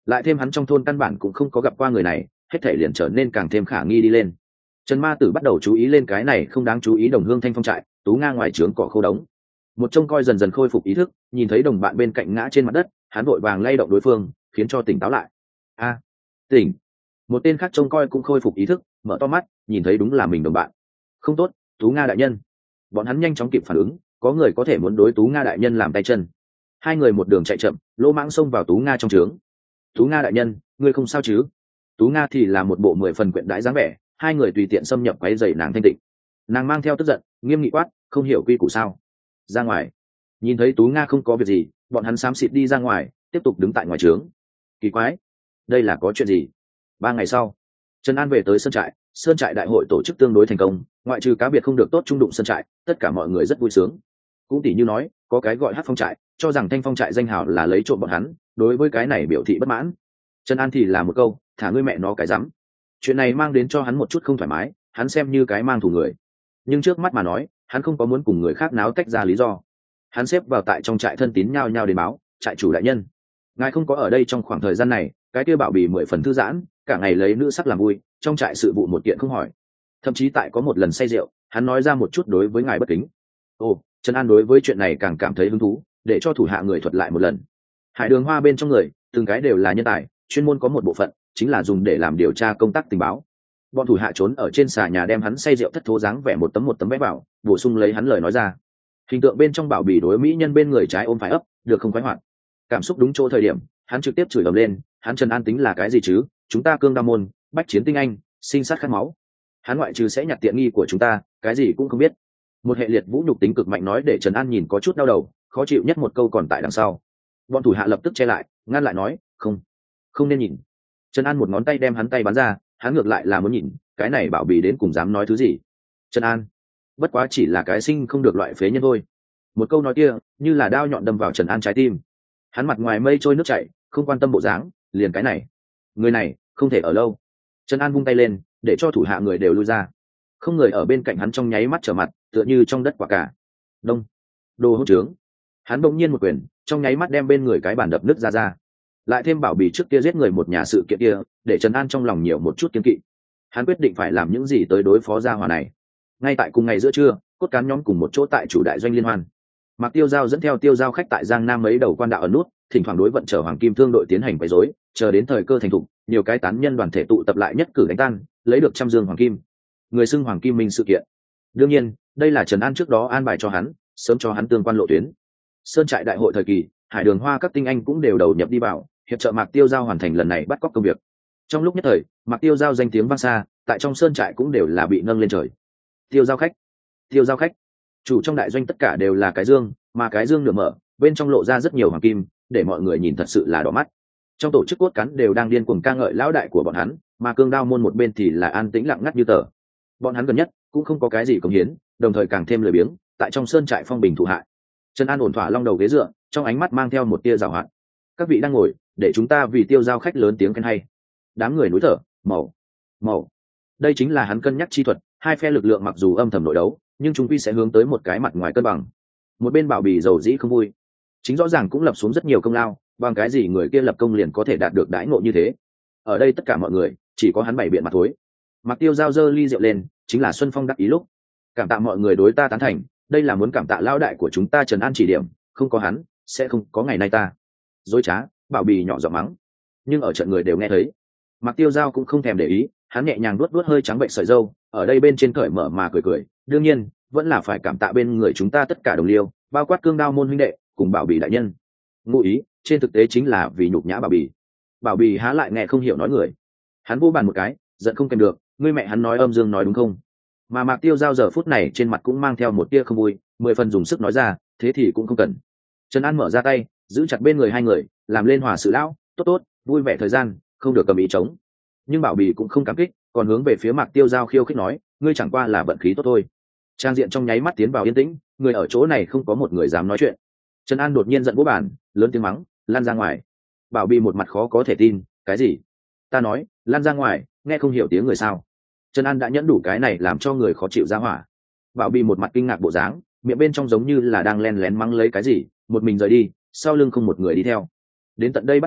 lại thêm hắn trong thôn căn bản cũng không có gặp qua người này, hết thể liền trở nên càng thêm khả nghi đi lên. Trần Ma Tử bắt đầu chú ý lên cái này không đáng chú ý đồng hương thanh phong trại, Tú Nga ngoài trướng cỏ khô đống. Một trông coi dần dần khôi phục ý thức, nhìn thấy đồng bạn bên cạnh ngã trên mặt đất, hắn vội vàng lay động đối phương, khiến cho tỉnh táo lại. A, tỉnh. Một tên khác trông coi cũng khôi phục ý thức, mở to mắt, nhìn thấy đúng là mình đồng bạn. Không tốt, Tú Nga đại nhân. Bọn hắn nhanh chóng kịp phản ứng, có người có thể muốn đối Tú Nga đại nhân làm tay chân. Hai người một đường chạy chậm, lỗ mãng xông vào Tú Nga trong trướng. Tú Nga đại nhân, ngươi không sao chứ? Tú Nga thì là một bộ mười phần quyện đãi dáng vẻ, hai người tùy tiện xâm nhập quấy rầy nàng thanh tịnh. Nàng mang theo tức giận, nghiêm nghị quát, không hiểu quy củ sao? Ra ngoài. Nhìn thấy Tú Nga không có việc gì, bọn hắn xám xịt đi ra ngoài, tiếp tục đứng tại ngoài trướng. Kỳ quái, đây là có chuyện gì? Ba ngày sau, Trần An về tới sơn trại, sơn trại đại hội tổ chức tương đối thành công, ngoại trừ cá biệt không được tốt trung đụng sơn trại, tất cả mọi người rất vui sướng. Cũng tỉ như nói, có cái gọi hát phong trại, cho rằng thanh phong trại danh hào là lấy trộm bọn hắn, đối với cái này biểu thị bất mãn. Trần An thì là một câu, thả ngươi mẹ nó cái rắm. Chuyện này mang đến cho hắn một chút không thoải mái, hắn xem như cái mang thù người. Nhưng trước mắt mà nói, hắn không có muốn cùng người khác náo tách ra lý do. Hắn xếp vào tại trong trại thân tín nhao nhao đến báo, trại chủ đại nhân, ngài không có ở đây trong khoảng thời gian này, cái kia Bảo Bì mười phần thư giãn, cả ngày lấy nữ sắc làm vui, trong trại sự vụ một kiện không hỏi. Thậm chí tại có một lần say rượu, hắn nói ra một chút đối với ngài bất kính. Ồ, Trần An đối với chuyện này càng cảm thấy hứng thú, để cho thủ hạ người thuật lại một lần. Hải Đường Hoa bên trong người, từng cái đều là nhân tài, chuyên môn có một bộ phận chính là dùng để làm điều tra công tác tình báo. Bọn thủ hạ trốn ở trên xà nhà đem hắn say rượu thất thố dáng vẻ một tấm một tấm vẽ vào, bổ sung lấy hắn lời nói ra. Hình tượng bên trong Bảo Bì đối mỹ nhân bên người trái ôm phải ấp, được không khoái hoạt. Cảm xúc đúng chỗ thời điểm, hắn trực tiếp chửi ầm lên, hắn Trần An tính là cái gì chứ? Chúng ta cương đa môn, bách chiến tinh anh, sinh sát khát máu. Hắn ngoại trừ sẽ nhặt tiện nghi của chúng ta, cái gì cũng không biết. Một hệ liệt vũ nhục tính cực mạnh nói để Trần An nhìn có chút đau đầu, khó chịu nhất một câu còn tại đằng sau. Bọn thủ hạ lập tức che lại, ngăn lại nói, không, không nên nhìn. Trần An một ngón tay đem hắn tay bắn ra, hắn ngược lại là muốn nhìn, cái này Bảo Bì đến cùng dám nói thứ gì? Trần An, bất quá chỉ là cái sinh không được loại phế nhân thôi. Một câu nói kia, như là đao nhọn đâm vào Trần An trái tim. Hắn mặt ngoài mây trôi nước chảy, không quan tâm bộ dáng, liền cái này, người này không thể ở lâu. Trần An vung tay lên, để cho thủ hạ người đều lui ra. Không người ở bên cạnh hắn trong nháy mắt trở mặt, tựa như trong đất quả cả. Đông, đồ hỗn trướng. Hắn bỗng nhiên một quyền, trong nháy mắt đem bên người cái bàn đập nứt ra ra. Lại thêm Bảo Bì trước kia giết người một nhà sự kiện kia, để Trần An trong lòng nhiều một chút kiêng kỵ. Hắn quyết định phải làm những gì tới đối phó gia hỏa này. Ngay tại cùng ngày giữa trưa, cốt cán nhóm cùng một chỗ tại chủ đại doanh liên hoan. Mạc Tiêu Giao dẫn theo Tiêu Giao khách tại Giang Nam mấy đầu quan đạo ở nút, thỉnh thoảng đối vận trở hoàng kim thương đội tiến hành quấy rối, chờ đến thời cơ thành thục, nhiều cái tán nhân đoàn thể tụ tập lại nhất cử đánh tan, lấy được trăm dương hoàng kim. Người xưng hoàng kim minh sự kiện. Đương nhiên, đây là Trần An trước đó an bài cho hắn, sớm cho hắn tương quan lộ tuyến. Sơn trại đại hội thời kỳ, Hải Đường Hoa các tinh anh cũng đều đầu nhập đi vào, hiệp trợ Mạc Tiêu Giao hoàn thành lần này bắt cóc công việc. Trong lúc nhất thời, Mạc Tiêu Giao danh tiếng vang xa, tại trong sơn trại cũng đều là bị nâng lên trời. Tiêu Giao khách, Tiêu Giao khách. Chủ trong đại doanh tất cả đều là cái dương, mà cái dương nửa mở, bên trong lộ ra rất nhiều hoàng kim, để mọi người nhìn thật sự là đỏ mắt. Trong tổ chức cốt cán đều đang điên cuồng ca ngợi lão đại của bọn hắn, mà cương đao môn một bên thì là an tĩnh lặng ngắt như tờ. Bọn hắn gần nhất cũng không có cái gì cống hiến, đồng thời càng thêm lười biếng, tại trong sơn trại phong bình thủ hại. Trần An ổn thỏa long đầu ghế dựa, trong ánh mắt mang theo một tia giảo hoạt. Các vị đang ngồi, để chúng ta vì Tiêu Giao khách lớn tiếng khen hay. Đám người núi thở, màu, màu. Đây chính là hắn cân nhắc chi thuật, hai phe lực lượng mặc dù âm thầm nội đấu, nhưng chúng quy sẽ hướng tới một cái mặt ngoài cân bằng. Một bên Bảo Bì dầu dĩ không vui, chính rõ ràng cũng lập xuống rất nhiều công lao, bằng cái gì người kia lập công liền có thể đạt được đãi ngộ như thế. Ở đây tất cả mọi người, chỉ có hắn bảy biện mặt thối. Mặc Tiêu Giao giơ ly rượu lên, chính là Xuân Phong đắc ý lúc. Cảm tạ mọi người đối ta tán thành, đây là muốn cảm tạ lão đại của chúng ta Trần An chỉ điểm, không có hắn, sẽ không có ngày nay ta. Dối trá, Bảo Bì nhỏ giọng mắng, nhưng ở trận người đều nghe thấy. Mặc Tiêu Giao cũng không thèm để ý, hắn nhẹ nhàng vuốt vuốt hơi trắng bệnh sợi râu, ở đây bên trên cởi mở mà cười cười, đương nhiên, vẫn là phải cảm tạ bên người chúng ta tất cả đồng liêu, bao quát cương đao môn huynh đệ, cùng Bảo Bì đại nhân. Ngụ ý, trên thực tế chính là vì nhục nhã Bảo Bì. Bảo Bì há lại nghe không hiểu nói người. Hắn vô bàn một cái, giận không kèm được, ngươi mẹ hắn nói âm dương nói đúng không? Mà Mạc Tiêu Giao giờ phút này trên mặt cũng mang theo một tia không vui, mười phần dùng sức nói ra, thế thì cũng không cần. Trần An mở ra tay, giữ chặt bên người hai người, làm lên hòa sự lão, tốt tốt, vui vẻ thời gian, không được cầm ý chống. Nhưng Bảo Bì cũng không cảm kích, còn hướng về phía Mạc Tiêu Giao khiêu khích nói, ngươi chẳng qua là vận khí tốt thôi. Trang diện trong nháy mắt tiến vào yên tĩnh, người ở chỗ này không có một người dám nói chuyện. Trần An đột nhiên giận vỗ bàn, lớn tiếng mắng, lan ra ngoài. Bảo Bì một mặt khó có thể tin, cái gì? Ta nói, lan ra ngoài, nghe không hiểu tiếng người sao? Trần An đã nhẫn đủ cái này làm cho người khó chịu ra hỏa. Bảo Bì một mặt kinh ngạc bộ dáng, miệng bên trong giống như là đang len lén mắng lấy cái gì, một mình rời đi, sau lưng không một người đi theo. Đến tận đây bắt đầu,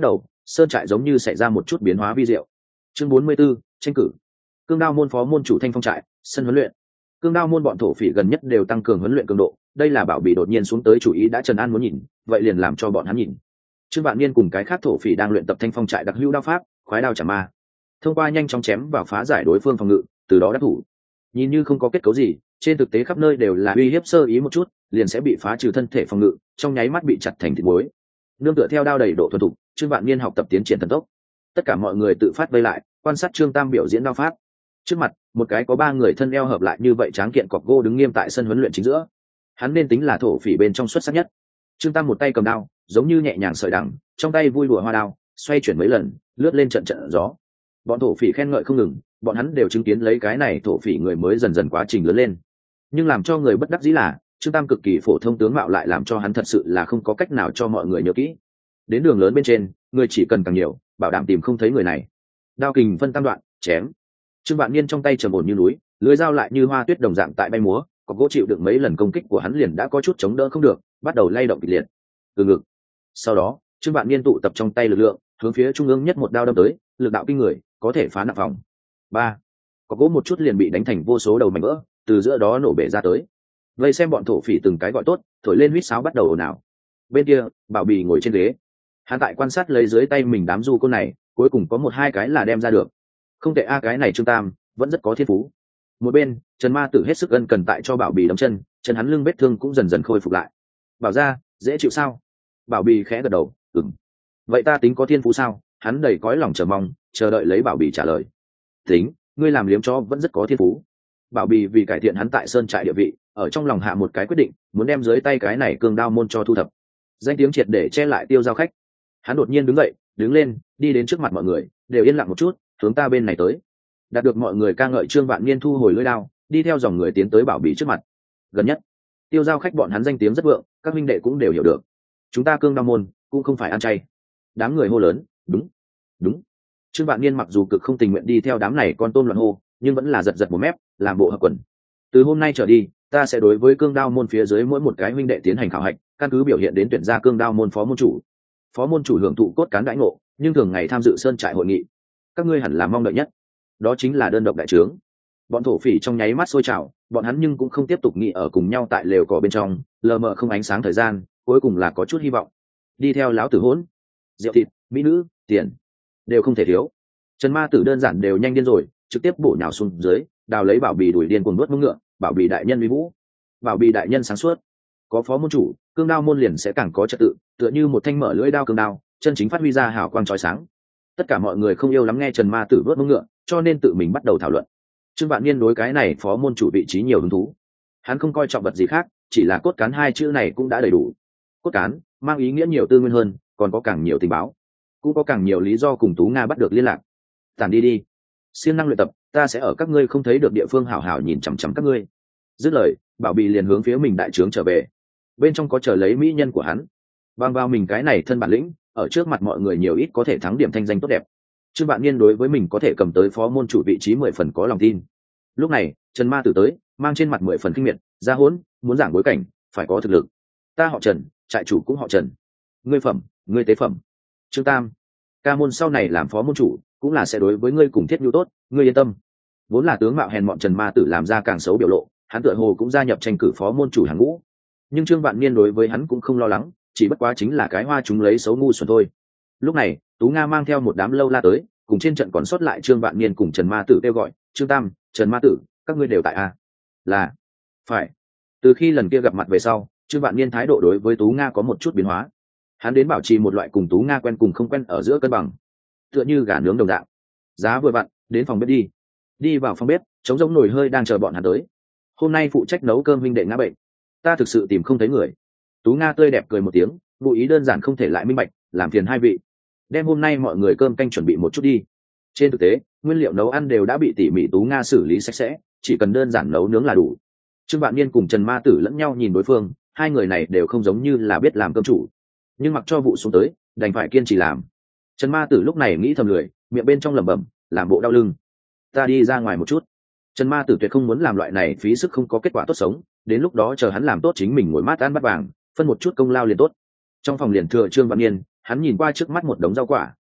sơn trại giống như xảy ra một chút biến hóa vi diệu. Chương bốn mươi 44, tranh cử. Cương Đao môn phó môn chủ Thanh Phong trại, sân huấn luyện. Cương Đao môn bọn thổ phỉ gần nhất đều tăng cường huấn luyện cường độ, đây là Bảo Bì đột nhiên xuống tới chủ ý đã Trần An muốn nhìn, vậy liền làm cho bọn hắn nhìn. Trương Vạn Niên cùng cái khác thổ phỉ đang luyện tập Thanh Phong trại đặc hữu đao pháp, khoái đao chả ma. Thông qua nhanh chóng chém vào phá giải đối phương phòng ngự, từ đó đắc thủ. Nhìn như không có kết cấu gì, trên thực tế khắp nơi đều là uy hiếp sơ ý một chút, liền sẽ bị phá trừ thân thể phòng ngự, trong nháy mắt bị chặt thành thịt muối. Nương tựa theo đao đầy độ thuần thục, Trương Vạn Niên học tập tiến triển thần tốc. Tất cả mọi người tự phát vây lại, quan sát Trương Tam biểu diễn đao pháp. Trước mặt, một cái có ba người thân eo hợp lại như vậy tráng kiện cọc gỗ đứng nghiêm tại sân huấn luyện chính giữa. Hắn nên tính là thổ phỉ bên trong xuất sắc nhất. Trương Tam một tay cầm đao, giống như nhẹ nhàng sợi đằng, trong tay vui lụa hoa đao, xoay chuyển mấy lần, lướt lên trận trận gió. Bọn thổ phỉ khen ngợi không ngừng, bọn hắn đều chứng kiến lấy cái này thổ phỉ người mới dần dần quá trình lớn lên. Nhưng làm cho người bất đắc dĩ là, Trương Tam cực kỳ phổ thông tướng mạo lại làm cho hắn thật sự là không có cách nào cho mọi người nhớ kỹ. Đến đường lớn bên trên, người chỉ cần càng nhiều, bảo đảm tìm không thấy người này. Đao kình phân tam đoạn, chém. Trương Vạn Niên trong tay trầm ổn như núi, lưới dao lại như hoa tuyết đồng dạng tại bay múa, có gỗ chịu được mấy lần công kích của hắn liền đã có chút chống đỡ không được, bắt đầu lay động kịch liệt. Từ ngực. Sau đó, Trương Vạn Niên tụ tập trong tay lực lượng, hướng phía trung ương nhất một đao đâm tới, lực đạo kinh người, có thể phá nặng phòng. Ba. Có gỗ một chút liền bị đánh thành vô số đầu mảnh vỡ, từ giữa đó nổ bể ra tới. Vây xem bọn thổ phỉ từng cái gọi tốt, thổi lên huýt sáo bắt đầu ồn ào. Bên kia, Bảo Bì ngồi trên ghế, hắn tại quan sát lấy dưới tay mình đám du côn này, cuối cùng có một hai cái là đem ra được. Không tệ a, cái này Trương Tam vẫn rất có thiên phú. Một bên, Trần Ma Tử hết sức ân cần tại cho Bảo Bì đấm chân, chân hắn lưng vết thương cũng dần dần khôi phục lại. Bảo ra, dễ chịu sao? Bảo Bì khẽ gật đầu, ừm. Vậy ta tính có thiên phú sao? Hắn đầy cõi lòng chờ mong, chờ đợi lấy Bảo Bì trả lời. Tính, ngươi làm liếm cho vẫn rất có thiên phú. Bảo Bì vì cải thiện hắn tại sơn trại địa vị, ở trong lòng hạ một cái quyết định, muốn đem dưới tay cái này Cương Đao môn cho thu thập. Danh tiếng triệt để che lại Tiêu Giao khách. Hắn đột nhiên đứng dậy, đứng lên, đi đến trước mặt mọi người, đều yên lặng một chút, hướng ta bên này tới. Đạt được mọi người ca ngợi, Trương Vạn Niên thu hồi lưỡi đao, đi theo dòng người tiến tới Bảo Bì trước mặt. Gần nhất, Tiêu Giao khách bọn hắn danh tiếng rất vượng, các minh đệ cũng đều hiểu được. Chúng ta Cương Đao môn cũng không phải ăn chay. Đám người hô lớn, đúng, đúng. Trương Vạn Niên mặc dù cực không tình nguyện đi theo đám này con tôm loạn hô, nhưng vẫn là giật giật một mép, làm bộ hợp quần. Từ hôm nay trở đi, ta sẽ đối với Cương Đao môn phía dưới mỗi một cái huynh đệ tiến hành khảo hạch, căn cứ biểu hiện đến tuyển ra Cương Đao môn phó môn chủ. Phó môn chủ hưởng thụ cốt cán đãi ngộ, nhưng thường ngày tham dự sơn trại hội nghị. Các ngươi hẳn là mong đợi nhất, đó chính là đơn độc đại trướng. Bọn thổ phỉ trong nháy mắt sôi trào, bọn hắn nhưng cũng không tiếp tục nghĩ ở cùng nhau tại lều cỏ bên trong, lờ mờ không ánh sáng thời gian, cuối cùng là có chút hy vọng. Đi theo láo tử hỗn, rượu thịt, mỹ nữ, tiền, đều không thể thiếu. Trần Ma Tử đơn giản đều nhanh điên rồi, trực tiếp bổ nhào xuống dưới, đào lấy Bảo Bì đuổi điên cuồng nuốt mông ngựa. Bảo Bì đại nhân uy vũ, Bảo Bì đại nhân sáng suốt. Có phó môn chủ, Cương Đao môn liền sẽ càng có trật tự, tựa như một thanh mở lưỡi đao cương đao, chân chính phát huy ra hào quang chói sáng. Tất cả mọi người không yêu lắm nghe Trần Ma Tử nuốt mông ngựa, cho nên tự mình bắt đầu thảo luận. Trương Vạn Niên đối cái này phó môn chủ vị trí nhiều hứng thú. Hắn không coi trọng vật gì khác, chỉ là cốt cán hai chữ này cũng đã đầy đủ. Cốt cán mang ý nghĩa nhiều tư nguyên hơn, còn có càng nhiều tình báo, cũng có càng nhiều lý do cùng Tú Nga bắt được liên lạc. Tản đi đi, siêng năng luyện tập, ta sẽ ở các ngươi không thấy được địa phương hảo hảo nhìn chằm chằm các ngươi. Dứt lời, Bảo Bì liền hướng phía mình đại trướng trở về. Bên trong có chờ lấy mỹ nhân của hắn. Bằng vào mình cái này thân bản lĩnh, ở trước mặt mọi người nhiều ít có thể thắng điểm thanh danh tốt đẹp. Trương Vạn Niên đối với mình có thể cầm tới phó môn chủ vị trí mười phần có lòng tin. Lúc này, Trần Ma Tử tới, mang trên mặt mười phần kinh miệt, ra hỗn, muốn giảng bối cảnh, phải có thực lực. Ta họ Trần, trại chủ cũng họ Trần. Ngươi phẩm, ngươi tế phẩm. Trương Tam, ca môn sau này làm phó môn chủ, cũng là sẽ đối với ngươi cùng thiết nhu tốt, ngươi yên tâm. Vốn là tướng mạo hèn mọn Trần Ma Tử làm ra càng xấu biểu lộ, hắn tựa hồ cũng gia nhập tranh cử phó môn chủ hàng ngũ. Nhưng Trương Vạn Niên đối với hắn cũng không lo lắng, chỉ bất quá chính là cái hoa chúng lấy xấu ngu xuẩn thôi. Lúc này, Tú Nga mang theo một đám lâu la tới, cùng trên trận còn sót lại Trương Vạn Niên cùng Trần Ma Tử kêu gọi, Trương Tam, Trần Ma Tử, các ngươi đều tại a? Là, phải. Từ khi lần kia gặp mặt về sau, Trương Vạn Niên thái độ đối với Tú Nga có một chút biến hóa. Hắn đến bảo trì một loại cùng Tú Nga quen cùng không quen ở giữa cân bằng, tựa như gà nướng đồng dạng. Giá vừa vặn, đến phòng bếp đi. Đi vào phòng bếp, trống rỗng nồi hơi đang chờ bọn hắn tới. Hôm nay phụ trách nấu cơm huynh đệ ngã bệnh, ta thực sự tìm không thấy người. Tú Nga tươi đẹp cười một tiếng, ngụ ý đơn giản không thể lại minh bạch, làm phiền hai vị, đem hôm nay mọi người cơm canh chuẩn bị một chút đi. Trên thực tế, nguyên liệu nấu ăn đều đã bị tỉ mỉ Tú Nga xử lý sạch sẽ, chỉ cần đơn giản nấu nướng là đủ. Trương Vạn Niên cùng Trần Ma Tử lẫn nhau nhìn đối phương, hai người này đều không giống như là biết làm cơm chủ, nhưng mặc cho vụ xuống tới, đành phải kiên trì làm. Trần Ma Tử lúc này nghĩ thầm lười, miệng bên trong lẩm bẩm, làm bộ đau lưng. Ta đi ra ngoài một chút. Trần Ma Tử tuyệt không muốn làm loại này phí sức không có kết quả tốt sống, đến lúc đó chờ hắn làm tốt chính mình ngồi mát ăn bát vàng, phân một chút công lao liền tốt. Trong phòng liền thừa Trương Vạn Niên, hắn nhìn qua trước mắt một đống rau quả,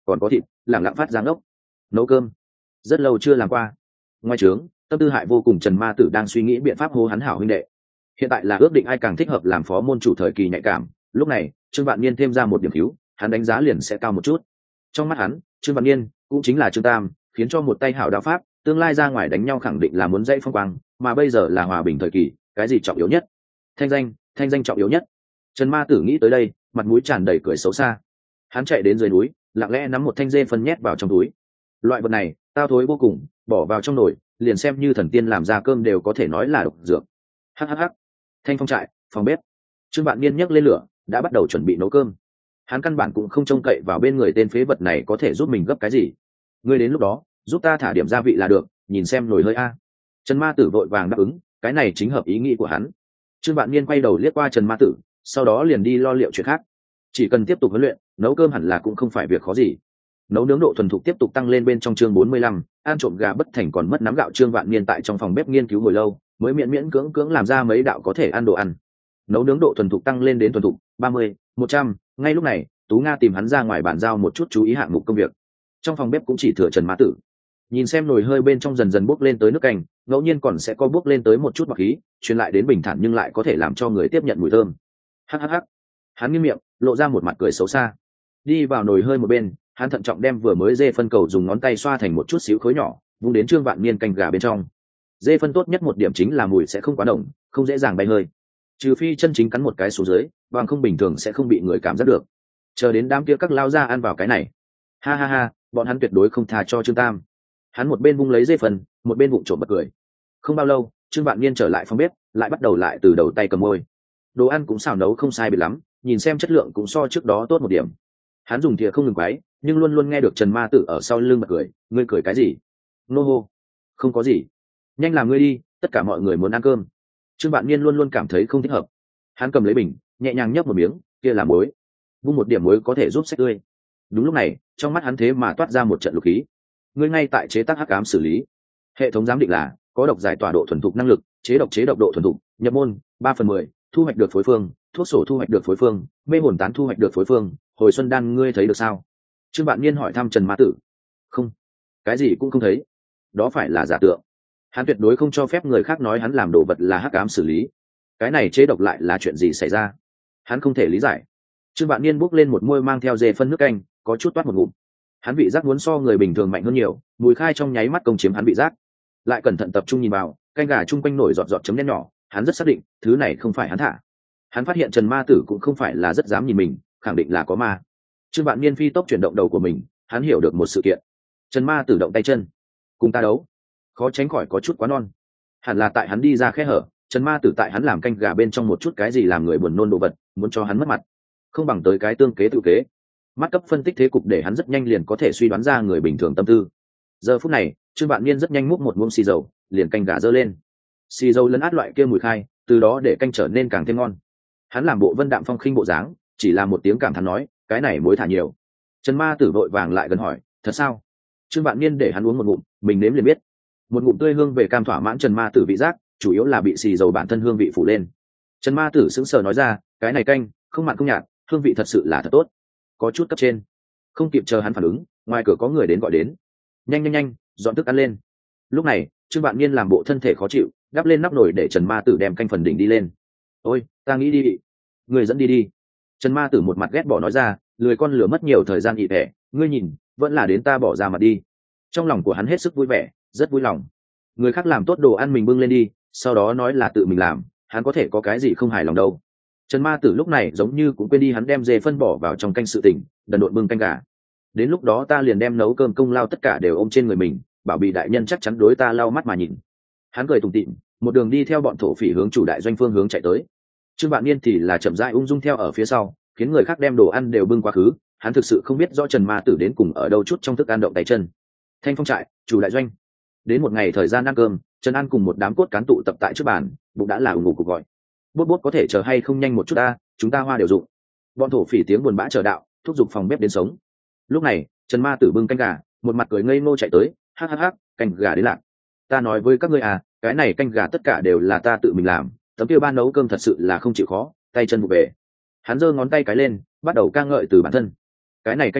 còn có thịt lẳng lặng phát giáng ốc. Nấu cơm rất lâu chưa làm qua. Ngoài trướng, tâm tư hại vô cùng Trần Ma Tử đang suy nghĩ biện pháp hô hắn hảo huynh đệ. Hiện tại là ước định ai càng thích hợp làm phó môn chủ thời kỳ nhạy cảm. Lúc này Trương Vạn Niên thêm ra một điểm cứu, hắn đánh giá liền sẽ cao một chút. Trong mắt hắn, Trương Vạn Niên cũng chính là Trương Tam, khiến cho một tay hảo đạo pháp, tương lai ra ngoài đánh nhau khẳng định là muốn dãy phong quang, mà bây giờ là hòa bình thời kỳ, cái gì trọng yếu nhất? Thanh danh, thanh danh trọng yếu nhất. Trần Ma Tử nghĩ tới đây, mặt mũi tràn đầy cười xấu xa. Hắn chạy đến dưới núi, lặng lẽ nắm một thanh dê phân nhét vào trong túi. Loại vật này, tao thối vô cùng, bỏ vào trong nồi, liền xem như thần tiên làm ra cơm đều có thể nói là độc dược. Hắc hắc. Thanh phong trại, phòng bếp. Trương Vạn Niên nhấc lên lửa, đã bắt đầu chuẩn bị nấu cơm. Hắn căn bản cũng không trông cậy vào bên người tên phế vật này có thể giúp mình gấp cái gì. Ngươi đến lúc đó, giúp ta thả điểm gia vị là được, nhìn xem nồi hơi a. Trần Ma Tử vội vàng đáp ứng, cái này chính hợp ý nghĩ của hắn. Trương Vạn Niên quay đầu liếc qua Trần Ma Tử, sau đó liền đi lo liệu chuyện khác. Chỉ cần tiếp tục huấn luyện, nấu cơm hẳn là cũng không phải việc khó gì. Nấu nướng độ thuần thục tiếp tục tăng lên bên trong chương bốn mươi lăm, ăn trộm gà bất thành còn mất nắm gạo. Trương Vạn Niên tại trong phòng bếp nghiên cứu hồi lâu, mới miễn miễn cưỡng cưỡng làm ra mấy đạo có thể ăn đồ ăn. Nấu nướng độ thuần thục tăng lên đến thuần thục ba mươi, một trăm. Ngay lúc này, Tú Nga tìm hắn ra ngoài bàn giao một chút chú ý hạng mục công việc. Trong phòng bếp cũng chỉ thừa Trần Ma Tử. Nhìn xem nồi hơi bên trong dần dần bốc lên tới nước canh, ngẫu nhiên còn sẽ có bốc lên tới một chút bọt khí, truyền lại đến bình thản nhưng lại có thể làm cho người tiếp nhận mùi thơm. Hắc hắc hắc. Hắn nghiêm miệng, lộ ra một mặt cười xấu xa. Đi vào nồi hơi một bên, hắn thận trọng đem vừa mới dê phân cầu dùng ngón tay xoa thành một chút xíu khối nhỏ, vung đến Trương Vạn Niên canh gà bên trong. Dê phân tốt nhất một điểm chính là mùi sẽ không quá nồng, không dễ dàng bay hơi. Trừ phi chân chính cắn một cái xuống dưới, bằng không bình thường sẽ không bị người cảm giác được. Chờ đến đám kia các lao ra ăn vào cái này, ha ha ha, bọn hắn tuyệt đối không tha cho Trương Tam. Hắn một bên vung lấy dê phân, một bên vụng trộm bật cười. Không bao lâu, Trương Vạn Niên trở lại phòng bếp, lại bắt đầu lại từ đầu tay cầm môi. Đồ ăn cũng xào nấu không sai biệt lắm, nhìn xem chất lượng cũng so trước đó tốt một điểm. Hắn dùng thìa không ngừng quấy, nhưng luôn luôn nghe được Trần Ma Tử ở sau lưng bật cười. Ngươi cười cái gì? Nô hô. Không có gì. Nhanh làm ngươi đi, tất cả mọi người muốn ăn cơm. Trương Vạn Niên luôn luôn cảm thấy không thích hợp. Hắn cầm lấy bình, nhẹ nhàng nhấp một miếng, kia là muối. Vung một điểm muối có thể giúp sách tươi. Đúng lúc này, trong mắt hắn thế mà toát ra một trận lục khí. Ngươi ngay tại chế tác hắc ám xử lý. Hệ thống giám định là có độc giải tỏa độ thuần thục năng lực, chế độc chế độc độ thuần thục, nhập môn ba phần mười, thu hoạch được phối phương, thuốc sổ thu hoạch được phối phương, mê hồn tán thu hoạch được phối phương, hồi xuân đan ngươi thấy được sao? Trương Vạn Niên hỏi thăm Trần Ma Tử. Không, cái gì cũng không thấy. Đó phải là giả tượng. Hắn tuyệt đối không cho phép người khác nói hắn làm đồ vật là hắc ám xử lý. Cái này chế độc lại là chuyện gì xảy ra? Hắn không thể lý giải. Trương Vạn Niên bốc lên một muôi mang theo dê phân nước canh, có chút toát một ngụm. Hắn vị giác muốn so người bình thường mạnh hơn nhiều, mùi khai trong nháy mắt công chiếm hắn vị giác. Lại cẩn thận tập trung nhìn vào, canh gà chung quanh nổi giọt giọt chấm đen nhỏ, hắn rất xác định, thứ này không phải hắn thả. Hắn phát hiện Trần Ma Tử cũng không phải là rất dám nhìn mình, khẳng định là có ma. Trương Vạn Niên phi tốc chuyển động đầu của mình, hắn hiểu được một sự kiện. Trần Ma Tử động tay chân, cùng ta đấu, khó tránh khỏi có chút quá non. Hẳn là tại hắn đi ra khe hở, Trần Ma Tử tại hắn làm canh gà bên trong một chút cái gì làm người buồn nôn đồ vật, muốn cho hắn mất mặt. Không bằng tới cái tương kế tự kế. Mắt cấp phân tích thế cục để hắn rất nhanh liền có thể suy đoán ra người bình thường tâm tư. Giờ phút này, Trương Vạn Niên rất nhanh múc một muỗng xì dầu, liền canh gà dơ lên. Xì dầu lấn át loại kia mùi khai, từ đó để canh trở nên càng thêm ngon. Hắn làm bộ vân đạm phong khinh bộ dáng, chỉ là một tiếng cảm thán nói, cái này muối thả nhiều. Trần Ma Tử vội vàng lại gần hỏi, thật sao? Trương Vạn Niên để hắn uống một ngụm, mình nếm liền biết. Một ngụm tươi hương về cam thỏa mãn Trần Ma Tử vị giác, chủ yếu là bị xì dầu bản thân hương vị phủ lên. Trần Ma Tử sững sờ nói ra, cái này canh không mặn không nhạt, hương vị thật sự là thật tốt, có chút cấp trên. Không kịp chờ hắn phản ứng, ngoài cửa có người đến gọi đến. Nhanh nhanh nhanh, dọn thức ăn lên. Lúc này, Trương Vạn Niên làm bộ thân thể khó chịu, đắp lên nắp nồi để Trần Ma Tử đem canh phần đỉnh đi lên. Ôi, ta nghĩ đi, người dẫn đi đi. Trần Ma Tử một mặt ghét bỏ nói ra, lười con lửa mất nhiều thời gian ị vẻ, ngươi nhìn, vẫn là đến ta bỏ ra mặt đi. Trong lòng của hắn hết sức vui vẻ, rất vui lòng. Người khác làm tốt đồ ăn mình bưng lên đi, sau đó nói là tự mình làm, hắn có thể có cái gì không hài lòng đâu. Trần Ma Tử lúc này giống như cũng quên đi hắn đem dê phân bỏ vào trong canh sự tình, đần độn bưng canh gà. Đến lúc đó ta liền đem nấu cơm công lao tất cả đều ôm trên người mình, bảo bị đại nhân chắc chắn đối ta lau mắt mà nhìn. Hắn cười tủm tỉm, một đường đi theo bọn thổ phỉ hướng chủ đại doanh phương hướng chạy tới. Trương Vạn Niên thì là chậm rãi ung dung theo ở phía sau, khiến người khác đem đồ ăn đều bưng quá khứ. Hắn thực sự không biết rõ Trần Ma Tử đến cùng ở đâu chút trong thức ăn động tay chân. Thanh Phong trại, chủ đại doanh. Đến một ngày thời gian ăn cơm, Trần An cùng một đám cốt cán tụ tập tại trước bàn, bụng đã là ủng ngủ cuộc gọi. Bốt bốt có thể chờ hay không nhanh một chút ta, chúng ta hoa đều dụng. Bọn thổ phỉ tiếng buồn bã chờ đạo, thúc giục phòng bếp đến sống. Lúc này, Trần Ma Tử bưng canh gà, một mặt cười ngây ngô chạy tới, hắc hắc hắc, canh gà đến lạc. Ta nói với các ngươi à, cái này canh gà tất cả đều là ta tự mình làm, tấm kia ban nấu cơm thật sự là không chịu khó, tay chân vụ về. Hắn giơ ngón tay cái lên, bắt đầu ca ngợi từ bản thân. Cái này canh gà,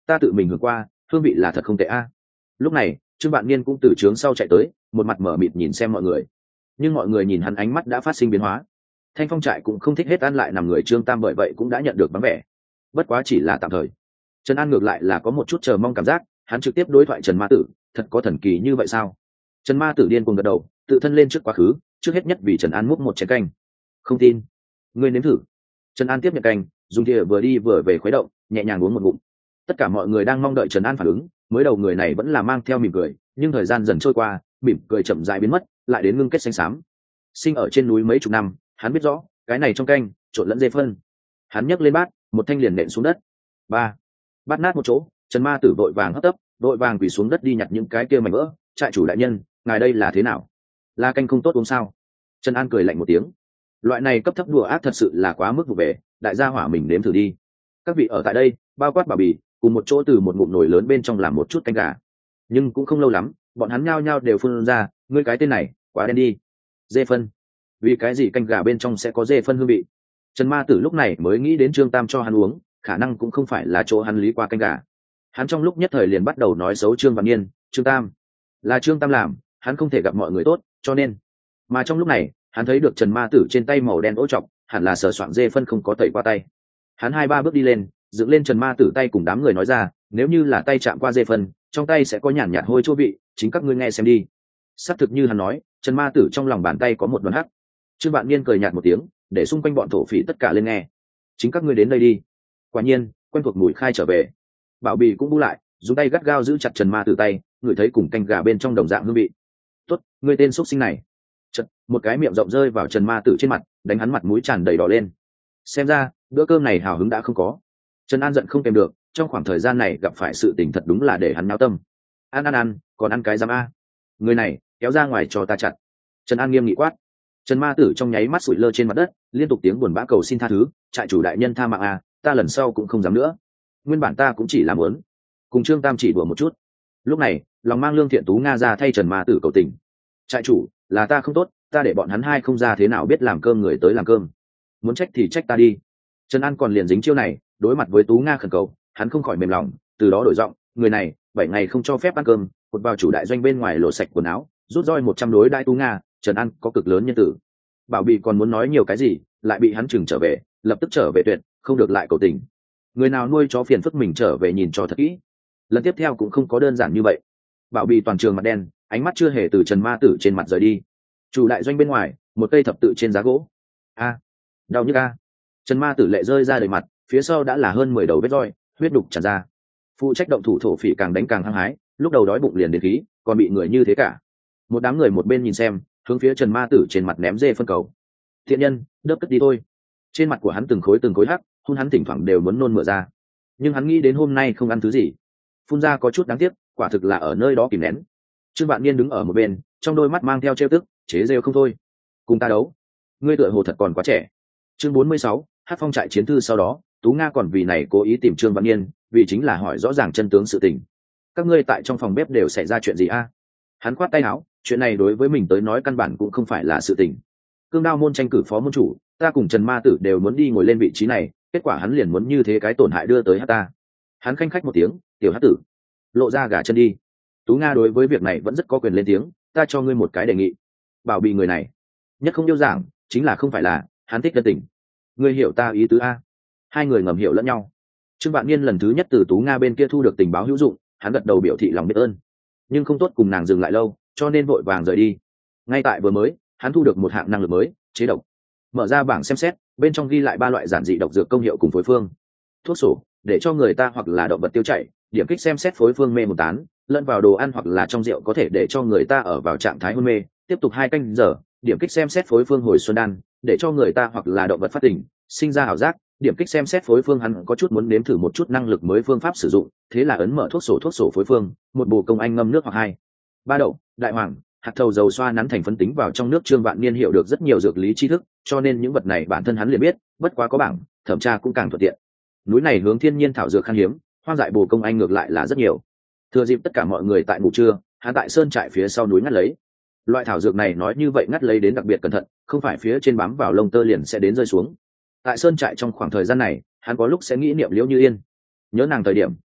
ta tự mình hưởng qua, hương vị là thật không tệ a. Lúc này Trương Vạn Niên cũng từ trướng sau chạy tới, một mặt mở mịt nhìn xem mọi người, nhưng mọi người nhìn hắn ánh mắt đã phát sinh biến hóa. Thanh Phong trại cũng không thích hết ăn lại nằm người Trương Tam, bởi vậy cũng đã nhận được vắng vẻ, bất quá chỉ là tạm thời. Trần An ngược lại là có một chút chờ mong cảm giác, hắn trực tiếp đối thoại Trần Ma Tử, thật có thần kỳ như vậy sao? Trần Ma Tử điên cuồng gật đầu, tự thân lên trước quá khứ, trước hết nhất vì Trần An múc một chén canh. Không tin, ngươi nếm thử. Trần An tiếp nhận canh, dùng thìa vừa đi vừa về khuấy động, nhẹ nhàng uống một ngụm. Tất cả mọi người đang mong đợi Trần An phản ứng, mới đầu người này vẫn là mang theo mỉm cười, nhưng thời gian dần trôi qua, mỉm cười chậm rãi biến mất, lại đến ngưng kết xanh xám. Sinh ở trên núi mấy chục năm, hắn biết rõ, cái này trong canh trộn lẫn dê phân. Hắn nhấc lên bát, một thanh liền nện xuống đất. Ba, bát nát một chỗ, Trần Ma Tử vội vàng hấp tấp, vội vàng quỳ xuống đất đi nhặt những cái kia mảnh vỡ. Trại chủ đại nhân, ngài đây là thế nào? La canh không tốt uống sao? Trần An cười lạnh một tiếng. Loại này cấp thấp đùa ác thật sự là quá mức vụ về, đại gia hỏa mình nếm thử đi. Các vị ở tại đây, bao quát Bảo Bì, cùng một chỗ từ một ngụm nồi lớn bên trong làm một chút canh gà. Nhưng cũng không lâu lắm, bọn hắn nhao nhao đều phun ra, ngươi cái tên này, quá đen đi. Dê phân. Vì cái gì canh gà bên trong sẽ có dê phân hương vị? Trần Ma Tử lúc này mới nghĩ đến Trương Tam cho hắn uống, khả năng cũng không phải là chỗ hắn lý qua canh gà. Hắn trong lúc nhất thời liền bắt đầu nói xấu Trương Vạn Niên, Trương Tam là Trương Tam làm, hắn không thể gặp mọi người tốt, cho nên. Mà trong lúc này, hắn thấy được Trần Ma Tử trên tay màu đen ố trọc, hẳn là sờ soạng dê phân không có tẩy qua tay. Hắn hai ba bước đi lên, dựng lên Trần Ma Tử tay cùng đám người nói ra, nếu như là tay chạm qua dê phân, trong tay sẽ có nhàn nhạt hôi chua vị, chính các ngươi nghe xem đi. Xác thực như hắn nói, Trần Ma Tử trong lòng bàn tay có một đoàn hắc. Trương Vạn Niên cười nhạt một tiếng, để xung quanh bọn thổ phỉ tất cả lên nghe. Chính các ngươi đến đây đi. Quả nhiên, quen thuộc mùi khai trở về. Bảo Bì cũng bu lại, dùng tay gắt gao giữ chặt Trần Ma Tử tay, người thấy cùng canh gà bên trong đồng dạng hương vị. Tốt, ngươi tên xuất sinh này. Chật, một cái miệng rộng rơi vào Trần Ma Tử trên mặt, đánh hắn mặt mũi tràn đầy đỏ lên. Xem ra, bữa cơm này hào hứng đã không có. Trần An giận không kèm được, trong khoảng thời gian này gặp phải sự tình thật đúng là để hắn náo tâm. Ăn ăn ăn, còn ăn cái giám a. Người này, kéo ra ngoài cho ta chặt. Trần An nghiêm nghị quát. Trần Ma Tử trong nháy mắt sụi lơ trên mặt đất, liên tục tiếng buồn bã cầu xin tha thứ, trại chủ đại nhân tha mạng a, ta lần sau cũng không dám nữa. Nguyên bản ta cũng chỉ làm muốn cùng Trương Tam chỉ đùa một chút. Lúc này, lòng mang lương thiện Tú Nga ra thay Trần Ma Tử cầu tình. Trại chủ, là ta không tốt, ta để bọn hắn hai không ra thế nào biết làm cơm người tới làm cơm. Muốn trách thì trách ta đi. Trần An còn liền dính chiêu này, đối mặt với Tú Nga khẩn cầu, hắn không khỏi mềm lòng, từ đó đổi giọng, người này, bảy ngày không cho phép ăn cơm, cột vào chủ đại doanh bên ngoài lộ sạch quần áo, rút roi một trăm đối đai Tú Nga, Trần An có cực lớn nhân tử. Bảo Bì còn muốn nói nhiều cái gì, lại bị hắn chừng trở về, lập tức trở về tuyệt, không được lại cầu tình. Người nào nuôi chó phiền phức mình trở về nhìn cho thật kỹ. Lần tiếp theo cũng không có đơn giản như vậy. Bảo Bì toàn trường mặt đen, ánh mắt chưa hề từ Trần Ma Tử trên mặt rời đi. Chủ đại doanh bên ngoài, một cây thập tự trên giá gỗ. A, đau nhức a. Trần Ma Tử lệ rơi ra đầy mặt, phía sau đã là hơn mười đầu vết roi, huyết đục tràn ra. Phụ trách động thủ thổ phỉ càng đánh càng hăng hái, lúc đầu đói bụng liền đến khí, còn bị người như thế cả. Một đám người một bên nhìn xem, hướng phía Trần Ma Tử trên mặt ném dê phân cầu. Thiện nhân, đớp cất đi thôi. Trên mặt của hắn từng khối từng khối hắc, hôn hắn thỉnh thoảng đều muốn nôn mửa ra. Nhưng hắn nghĩ đến hôm nay không ăn thứ gì, phun ra có chút đáng tiếc, quả thực là ở nơi đó kìm nén. Trương Vạn Niên đứng ở một bên, trong đôi mắt mang theo trêu tức, chế rêu không thôi. Cùng ta đấu, ngươi tựa hồ thật còn quá trẻ. Chương bốn mươi sáu, Hát Phong trại chiến thư. Sau đó, Tú Nga còn vì này cố ý tìm Trương Vạn Niên, vì chính là hỏi rõ ràng chân tướng sự tình. Các ngươi tại trong phòng bếp đều xảy ra chuyện gì a? Hắn khoát tay áo, chuyện này đối với mình tới nói căn bản cũng không phải là sự tình. Cương Đao môn tranh cử phó môn chủ, ta cùng Trần Ma Tử đều muốn đi ngồi lên vị trí này, kết quả hắn liền muốn như thế cái tổn hại đưa tới hát ta. Hắn khanh khách một tiếng, tiểu hát tử, lộ ra gà chân đi. Tú Nga đối với việc này vẫn rất có quyền lên tiếng, ta cho ngươi một cái đề nghị. Bảo Bì người này nhất không yêu giảng, chính là không phải là hắn thích tân tình. Ngươi hiểu ta ý tứ a? Hai người ngầm hiểu lẫn nhau. Trương Vạn Niên lần thứ nhất từ Tú Nga bên kia thu được tình báo hữu dụng, hắn gật đầu biểu thị lòng biết ơn, nhưng không tốt cùng nàng dừng lại lâu, cho nên vội vàng rời đi. Ngay tại vừa mới, hắn thu được một hạng năng lực mới, chế độc. Mở ra bảng xem xét, bên trong ghi lại ba loại giản dị độc dược công hiệu cùng phối phương. Thuốc sổ, để cho người ta hoặc là động vật tiêu chảy, điểm kích xem xét phối phương mê một tán, lẫn vào đồ ăn hoặc là trong rượu có thể để cho người ta ở vào trạng thái hôn mê, tiếp tục hai canh giờ, điểm kích xem xét phối phương hồi xuân đan, để cho người ta hoặc là động vật phát tỉnh, sinh ra ảo giác, điểm kích xem xét phối phương hắn có chút muốn nếm thử một chút năng lực mới phương pháp sử dụng, thế là ấn mở thuốc sổ thuốc sổ phối phương, một bồ công anh ngâm nước hoặc hai ba đậu, đại hoàng, hạt thầu dầu xoa nắn thành phấn tính vào trong nước. Trương Vạn Niên hiểu được rất nhiều dược lý tri thức, cho nên những vật này bản thân hắn liền biết, bất quá có bảng thẩm tra cũng càng thuận tiện. Núi này hướng thiên nhiên thảo dược khan hiếm, hoang dại bồ công anh ngược lại là rất nhiều. Thừa dịp tất cả mọi người tại ngủ trưa, hắn tại sơn trại phía sau núi ngắt lấy. Loại thảo dược này nói như vậy ngắt lấy đến đặc biệt cẩn thận, không phải phía trên bám vào lông tơ liền sẽ đến rơi xuống. Tại sơn trại trong khoảng thời gian này, hắn có lúc sẽ nghĩ niệm Liễu Như Yên. Nhớ nàng thời điểm,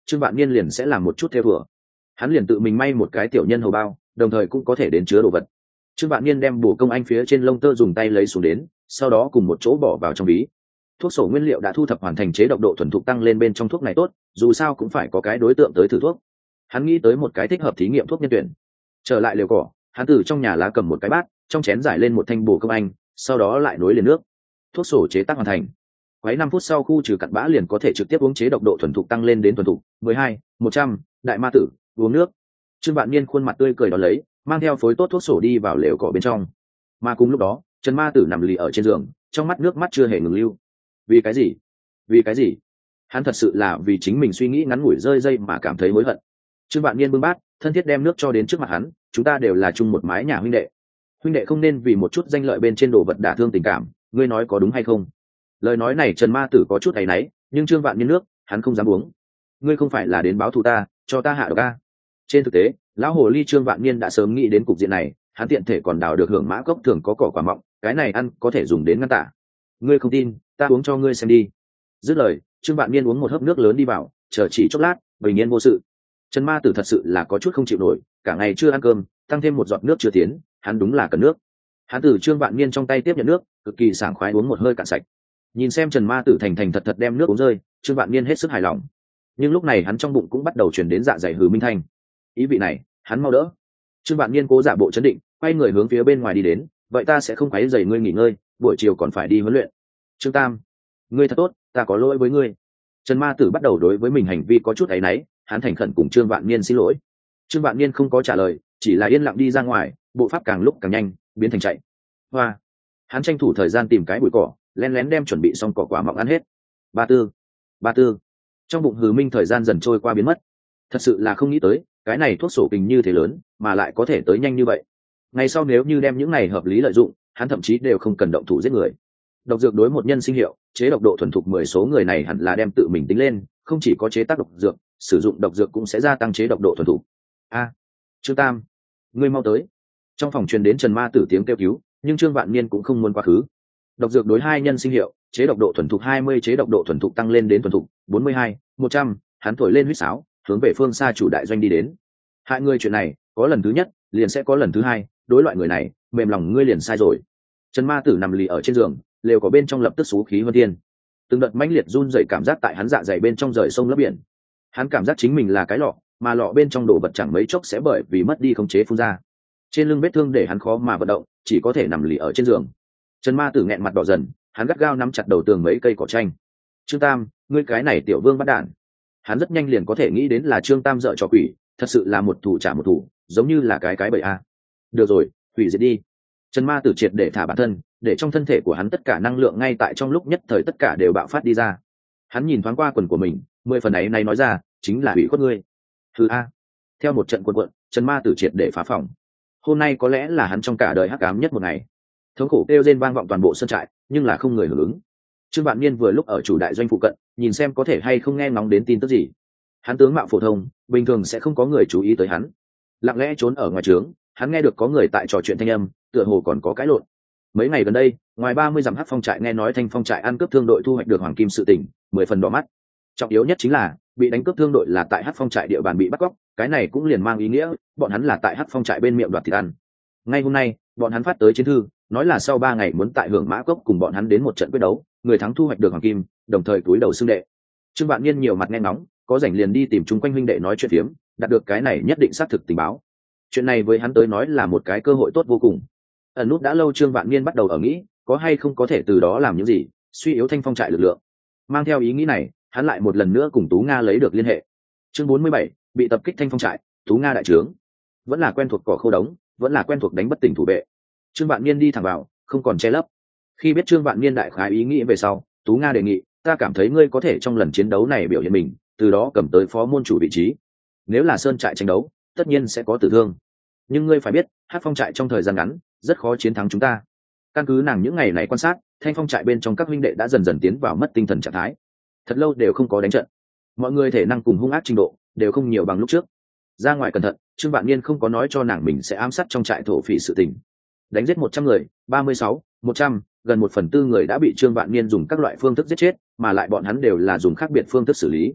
Trương Vạn Niên liền sẽ làm một chút theo vừa. Hắn liền tự mình may một cái tiểu nhân hầu bao, đồng thời cũng có thể đến chứa đồ vật. Trương Vạn Niên đem bổ công anh phía trên lông tơ dùng tay lấy xuống đến, sau đó cùng một chỗ bỏ vào trong ví. Thuốc sổ nguyên liệu đã thu thập hoàn thành, chế độc độ thuần thục tăng lên bên trong thuốc này tốt, dù sao cũng phải có cái đối tượng tới thử thuốc. Hắn nghĩ tới một cái thích hợp thí nghiệm thuốc nhân tuyển. Trở lại lều cỏ, hắn từ trong nhà lá cầm một cái bát, trong chén giải lên một thanh bổ công anh, sau đó lại nối liền nước. Thuốc sổ chế tác hoàn thành. Quấy năm phút sau khu trừ cặn bã liền có thể trực tiếp uống, chế độc độ thuần thục tăng lên đến thuần thục mười hai, một trăm, đại ma tử, uống nước. Trương Vạn Niên khuôn mặt tươi cười đón lấy, mang theo phối tốt thuốc sổ đi vào lều cỏ bên trong. Mà cùng lúc đó, Trần Ma Tử nằm lì ở trên giường, trong mắt nước mắt chưa hề ngừng lưu. Vì cái gì? Vì cái gì? Hắn thật sự là vì chính mình suy nghĩ ngắn ngủi rơi dây mà cảm thấy hối hận. Trương Vạn Niên bưng bát, thân thiết đem nước cho đến trước mặt hắn, chúng ta đều là chung một mái nhà huynh đệ. Huynh đệ không nên vì một chút danh lợi bên trên đồ vật đả thương tình cảm, ngươi nói có đúng hay không? Lời nói này Trần Ma Tử có chút áy náy, nhưng Trương Vạn Niên nước, hắn không dám uống. Ngươi không phải là đến báo thù ta, cho ta hạ độc a? Trên thực tế, lão hồ ly Trương Vạn Niên đã sớm nghĩ đến cục diện này, hắn tiện thể còn đào được hưởng mã cốc thường có cỏ quả mọng, cái này ăn có thể dùng đến ngăn tả. Ngươi không tin, ta uống cho ngươi xem đi. Dứt lời, Trương Vạn Niên uống một hớp nước lớn đi vào, chờ chỉ chốc lát, bình yên vô sự. Trần Ma Tử thật sự là có chút không chịu nổi, cả ngày chưa ăn cơm, tăng thêm một giọt nước chưa tiến, hắn đúng là cần nước. Hắn từ Trương Vạn Niên trong tay tiếp nhận nước, cực kỳ sảng khoái uống một hơi cạn sạch. Nhìn xem Trần Ma Tử thành thành thật thật đem nước uống rơi, Trương Vạn Niên hết sức hài lòng. Nhưng lúc này hắn trong bụng cũng bắt đầu truyền đến dạ dày hừ minh thanh. Ý vị này, hắn mau đỡ. Trương Vạn Niên cố giả bộ chấn định, quay người hướng phía bên ngoài đi đến, vậy ta sẽ không quấy rầy ngươi nghỉ ngơi, buổi chiều còn phải đi huấn luyện. Trương Tam, ngươi thật tốt, ta có lỗi với ngươi. Trần Ma Tử bắt đầu đối với mình hành vi có chút áy náy, hắn thành khẩn cùng Trương Vạn Niên xin lỗi. Trương Vạn Niên không có trả lời, chỉ là yên lặng đi ra ngoài, bộ pháp càng lúc càng nhanh, biến thành chạy. Hoa, hắn tranh thủ thời gian tìm cái bụi cỏ, lén lén đem chuẩn bị xong cỏ quả mọng ăn hết. Ba tư, ba tư. Trong bụng hừ minh thời gian dần trôi qua biến mất. Thật sự là không nghĩ tới, cái này thuốc sổ kình như thế lớn, mà lại có thể tới nhanh như vậy. Ngày sau nếu như đem những này hợp lý lợi dụng, hắn thậm chí đều không cần động thủ giết người. Độc dược đối một nhân sinh hiệu, chế độc độ thuần thục mười số người này hẳn là đem tự mình tính lên, không chỉ có chế tác độc dược, sử dụng độc dược cũng sẽ gia tăng chế độc độ thuần thục. A, Trương Tam, ngươi mau tới. Trong phòng truyền đến Trần Ma Tử tiếng kêu cứu, nhưng Trương Vạn Niên cũng không muốn quá khứ. Độc dược đối hai nhân sinh hiệu, chế độc độ thuần thục hai mươi, chế độc độ thuần thục tăng lên đến thuần thục bốn mươi hai, một trăm, hắn thổi lên huýt sáo, hướng về phương xa chủ đại doanh đi đến. Hại ngươi chuyện này, có lần thứ nhất, liền sẽ có lần thứ hai, đối loại người này, mềm lòng ngươi liền sai rồi. Trần Ma Tử nằm lì ở trên giường, lều có bên trong lập tức xú khí hơn thiên. Từng đợt mãnh liệt run rẩy cảm giác tại hắn dạ dày bên trong rời sông lấp biển. Hắn cảm giác chính mình là cái lọ, mà lọ bên trong đồ vật chẳng mấy chốc sẽ bởi vì mất đi khống chế phun ra. Trên lưng vết thương để hắn khó mà vận động, chỉ có thể nằm lì ở trên giường. Trần Ma Tử nghẹn mặt đỏ dần, hắn gắt gao nắm chặt đầu tường mấy cây cỏ tranh. Trương Tam, ngươi cái này tiểu vương bắt đản. Hắn rất nhanh liền có thể nghĩ đến là Trương Tam dợ trò quỷ, thật sự là một thủ trả một thủ, giống như là cái cái bẫy a. Được rồi, hủy diệt đi. Trần Ma Tử triệt để thả bản thân, để trong thân thể của hắn tất cả năng lượng ngay tại trong lúc nhất thời tất cả đều bạo phát đi ra. Hắn nhìn thoáng qua quần của mình, mười phần ấy này nói ra, chính là hủy khuất ngươi. Thứ a. Theo một trận cuộn cuộn, Trần Ma Tử triệt để phá phòng. Hôm nay có lẽ là hắn trong cả đời hắc ám nhất một ngày. Thống khổ kêu rên vang vọng toàn bộ sân trại, nhưng là không người hưởng ứng. Trương Vạn Niên vừa lúc ở chủ đại doanh phụ cận, nhìn xem có thể hay không nghe ngóng đến tin tức gì. Hắn tướng mạo phổ thông, bình thường sẽ không có người chú ý tới hắn. Lặng lẽ trốn ở ngoài trướng, hắn nghe được có người tại trò chuyện thanh âm, tựa hồ còn có cãi lộn. Mấy ngày gần đây, ngoài ba mươi dặm hắc phong trại nghe nói Thanh Phong trại ăn cướp thương đội thu hoạch được hoàng kim sự tình, mười phần đỏ mắt. Trọng yếu nhất chính là, bị đánh cướp thương đội là tại hắc phong trại địa bàn bị bắt cóc, cái này cũng liền mang ý nghĩa, bọn hắn là tại hắc phong trại bên miệng đoạt thịt ăn. Ngay hôm nay, bọn hắn phát tới chiến thư, nói là sau ba ngày muốn tại Hưởng Mã Cốc cùng bọn hắn đến một trận quyết đấu, người thắng thu hoạch được hoàng kim, đồng thời túi đầu xưng đệ. Trương Vạn Niên nhiều mặt nghe ngóng, có rảnh liền đi tìm chung quanh huynh đệ nói chuyện phiếm, đạt được cái này nhất định xác thực tình báo. Chuyện này với hắn tới nói là một cái cơ hội tốt vô cùng. Ẩn nút đã lâu, Trương Vạn Niên bắt đầu ở nghĩ, có hay không có thể từ đó làm những gì, suy yếu Thanh Phong trại lực lượng. Mang theo ý nghĩ này, hắn lại một lần nữa cùng Tú Nga lấy được liên hệ. Chương bốn mươi bảy, bị tập kích Thanh Phong trại, Tú Nga đại trướng. Vẫn là quen thuộc cỏ khô đống, vẫn là quen thuộc đánh bất tỉnh thủ vệ. Trương Vạn Niên đi thẳng vào, không còn che lấp. Khi biết Trương Vạn Niên đại khái ý nghĩ về sau, Tú Nga đề nghị, ta cảm thấy ngươi có thể trong lần chiến đấu này biểu hiện mình, từ đó cầm tới phó môn chủ vị trí. Nếu là sơn trại tranh đấu, tất nhiên sẽ có tử thương. Nhưng ngươi phải biết, Hắc Phong trại trong thời gian ngắn, rất khó chiến thắng chúng ta. Căn cứ nàng những ngày này quan sát, Thanh Phong trại bên trong các huynh đệ đã dần dần tiến vào mất tinh thần trạng thái. Thật lâu đều không có đánh trận. Mọi người thể năng cùng hung ác trình độ đều không nhiều bằng lúc trước. Ra ngoài cẩn thận, Trương Vạn Niên không có nói cho nàng mình sẽ ám sát trong trại thổ phỉ sự tình. Đánh giết một trăm người, ba mươi sáu, một trăm, gần một phần tư người đã bị Trương Vạn Niên dùng các loại phương thức giết chết, mà lại bọn hắn đều là dùng khác biệt phương thức xử lý.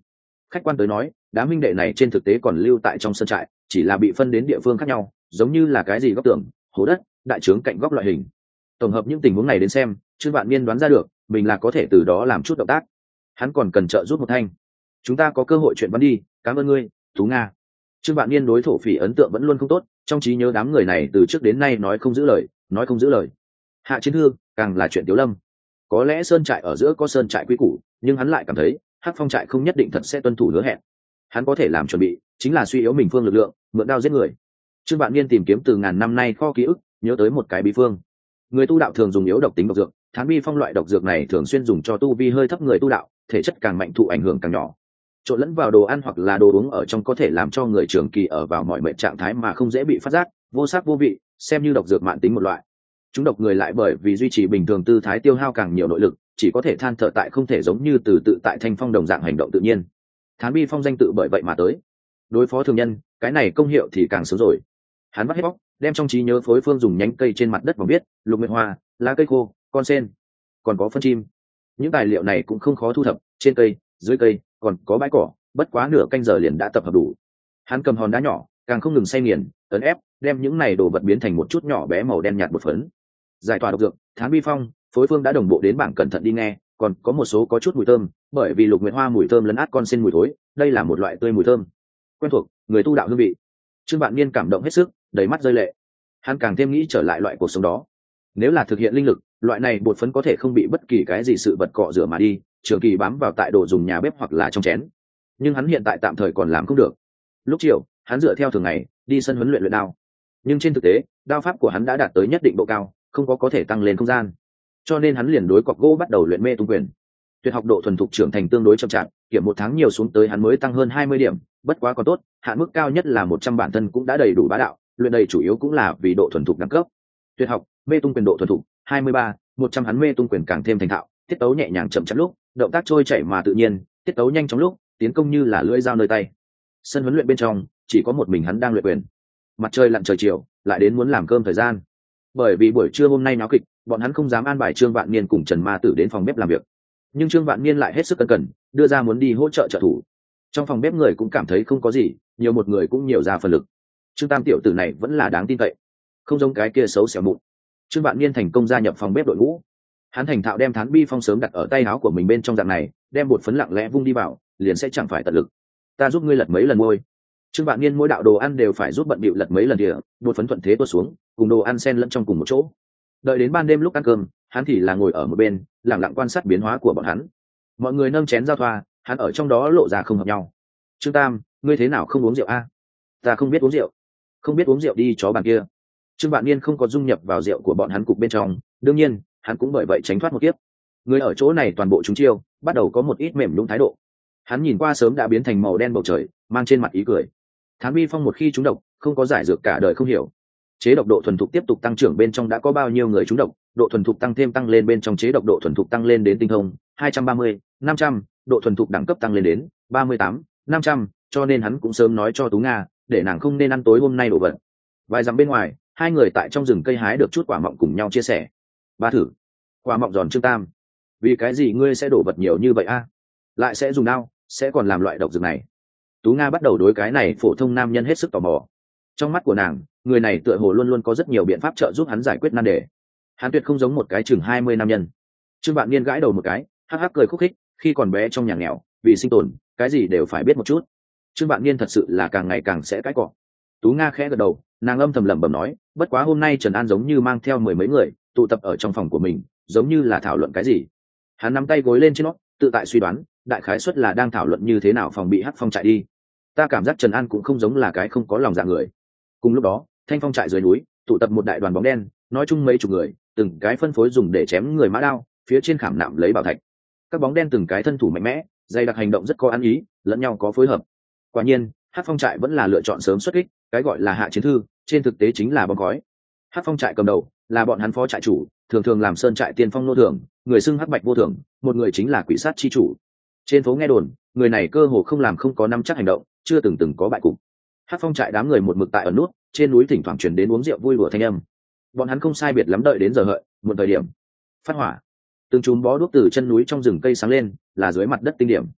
Khách quan tới nói, đám huynh đệ này trên thực tế còn lưu tại trong sân trại, chỉ là bị phân đến địa phương khác nhau, giống như là cái gì góc tường, hố đất, đại trướng cạnh góc loại hình. Tổng hợp những tình huống này đến xem, Trương Vạn Niên đoán ra được mình là có thể từ đó làm chút động tác. Hắn còn cần trợ giúp một thanh. Chúng ta có cơ hội chuyện văn đi, cảm ơn ngươi, Tú Nga. Trương Vạn Niên đối thổ phỉ ấn tượng vẫn luôn không tốt, trong trí nhớ đám người này từ trước đến nay nói không giữ lời, nói không giữ lời. Hạ Chiến Thư càng là chuyện Tiếu Lâm. Có lẽ sơn trại ở giữa có sơn trại quý củ, nhưng hắn lại cảm thấy Hắc Phong trại không nhất định thật sẽ tuân thủ hứa hẹn. Hắn có thể làm chuẩn bị, chính là suy yếu mình phương lực lượng, mượn đao giết người. Trương Vạn Niên tìm kiếm từ ngàn năm nay kho ký ức, nhớ tới một cái bí phương. Người tu đạo thường dùng yếu độc tính độc dược, Thán Bi Phong loại độc dược này thường xuyên dùng cho tu vi hơi thấp người tu đạo, thể chất càng mạnh thụ ảnh hưởng càng nhỏ. Trộn lẫn vào đồ ăn hoặc là đồ uống ở trong có thể làm cho người trường kỳ ở vào mọi mệnh trạng thái mà không dễ bị phát giác, vô sắc vô vị, xem như độc dược mãn tính một loại. Chúng độc người lại bởi vì duy trì bình thường tư thái tiêu hao càng nhiều nội lực, chỉ có thể than thở tại không thể giống như từ tự tại thanh phong đồng dạng hành động tự nhiên. Thán Bi Phong danh tự bởi vậy mà tới. Đối phó thường nhân, cái này công hiệu thì càng sớm rồi. Hắn bắt hết bóc, đem trong trí nhớ phối phương dùng nhánh cây trên mặt đất vòng viết, lục nguyệt hoa, lá cây khô, con sen, còn có phân chim. Những tài liệu này cũng không khó thu thập, trên cây, dưới cây, còn có bãi cỏ, bất quá nửa canh giờ liền đã tập hợp đủ. Hắn cầm hòn đá nhỏ, càng không ngừng xay nghiền, ấn ép, đem những này đồ vật biến thành một chút nhỏ bé màu đen nhạt bột phấn. Giải tỏa độc dược, Thán Bi Phong, phối phương đã đồng bộ đến bảng cẩn thận đi nghe, còn có một số có chút mùi thơm, bởi vì lục nguyệt hoa mùi thơm lấn át con sen mùi thối, đây là một loại tươi mùi thơm quen thuộc, người tu đạo hương vị. Trương Vạn Niên cảm động hết sức, đầy mắt rơi lệ. Hắn càng thêm nghĩ trở lại loại cuộc sống đó. Nếu là thực hiện linh lực, loại này bột phấn có thể không bị bất kỳ cái gì sự vật cọ rửa mà đi, trường kỳ bám vào tại đồ dùng nhà bếp hoặc là trong chén. Nhưng hắn hiện tại tạm thời còn làm không được. Lúc chiều, hắn dựa theo thường ngày đi sân huấn luyện luyện đao. Nhưng trên thực tế, đao pháp của hắn đã đạt tới nhất định độ cao, không có có thể tăng lên không gian. Cho nên hắn liền đối cọc gỗ bắt đầu luyện mê tung quyền. Tuyệt học độ thuần thục trưởng thành tương đối chậm chạp, kiểm một tháng nhiều xuống tới hắn mới tăng hơn hai mươi điểm, bất quá còn tốt, hạn mức cao nhất là một trăm bản thân cũng đã đầy đủ bá đạo, luyện đầy chủ yếu cũng là vì độ thuần thục đẳng cấp. Tuyệt học, mê tung quyền độ thuần thục hai mươi ba, một trăm hắn mê tung quyền càng thêm thành thạo, tiết tấu nhẹ nhàng chậm chạp lúc, động tác trôi chảy mà tự nhiên, tiết tấu nhanh chóng lúc, tiến công như là lưỡi dao nơi tay. Sân huấn luyện bên trong, chỉ có một mình hắn đang luyện quyền. Mặt trời lặn trời chiều, lại đến muốn làm cơm thời gian. Bởi vì buổi trưa hôm nay náo kịch, bọn hắn không dám an bài Trương Vạn Niên cùng Trần Ma Tử đến phòng bếp làm việc. Nhưng Trương Vạn Niên lại hết sức cẩn cẩn, đưa ra muốn đi hỗ trợ trợ thủ. Trong phòng bếp người cũng cảm thấy không có gì, nhiều một người cũng nhiều ra phần lực. Trương Tam tiểu tử này vẫn là đáng tin cậy, không giống cái kia xấu xẻo mụn. Trương Vạn Niên thành công gia nhập phòng bếp đội ngũ. Hắn thành thạo đem Thán Bi Phong sớm đặt ở tay áo của mình bên trong dạng này, đem bột phấn lặng lẽ vung đi vào, liền sẽ chẳng phải tận lực. Ta giúp ngươi lật mấy lần môi. Trương Vạn Niên mỗi đạo đồ ăn đều phải giúp bận bịu lật mấy lần địa, bột phấn thuận thế tuột xuống, cùng đồ ăn xen lẫn trong cùng một chỗ. Đợi đến ban đêm lúc ăn cơm, hắn thì là ngồi ở một bên, lặng lặng quan sát biến hóa của bọn hắn. Mọi người nâng chén giao thoa, hắn ở trong đó lộ ra không hợp nhau. Trương Tam, ngươi thế nào không uống rượu a? Ta không biết uống rượu. Không biết uống rượu đi chó bàn kia. Trương Vạn Niên không có dung nhập vào rượu của bọn hắn cục bên trong, đương nhiên, hắn cũng bởi vậy tránh thoát một kiếp. Người ở chỗ này toàn bộ chúng chiêu, bắt đầu có một ít mềm nhũn thái độ. Hắn nhìn qua sớm đã biến thành màu đen bầu trời, mang trên mặt ý cười. Thán Bi Phong một khi trúng độc, không có giải dược cả đời không hiểu. Chế độc độ thuần thục tiếp tục tăng trưởng bên trong đã có bao nhiêu người trúng độc, độ thuần thục tăng thêm tăng lên bên trong chế độc độ thuần thục tăng lên đến tinh thông hai trăm ba mươi, năm trăm, độ thuần thục đẳng cấp tăng lên đến ba mươi tám, năm trăm, cho nên hắn cũng sớm nói cho Tú Nga, để nàng không nên ăn tối hôm nay đổ vật. Vài dặm bên ngoài, hai người tại trong rừng cây hái được chút quả mọng cùng nhau chia sẻ. Ba thử. Quả mọng giòn Trương Tam. Vì cái gì ngươi sẽ đổ vật nhiều như vậy a? Lại sẽ dùng đao, sẽ còn làm loại độc dược này. Tú Nga bắt đầu đối cái này phổ thông nam nhân hết sức tò mò. Trong mắt của nàng, người này tựa hồ luôn luôn có rất nhiều biện pháp trợ giúp hắn giải quyết nan đề. Hắn tuyệt không giống một cái chừng hai mươi nam nhân. Trương Vạn Niên gãi đầu một cái, hắc hắc cười khúc khích, khi còn bé trong nhà nghèo, vì sinh tồn, cái gì đều phải biết một chút. Trương Vạn Niên thật sự là càng ngày càng sẽ cãi cọ. Tú Nga khẽ gật đầu, nàng âm thầm lẩm bẩm nói, bất quá hôm nay Trần An giống như mang theo mười mấy người, tụ tập ở trong phòng của mình, giống như là thảo luận cái gì. Hắn nắm tay gối lên trên nó, tự tại suy đoán, đại khái suất là đang thảo luận như thế nào phòng bị Hắc Phong trại đi. Ta cảm giác Trần An cũng không giống là cái không có lòng dạ người. Cùng lúc đó, Thanh Phong trại dưới núi, tụ tập một đại đoàn bóng đen, nói chung mấy chục người, từng cái phân phối dùng để chém người mã đao, phía trên khảm nạm lấy bảo thạch. Các bóng đen từng cái thân thủ mạnh mẽ, dày đặc hành động rất có ăn ý, lẫn nhau có phối hợp. Quả nhiên, Hắc Phong trại vẫn là lựa chọn sớm xuất kích, cái gọi là hạ chiến thư, trên thực tế chính là bom khói. Hắc Phong trại cầm đầu, là bọn hắn phó trại chủ, thường thường làm sơn trại tiên phong nô thường, người xưng Hắc Bạch vô thường, một người chính là quỷ sát chi chủ. Trên phố nghe đồn, người này cơ hồ không làm không có nắm chắc hành động, chưa từng từng có bại cục. Hắc Phong trại đám người một mực tại ở nút, trên núi thỉnh thoảng truyền đến uống rượu vui đùa thanh âm. Bọn hắn không sai biệt lắm đợi đến giờ hợi, một thời điểm phát hỏa, từng chùm bó đuốc từ chân núi trong rừng cây sáng lên, là dưới mặt đất tinh điểm.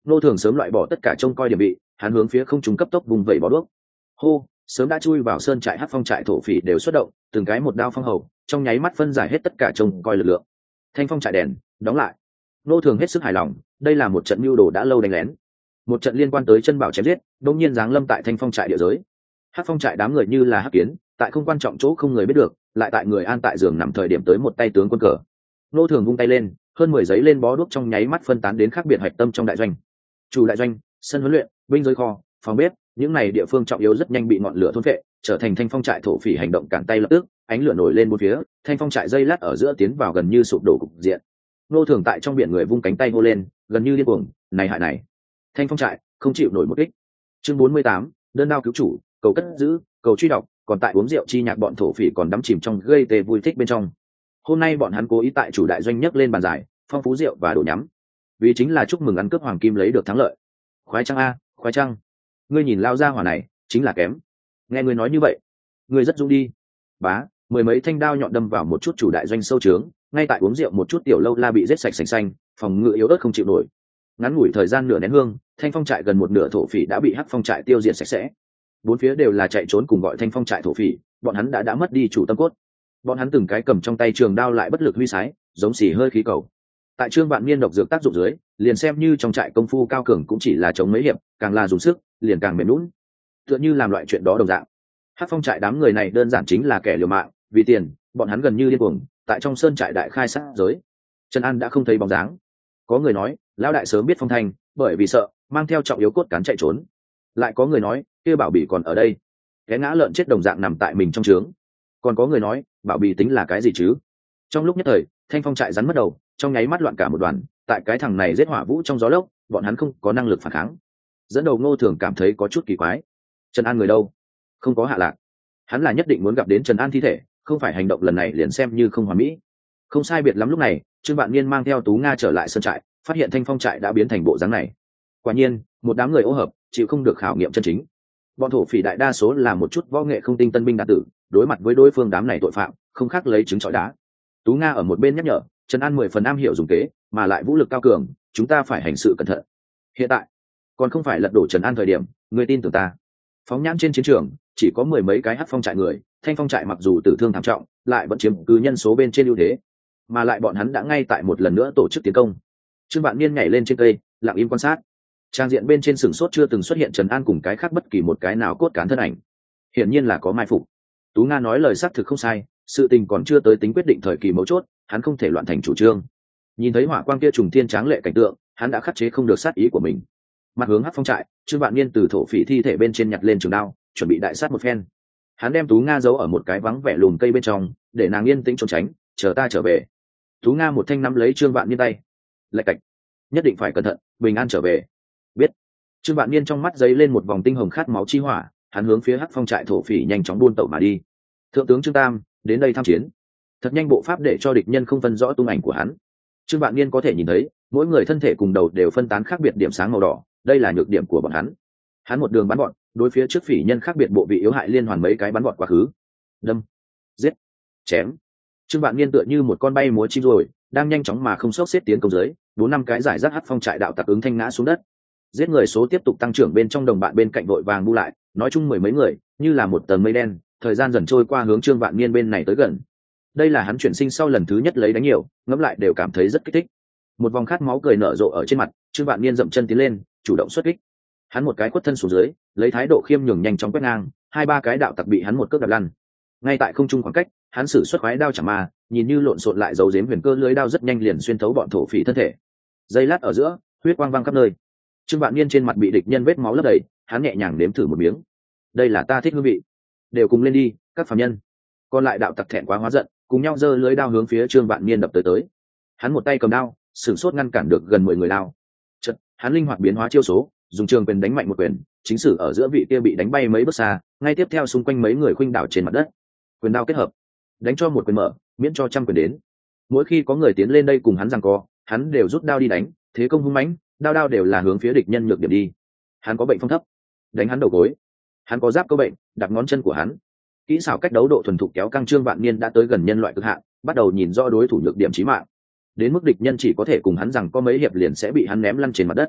Ngô Thường sớm loại bỏ tất cả trông coi điểm bị, hắn hướng phía không trung cấp tốc vùng vẩy bó đuốc. Hô, sớm đã chui vào sơn trại hắc phong trại thổ phỉ đều xuất động, từng cái một đao phong hầu, trong nháy mắt phân giải hết tất cả trông coi lực lượng. Thanh phong trại đèn đóng lại. Ngô Thường hết sức hài lòng, đây là một trận mưu đồ đã lâu đánh lén, một trận liên quan tới chân bảo chém giết, đột nhiên giáng lâm tại Thanh phong trại địa giới. Hắc phong trại đám người như là hắc kiến, tại không quan trọng chỗ không người biết được, lại tại người an tại giường nằm thời điểm tới một tay tướng quân cờ. Ngô Thường vung tay lên, hơn mười giấy lên bó đuốc trong nháy mắt phân tán đến khác biệt hạch tâm trong đại doanh. Chủ đại doanh, sân huấn luyện, binh giới kho, phòng bếp, những này địa phương trọng yếu rất nhanh bị ngọn lửa thôn phệ, trở thành Thanh phong trại thổ phỉ hành động cản tay lập tức, ánh lửa nổi lên bốn phía, Thanh phong trại dây lát ở giữa tiến vào gần như sụp đổ cục diện. Ngô Thường tại trong biển người vung cánh tay hô lên, gần như điên cuồng, này hại này. Thanh phong trại không chịu nổi một kích. Chương bốn mươi tám, đơn đao cứu chủ, cầu cất giữ, cầu truy đọc, còn tại uống rượu chi nhạc bọn thổ phỉ còn đắm chìm trong gây tê vui thích bên trong. Hôm nay bọn hắn cố ý tại chủ đại doanh nhấc lên bàn giải, phong phú rượu và đồ nhắm, vì chính là chúc mừng ăn cướp hoàng kim lấy được thắng lợi. Khoái trăng a, khoái trăng, ngươi nhìn lao ra hỏa này chính là kém. Nghe ngươi nói như vậy, ngươi rất dũng đi. Bá, mười mấy thanh đao nhọn đâm vào một chút chủ đại doanh sâu trướng, ngay tại uống rượu một chút tiểu lâu la bị giết sạch sành xanh, phòng ngự yếu ớt không chịu nổi. Ngắn ngủi thời gian nửa nén hương, Thanh phong trại gần một nửa thổ phỉ đã bị hắc phong trại tiêu diệt sạch sẽ. Bốn phía đều là chạy trốn cùng gọi Thanh phong trại thổ phỉ, bọn hắn đã đã mất đi chủ tâm cốt. Bọn hắn từng cái cầm trong tay trường đao lại bất lực huy sái, giống xì hơi khí cầu. Tại Trương Vạn Niên độc dược tác dụng dưới, liền xem như trong trại công phu cao cường cũng chỉ là chống mấy hiệp, càng là dùng sức liền càng mềm lún, tựa như làm loại chuyện đó đồng dạng. Hắc phong trại đám người này đơn giản chính là kẻ liều mạng, vì tiền bọn hắn gần như điên cuồng, tại trong sơn trại đại khai sát giới. Trần An đã không thấy bóng dáng. Có người nói lão đại sớm biết phong thanh, bởi vì sợ mang theo trọng yếu cốt cán chạy trốn. Lại có người nói kia Bảo Bì còn ở đây, cái ngã lợn chết đồng dạng nằm tại mình trong trướng. Còn có người nói Bảo Bì tính là cái gì chứ? Trong lúc nhất thời, Thanh phong trại rắn mất đầu, trong nháy mắt loạn cả một đoàn. Tại cái thằng này giết hỏa vũ trong gió lốc, bọn hắn không có năng lực phản kháng. Dẫn đầu Ngô Thường cảm thấy có chút kỳ quái. Trần An người đâu? Không có hạ lạc. Hắn là nhất định muốn gặp đến Trần An thi thể, không phải hành động lần này liền xem như không hoàn mỹ. Không sai biệt lắm lúc này, Trương Vạn Niên mang theo Tú Nga trở lại sơn trại, phát hiện Thanh phong trại đã biến thành bộ dáng này. Quả nhiên, một đám người ô hợp, chịu không được khảo nghiệm chân chính. Bọn thổ phỉ đại đa số là một chút võ nghệ không tinh tân binh đạt tử, đối mặt với đối phương đám này tội phạm, không khác lấy trứng trọi đá. Tú Nga ở một bên nhắc nhở, Trần An mười phần am hiểu dùng kế, mà lại vũ lực cao cường, chúng ta phải hành sự cẩn thận. Hiện tại, còn không phải lật đổ Trần An thời điểm, người tin tưởng ta. Phóng nhãn trên chiến trường, chỉ có mười mấy cái hắc phong trại người, Thanh phong trại mặc dù tử thương thảm trọng, lại vẫn chiếm cứ nhân số bên trên ưu thế, mà lại bọn hắn đã ngay tại một lần nữa tổ chức tiến công. Trương Vạn Niên nhảy lên trên cây, lặng im quan sát. Trang diện bên trên sừng sốt chưa từng xuất hiện Trần An cùng cái khác bất kỳ một cái nào cốt cán thân ảnh, hiển nhiên là có mai phục. Tú Nga nói lời xác thực không sai, sự tình còn chưa tới tính quyết định thời kỳ mấu chốt, hắn không thể loạn thành chủ trương. Nhìn thấy hỏa quang kia trùng thiên tráng lệ cảnh tượng, hắn đã khắc chế không được sát ý của mình. Mặt hướng hắc phong trại, Trương Vạn Niên từ thổ phỉ thi thể bên trên nhặt lên trường đao, chuẩn bị đại sát một phen. Hắn đem Tú Nga giấu ở một cái vắng vẻ lùm cây bên trong, để nàng yên tĩnh trốn tránh, chờ ta trở về. Tú Nga một thanh nắm lấy Trương Vạn Niên tay, lạch cạch, nhất định phải cẩn thận, bình an trở về. Biết. Trương Vạn Niên trong mắt giấy lên một vòng tinh hồng khát máu chi hỏa, hắn hướng phía hắc phong trại thổ phỉ nhanh chóng buôn tẩu mà đi. Thượng tướng Trương Tam đến đây tham chiến, thật nhanh bộ pháp để cho địch nhân không phân rõ tung ảnh của hắn. Trương Vạn Niên có thể nhìn thấy, mỗi người thân thể cùng đầu đều phân tán khác biệt điểm sáng màu đỏ, đây là nhược điểm của bọn hắn. Hắn một đường bắn bọn, đối phía trước phỉ nhân khác biệt bộ vị yếu hại liên hoàn mấy cái bắn bọn quá khứ. Đâm, giết, chém. Trương Vạn Niên tựa như một con bay múa chim rồi, đang nhanh chóng mà không sốc xếp tiến công dưới, bốn năm cái giải rác hắc phong trại đạo tặc ứng thanh ngã xuống đất. Giết người số tiếp tục tăng trưởng bên trong đồng bạn bên cạnh vội vàng bu lại, nói chung mười mấy người, như là một tầng mây đen, thời gian dần trôi qua hướng Trương Vạn Niên bên này tới gần. Đây là hắn chuyển sinh sau lần thứ nhất lấy đánh nhiều, ngẫm lại đều cảm thấy rất kích thích. Một vòng khát máu cười nở rộ ở trên mặt, Trương Vạn Niên dậm chân tiến lên, chủ động xuất kích. Hắn một cái quất thân xuống dưới, lấy thái độ khiêm nhường nhanh chóng quét ngang, hai ba cái đạo tặc bị hắn một cước đạp lăn. Ngay tại không trung khoảng cách, hắn sử xuất khoái đao chạm ma, nhìn như lộn xộn lại giấu giếm huyền cơ lưới đao rất nhanh liền xuyên thấu bọn thổ phỉ thân thể. Giây lát ở giữa, huyết quang văng khắp nơi. Trương Vạn Niên trên mặt bị địch nhân vết máu lấp đầy, hắn nhẹ nhàng nếm thử một miếng. Đây là ta thích hương vị. Đều cùng lên đi, các phàm nhân. Còn lại đạo tặc thẹn quá hóa giận, cùng nhau giơ lưới đao hướng phía Trương Vạn Niên đập tới tới. Hắn một tay cầm đao, sửng sốt ngăn cản được gần mười người đao. Chợt, hắn linh hoạt biến hóa chiêu số, dùng trường quyền đánh mạnh một quyền, chính sử ở giữa vị kia bị đánh bay mấy bước xa, ngay tiếp theo xung quanh mấy người khuynh đảo trên mặt đất. Quyền đao kết hợp, đánh cho một quyền mở, miễn cho trăm quyền đến. Mỗi khi có người tiến lên đây cùng hắn giằng co, hắn đều rút đao đi đánh, thế công hung mãnh, đao đao đều là hướng phía địch nhân nhược điểm đi. Hắn có bệnh phong thấp, đánh hắn đầu gối. Hắn có giáp có bệnh, đặt ngón chân của hắn. Kỹ xảo cách đấu độ thuần thục kéo căng Trương Vạn Niên đã tới gần nhân loại cực hạn, bắt đầu nhìn rõ đối thủ nhược điểm chí mạng. Đến mức địch nhân chỉ có thể cùng hắn rằng có mấy hiệp liền sẽ bị hắn ném lăn trên mặt đất.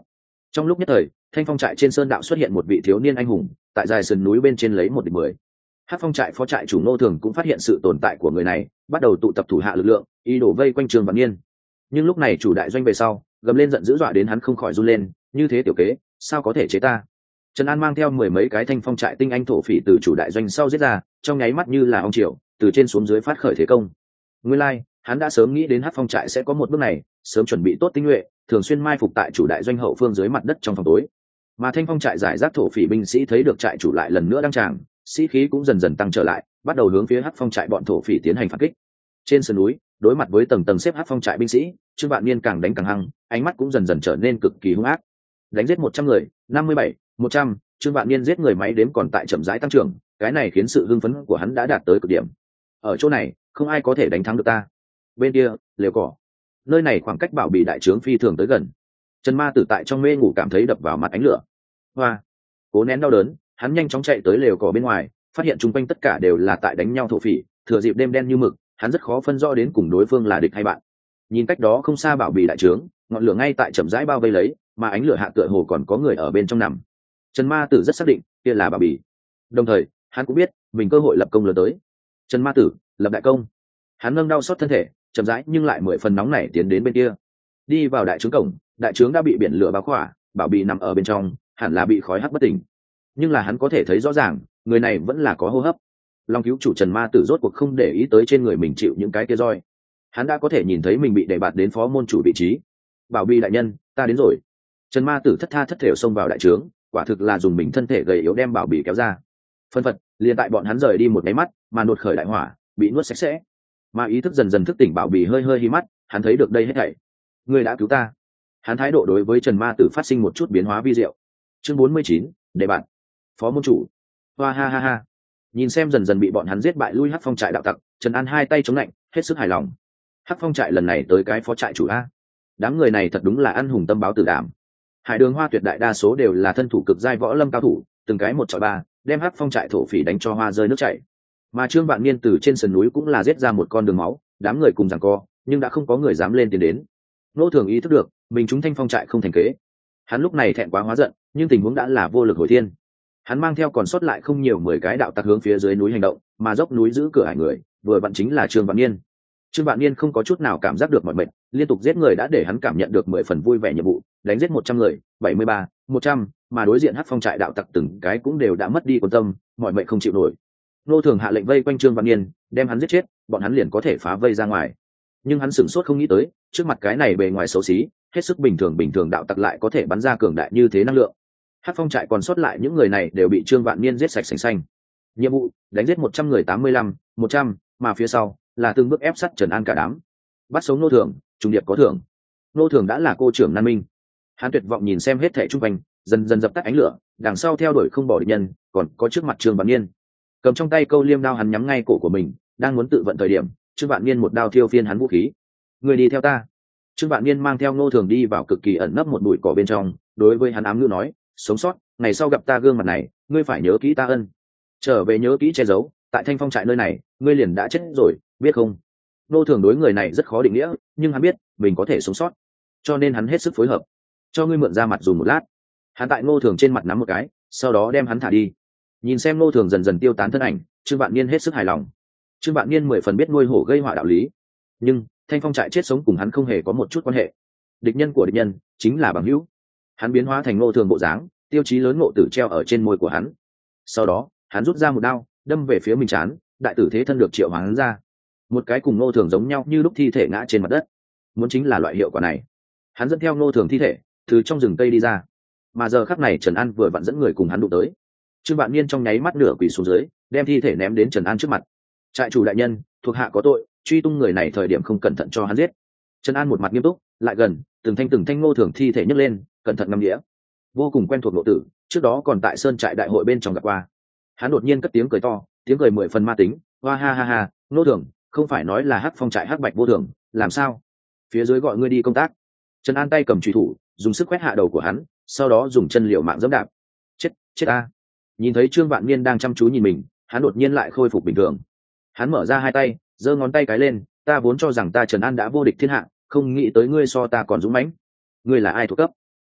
Trong lúc nhất thời, thanh phong trại trên sơn đạo xuất hiện một vị thiếu niên anh hùng, tại dài sườn núi bên trên lấy một địch mười. Hắc phong trại phó trại chủ Ngô Thường cũng phát hiện sự tồn tại của người này, bắt đầu tụ tập thủ hạ lực lượng, ý đồ vây quanh Trương Vạn Niên. Nhưng lúc này chủ đại doanh về sau, gầm lên giận dữ dọa đến hắn không khỏi run lên, như thế tiểu kế, sao có thể chế ta? Trần An mang theo mười mấy cái thanh phong trại tinh anh thổ phỉ từ chủ đại doanh sau giết ra, trong nháy mắt như là ong triệu, từ trên xuống dưới phát khởi thế công. Nguyên lai, like, hắn đã sớm nghĩ đến Hắc phong trại sẽ có một bước này, sớm chuẩn bị tốt tinh nhuệ, thường xuyên mai phục tại chủ đại doanh hậu phương dưới mặt đất trong phòng tối. Mà thanh phong trại giải rác thổ phỉ binh sĩ thấy được trại chủ lại lần nữa đăng tràng, sĩ khí cũng dần dần tăng trở lại, bắt đầu hướng phía Hắc phong trại bọn thổ phỉ tiến hành phản kích. Trên sườn núi, đối mặt với tầng tầng xếp Hắc phong trại binh sĩ, Trương Vạn Niên càng đánh càng hăng, ánh mắt cũng dần dần trở nên cực kỳ hung ác. Đánh giết một trăm người, năm mươi bảy, một trăm, Trương Vạn Niên giết người máy đếm còn tại chậm rãi tăng trưởng, cái này khiến sự hưng phấn của hắn đã đạt tới cực điểm. Ở chỗ này, không ai có thể đánh thắng được ta. Bên kia, lều cỏ. Nơi này khoảng cách Bảo Bì đại trướng phi thường tới gần. Trần Ma Tử tại trong mê ngủ cảm thấy đập vào mặt ánh lửa. Hoa, cố nén đau đớn, hắn nhanh chóng chạy tới lều cỏ bên ngoài, phát hiện chung quanh tất cả đều là tại đánh nhau thổ phỉ, thừa dịp đêm đen như mực, hắn rất khó phân rõ đến cùng đối phương là địch hay bạn. Nhìn cách đó không xa Bảo Bì đại trướng, ngọn lửa ngay tại chậm rãi bao vây lấy, mà ánh lửa hạ tựa hồ còn có người ở bên trong nằm. Trần Ma Tử rất xác định, kia là Bảo Bì. Đồng thời, hắn cũng biết, mình cơ hội lập công lớn tới. Trần Ma Tử, lập đại công. Hắn nâng đau xót thân thể, chậm rãi nhưng lại mười phần nóng nảy tiến đến bên kia. Đi vào đại trướng cổng, đại trướng đã bị biển lửa bao khỏa, Bảo Bì nằm ở bên trong, hẳn là bị khói hắt bất tỉnh. Nhưng là hắn có thể thấy rõ ràng, người này vẫn là có hô hấp. Long cứu chủ Trần Ma Tử rốt cuộc không để ý tới trên người mình chịu những cái kia roi. Hắn đã có thể nhìn thấy mình bị đẩy bạt đến phó môn chủ vị trí. Bảo Bì đại nhân, ta đến rồi. Trần Ma Tử thất tha thất thểu xông vào đại trướng, quả thực là dùng mình thân thể gầy yếu đem Bảo Bì kéo ra. Phân phật, liền tại bọn hắn rời đi một cái mắt, mà nột khởi đại hỏa, bị nuốt sạch sẽ. Mà ý thức dần dần thức tỉnh, Bảo Bì hơi hơi hí mắt, hắn thấy được đây hết thảy. Ngươi đã cứu ta. Hắn thái độ đối với Trần Ma Tử phát sinh một chút biến hóa vi diệu. Chương bốn mươi chín, để bạn. Phó môn chủ. Hoa ha ha ha. Nhìn xem dần dần bị bọn hắn giết bại lui Hắc phong trại đạo tặc, Trần An hai tay chống lạnh, hết sức hài lòng. Hắc phong trại lần này tới cái phó trại chủ a. Đám người này thật đúng là ăn hùng tâm báo tử đảm. Hải Đường Hoa tuyệt đại đa số đều là thân thủ cực giai võ lâm cao thủ, từng cái một chọi ba, đem Hắc phong trại thổ phỉ đánh cho hoa rơi nước chảy. Mà Trương Vạn Niên từ trên sườn núi cũng là giết ra một con đường máu, đám người cùng giằng co, nhưng đã không có người dám lên tiến đến. Nô Thường ý thức được, mình chúng thanh phong trại không thành kế. Hắn lúc này thẹn quá hóa giận, nhưng tình huống đã là vô lực hồi thiên. Hắn mang theo còn sót lại không nhiều mười cái đạo tặc hướng phía dưới núi hành động, mà dốc núi giữ cửa hải người, vừa vặn chính là Trương Vạn Niên. Trương Vạn Niên không có chút nào cảm giác được mỏi mệt, liên tục giết người đã để hắn cảm nhận được mười phần vui vẻ nhiệm vụ, đánh giết một trăm người, bảy mươi ba, một trăm, mà đối diện Hắc phong trại đạo tặc từng cái cũng đều đã mất đi quan tâm, mỏi mệt không chịu nổi. Nô Thường hạ lệnh vây quanh Trương Vạn Niên, đem hắn giết chết, bọn hắn liền có thể phá vây ra ngoài. Nhưng hắn sửng sốt không nghĩ tới, trước mặt cái này bề ngoài xấu xí, hết sức bình thường bình thường đạo tặc lại có thể bắn ra cường đại như thế năng lượng. Hắc phong trại còn sót lại những người này đều bị Trương Vạn Niên giết sạch sành xanh. Nhiệm vụ, đánh giết một trăm người tám mươi lăm, một trăm, mà phía sau là từng bước ép sát Trần An cả đám. Bắt sống Nô Thường, trùng điệp có thưởng. Nô Thường đã là cô trưởng Nan Minh. Hắn tuyệt vọng nhìn xem hết thảy xung quanh, dần dần dập tắt ánh lửa, đằng sau theo đuổi không bỏ địch nhân, còn có trước mặt Trương Vạn Niên. Cầm trong tay câu liêm đao hắn nhắm ngay cổ của mình, đang muốn tự vận thời điểm, Trương Vạn Niên một đao thiêu phiên hắn vũ khí. Người đi theo ta. Trương Vạn Niên mang theo Nô Thường đi vào cực kỳ ẩn nấp một bụi cỏ bên trong, đối với hắn ám ngữ nói, sống sót, ngày sau gặp ta gương mặt này, ngươi phải nhớ kỹ ta ân. Trở về nhớ kỹ che giấu, tại thanh phong trại nơi này, ngươi liền đã chết rồi, biết không? Nô Thường đối người này rất khó định nghĩa, nhưng hắn biết mình có thể sống sót, cho nên hắn hết sức phối hợp. Cho ngươi mượn ra mặt dùng một lát. Hắn tại Nô Thường trên mặt nắm một cái, sau đó đem hắn thả đi. Nhìn xem Nô Thường dần dần tiêu tán thân ảnh, Trương Vạn Niên hết sức hài lòng. Trương Vạn Niên mười phần biết nuôi hổ gây họa đạo lý, nhưng thanh phong trại chết sống cùng hắn không hề có một chút quan hệ. Địch nhân của địch nhân chính là bằng hữu. Hắn biến hóa thành Nô Thường bộ dáng, tiêu chí lớn ngộ tử treo ở trên môi của hắn. Sau đó, hắn rút ra một đao, đâm về phía mình trán, đại tử thế thân được triệu hoán ra. Một cái cùng Nô Thường giống nhau như lúc thi thể ngã trên mặt đất. Muốn chính là loại hiệu quả này. Hắn dẫn theo Nô Thường thi thể từ trong rừng cây đi ra, mà giờ khắc này Trần An vừa vặn dẫn người cùng hắn đụng tới. Trương Vạn Niên trong nháy mắt nửa quỳ xuống dưới, đem thi thể ném đến Trần An trước mặt. Trại chủ đại nhân, thuộc hạ có tội, truy tung người này thời điểm không cẩn thận cho hắn giết. Trần An một mặt nghiêm túc, lại gần, từng thanh từng thanh Nô Thường thi thể nhấc lên, cẩn thận ngắm nghĩa. Vô cùng quen thuộc nội tử, trước đó còn tại sơn trại đại hội bên trong gặp qua. Hắn đột nhiên cất tiếng cười to, tiếng cười mười phần ma tính, hoa ha ha ha, Nô Thường, không phải nói là Hắc phong trại Hắc Bạch vô thường, làm sao? Phía dưới gọi ngươi đi công tác. Trần An tay cầm chùy thủ, dùng sức quét hạ đầu của hắn, sau đó dùng chân liều mạng giẫm đạp. Chết, chết a! Nhìn thấy Trương Vạn Niên đang chăm chú nhìn mình, hắn đột nhiên lại khôi phục bình thường. Hắn mở ra hai tay, giơ ngón tay cái lên, ta vốn cho rằng ta Trần An đã vô địch thiên hạ, không nghĩ tới ngươi so ta còn dũng mãnh. Ngươi là ai thuộc cấp?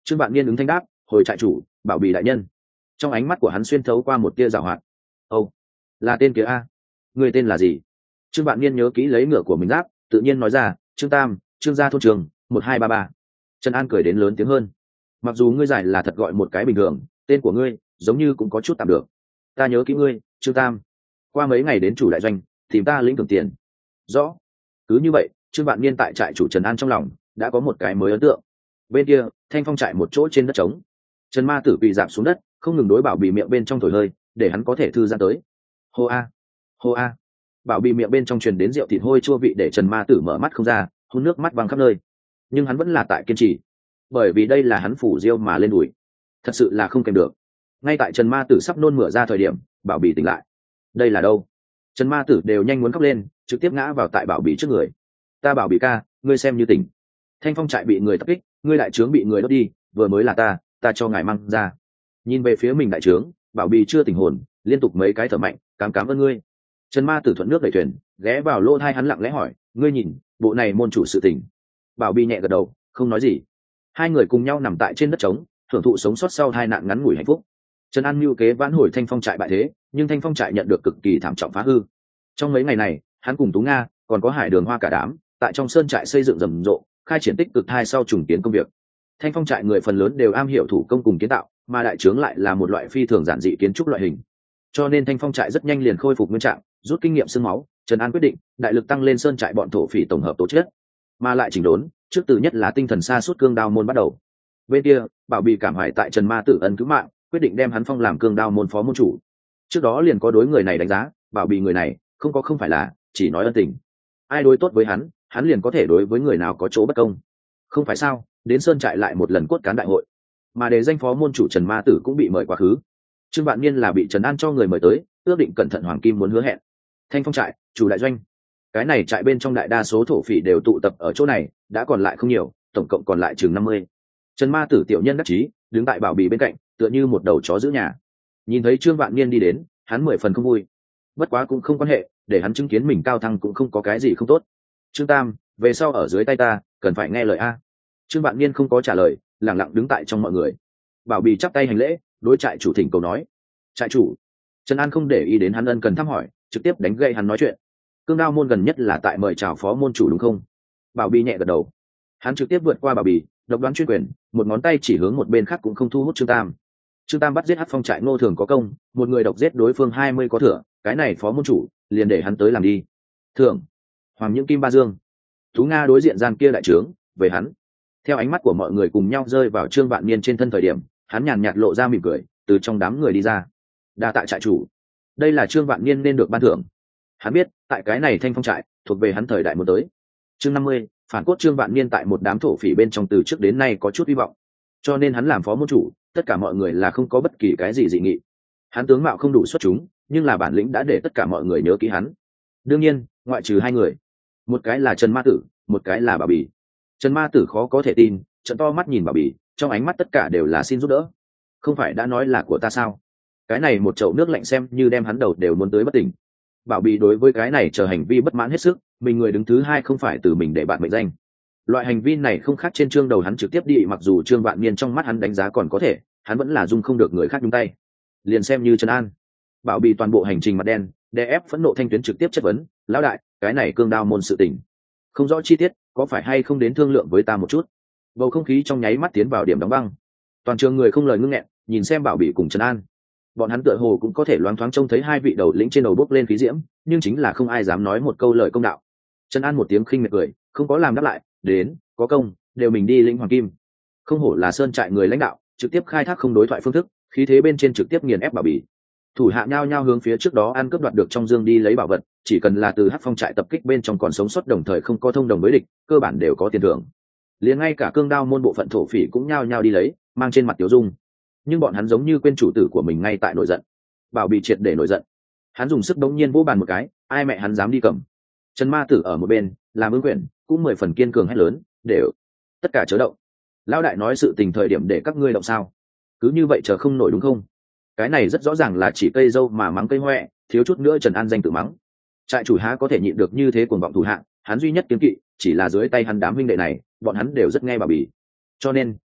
Trương Vạn Niên ứng thanh đáp, hồi trại chủ, Bảo Bì đại nhân. Trong ánh mắt của hắn xuyên thấu qua một tia giảo hoạt. Âu, là tên kia a? Người tên là gì? Trương Vạn Niên nhớ kỹ lấy ngựa của mình giáp, tự nhiên nói ra, Trương Tam, Trương gia thôn trường một hai ba ba. Trần An cười đến lớn tiếng hơn. Mặc dù ngươi giải là thật gọi một cái bình thường, tên của ngươi giống như cũng có chút tạm được. Ta nhớ kỹ ngươi, Trương Tam. Qua mấy ngày đến chủ đại doanh, tìm ta lĩnh thưởng tiền. Rõ. Cứ như vậy, Trương Vạn Niên tại trại chủ Trần An trong lòng đã có một cái mới ấn tượng. Bên kia, Thanh Phong trại một chỗ trên đất trống. Trần Ma Tử quỳ rạp xuống đất, không ngừng đối Bảo Bì miệng bên trong thổi hơi, để hắn có thể thư giãn tới. Hô a, hô a. Bảo Bì miệng bên trong truyền đến rượu thịt hôi chua vị để Trần Ma Tử mở mắt không ra, hôn nước mắt văng khắp nơi. Nhưng hắn vẫn là tại kiên trì, bởi vì đây là hắn phủ diêu mà lên đùi, thật sự là không kèm được. Ngay tại Trần Ma Tử sắp nôn mửa ra thời điểm, Bảo Bì tỉnh lại. Đây là đâu? Trần Ma Tử đều nhanh muốn khóc lên, trực tiếp ngã vào tại Bảo Bì trước người. Ta Bảo Bì ca, ngươi xem như tỉnh. Thanh Phong trại bị người tập kích, ngươi đại trướng bị người đốt đi, vừa mới là ta, ta cho ngài mang ra. Nhìn về phía mình đại trướng, Bảo Bì chưa tỉnh hồn, liên tục mấy cái thở mạnh, cám cám ơn ngươi. Trần Ma Tử thuận nước đẩy thuyền, ghé vào lỗ tai hắn lặng lẽ hỏi, ngươi nhìn, bộ này môn chủ sự tỉnh. Bảo Bì nhẹ gật đầu, không nói gì. Hai người cùng nhau nằm tại trên đất trống, hưởng thụ sống sót sau hai nạn ngắn ngủi hạnh phúc. Trần An mưu kế vãn hồi Thanh Phong trại bại thế, nhưng Thanh Phong trại nhận được cực kỳ thảm trọng phá hư. Trong mấy ngày này, hắn cùng Tú Nga, còn có Hải Đường Hoa cả đám, tại trong sơn trại xây dựng rầm rộ, khai triển tích cực thai sau trùng kiến công việc. Thanh Phong trại người phần lớn đều am hiểu thủ công cùng kiến tạo, mà đại trướng lại là một loại phi thường giản dị kiến trúc loại hình. Cho nên Thanh Phong trại rất nhanh liền khôi phục nguyên trạng, rút kinh nghiệm xương máu, Trần An quyết định đại lực tăng lên sơn trại bọn thổ phỉ tổng hợp tố chất, mà lại chỉnh đốn, trước từ nhất là tinh thần sa suốt cương đao môn bắt đầu. Bên kia, Bảo Bì cảm hoài tại Trần Ma Tử ân cứu mạng, quyết định đem hắn phong làm cương đao môn phó môn chủ. Trước đó liền có đối người này đánh giá, Bảo Bì người này không có không phải là chỉ nói ân tình, ai đối tốt với hắn, hắn liền có thể đối với người nào có chỗ bất công. Không phải sao? Đến sơn trại lại một lần cốt cán đại hội, mà để danh phó môn chủ Trần Ma Tử cũng bị mời quá khứ. Trương Vạn Niên là bị Trần An cho người mời tới, ước định cẩn thận Hoàng Kim muốn hứa hẹn. Thanh Phong trại, chủ đại doanh. Cái này trại bên trong đại đa số thổ phỉ đều tụ tập ở chỗ này, đã còn lại không nhiều, tổng cộng còn lại chừng năm mươi. Trần Ma Tử tiểu nhân đắc chí, đứng tại Bảo Bì bên cạnh, tựa như một đầu chó giữ nhà. Nhìn thấy Trương Vạn Niên đi đến, hắn mười phần không vui. Bất quá cũng không quan hệ, để hắn chứng kiến mình cao thăng cũng không có cái gì không tốt. Trương Tam, về sau ở dưới tay ta, cần phải nghe lời a. Trương Vạn Niên không có trả lời, lặng lặng đứng tại trong mọi người. Bảo Bì chắp tay hành lễ, đối trại chủ thỉnh cầu nói: trại chủ. Trần An không để ý đến hắn ân cần thăm hỏi, trực tiếp đánh gây hắn nói chuyện. Cương đao môn gần nhất là tại mời chào phó môn chủ đúng không? Bảo Bì nhẹ gật đầu. Hắn trực tiếp vượt qua Bảo Bì, độc đoán chuyên quyền, một ngón tay chỉ hướng một bên khác cũng không thu hút Trương Tam. Trương Tam bắt giết Hắc Phong trại Ngô Thường có công, một người độc giết đối phương hai mươi có thừa, cái này phó môn chủ liền để hắn tới làm đi. Thưởng Hoàng Những Kim Ba Dương. Tú Nga đối diện gian kia đại trướng, về hắn. Theo ánh mắt của mọi người cùng nhau rơi vào Trương Vạn Niên trên thân thời điểm, hắn nhàn nhạt lộ ra mỉm cười, từ trong đám người đi ra. Đa tạ trại chủ. Đây là Trương Vạn Niên nên được ban thưởng. Hắn biết, tại cái này Thanh Phong trại thuộc về hắn thời đại muốn tới. Chương năm mươi, phản cốt Trương Vạn Niên tại một đám thổ phỉ bên trong từ trước đến nay có chút hy vọng, cho nên hắn làm phó môn chủ, tất cả mọi người là không có bất kỳ cái gì dị nghị. Hắn tướng mạo không đủ xuất chúng, nhưng là bản lĩnh đã để tất cả mọi người nhớ kỹ hắn. Đương nhiên, ngoại trừ hai người, một cái là Trần Ma Tử, một cái là Bảo Bì. Trần Ma Tử khó có thể tin, trợn to mắt nhìn Bảo Bì, trong ánh mắt tất cả đều là xin giúp đỡ. Không phải đã nói là của ta sao? Cái này một chậu nước lạnh xem như đem hắn đầu đều muốn tới bất tỉnh. Bảo Bì đối với cái này chờ hành vi bất mãn hết sức, mình người đứng thứ hai không phải từ mình để bạn mệnh danh. Loại hành vi này không khác trên chương đầu hắn trực tiếp đi, mặc dù Trương Vạn Niên trong mắt hắn đánh giá còn có thể, hắn vẫn là dung không được người khác nhúng tay. Liền xem như Trần An. Bảo Bì toàn bộ hành trình mặt đen, đè ép phẫn nộ thanh tuyến trực tiếp chất vấn, lão đại, cái này cương đao môn sự tình, không rõ chi tiết, có phải hay không đến thương lượng với ta một chút? Bầu không khí trong nháy mắt tiến vào điểm đóng băng. Toàn trường người không lời ngưng nghẹn, nhìn xem Bảo Bì cùng Trần An. Bọn hắn tựa hồ cũng có thể loáng thoáng trông thấy hai vị đầu lĩnh trên đầu bốc lên khí diễm, nhưng chính là không ai dám nói một câu lời công đạo. Trần An một tiếng khinh miệt cười, không có làm đáp lại, đến, có công, đều mình đi lĩnh Hoàng Kim. Không hổ là sơn trại người lãnh đạo, trực tiếp khai thác không đối thoại phương thức, khí thế bên trên trực tiếp nghiền ép Bảo Bì. Thủ hạ nhao nhao hướng phía trước đó ăn cướp đoạt được trong dương đi lấy bảo vật, chỉ cần là từ Hắc Phong trại tập kích bên trong còn sống sót đồng thời không có thông đồng với địch, cơ bản đều có tiền thưởng. Liền ngay cả cương đao môn bộ phận thổ phỉ cũng nhao nhao đi lấy, mang trên mặt tiểu dung. Nhưng bọn hắn giống như quên chủ tử của mình ngay tại nổi giận. Bảo Bì triệt để nổi giận, hắn dùng sức đống nhiên vỗ bàn một cái, ai mẹ hắn dám đi cầm. Trần Ma Tử ở một bên làm ứng quyền, cũng mười phần kiên cường hét lớn, đều tất cả chớ động. Lão đại nói sự tình thời điểm để các ngươi động sao? Cứ như vậy chờ không nổi đúng không? Cái này rất rõ ràng là chỉ cây dâu mà mắng cây hoẹ, thiếu chút nữa Trần An danh tự mắng. Trại chủ há có thể nhịn được như thế cuồng vọng thủ hạng, hắn duy nhất kiêng kỵ chỉ là dưới tay hắn đám huynh đệ này, bọn hắn đều rất nghe Bảo Bì. Cho nên,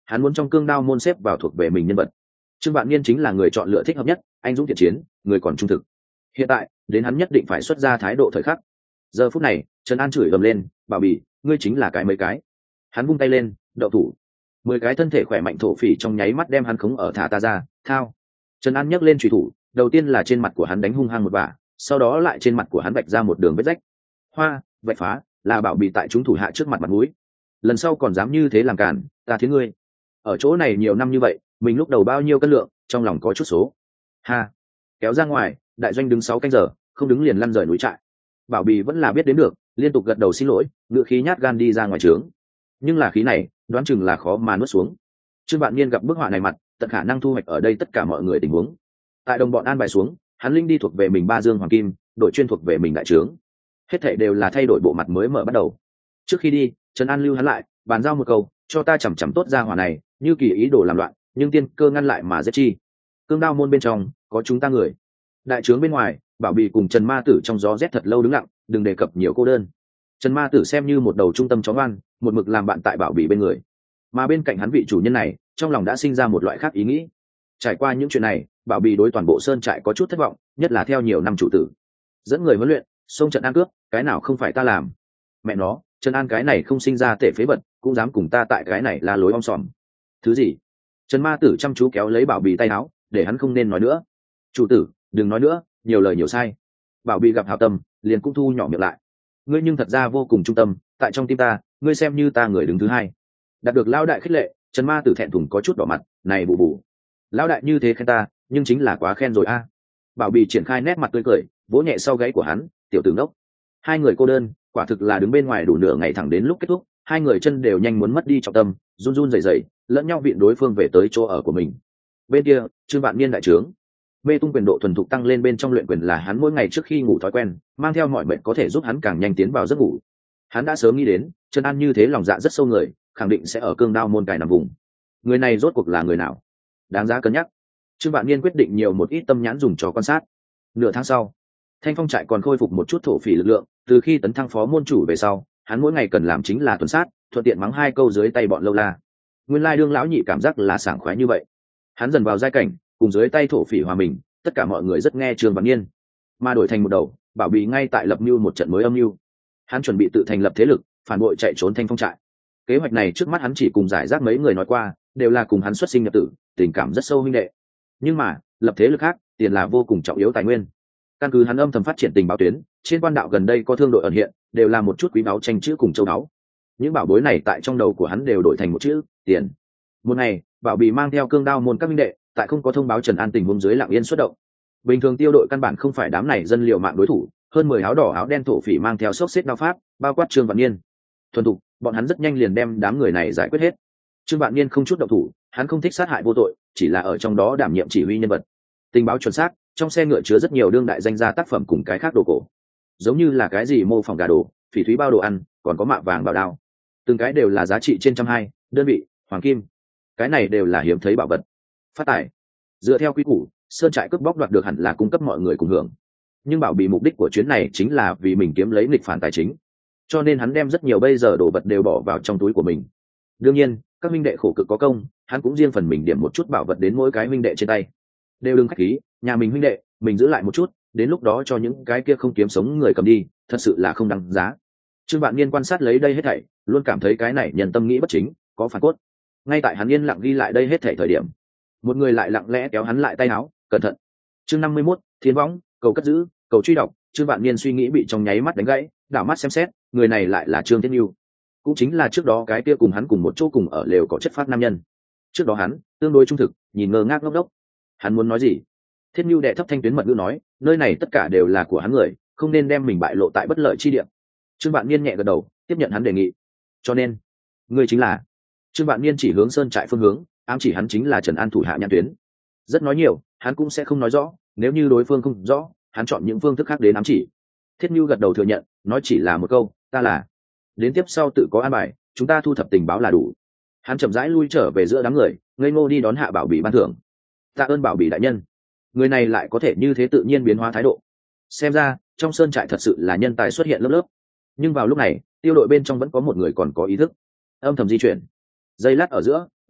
hắn muốn trong cương đao môn xếp vào thuộc về mình nhân vật. Trương Vạn Niên chính là người chọn lựa thích hợp nhất, anh dũng thiện chiến, người còn trung thực. Hiện tại đến hắn nhất định phải xuất ra thái độ thời khắc. Giờ phút này Trần An chửi gầm lên, bảo bì, ngươi chính là cái mấy cái. Hắn vung tay lên, đậu thủ. Mười cái thân thể khỏe mạnh thổ phỉ trong nháy mắt đem hắn khống ở, thả ta ra, thao. Trần An nhấc lên chùy thủ, đầu tiên là trên mặt của hắn đánh hung hăng một bả, sau đó lại trên mặt của hắn vạch ra một đường vết rách. Hoa, vạch phá, là bảo bì tại chúng thủ hạ trước mặt mặt mũi. Lần sau còn dám như thế làm cản, ta thiến ngươi. Ở chỗ này nhiều năm như vậy, mình lúc đầu bao nhiêu cân lượng, trong lòng có chút số. Ha, kéo ra ngoài, đại doanh đứng sáu canh giờ, không đứng liền lăn rời núi trại. Bảo bì vẫn là biết đến được, liên tục gật đầu xin lỗi, ngựa khí nhát gan đi ra ngoài trướng. Nhưng là khí này đoán chừng là khó mà nuốt xuống. Trương Vạn Niên gặp bức họa này mặt, tận khả năng thu hoạch ở đây tất cả mọi người tình huống. Tại đồng bọn an bài xuống, hắn linh đi thuộc về mình ba dương hoàng kim, đội chuyên thuộc về mình đại trướng. Hết thảy đều là thay đổi bộ mặt mới mở bắt đầu. Trước khi đi, Trần An lưu hắn lại, bàn giao một câu, cho ta chằm chằm tốt ra hỏa này, như kỳ ý đồ làm loạn, nhưng tiên cơ ngăn lại mà giết chi. Cương đao môn bên trong có chúng ta người, đại trướng bên ngoài, Bảo Bì cùng Trần Ma Tử trong gió rét thật lâu đứng lặng, đừng đề cập nhiều cô đơn. Trần Ma Tử xem như một đầu trung tâm chó ngoan, một mực làm bạn tại Bảo Bì bên người, mà bên cạnh hắn vị chủ nhân này, trong lòng đã sinh ra một loại khác ý nghĩ. Trải qua những chuyện này, Bảo Bì đối toàn bộ sơn trại có chút thất vọng, nhất là theo nhiều năm chủ tử dẫn người huấn luyện, xông trận ăn cướp, cái nào không phải ta làm. Mẹ nó, Trần An cái này không sinh ra tể phế vật, cũng dám cùng ta tại cái này la lối om sòm. Thứ gì? Trần Ma Tử chăm chú kéo lấy Bảo Bì tay áo, để hắn không nên nói nữa. Chủ tử, đừng nói nữa, nhiều lời nhiều sai. Bảo Bì gặp hảo tâm, liền cũng thu nhỏ miệng lại. Ngươi nhưng thật ra vô cùng trung tâm, tại trong tim ta, ngươi xem như ta người đứng thứ hai. Đạt được lão đại khích lệ, Trần Ma Tử thẹn thùng có chút đỏ mặt, này bù bù. Lão đại như thế khen ta, nhưng chính là quá khen rồi a. Bảo Bì triển khai nét mặt tươi cười, vỗ nhẹ sau gáy của hắn, tiểu tử ngốc. Hai người cô đơn, quả thực là đứng bên ngoài đủ nửa ngày thẳng đến lúc kết thúc, hai người chân đều nhanh muốn mất đi trọng tâm, run run rẩy rẩy, lẫn nhau viện đối phương về tới chỗ ở của mình. Bên kia, Trương Vạn Niên đại trướng, mê tung quyền độ thuần thục tăng lên bên trong luyện quyền là hắn mỗi ngày trước khi ngủ thói quen, mang theo mọi mệnh có thể giúp hắn càng nhanh tiến vào giấc ngủ. Hắn đã sớm nghĩ đến, Trần An như thế lòng dạ rất sâu người, khẳng định sẽ ở cương đao môn cài nằm vùng. Người này rốt cuộc là người nào? Đáng giá cân nhắc. Trương Vạn Niên quyết định nhiều một ít tâm nhãn dùng cho quan sát. Nửa tháng sau, Thanh Phong trại còn khôi phục một chút thổ phỉ lực lượng, từ khi tấn thăng phó môn chủ về sau, hắn mỗi ngày cần làm chính là tuần sát, thuận tiện mắng hai câu dưới tay bọn lâu la. Nguyên lai đương lão nhị cảm giác là sảng khoái như vậy. Hắn dần vào giai cảnh, cùng dưới tay thổ phỉ hòa mình, tất cả mọi người rất nghe Trương Vạn Niên. Mà đổi thành một đầu, Bảo Bì ngay tại lập mưu một trận mới âm mưu. Hắn chuẩn bị tự thành lập thế lực, phản bội chạy trốn Thanh Phong trại. Kế hoạch này trước mắt hắn chỉ cùng giải rác mấy người nói qua, đều là cùng hắn xuất sinh nhập tử, tình cảm rất sâu huynh đệ. Nhưng mà, lập thế lực khác, tiền là vô cùng trọng yếu tài nguyên. Căn cứ hắn âm thầm phát triển tình báo tuyến, trên quan đạo gần đây có thương đội ẩn hiện, đều là một chút quý báu tranh chữ cùng châu báu. Những bảo bối này tại trong đầu của hắn đều đổi thành một chữ tiền. Một ngày, Bảo Bì mang theo cương đao môn các minh đệ, tại không có thông báo Trần An tình huống dưới lặng yên xuất động. Bình thường tiêu đội căn bản không phải đám này dân liệu mạng đối thủ, hơn mười áo đỏ áo đen thổ phỉ mang theo xốc xếp đao pháp, bao quát Trương Vạn Niên. Thuần thục, bọn hắn rất nhanh liền đem đám người này giải quyết hết. Trương Vạn Niên không chút động thủ, hắn không thích sát hại vô tội, chỉ là ở trong đó đảm nhiệm chỉ huy nhân vật. Tình báo chuẩn xác, trong xe ngựa chứa rất nhiều đương đại danh gia tác phẩm cùng cái khác đồ cổ, giống như là cái gì mô phỏng gà đồ, phỉ thúy bao đồ ăn, còn có mạ vàng bảo đao, từng cái đều là giá trị trên trăm hai đơn vị hoàng kim. Cái này đều là hiếm thấy bảo vật. Phát tài, dựa theo quy củ, sơn trại cướp bóc đoạt được hẳn là cung cấp mọi người cùng hưởng, nhưng Bảo Bì mục đích của chuyến này chính là vì mình kiếm lấy nghịch phản tài chính, cho nên hắn đem rất nhiều bây giờ đồ vật đều bỏ vào trong túi của mình. Đương nhiên, các minh đệ khổ cực có công, hắn cũng riêng phần mình điểm một chút bảo vật đến mỗi cái minh đệ trên tay. Đều đừng khách khí, nhà mình huynh đệ, mình giữ lại một chút, đến lúc đó cho những cái kia không kiếm sống người cầm đi, thật sự là không đáng giá. Trương Vạn Niên quan sát lấy đây hết thảy, luôn cảm thấy cái này nhân tâm nghĩ bất chính, có phản cốt. Ngay tại hắn yên lặng ghi lại đây hết thảy thời điểm, một người lại lặng lẽ kéo hắn lại tay áo, cẩn thận. Chương năm mươi mốt, Thiên võng, cầu cất giữ, cầu truy đọc. Trương Vạn Niên suy nghĩ bị trong nháy mắt đánh gãy, đảo mắt xem xét, người này lại là Trương Thiết Nưu, cũng chính là trước đó cái kia cùng hắn cùng một chỗ cùng ở lều có chất phát nam nhân. Trước đó hắn tương đối trung thực, nhìn ngơ ngác ngốc ngốc. Hắn muốn nói gì? Thiết Nưu đệ thấp thanh tuyến mật ngữ nói, nơi này tất cả đều là của hắn người, không nên đem mình bại lộ tại bất lợi chi địa. Trương Vạn Niên nhẹ gật đầu, tiếp nhận hắn đề nghị. Cho nên, ngươi chính là? Trương Vạn Niên chỉ hướng sơn trại phương hướng, ám chỉ hắn chính là Trần An thủ hạ nhãn tuyến. Rất nói nhiều, hắn cũng sẽ không nói rõ, nếu như đối phương không rõ, hắn chọn những phương thức khác đến ám chỉ. Thiết Nưu gật đầu thừa nhận, nói chỉ là một câu, ta là. Đến tiếp sau tự có an bài, chúng ta thu thập tình báo là đủ. Hắn chậm rãi lui trở về giữa đám người, ngây ngô đi đón hạ Bảo Bì ban thưởng. Tạ ơn Bảo Bì đại nhân. Người này lại có thể như thế tự nhiên biến hóa thái độ. Xem ra, trong sơn trại thật sự là nhân tài xuất hiện lớp lớp. Nhưng vào lúc này, tiêu đội bên trong vẫn có một người còn có ý thức. Âm thầm di chuyển. Giây lát ở giữa,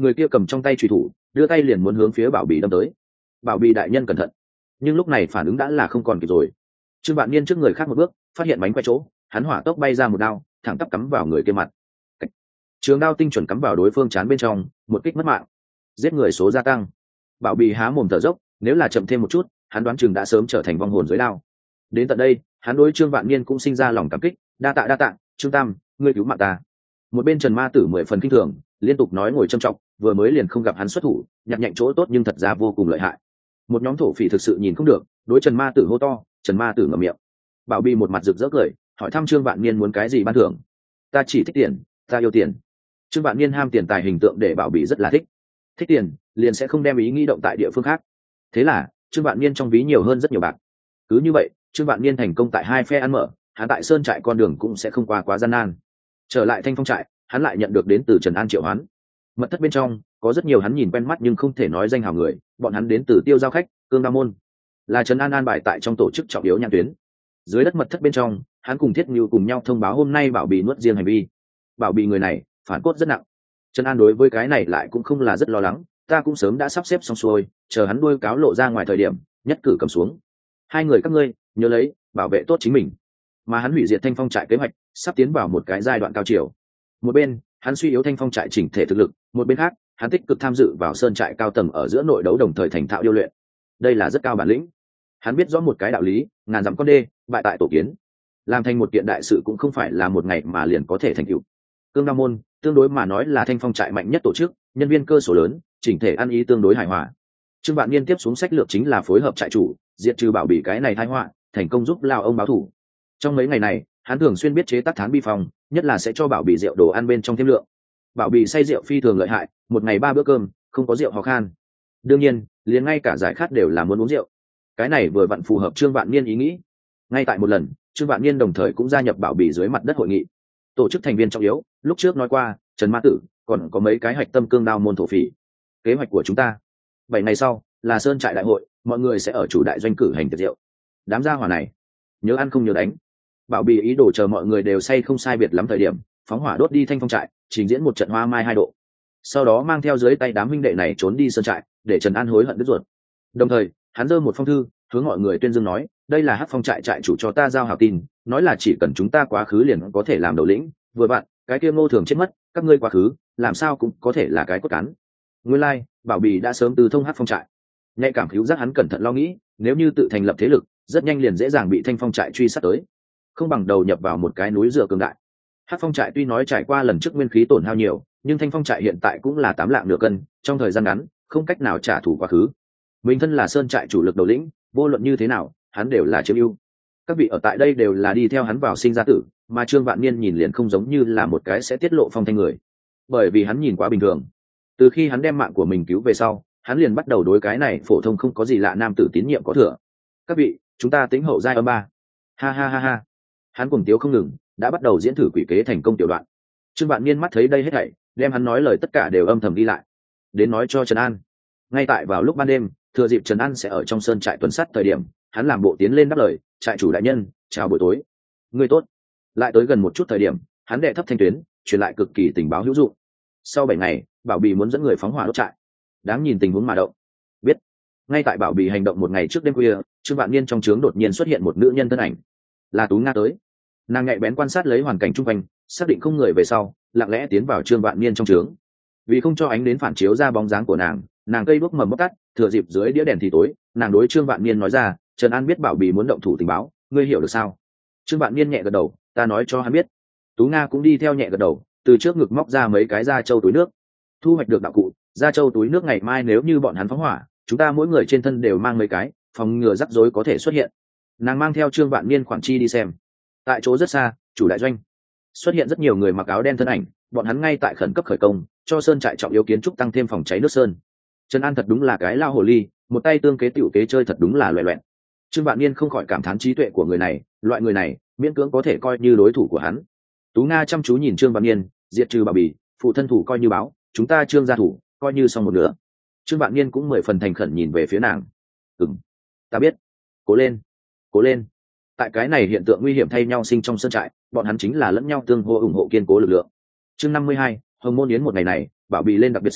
người kia cầm trong tay truy thủ, đưa tay liền muốn hướng phía Bảo Bì đâm tới. Bảo Bì đại nhân cẩn thận. Nhưng lúc này phản ứng đã là không còn kịp rồi. Trương Vạn Niên trước người khác một bước, phát hiện bánh quay chỗ, hắn hỏa tốc bay ra một đao, thẳng tắp cắm vào người kia mặt. Trường đao tinh chuẩn cắm vào đối phương trán bên trong, một kích mất mạng. Giết người số gia tăng. Bảo Bì há mồm thở dốc, nếu là chậm thêm một chút, hắn đoán chừng đã sớm trở thành vong hồn dưới đao. Đến tận đây, hắn đối Trương Vạn Niên cũng sinh ra lòng cảm kích, đa tạ đa tạ, Trương Tam, ngươi cứu mạng ta. Một bên Trần Ma Tử mười phần kinh thường, liên tục nói ngồi trầm trọng, vừa mới liền không gặp hắn xuất thủ, nhặt nhạnh chỗ tốt nhưng thật ra vô cùng lợi hại. Một nhóm thổ phỉ thực sự nhìn không được, đối Trần Ma Tử hô to, Trần Ma Tử ngậm miệng. Bảo Bì một mặt rực rỡ cười, hỏi thăm Trương Vạn Niên muốn cái gì ban thưởng. Ta chỉ thích tiền, ta yêu tiền. Trương Vạn Niên ham tiền tài hình tượng để Bảo Bì rất là thích. Thích tiền, liền sẽ không đem ý nghĩ động tại địa phương khác. Thế là, Trương Vạn Niên trong ví nhiều hơn rất nhiều bạc. Cứ như vậy, Trương Vạn Niên thành công tại hai phe ăn mở, hắn tại sơn trại con đường cũng sẽ không qua quá gian nan. Trở lại Thanh Phong trại, hắn lại nhận được đến từ Trần An triệu hoán. Mật thất bên trong có rất nhiều hắn nhìn quen mắt nhưng không thể nói danh hào người, bọn hắn đến từ Tiêu Giao Khách, Cương Đa Môn, là Trần An an bài tại trong tổ chức trọng yếu nhãn tuyến. Dưới đất mật thất bên trong, hắn cùng Thiết Như cùng nhau thông báo hôm nay Bảo Bì nuốt riêng hành vi. Bảo Bì người này phản cốt rất nặng. Trần An đối với cái này lại cũng không là rất lo lắng, ta cũng sớm đã sắp xếp xong xuôi, chờ hắn đuôi cáo lộ ra ngoài thời điểm, nhất cử cầm xuống. Hai người các ngươi nhớ lấy, bảo vệ tốt chính mình. Mà hắn hủy diệt Thanh Phong trại kế hoạch sắp tiến vào một cái giai đoạn cao chiều. Một bên, hắn suy yếu Thanh Phong trại chỉnh thể thực lực, một bên khác, hắn tích cực tham dự vào sơn trại cao tầng ở giữa nội đấu đồng thời thành thạo điêu luyện. Đây là rất cao bản lĩnh. Hắn biết rõ một cái đạo lý, ngàn dặm con đê, bại tại tổ kiến. Làm thành một kiện đại sự cũng không phải là một ngày mà liền có thể thành tựu. Cương Đa Môn tương đối mà nói là Thanh Phong trại mạnh nhất tổ chức, nhân viên cơ số lớn, chỉnh thể ăn ý tương đối hài hòa. Trương Vạn Niên tiếp xuống sách lược chính là phối hợp trại chủ, diệt trừ Bảo Bì cái này tai họa, thành công giúp lao ông báo thủ. Trong mấy ngày này, hắn thường xuyên biết chế tác thán bi phòng, nhất là sẽ cho Bảo Bì rượu đồ ăn bên trong thêm lượng. Bảo Bì say rượu phi thường lợi hại, một ngày ba bữa cơm, không có rượu ho khan. Đương nhiên, liền ngay cả giải khát đều là muốn uống rượu. Cái này vừa vặn phù hợp Trương Vạn Niên ý nghĩ. Ngay tại một lần, Trương Vạn Niên đồng thời cũng gia nhập Bảo Bì dưới mặt đất hội nghị. Tổ chức thành viên trọng yếu, lúc trước nói qua, Trần Ma Tử, còn có mấy cái hạch tâm Cương Đao môn thổ phỉ. Kế hoạch của chúng ta, bảy ngày sau là sơn trại đại hội, mọi người sẽ ở chủ đại doanh cử hành tiệc rượu. Đám gia hỏa này, nhớ ăn không nhớ đánh. Bảo Bì ý đồ chờ mọi người đều say không sai biệt lắm thời điểm, phóng hỏa đốt đi Thanh Phong trại, trình diễn một trận hoa mai hai độ. Sau đó mang theo dưới tay đám huynh đệ này trốn đi sơn trại, để Trần An hối hận đứt ruột. Đồng thời, hắn giơ một phong thư, hướng mọi người tuyên dương nói, đây là Hắc Phong trại trại chủ cho ta giao hảo tin, nói là chỉ cần chúng ta quá khứ liền có thể làm đầu lĩnh, vừa bạn, cái kia Ngô Thường chết mất, các ngươi quá khứ, làm sao cũng có thể là cái cốt cán. Nguyên lai, like, Bảo Bì đã sớm từ thông Hắc Phong trại. Nhạy cảm cứu giác hắn cẩn thận lo nghĩ, nếu như tự thành lập thế lực, rất nhanh liền dễ dàng bị Thanh Phong trại truy sát tới. Không bằng đầu nhập vào một cái núi dựa cường đại. Hắc Phong trại tuy nói trải qua lần trước nguyên khí tổn hao nhiều, nhưng Thanh Phong trại hiện tại cũng là tám lạng nửa cân, trong thời gian ngắn, không cách nào trả thù quá khứ. Mình thân là sơn trại chủ lực đầu lĩnh, vô luận như thế nào, hắn đều là chiếm ưu. Các vị ở tại đây đều là đi theo hắn vào sinh ra tử, mà Trương Vạn Niên nhìn liền không giống như là một cái sẽ tiết lộ phong thanh người, bởi vì hắn nhìn quá bình thường. Từ khi hắn đem mạng của mình cứu về sau, hắn liền bắt đầu đối cái này phổ thông không có gì lạ nam tử tín nhiệm có thừa. Các vị, chúng ta tính hậu giai âm ba. Ha ha ha ha. Hắn cùng tiếu không ngừng, đã bắt đầu diễn thử quỷ kế thành công tiểu đoạn. Trương Vạn Niên mắt thấy đây hết thảy, đem hắn nói lời tất cả đều âm thầm đi lại, đến nói cho Trần An. Ngay tại vào lúc ban đêm, thừa dịp Trần An sẽ ở trong sơn trại tuần sát thời điểm, hắn làm bộ tiến lên đáp lời, trại chủ đại nhân, chào buổi tối. Người tốt. Lại tới gần một chút thời điểm, hắn đệ thấp thanh tuyến, truyền lại cực kỳ tình báo hữu dụng. Sau bảy ngày, Bảo Bì muốn dẫn người phóng hỏa đốt trại. Đáng nhìn tình huống mà động. Biết. Ngay tại Bảo Bì hành động một ngày trước đêm khuya, Trương Vạn Niên trong trướng đột nhiên xuất hiện một nữ nhân thân ảnh. Là Tú Nga tới. Nàng nhạy bén quan sát lấy hoàn cảnh chung quanh, xác định không người về sau, lặng lẽ tiến vào Trương Vạn Niên trong trướng. Vì không cho ánh đến phản chiếu ra bóng dáng của nàng, nàng cây đuốc mầm bóc tắt, thừa dịp dưới đĩa đèn thì tối, nàng đối Trương Vạn Niên nói ra, Trần An biết Bảo Bì muốn động thủ tình báo, ngươi hiểu được sao? Trương Vạn Niên nhẹ gật đầu, ta nói cho hắn biết. Tú Nga cũng đi theo nhẹ gật đầu, từ trước ngực móc ra mấy cái da trâu túi nước. Thu hoạch được đạo cụ, da trâu túi nước ngày mai nếu như bọn hắn phóng hỏa, chúng ta mỗi người trên thân đều mang mấy cái, phòng ngừa rắc rối có thể xuất hiện. Nàng mang theo Trương Vạn Niên khoản chi đi xem. Tại chỗ rất xa, chủ đại doanh xuất hiện rất nhiều người mặc áo đen thân ảnh, bọn hắn ngay tại khẩn cấp khởi công, cho sơn trại trọng yếu kiến trúc tăng thêm phòng cháy nước sơn. Trần An thật đúng là cái lao hồ ly, một tay tương kế tiểu kế chơi thật đúng là loẹ loẹn. Trương Vạn Niên không khỏi cảm thán trí tuệ của người này, loại người này miễn cưỡng có thể coi như đối thủ của hắn. Tú Nga chăm chú nhìn Trương Vạn Niên, diệt trừ Bảo Bì, phụ thân thủ coi như báo, chúng ta Trương gia thủ coi như xong một nửa. Trương Vạn Niên cũng mười phần thành khẩn nhìn về phía nàng. Ừm, ta biết. Cố lên, cố lên. Tại cái này hiện tượng nguy hiểm thay nhau sinh trong sơn trại, bọn hắn chính là lẫn nhau tương hỗ ủng hộ kiên cố lực lượng. Chương năm mươi hai, Hồng Môn Yến một ngày này, Bảo Bì lên đặc biệt sớm,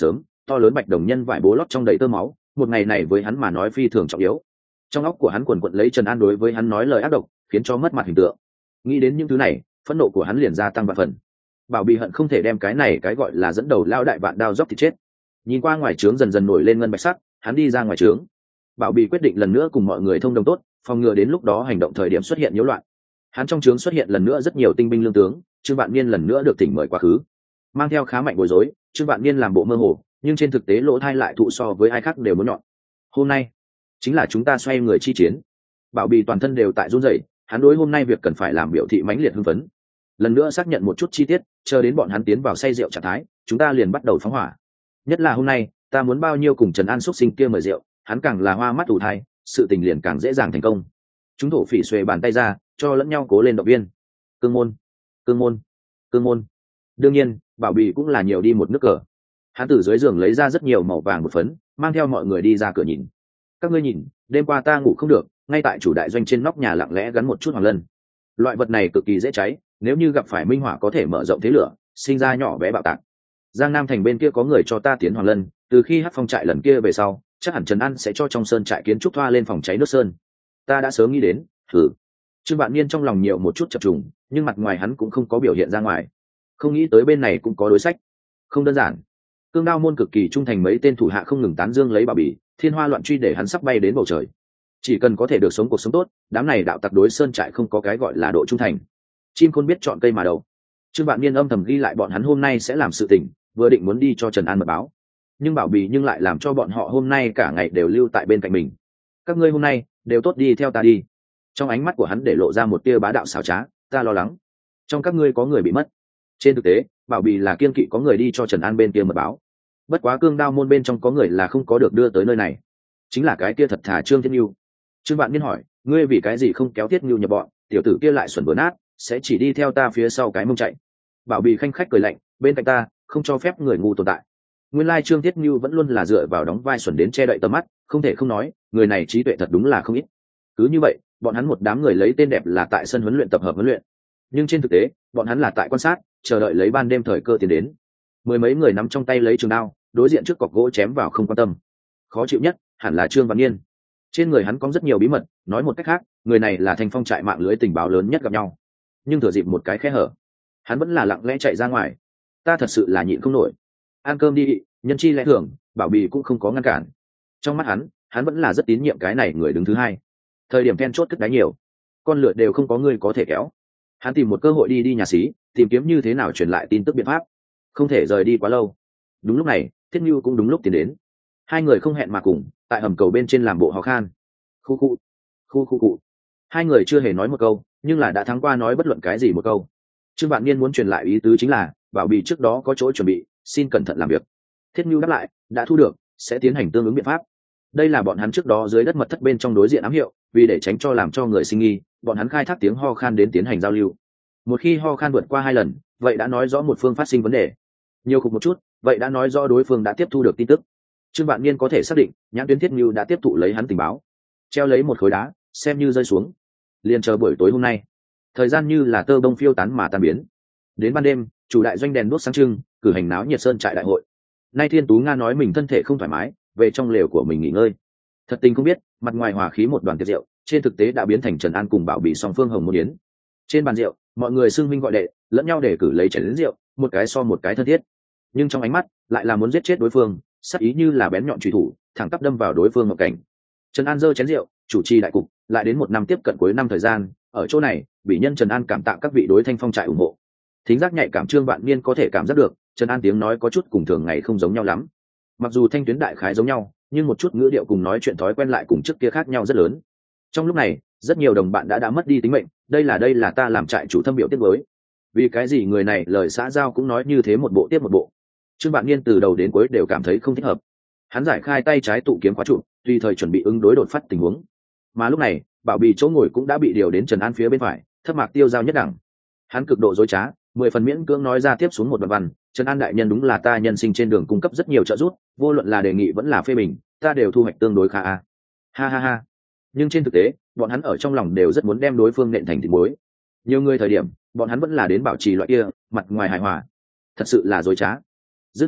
to lớn bạch đồng nhân vải bố lót trong đầy tơ máu, một ngày này với hắn mà nói phi thường trọng yếu. Trong óc của hắn quần quật lấy Trần An đối với hắn nói lời ác độc, khiến cho mất mặt hình tượng. Nghĩ đến những thứ này, phẫn nộ của hắn liền gia tăng vạn phần. Bảo Bì hận không thể đem cái này cái gọi là dẫn đầu lao đại vạn đao dốc thì chết. Nhìn qua ngoài trướng dần dần nổi lên ngân bạch sắc, hắn đi ra ngoài trướng. Bảo Bì quyết định lần nữa cùng mọi người thông đồng tốt, phòng ngừa đến lúc đó hành động thời điểm xuất hiện nhiễu loạn. Hắn trong trướng xuất hiện lần nữa rất nhiều tinh binh lương tướng, Trương Vạn Niên lần nữa được thỉnh mời quá khứ, mang theo khá mạnh bối rối. Trương Vạn Niên làm bộ mơ hồ, nhưng trên thực tế lỗ thai lại thụ so với ai khác đều muốn nhọn. Hôm nay chính là chúng ta xoay người chi chiến. Bảo Bì toàn thân đều tại run rẩy, hắn đối hôm nay việc cần phải làm biểu thị mãnh liệt hưng phấn. Lần nữa xác nhận một chút chi tiết, chờ đến bọn hắn tiến vào say rượu trạng thái, chúng ta liền bắt đầu phóng hỏa. Nhất là hôm nay, ta muốn bao nhiêu cùng Trần An xuất sinh kia mời rượu, hắn càng là hoa mắt ủ thai, sự tình liền càng dễ dàng thành công. Chúng thổ phỉ xuề bàn tay ra, cho lẫn nhau cố lên động viên. Cương môn, cương môn, cương môn. Đương nhiên, Bảo Bì cũng là nhiều đi một nước cờ. Hắn từ dưới giường lấy ra rất nhiều màu vàng một phấn, mang theo mọi người đi ra cửa nhìn. Các ngươi nhìn, đêm qua ta ngủ không được, ngay tại chủ đại doanh trên nóc nhà lặng lẽ gắn một chút hoàng lân. Loại vật này cực kỳ dễ cháy, nếu như gặp phải minh hỏa có thể mở rộng thế lửa, sinh ra nhỏ bé bạo tạc. Giang Nam thành bên kia có người cho ta tiến hoàng lân, từ khi hát phong trại lần kia về sau, chắc hẳn Trần An sẽ cho trong sơn trại kiến trúc thoa lên phòng cháy nước sơn. Ta đã sớm nghĩ đến. Thử. Trương Vạn Niên trong lòng nhiều một chút chập trùng, nhưng mặt ngoài hắn cũng không có biểu hiện ra ngoài. Không nghĩ tới bên này cũng có đối sách. Không đơn giản. Cương Đao môn cực kỳ trung thành mấy tên thủ hạ không ngừng tán dương lấy Bảo Bì, thiên hoa loạn truy để hắn sắp bay đến bầu trời. Chỉ cần có thể được sống cuộc sống tốt, đám này đạo tặc đối sơn trại không có cái gọi là độ trung thành. Chim khôn biết chọn cây mà đầu. Trương Vạn Niên âm thầm ghi lại bọn hắn hôm nay sẽ làm sự tình, vừa định muốn đi cho Trần An mật báo, nhưng Bảo Bì nhưng lại làm cho bọn họ hôm nay cả ngày đều lưu tại bên cạnh mình. Các ngươi hôm nay đều tốt, đi theo ta đi. Trong ánh mắt của hắn để lộ ra một tia bá đạo xảo trá. Ta lo lắng trong các ngươi có người bị mất. Trên thực tế, Bảo Bì là kiên kỵ có người đi cho Trần An bên kia mật báo. Bất quá Cương Đao môn bên trong có người là không có được đưa tới nơi này, chính là cái kia thật thà Trương Thiết Nhu. Trương Vạn Niên hỏi, ngươi vì cái gì không kéo Thiết Nhu nhập bọn? Tiểu tử kia lại xuẩn bừa nát, sẽ chỉ đi theo ta phía sau cái mông chạy. Bảo Bì khanh khách cười lạnh, bên cạnh ta không cho phép người ngu tồn tại. Nguyên lai Trương Thiết Nhu vẫn luôn là dựa vào đóng vai xuẩn đến che đậy tầm mắt, không thể không nói, người này trí tuệ thật đúng là không ít. Cứ như vậy, bọn hắn một đám người lấy tên đẹp là tại sân huấn luyện tập hợp huấn luyện, nhưng trên thực tế, bọn hắn là tại quan sát, chờ đợi lấy ban đêm thời cơ tiến đến. Mười mấy người nắm trong tay lấy trường đao, đối diện trước cọc gỗ chém vào không quan tâm. Khó chịu nhất hẳn là Trương Vạn Niên. Trên người hắn có rất nhiều bí mật, nói một cách khác, người này là Thanh Phong trại mạng lưới tình báo lớn nhất gặp nhau. Nhưng thừa dịp một cái khe hở, hắn vẫn là lặng lẽ chạy ra ngoài. Ta thật sự là nhịn không nổi. Ăn cơm đi, nhân chi lẽ thường, Bảo Bì cũng không có ngăn cản. Trong mắt hắn, hắn vẫn là rất tín nhiệm cái này người đứng thứ hai. Thời điểm then chốt cất đáy nhiều, con lửa đều không có người có thể kéo. Hắn tìm một cơ hội đi đi nhà xí, tìm kiếm như thế nào truyền lại tin tức biện pháp, không thể rời đi quá lâu. Đúng lúc này, Thiết Nhu cũng đúng lúc tiến đến. Hai người không hẹn mà cùng tại hầm cầu bên trên làm bộ hò khan. Khu khu khu khu cụ. Hai người chưa hề nói một câu, nhưng là đã thắng qua nói bất luận cái gì một câu. Trương Vạn Niên muốn truyền lại ý tứ chính là, Bảo Bì trước đó có chỗ chuẩn bị, xin cẩn thận làm việc. Thiết Nhu đáp lại, đã thu được, sẽ tiến hành tương ứng biện pháp. Đây là bọn hắn trước đó dưới đất mật thất bên trong đối diện ám hiệu, vì để tránh cho làm cho người sinh nghi, bọn hắn khai thác tiếng ho khan đến tiến hành giao lưu. Một khi ho khan vượt qua hai lần, vậy đã nói rõ một phương phát sinh vấn đề. Nhiều khục một chút, vậy đã nói rõ đối phương đã tiếp thu được tin tức. Trương Vạn Niên có thể xác định, nhãn tuyến Thiết Nhu đã tiếp thụ lấy hắn tình báo, treo lấy một khối đá, xem như rơi xuống. Liền chờ buổi tối hôm nay, thời gian như là tơ bông phiêu tán mà tan biến. Đến ban đêm, chủ đại doanh đèn đuốc sáng trưng, cử hành náo nhiệt sơn trại đại hội. Nay Thiên Tú Nga nói mình thân thể không thoải mái, về trong lều của mình nghỉ ngơi. Thật tình không biết, mặt ngoài hòa khí một đoàn tiệc rượu, trên thực tế đã biến thành Trần An cùng Bảo Bì song phương hồng môn yến. Trên bàn rượu, mọi người xưng huynh gọi đệ, lẫn nhau để cử lấy chén đến rượu, một cái so một cái thân thiết. Nhưng trong ánh mắt, lại là muốn giết chết đối phương, sắc ý như là bén nhọn chủy thủ, thẳng tắp đâm vào đối phương ngọc cảnh. Trần An giơ chén rượu, chủ trì đại cục, lại đến một năm tiếp cận cuối năm thời gian, ở chỗ này, bị nhân Trần An cảm tạ các vị đối Thanh Phong trại ủng hộ. Thính giác nhạy cảm Trương Vạn Niên có thể cảm giác được, Trần An tiếng nói có chút cùng thường ngày không giống nhau lắm. Mặc dù thanh tuyến đại khái giống nhau, nhưng một chút ngữ điệu cùng nói chuyện thói quen lại cùng trước kia khác nhau rất lớn. Trong lúc này, rất nhiều đồng bạn đã đã mất đi tính mệnh, đây là đây là ta làm trại chủ thâm biểu tiếp với. Vì cái gì người này lời xã giao cũng nói như thế một bộ tiếp một bộ. Trương Vạn Niên từ đầu đến cuối đều cảm thấy không thích hợp. Hắn giải khai tay trái tụ kiếm khóa trụ, tùy thời chuẩn bị ứng đối đột phát tình huống. Mà lúc này, Bảo Bì chỗ ngồi cũng đã bị điều đến Trần An phía bên phải, thấp mạc tiêu giao nhất đẳng. Hắn cực độ dối trá, mười phần miễn cưỡng nói ra tiếp xuống một đoạn văn. Trần An đại nhân đúng là ta nhân sinh trên đường cung cấp rất nhiều trợ giúp, vô luận là đề nghị vẫn là phê bình, ta đều thu hoạch tương đối khá a. Ha ha ha. Nhưng trên thực tế, bọn hắn ở trong lòng đều rất muốn đem đối phương nện thành thịt muối. Nhiều người thời điểm, bọn hắn vẫn là đến bảo trì loại kia, mặt ngoài hài hòa. Thật sự là dối trá. Dứt lời,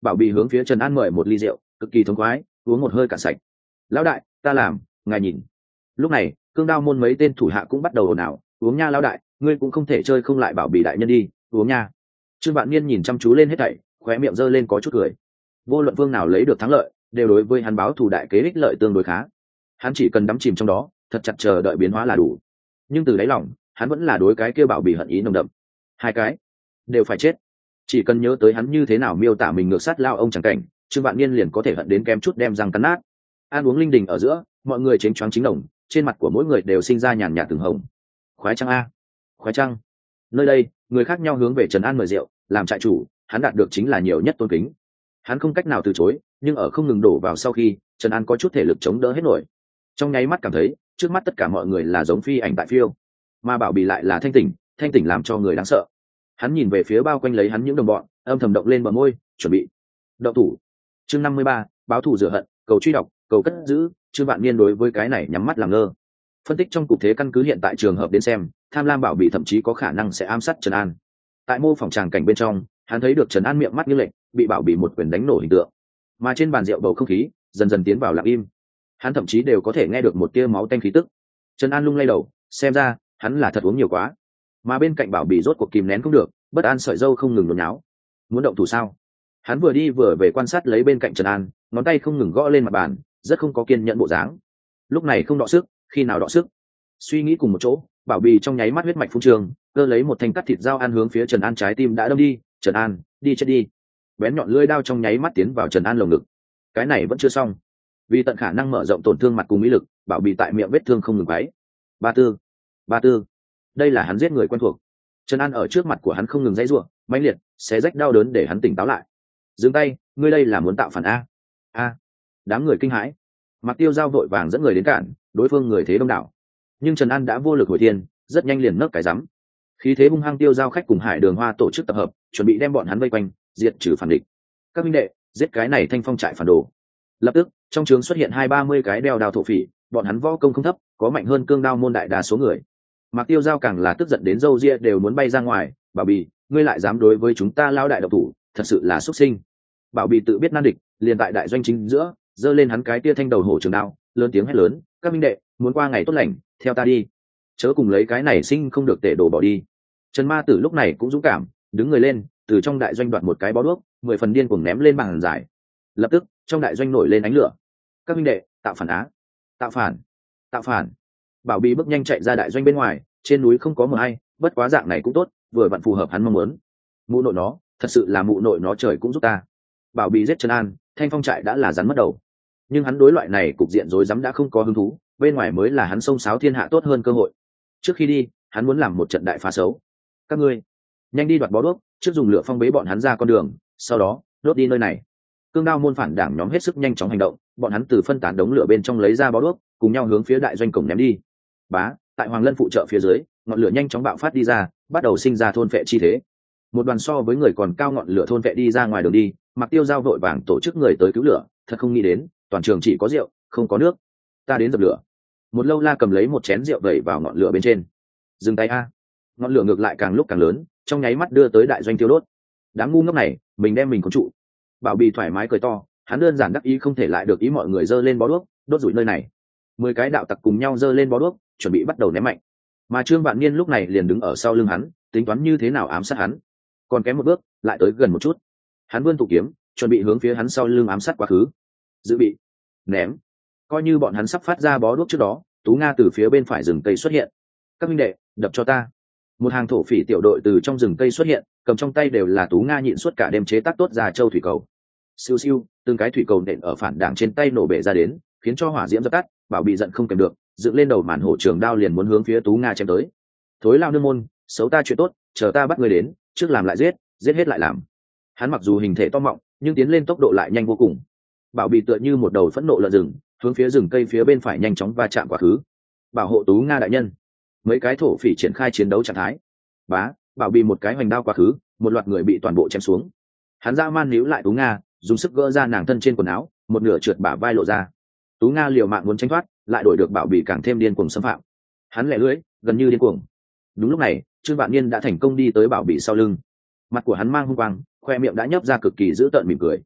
Bảo Bì hướng phía Trần An mời một ly rượu, cực kỳ thống khoái, uống một hơi cạn sạch. Lão đại, ta làm, ngài nhìn. Lúc này cương đao môn mấy tên thủ hạ cũng bắt đầu ồn ào, uống nha lão đại, ngươi cũng không thể chơi không lại Bảo Bì đại nhân đi, uống nha. Trương Vạn Niên nhìn chăm chú lên hết thảy, khóe miệng giơ lên có chút cười. Vô luận vương nào lấy được thắng lợi, đều đối với hắn báo thù đại kế ích lợi tương đối khá. Hắn chỉ cần đắm chìm trong đó, thật chặt chờ đợi biến hóa là đủ. Nhưng từ đáy lòng, hắn vẫn là đối cái kia Bảo Bì hận ý nồng đậm. Hai cái đều phải chết. Chỉ cần nhớ tới hắn như thế nào miêu tả mình ngược sát lao ông chẳng cảnh, Trương Vạn Niên liền có thể hận đến kém chút đem răng cắn nát. Ăn uống linh đình ở giữa, mọi người chén choáng chính đồng, trên mặt của mỗi người đều sinh ra nhàn nhạt từng hồng. Khoái trăng a, khoái trăng. Nơi đây, người khác nhau hướng về Trần An mời rượu, làm trại chủ, hắn đạt được chính là nhiều nhất tôn kính. Hắn không cách nào từ chối, nhưng ở không ngừng đổ vào sau khi, Trần An có chút thể lực chống đỡ hết nổi. Trong nháy mắt cảm thấy, trước mắt tất cả mọi người là giống phi ảnh tại phiêu, mà Bảo Bì lại là thanh tỉnh, thanh tỉnh làm cho người đáng sợ. Hắn nhìn về phía bao quanh lấy hắn những đồng bọn, âm thầm động lên bờ môi, chuẩn bị động thủ. Chương năm mươi ba, báo thù rửa hận, cầu truy đọc, cầu cất giữ. Trương Vạn Niên đối với cái này nhắm mắt làm ngơ. Phân tích trong cục thế căn cứ hiện tại trường hợp đến xem, tham lam Bảo Bì thậm chí có khả năng sẽ ám sát Trần An. Tại mô phỏng tràng cảnh bên trong, hắn thấy được Trần An miệng mắt như lệnh, bị Bảo Bì một quyền đánh nổ hình tượng. Mà trên bàn rượu bầu không khí dần dần tiến vào lặng im. Hắn thậm chí đều có thể nghe được một tia máu tanh khí tức. Trần An lung lay đầu, xem ra hắn là thật uống nhiều quá. Mà bên cạnh Bảo Bì rốt cuộc kìm nén không được, bất an sợi râu không ngừng nhốn nháo. Muốn động thủ sao? Hắn vừa đi vừa về quan sát lấy bên cạnh Trần An, ngón tay không ngừng gõ lên mặt bàn, rất không có kiên nhẫn bộ dáng. Lúc này không đọ sức, khi nào đọ sức? Suy nghĩ cùng một chỗ, Bảo Bì trong nháy mắt huyết mạch phun trường, cơ lấy một thanh cắt thịt dao ăn hướng phía Trần An trái tim đã đâm đi. Trần An, đi chết đi! Bén nhọn lưỡi đao trong nháy mắt tiến vào Trần An lồng ngực. Cái này vẫn chưa xong, vì tận khả năng mở rộng tổn thương mặt cùng mỹ lực, Bảo Bì tại miệng vết thương không ngừng quấy. Ba tư, ba tư, đây là hắn giết người quen thuộc. Trần An ở trước mặt của hắn không ngừng dãy ruộng, mãnh liệt, xé rách đau đớn để hắn tỉnh táo lại. Dừng tay, ngươi đây là muốn tạo phản a? A! Đám người kinh hãi. Mặc Tiêu Giao vội vàng dẫn người đến cản, đối phương người thế đông đảo. Nhưng Trần An đã vô lực hồi thiên, rất nhanh liền nấc cái rắm. Khí thế hung hăng Tiêu Giao khách cùng Hải Đường Hoa tổ chức tập hợp, chuẩn bị đem bọn hắn vây quanh, diệt trừ phản địch. Các minh đệ, giết cái này thanh phong trại phản đồ. Lập tức, trong trướng xuất hiện hai ba mươi cái đeo đao thổ phỉ, bọn hắn võ công không thấp, có mạnh hơn cương đao môn đại đa số người. Mạc Tiêu Giao càng là tức giận đến râu ria đều muốn bay ra ngoài. Bảo Bì, ngươi lại dám đối với chúng ta lao đại độc thủ, thật sự là xuất sinh. Bảo Bì tự biết nan địch, liền tại đại doanh chính giữa, giơ lên hắn cái tia thanh đầu hổ trường đao, lớn tiếng hét lớn, các minh đệ, muốn qua ngày tốt lành, theo ta đi, chớ cùng lấy cái này sinh không được tể đổ bỏ đi. Trần Ma Tử lúc này cũng dũng cảm, đứng người lên, từ trong đại doanh đoạt một cái bó đuốc, mười phần điên cuồng ném lên bàn giải. Lập tức, trong đại doanh nổi lên ánh lửa. Các minh đệ, tạo phản á, tạo phản, tạo phản. Bảo Bì bước nhanh chạy ra đại doanh bên ngoài, trên núi không có mờ hay, bất quá dạng này cũng tốt, vừa vặn phù hợp hắn mong muốn. Mụ nội nó, thật sự là mụ nội nó trời cũng giúp ta. Bảo Bì giết Trần An, thanh phong trại đã là rắn mất đầu. Nhưng hắn đối loại này cục diện rối rắm đã không có hứng thú, bên ngoài mới là hắn xông xáo thiên hạ tốt hơn cơ hội. Trước khi đi, hắn muốn làm một trận đại phá xấu. Các ngươi, nhanh đi đoạt bó đuốc, trước dùng lửa phong bế bọn hắn ra con đường, sau đó đốt đi nơi này. Cương đao môn phản đảng nhóm hết sức nhanh chóng hành động, bọn hắn từ phân tán đống lửa bên trong lấy ra bó đuốc, cùng nhau hướng phía đại doanh cổng ném đi. Bá, tại Hoàng Lân phụ trợ phía dưới, ngọn lửa nhanh chóng bạo phát đi ra, bắt đầu sinh ra thôn vệ chi thế. Một đoàn so với người còn cao ngọn lửa thôn vệ đi ra ngoài đường đi, Mặc Tiêu Giao vội vàng tổ chức người tới cứu lửa, thật không nghĩ đến, toàn trường chỉ có rượu, không có nước. Ta đến dập lửa. Một lâu la cầm lấy một chén rượu đẩy vào ngọn lửa bên trên. Dừng tay a! Ngọn lửa ngược lại càng lúc càng lớn, trong nháy mắt đưa tới đại doanh tiêu đốt. Đám ngu ngốc này, mình đem mình khốn trụ. Bảo Bì thoải mái cười to, hắn đơn giản đắc ý không thể lại được ý mọi người giơ lên bó đuốc, đốt rủi nơi này. Mười cái đạo tặc cùng nhau giơ lên bó đuốc, chuẩn bị bắt đầu ném mạnh. Mà Trương Vạn Niên lúc này liền đứng ở sau lưng hắn, tính toán như thế nào ám sát hắn. Còn kém một bước, lại tới gần một chút. Hắn vươn thủ kiếm, chuẩn bị hướng phía hắn sau lưng ám sát quá khứ. Dự bị, ném. Coi như bọn hắn sắp phát ra bó đuốc trước đó, Tú Nga từ phía bên phải rừng cây xuất hiện. Các minh đệ, đập cho ta. Một hàng thổ phỉ tiểu đội từ trong rừng cây xuất hiện, cầm trong tay đều là Tú Nga nhịn suốt cả đêm chế tác tốt ra châu thủy cầu. Siêu siêu, từng cái thủy cầu nện ở phản đảng trên tay nổ bể ra đến, khiến cho hỏa diễm dập tắt. Bảo Bị giận không kèm được, dựng lên đầu màn hổ trường đao liền muốn hướng phía Tú Nga chém tới. Thối lao nương môn, xấu ta chuyện tốt, chờ ta bắt người đến, trước làm lại giết, giết hết lại làm. Hắn mặc dù hình thể to mọng, nhưng tiến lên tốc độ lại nhanh vô cùng. Bảo Bị tựa như một đầu phẫn nộ lợn rừng, hướng phía rừng cây phía bên phải nhanh chóng va chạm quá khứ. Bảo hộ Tú Nga đại nhân. Mấy cái thổ phỉ triển khai chiến đấu trạng thái. Bá, Bảo Bị một cái hoành đao quá khứ, một loạt người bị toàn bộ chém xuống. Hắn dã man níu lại Tú Nga, dùng sức gỡ ra nàng thân trên quần áo, một nửa trượt bả vai lộ ra. Tú Nga liều mạng muốn tránh thoát, lại đổi được Bảo Bị càng thêm điên cuồng xâm phạm. Hắn lẻ lưỡi, gần như điên cuồng. Đúng lúc này, Trương Vạn Niên đã thành công đi tới Bảo Bị sau lưng. Mặt của hắn mang hung quang, khoe miệng đã nhấp ra cực kỳ dữ tợn mỉm cười,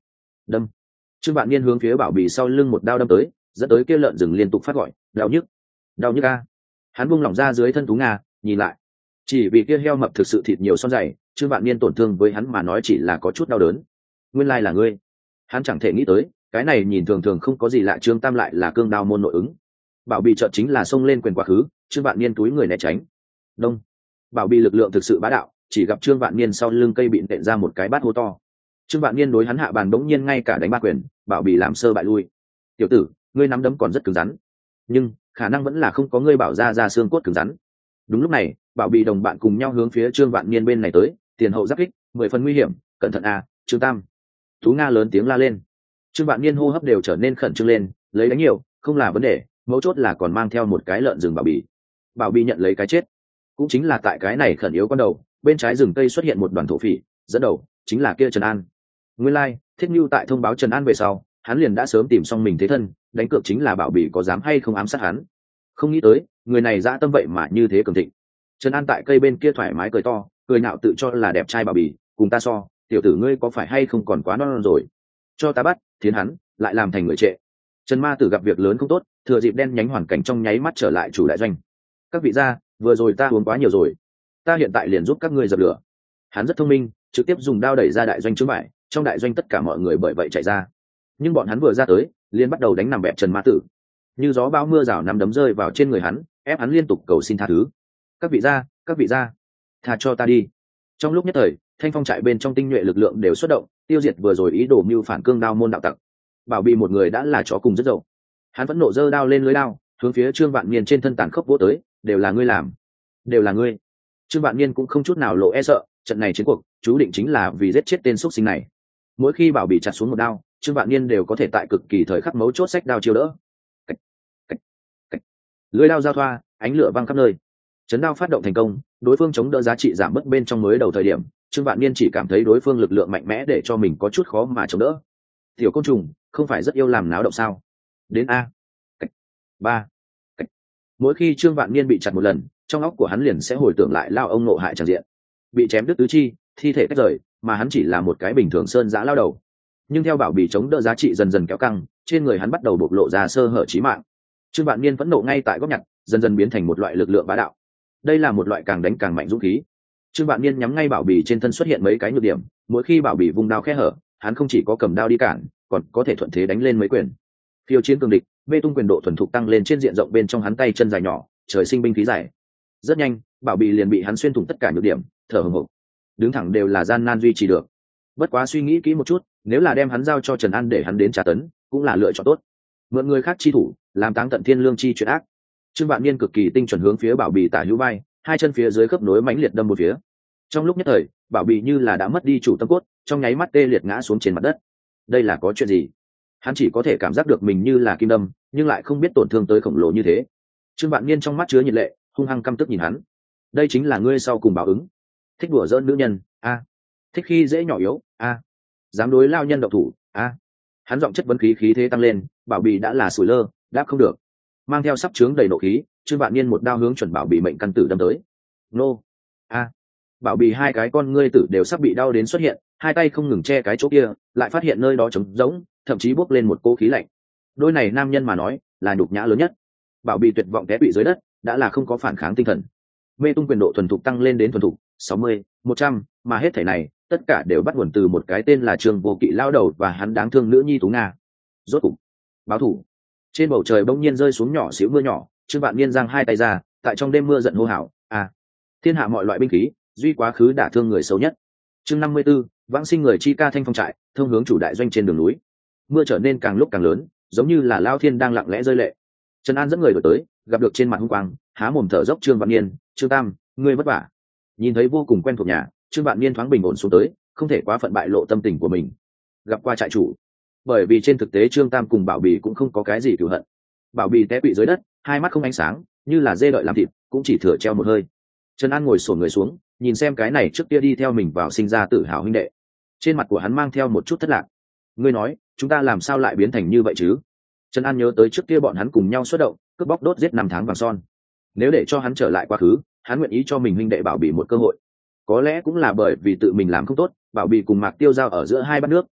Đâm. Trương Vạn Niên hướng phía Bảo Bì sau lưng một đao đâm tới, dẫn tới kia lợn rừng liên tục phát gọi, đau nhức, đau nhức a. Hắn buông lỏng ra dưới thân thú Nga, nhìn lại, chỉ vì kia heo mập thực sự thịt nhiều son dày, Trương Vạn Niên tổn thương với hắn mà nói chỉ là có chút đau đớn. Nguyên lai là ngươi. Hắn chẳng thể nghĩ tới, cái này nhìn thường thường không có gì lạ Trương Tam lại là cương đao môn nội ứng. Bảo Bì chợt chính là xông lên quyền quá khứ, Trương Vạn Niên túi người né tránh. Đông. Bảo Bì lực lượng thực sự bá đạo, chỉ gặp Trương Vạn Niên sau lưng cây bị nện ra một cái bát hố to. Trương Vạn Niên đối hắn hạ bàn bỗng nhiên ngay cả đánh ba quyền, Bảo Bì làm sơ bại lui. Tiểu tử, ngươi nắm đấm còn rất cứng rắn, nhưng khả năng vẫn là không có ngươi bảo ra ra xương cốt cứng rắn. Đúng lúc này, Bảo Bì đồng bạn cùng nhau hướng phía Trương Vạn Niên bên này tới, tiền hậu giáp kích, mười phần nguy hiểm, cẩn thận à, Trương Tam. Tú Nga lớn tiếng la lên. Trương Vạn Niên hô hấp đều trở nên khẩn trương lên, lấy đánh nhiều, không là vấn đề, mấu chốt là còn mang theo một cái lợn rừng Bảo Bì. Bảo Bì nhận lấy cái chết. Cũng chính là tại cái này khẩn yếu con đầu, bên trái rừng cây xuất hiện một đoàn thổ phỉ, dẫn đầu chính là kia Trần An. Nguyên lai, like, Thiết Nưu tại thông báo Trần An về sau, hắn liền đã sớm tìm xong mình thế thân, đánh cược chính là Bảo Bì có dám hay không ám sát hắn. Không nghĩ tới, người này dã tâm vậy mà như thế cường thịnh. Trần An tại cây bên kia thoải mái cười to, cười nhạo tự cho là đẹp trai Bảo Bì, cùng ta so, tiểu tử ngươi có phải hay không còn quá non, non rồi. Cho ta bắt, thiến hắn, lại làm thành người trệ. Trần Ma Tử gặp việc lớn không tốt, thừa dịp đen nhánh hoàn cảnh trong nháy mắt trở lại chủ đại doanh. Các vị gia, vừa rồi ta uống quá nhiều rồi, ta hiện tại liền giúp các ngươi dập lửa. Hắn rất thông minh, trực tiếp dùng đao đẩy ra đại doanh chướng bại, trong đại doanh tất cả mọi người bởi vậy chạy ra. Nhưng bọn hắn vừa ra tới, liền bắt đầu đánh nằm bẹp Trần Ma Tử. Như gió bão mưa rào nắm đấm rơi vào trên người hắn, ép hắn liên tục cầu xin tha thứ. Các vị gia, các vị gia, tha cho ta đi. Trong lúc nhất thời, Thanh Phong trại bên trong tinh nhuệ lực lượng đều xuất động, tiêu diệt vừa rồi ý đồ mưu phản cương đao môn đạo tặc. Bảo Bì một người đã là chó cùng rất dậu. Hắn vẫn nộ giơ đao lên lưới đao, hướng phía Trương Vạn Niên trên thân tàn khốc vỗ tới, đều là ngươi làm, đều là ngươi. Trương Vạn Niên cũng không chút nào lộ e sợ, trận này chiến cuộc, chú định chính là vì giết chết tên xuất sinh này. Mỗi khi Bảo Bì chặt xuống một đao, Trương Vạn Niên đều có thể tại cực kỳ thời khắc mấu chốt sách đao chiêu đỡ. Cách, cách, cách. Lưới đao giao thoa, ánh lửa văng khắp nơi. Chấn đao phát động thành công, đối phương chống đỡ giá trị giảm mất bên trong mới đầu thời điểm, Trương Vạn Niên chỉ cảm thấy đối phương lực lượng mạnh mẽ để cho mình có chút khó mà chống đỡ. Tiểu côn trùng, không phải rất yêu làm náo động sao? Đến a. Cách. Ba. Cách. Mỗi khi Trương Vạn Niên bị chặt một lần, trong óc của hắn liền sẽ hồi tưởng lại lao ông nộ hại tràn diện. Bị chém đứt tứ chi, thi thể tách rời, mà hắn chỉ là một cái bình thường sơn giã lao đầu. Nhưng theo Bảo Bì chống đỡ giá trị dần dần kéo căng, trên người hắn bắt đầu bộc lộ ra sơ hở chí mạng. Trương Vạn Niên phẫn nộ ngay tại góc nhặt, dần dần biến thành một loại lực lượng bá đạo. Đây là một loại càng đánh càng mạnh dũng khí. Trương Vạn Niên nhắm ngay Bảo Bì trên thân xuất hiện mấy cái nhược điểm, mỗi khi Bảo Bì vung đao khe hở, hắn không chỉ có cầm đao đi cản, còn có thể thuận thế đánh lên mấy quyền. Phiêu chiến cường địch, bê tung quyền độ thuần thục tăng lên trên diện rộng bên trong hắn tay chân dài nhỏ, trời sinh binh khí dài. Rất nhanh, Bảo Bì liền bị hắn xuyên thủng tất cả nhược điểm, thở hổn hộc. Đứng thẳng đều là gian nan duy trì được. Bất quá suy nghĩ kỹ một chút, nếu là đem hắn giao cho Trần An để hắn đến trả tấn, cũng là lựa chọn tốt. Mượn người khác chi thủ, làm táng tận thiên lương chi chuyện ác. Trương Vạn Niên cực kỳ tinh chuẩn hướng phía Bảo Bì tả hữu vai, hai chân phía dưới khớp nối mãnh liệt đâm một phía. Trong lúc nhất thời, Bảo Bì như là đã mất đi chủ tâm cốt, trong nháy mắt tê liệt ngã xuống trên mặt đất. Đây là có chuyện gì? Hắn chỉ có thể cảm giác được mình như là kim đâm, nhưng lại không biết tổn thương tới khổng lồ như thế. Trương Vạn Niên trong mắt chứa nhiệt lệ, hung hăng căm tức nhìn hắn. Đây chính là ngươi sau cùng báo ứng. Thích đùa giỡn nữ nhân, a. Thích khi dễ nhỏ yếu, a. Dám đối lao nhân độc thủ, a. Hắn giọng chất vấn khí khí thế tăng lên, Bảo Bì đã là sủi lơ, đáp không được. Mang theo sắp trướng đầy nộ khí, Trương Vạn Niên một đao hướng chuẩn Bảo Bì mệnh căn tử đâm tới. Nô, a. Bảo Bì hai cái con ngươi tử đều sắp bị đau đến xuất hiện, hai tay không ngừng che cái chỗ kia, lại phát hiện nơi đó trống rỗng, thậm chí bốc lên một cỗ khí lạnh. Đôi này nam nhân mà nói, là nhục nhã lớn nhất. Bảo Bì tuyệt vọng té bị dưới đất, đã là không có phản kháng tinh thần. Mê tung quyền độ thuần thục tăng lên đến thuần thục sáu mươi, một trăm, mà hết thảy này, tất cả đều bắt nguồn từ một cái tên là Trương Vô Kỵ lao đầu và hắn đáng thương nữ nhi Tú Nga. Rốt cục, báo thủ. Trên bầu trời bỗng nhiên rơi xuống nhỏ xíu mưa nhỏ, Trương Vạn Niên giang hai tay ra, tại trong đêm mưa giận hô hào, "À, thiên hạ mọi loại binh khí, duy quá khứ đả thương người xấu nhất." Chương năm mươi 54, vãng sinh người chi ca Thanh Phong trại, thông hướng chủ đại doanh trên đường núi. Mưa trở nên càng lúc càng lớn, giống như là lao thiên đang lặng lẽ rơi lệ. Trần An dẫn người đổi tới, gặp được trên mặt hung quang, há mồm thở dốc Trương Vạn Niên, "Trương Tam, ngươi vất vả." Nhìn thấy vô cùng quen thuộc nhà, Trương Vạn Niên thoáng bình ổn xuống tới, không thể quá phận bại lộ tâm tình của mình. Gặp qua trại chủ. Bởi vì trên thực tế Trương Tam cùng Bảo Bì cũng không có cái gì cừu hận. Bảo Bì té quỵ dưới đất, hai mắt không ánh sáng, như là dê đợi làm thịt, cũng chỉ thừa treo một hơi. Trần An ngồi xổm người xuống, nhìn xem cái này trước kia đi theo mình vào sinh ra tự hào huynh đệ. Trên mặt của hắn mang theo một chút thất lạc. Ngươi nói, chúng ta làm sao lại biến thành như vậy chứ? Trần An nhớ tới trước kia bọn hắn cùng nhau xuất động, cướp bóc đốt giết năm tháng vàng son. Nếu để cho hắn trở lại quá khứ, hắn nguyện ý cho mình huynh đệ Bảo Bì một cơ hội. Có lẽ cũng là bởi vì tự mình làm không tốt, Bảo Bì cùng Mạc Tiêu giao ở giữa hai bát nước,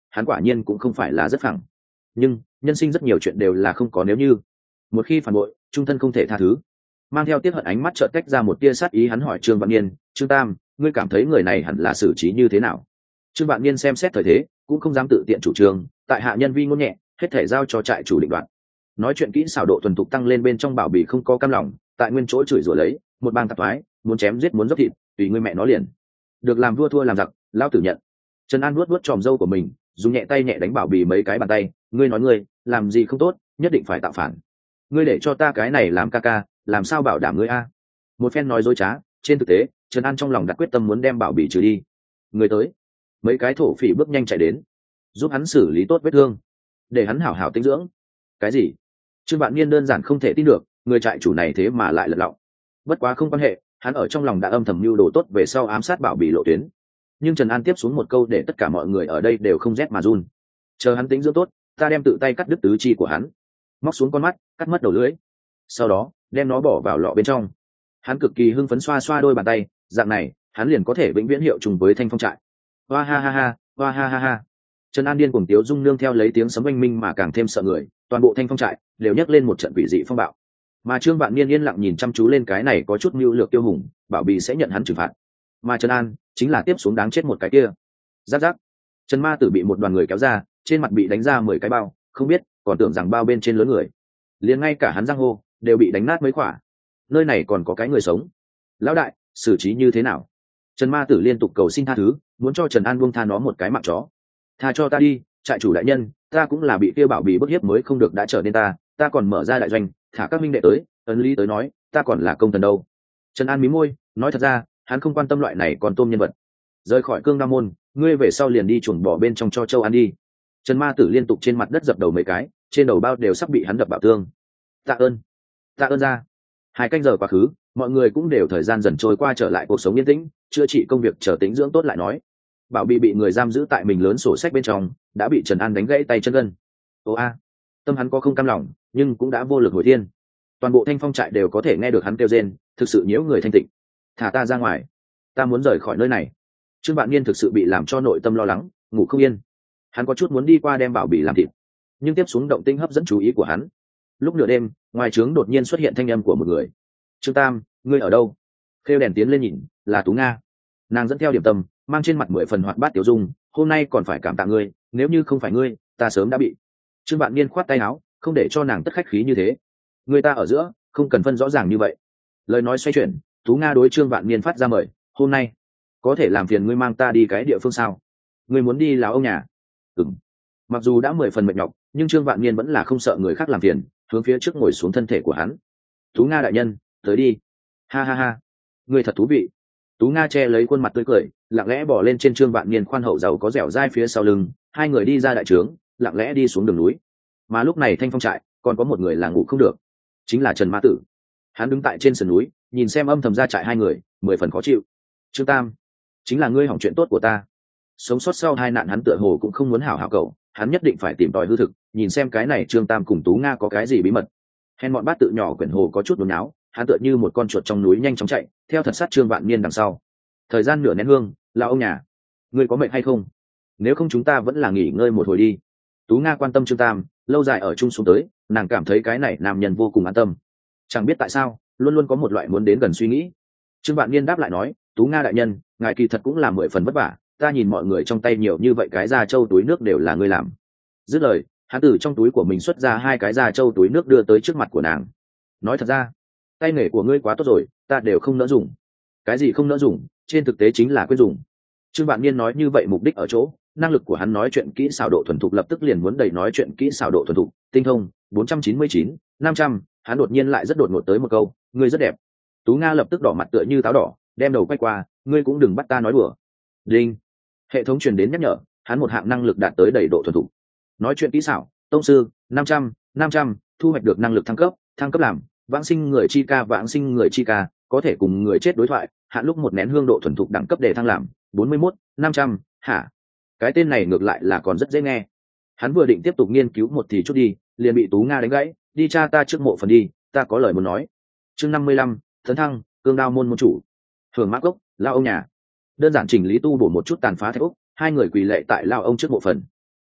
hắn quả nhiên cũng không phải là rất phẳng. Nhưng nhân sinh rất nhiều chuyện đều là không có nếu như. Một khi phản bội, trung thân không thể tha thứ. Mang theo tiếc hận ánh mắt chợt tách ra một tia sát ý, hắn hỏi Trương Vạn Niên: Trương Tam, ngươi cảm thấy người này hẳn là xử trí như thế nào? Trương Vạn Niên xem xét thời thế, cũng không dám tự tiện chủ trương, tại hạ nhân vi ngôn nhẹ, hết thể giao cho trại chủ định đoạt. Nói chuyện kỹ xảo độ thuần thục tăng lên bên trong Bảo Bì không có cam lòng, tại nguyên chỗ chửi rủa lấy, một bang tạp thoái, muốn chém giết muốn dốc thịt, tùy ngươi mẹ nó liền. Được làm vua thua làm giặc, lão tử nhận. Trần An nuốt nuốt tròm râu của mình, dùng nhẹ tay nhẹ đánh Bảo Bì mấy cái bàn tay, ngươi nói ngươi, làm gì không tốt, nhất định phải tạo phản. Ngươi để cho ta cái này làm ca ca, làm sao bảo đảm ngươi a? Một phen nói dối trá, trên thực tế, Trần An trong lòng đặt quyết tâm muốn đem Bảo Bì trừ đi. Người tới, mấy cái thổ phỉ bước nhanh chạy đến, giúp hắn xử lý tốt vết thương, để hắn hảo hảo tĩnh dưỡng. Cái gì? Trương Vạn Niên đơn giản không thể tin được, người trại chủ này thế mà lại lật lọng. Bất quá không quan hệ, hắn ở trong lòng đã âm thầm mưu đồ tốt về sau ám sát Bảo Bì lộ tuyến. Nhưng Trần An tiếp xuống một câu để tất cả mọi người ở đây đều không rét mà run. Chờ hắn tĩnh dưỡng tốt, ta đem tự tay cắt đứt tứ chi của hắn, móc xuống con mắt, cắt mất đầu lưỡi, sau đó đem nó bỏ vào lọ bên trong. Hắn cực kỳ hưng phấn xoa xoa đôi bàn tay, dạng này hắn liền có thể vĩnh viễn hiệu trùng với Thanh Phong trại. Hoa ha ha ha, hoa ha ha ha. Trần An điên cuồng tiếu dung nương theo lấy tiếng sấm oanh minh mà càng thêm sợ người, toàn bộ Thanh Phong trại đều nhấc lên một trận quỷ dị phong bạo. Mà Trương Vạn Niên yên lặng nhìn chăm chú lên cái này có chút mưu lược tiêu hùng, Bảo Bì sẽ nhận hắn trừng phạt. Mà Trần An chính là tiếp xuống đáng chết một cái kia. Giáp giáp. Trần Ma Tử bị một đoàn người kéo ra, trên mặt bị đánh ra mười cái bao, không biết, còn tưởng rằng bao bên trên lớn người. Liền ngay cả hắn răng hô đều bị đánh nát mấy khỏa. Nơi này còn có cái người sống. Lão đại, xử trí như thế nào? Trần Ma Tử liên tục cầu xin tha thứ, muốn cho Trần An buông tha nó một cái mạng chó. Tha cho ta đi, trại chủ đại nhân, ta cũng là bị kia Bảo Bì bức hiếp mới không được đã trở nên ta, ta còn mở ra đại doanh, thả các minh đệ tới, ấn lý tới nói, ta còn là công thần đâu. Trần An mí môi, nói thật ra, hắn không quan tâm loại này còn tôm nhân vật. Rời khỏi Cương Đao môn, ngươi về sau liền đi chuồn bỏ bên trong cho châu ăn đi. Trần Ma Tử liên tục trên mặt đất dập đầu mấy cái, trên đầu bao đều sắp bị hắn đập bạo tương. Tạ ơn, tạ ơn ra. Hai canh giờ quá khứ, mọi người cũng đều thời gian dần trôi qua trở lại cuộc sống yên tĩnh, chữa trị công việc chờ tĩnh dưỡng tốt lại nói. Bảo Bì bị người giam giữ tại mình lớn sổ sách bên trong, đã bị Trần An đánh gãy tay chân gân. Ô a, tâm hắn có không cam lòng, nhưng cũng đã vô lực hồi thiên. Toàn bộ Thanh Phong trại đều có thể nghe được hắn kêu rên, thực sự nhiễu người thanh tịnh. Thả ta ra ngoài, ta muốn rời khỏi nơi này. Trương Vạn Niên thực sự bị làm cho nội tâm lo lắng, ngủ không yên. Hắn có chút muốn đi qua đem Bảo Bì làm thịt, nhưng tiếp xuống động tĩnh hấp dẫn chú ý của hắn. Lúc nửa đêm, ngoài trướng đột nhiên xuất hiện thanh âm của một người. Trương Tam, ngươi ở đâu? Khêu đèn tiến lên nhìn, là Tú Nga. Nàng dẫn theo điểm tâm, mang trên mặt mười phần hoạt bát tiểu dung. Hôm nay còn phải cảm tạ ngươi, nếu như không phải ngươi, ta sớm đã bị. Trương Vạn Niên khoát tay áo, không để cho nàng tất khách khí như thế. Người ta ở giữa, không cần phân rõ ràng như vậy. Lời nói xoay chuyển, Tú Nga đối Trương Vạn Niên phát ra mời, hôm nay có thể làm phiền ngươi mang ta đi cái địa phương sao? Ngươi muốn đi láo ông nhà? Ừm. Mặc dù đã mười phần mệt nhọc, nhưng Trương Vạn Niên vẫn là không sợ người khác làm phiền, hướng phía trước ngồi xuống thân thể của hắn. Tú Nga đại nhân, tới đi. Ha ha ha, ngươi thật thú vị. Tú Nga che lấy khuôn mặt tươi cười, lặng lẽ bỏ lên trên Trương Vạn Niên khoan hậu giàu có dẻo dai phía sau lưng, hai người đi ra đại trướng, lặng lẽ đi xuống đường núi. Mà lúc này Thanh Phong trại còn có một người là ngủ không được, chính là Trần Ma Tử. Hắn đứng tại trên sườn núi, nhìn xem âm thầm ra trại hai người, mười phần khó chịu. Trương Tam, chính là ngươi hỏng chuyện tốt của ta. Sống sót sau hai nạn hắn tựa hồ cũng không muốn hảo hảo cậu, hắn nhất định phải tìm tòi hư thực, nhìn xem cái này Trương Tam cùng Tú Nga có cái gì bí mật. Hèn bọn bát tự nhỏ quyển hồ có chút đốn náo, hắn tựa như một con chuột trong núi nhanh chóng chạy, theo thật sát Trương Vạn Niên đằng sau. Thời gian nửa nén hương, là ông nhà, ngươi có mệt hay không? Nếu không chúng ta vẫn là nghỉ ngơi một hồi đi. Tú Nga quan tâm Trương Tam, lâu dài ở chung xuống tới, nàng cảm thấy cái này nam nhân vô cùng an tâm. Chẳng biết tại sao, luôn luôn có một loại muốn đến gần suy nghĩ. Trương Vạn Niên đáp lại nói, Tú Nga đại nhân, ngài kỳ thật cũng là mười phần vất vả, ta nhìn mọi người trong tay nhiều như vậy cái da trâu túi nước đều là ngươi làm. Dứt lời, hắn từ trong túi của mình xuất ra hai cái da trâu túi nước đưa tới trước mặt của nàng. Nói thật ra, tay nghề của ngươi quá tốt rồi, ta đều không nỡ dùng. Cái gì không nỡ dùng, trên thực tế chính là quên dùng. Trương Vạn Niên nói như vậy mục đích ở chỗ, năng lực của hắn nói chuyện kỹ xảo độ thuần thục lập tức liền muốn đầy nói chuyện kỹ xảo độ thuần thục, tinh thông, bốn trăm chín mươi chín, năm trăm, hắn đột nhiên lại rất đột ngột tới một câu, ngươi rất đẹp. Tú Nga lập tức đỏ mặt tựa như táo đỏ, đem đầu quay qua, ngươi cũng đừng bắt ta nói đùa. Đinh. Hệ thống truyền đến nhắc nhở, hắn một hạng năng lực đạt tới đầy độ thuần thục. Nói chuyện kỹ xảo, tông sư, năm trăm, năm trăm, thu hoạch được năng lực thăng cấp, thăng cấp làm, vãng sinh người chi ca vãng sinh người chi ca, có thể cùng người chết đối thoại, hạn lúc một nén hương độ thuần thục đẳng cấp để thăng làm, bốn mươi mốt, năm trăm, hả? Cái tên này ngược lại là còn rất dễ nghe. Hắn vừa định tiếp tục nghiên cứu một thì chút đi, liền bị Tú Nga đánh gãy, đi cha ta trước mộ phần đi, ta có lời muốn nói. Chương năm mươi lăm, Thấn Thăng, Cương Đao môn môn chủ. Hưởng mã cốc, lao ông nhà. Đơn giản chỉnh lý tu bổ một chút tàn phá thạch úc, hai người quỳ lệ tại lao ông trước mộ phần.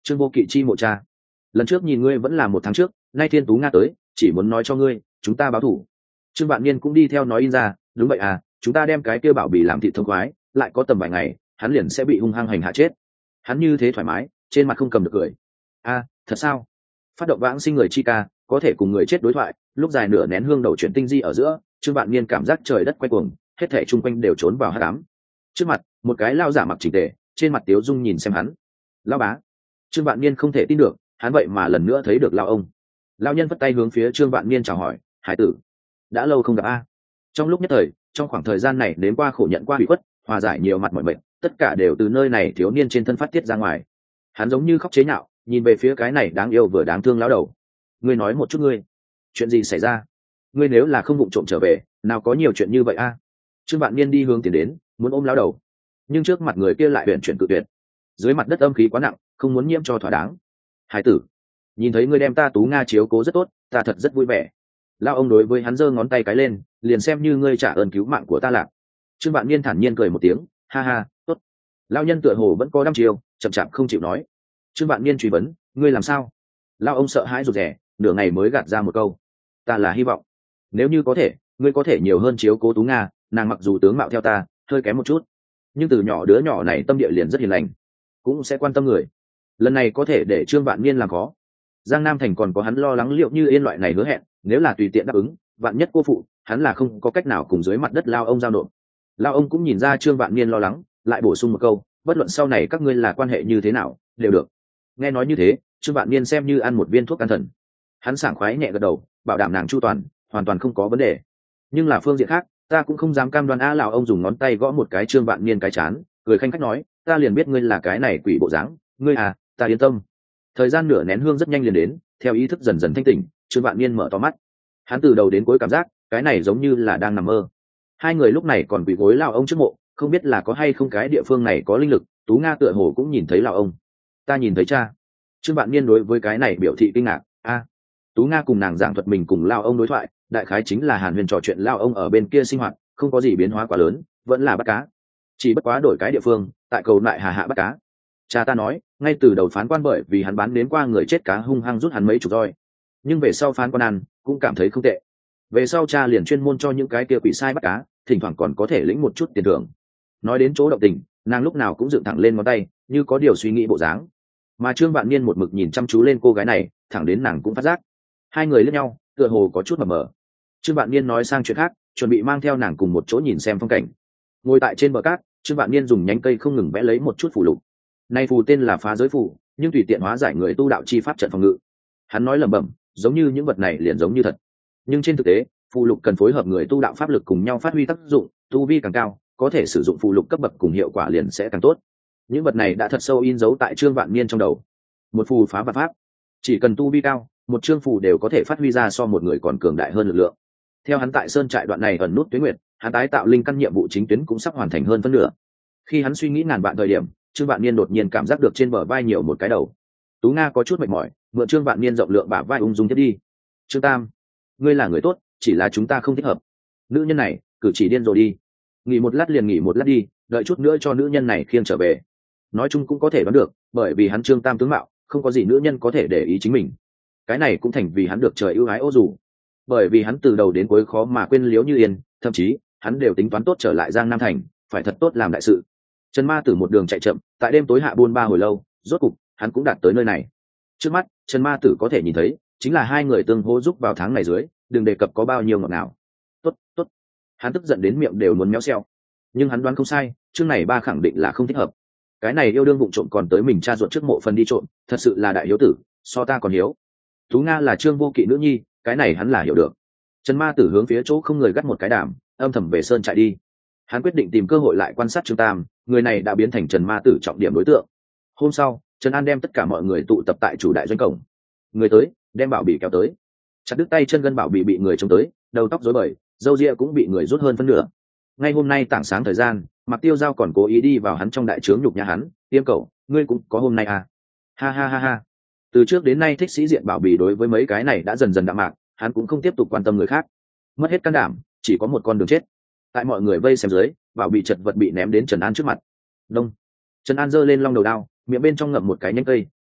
Trương Vô Kỵ chi mộ cha, lần trước nhìn ngươi vẫn là một tháng trước, nay thiên tú nga tới chỉ muốn nói cho ngươi chúng ta báo thủ. Trương Vạn Niên cũng đi theo nói in ra, đúng vậy à, chúng ta đem cái kia bảo bì làm thịt thông khoái, lại có tầm vài ngày hắn liền sẽ bị hung hăng hành hạ chết. Hắn như thế thoải mái, trên mặt không cầm được cười. A, thật sao? Phát động vãng sinh người chi ca, có thể cùng người chết đối thoại, lúc dài nửa nén hương đầu chuyển tinh di ở giữa, Trương Vạn Niên cảm giác trời đất quay cuồng, hết thảy chung quanh đều trốn vào hắc ám. Trước mặt, một cái lao giả mặc chỉnh tề, trên mặt tiếu dung nhìn xem hắn. Lão bá. Trương Vạn Niên không thể tin được, hắn vậy mà lần nữa thấy được lão ông. Lão nhân vất tay hướng phía Trương Vạn Niên chào hỏi, "Hải tử, đã lâu không gặp a." Trong lúc nhất thời, trong khoảng thời gian này đến qua khổ nhận qua bị khuất, hòa giải nhiều mặt mọi mệt, tất cả đều từ nơi này thiếu niên trên thân phát tiết ra ngoài. Hắn giống như khóc chế nhạo, nhìn về phía cái này đáng yêu vừa đáng thương lão đầu. "Ngươi nói một chút ngươi, chuyện gì xảy ra? Ngươi nếu là không vụng trộm trở về, nào có nhiều chuyện như vậy a?" Trương Vạn Niên đi hướng tiến đến, muốn ôm lão đầu, nhưng trước mặt người kia lại huyền chuyển cự tuyệt. Dưới mặt đất âm khí quá nặng, không muốn nhiễm cho thỏa đáng. "Hải tử, nhìn thấy ngươi đem ta Tú Nga chiếu cố rất tốt, ta thật rất vui vẻ." Lão ông đối với hắn giơ ngón tay cái lên, "Liền xem như ngươi trả ơn cứu mạng của ta lạc." Trương Vạn Niên thản nhiên cười một tiếng, "Ha ha, tốt." Lão nhân tựa hồ vẫn có đăm chiêu, chậm chạp không chịu nói. Trương Vạn Niên truy vấn, "Ngươi làm sao?" Lão ông sợ hãi rụt rè, nửa ngày mới gạt ra một câu, "Ta là hy vọng, nếu như có thể, ngươi có thể nhiều hơn chiếu cố Tú Nga, nàng mặc dù tướng mạo theo ta hơi kém một chút, nhưng từ nhỏ đứa nhỏ này tâm địa liền rất hiền lành, cũng sẽ quan tâm người. Lần này có thể để Trương Vạn Niên làm khó. Giang Nam Thành còn có hắn lo lắng liệu như yên loại này hứa hẹn, nếu là tùy tiện đáp ứng, vạn nhất cô phụ, hắn là không có cách nào cùng dưới mặt đất lao ông giao nộp." Lao ông cũng nhìn ra Trương Vạn Niên lo lắng, lại bổ sung một câu, "Bất luận sau này các ngươi là quan hệ như thế nào, đều được." Nghe nói như thế, Trương Vạn Niên xem như ăn một viên thuốc can thần. Hắn sảng khoái nhẹ gật đầu, bảo đảm nàng chu toàn, hoàn toàn không có vấn đề. Nhưng là phương diện khác, ta cũng không dám cam đoan a. Lão ông dùng ngón tay gõ một cái Trương Vạn Niên cái chán, cười khanh khách nói, "Ta liền biết ngươi là cái này quỷ bộ dáng, ngươi à, ta yên tâm." Thời gian nửa nén hương rất nhanh liền đến, theo ý thức dần dần thanh tỉnh, Trương Vạn Niên mở to mắt. Hắn từ đầu đến cuối cảm giác, cái này giống như là đang nằm mơ. Hai người lúc này còn quỳ gối lão ông trước mộ, không biết là có hay không cái địa phương này có linh lực. Tú Nga tựa hồ cũng nhìn thấy lão ông. "Ta nhìn thấy cha." Trương Vạn Niên đối với cái này biểu thị kinh ngạc. A. Tú Nga cùng nàng giảng thuật mình cùng lão ông đối thoại, đại khái chính là hàn huyền trò chuyện lão ông ở bên kia sinh hoạt, không có gì biến hóa quá lớn, vẫn là bắt cá, chỉ bất quá đổi cái địa phương, tại cầu lại hà hạ bắt cá. Cha ta nói, ngay từ đầu phán quan bởi vì hắn bán đến qua người chết cá hung hăng rút hắn mấy chục roi, nhưng về sau phán quan ăn cũng cảm thấy không tệ. Về sau cha liền chuyên môn cho những cái kia quỷ sai bắt cá, thỉnh thoảng còn có thể lĩnh một chút tiền thưởng. Nói đến chỗ động tình, nàng lúc nào cũng dựng thẳng lên ngón tay, như có điều suy nghĩ bộ dáng. Mà Trương Vạn Niên một mực nhìn chăm chú lên cô gái này, thẳng đến nàng cũng phát giác. Hai người liếc nhau, tựa hồ có chút mờ mờ. Trương Vạn Niên nói sang chuyện khác, chuẩn bị mang theo nàng cùng một chỗ nhìn xem phong cảnh. Ngồi tại trên bờ cát, Trương Vạn Niên dùng nhánh cây không ngừng vẽ lấy một chút phù lục. Nay phù tên là Phá Giới phù, nhưng tùy tiện hóa giải người tu đạo chi pháp trận phòng ngự. Hắn nói lẩm bẩm, giống như những vật này liền giống như thật. Nhưng trên thực tế, phù lục cần phối hợp người tu đạo pháp lực cùng nhau phát huy tác dụng, tu vi càng cao, có thể sử dụng phù lục cấp bậc cùng hiệu quả liền sẽ càng tốt. Những vật này đã thật sâu in dấu tại Trương Vạn Niên trong đầu. Một phù phá vạn pháp, chỉ cần tu vi cao, một chương phù đều có thể phát huy ra so một người còn cường đại hơn lực lượng. Theo hắn tại sơn trại đoạn này ẩn nút tuyến nguyệt, hắn tái tạo linh căn nhiệm vụ chính tuyến cũng sắp hoàn thành hơn phân nửa. Khi hắn suy nghĩ ngàn vạn thời điểm, Trương Vạn Niên đột nhiên cảm giác được trên bờ vai nhiều một cái đầu. Tú Nga có chút mệt mỏi, mượn Trương Vạn Niên rộng lượng bả vai ung dung tiếp đi. "Trương Tam, ngươi là người tốt, chỉ là chúng ta không thích hợp." Nữ nhân này cử chỉ điên rồi đi, nghỉ một lát liền nghỉ một lát đi, đợi chút nữa cho nữ nhân này khiêng trở về. Nói chung cũng có thể đoán được, bởi vì hắn Trương Tam tướng mạo, không có gì nữ nhân có thể để ý chính mình. Cái này cũng thành vì hắn được trời ưu ái ô dù, bởi vì hắn từ đầu đến cuối khó mà quên Liễu Như Yên, thậm chí hắn đều tính toán tốt trở lại Giang Nam Thành, phải thật tốt làm đại sự. Trần Ma Tử một đường chạy chậm, tại đêm tối hạ buôn ba hồi lâu, rốt cục hắn cũng đạt tới nơi này. Trước mắt, Trần Ma Tử có thể nhìn thấy, chính là hai người tương hỗ giúp vào tháng này dưới, đừng đề cập có bao nhiêu ngọt ngào. Tốt, tốt. Hắn tức giận đến miệng đều muốn méo xẹo. Nhưng hắn đoán không sai, chương này ba khẳng định là không thích hợp. Cái này yêu đương vụng trộm còn tới mình cha ruột trước mộ phần đi trộm, thật sự là đại hiếu tử, so ta còn hiếu. Tú Nga là Trương Vô Kỵ nữ nhi, cái này hắn là hiểu được. Trần Ma Tử hướng phía chỗ không người gắt một cái đàm, âm thầm về sơn chạy đi. Hắn quyết định tìm cơ hội lại quan sát Trương Tam, người này đã biến thành Trần Ma Tử trọng điểm đối tượng. Hôm sau, Trần An đem tất cả mọi người tụ tập tại chủ đại doanh cổng. Người tới, đem Bảo Bì kéo tới. Chặt đứt tay chân gân Bảo Bì bị người trông tới, đầu tóc rối bời, râu ria cũng bị người rút hơn phân nửa. Ngay hôm nay tảng sáng thời gian, Mạc Tiêu Giao còn cố ý đi vào hắn trong đại trướng nhục nhã hắn, "Tiêm cậu, ngươi cũng có hôm nay à?" Ha ha ha ha. Từ trước đến nay thích sĩ diện Bảo Bì đối với mấy cái này đã dần dần đạm mạc, hắn cũng không tiếp tục quan tâm người khác. Mất hết can đảm, chỉ có một con đường chết. Tại mọi người vây xem dưới, Bảo Bì chật vật bị ném đến Trần An trước mặt. Đông. Trần An giơ lên long đầu đao, miệng bên trong ngậm một cái nhánh cây,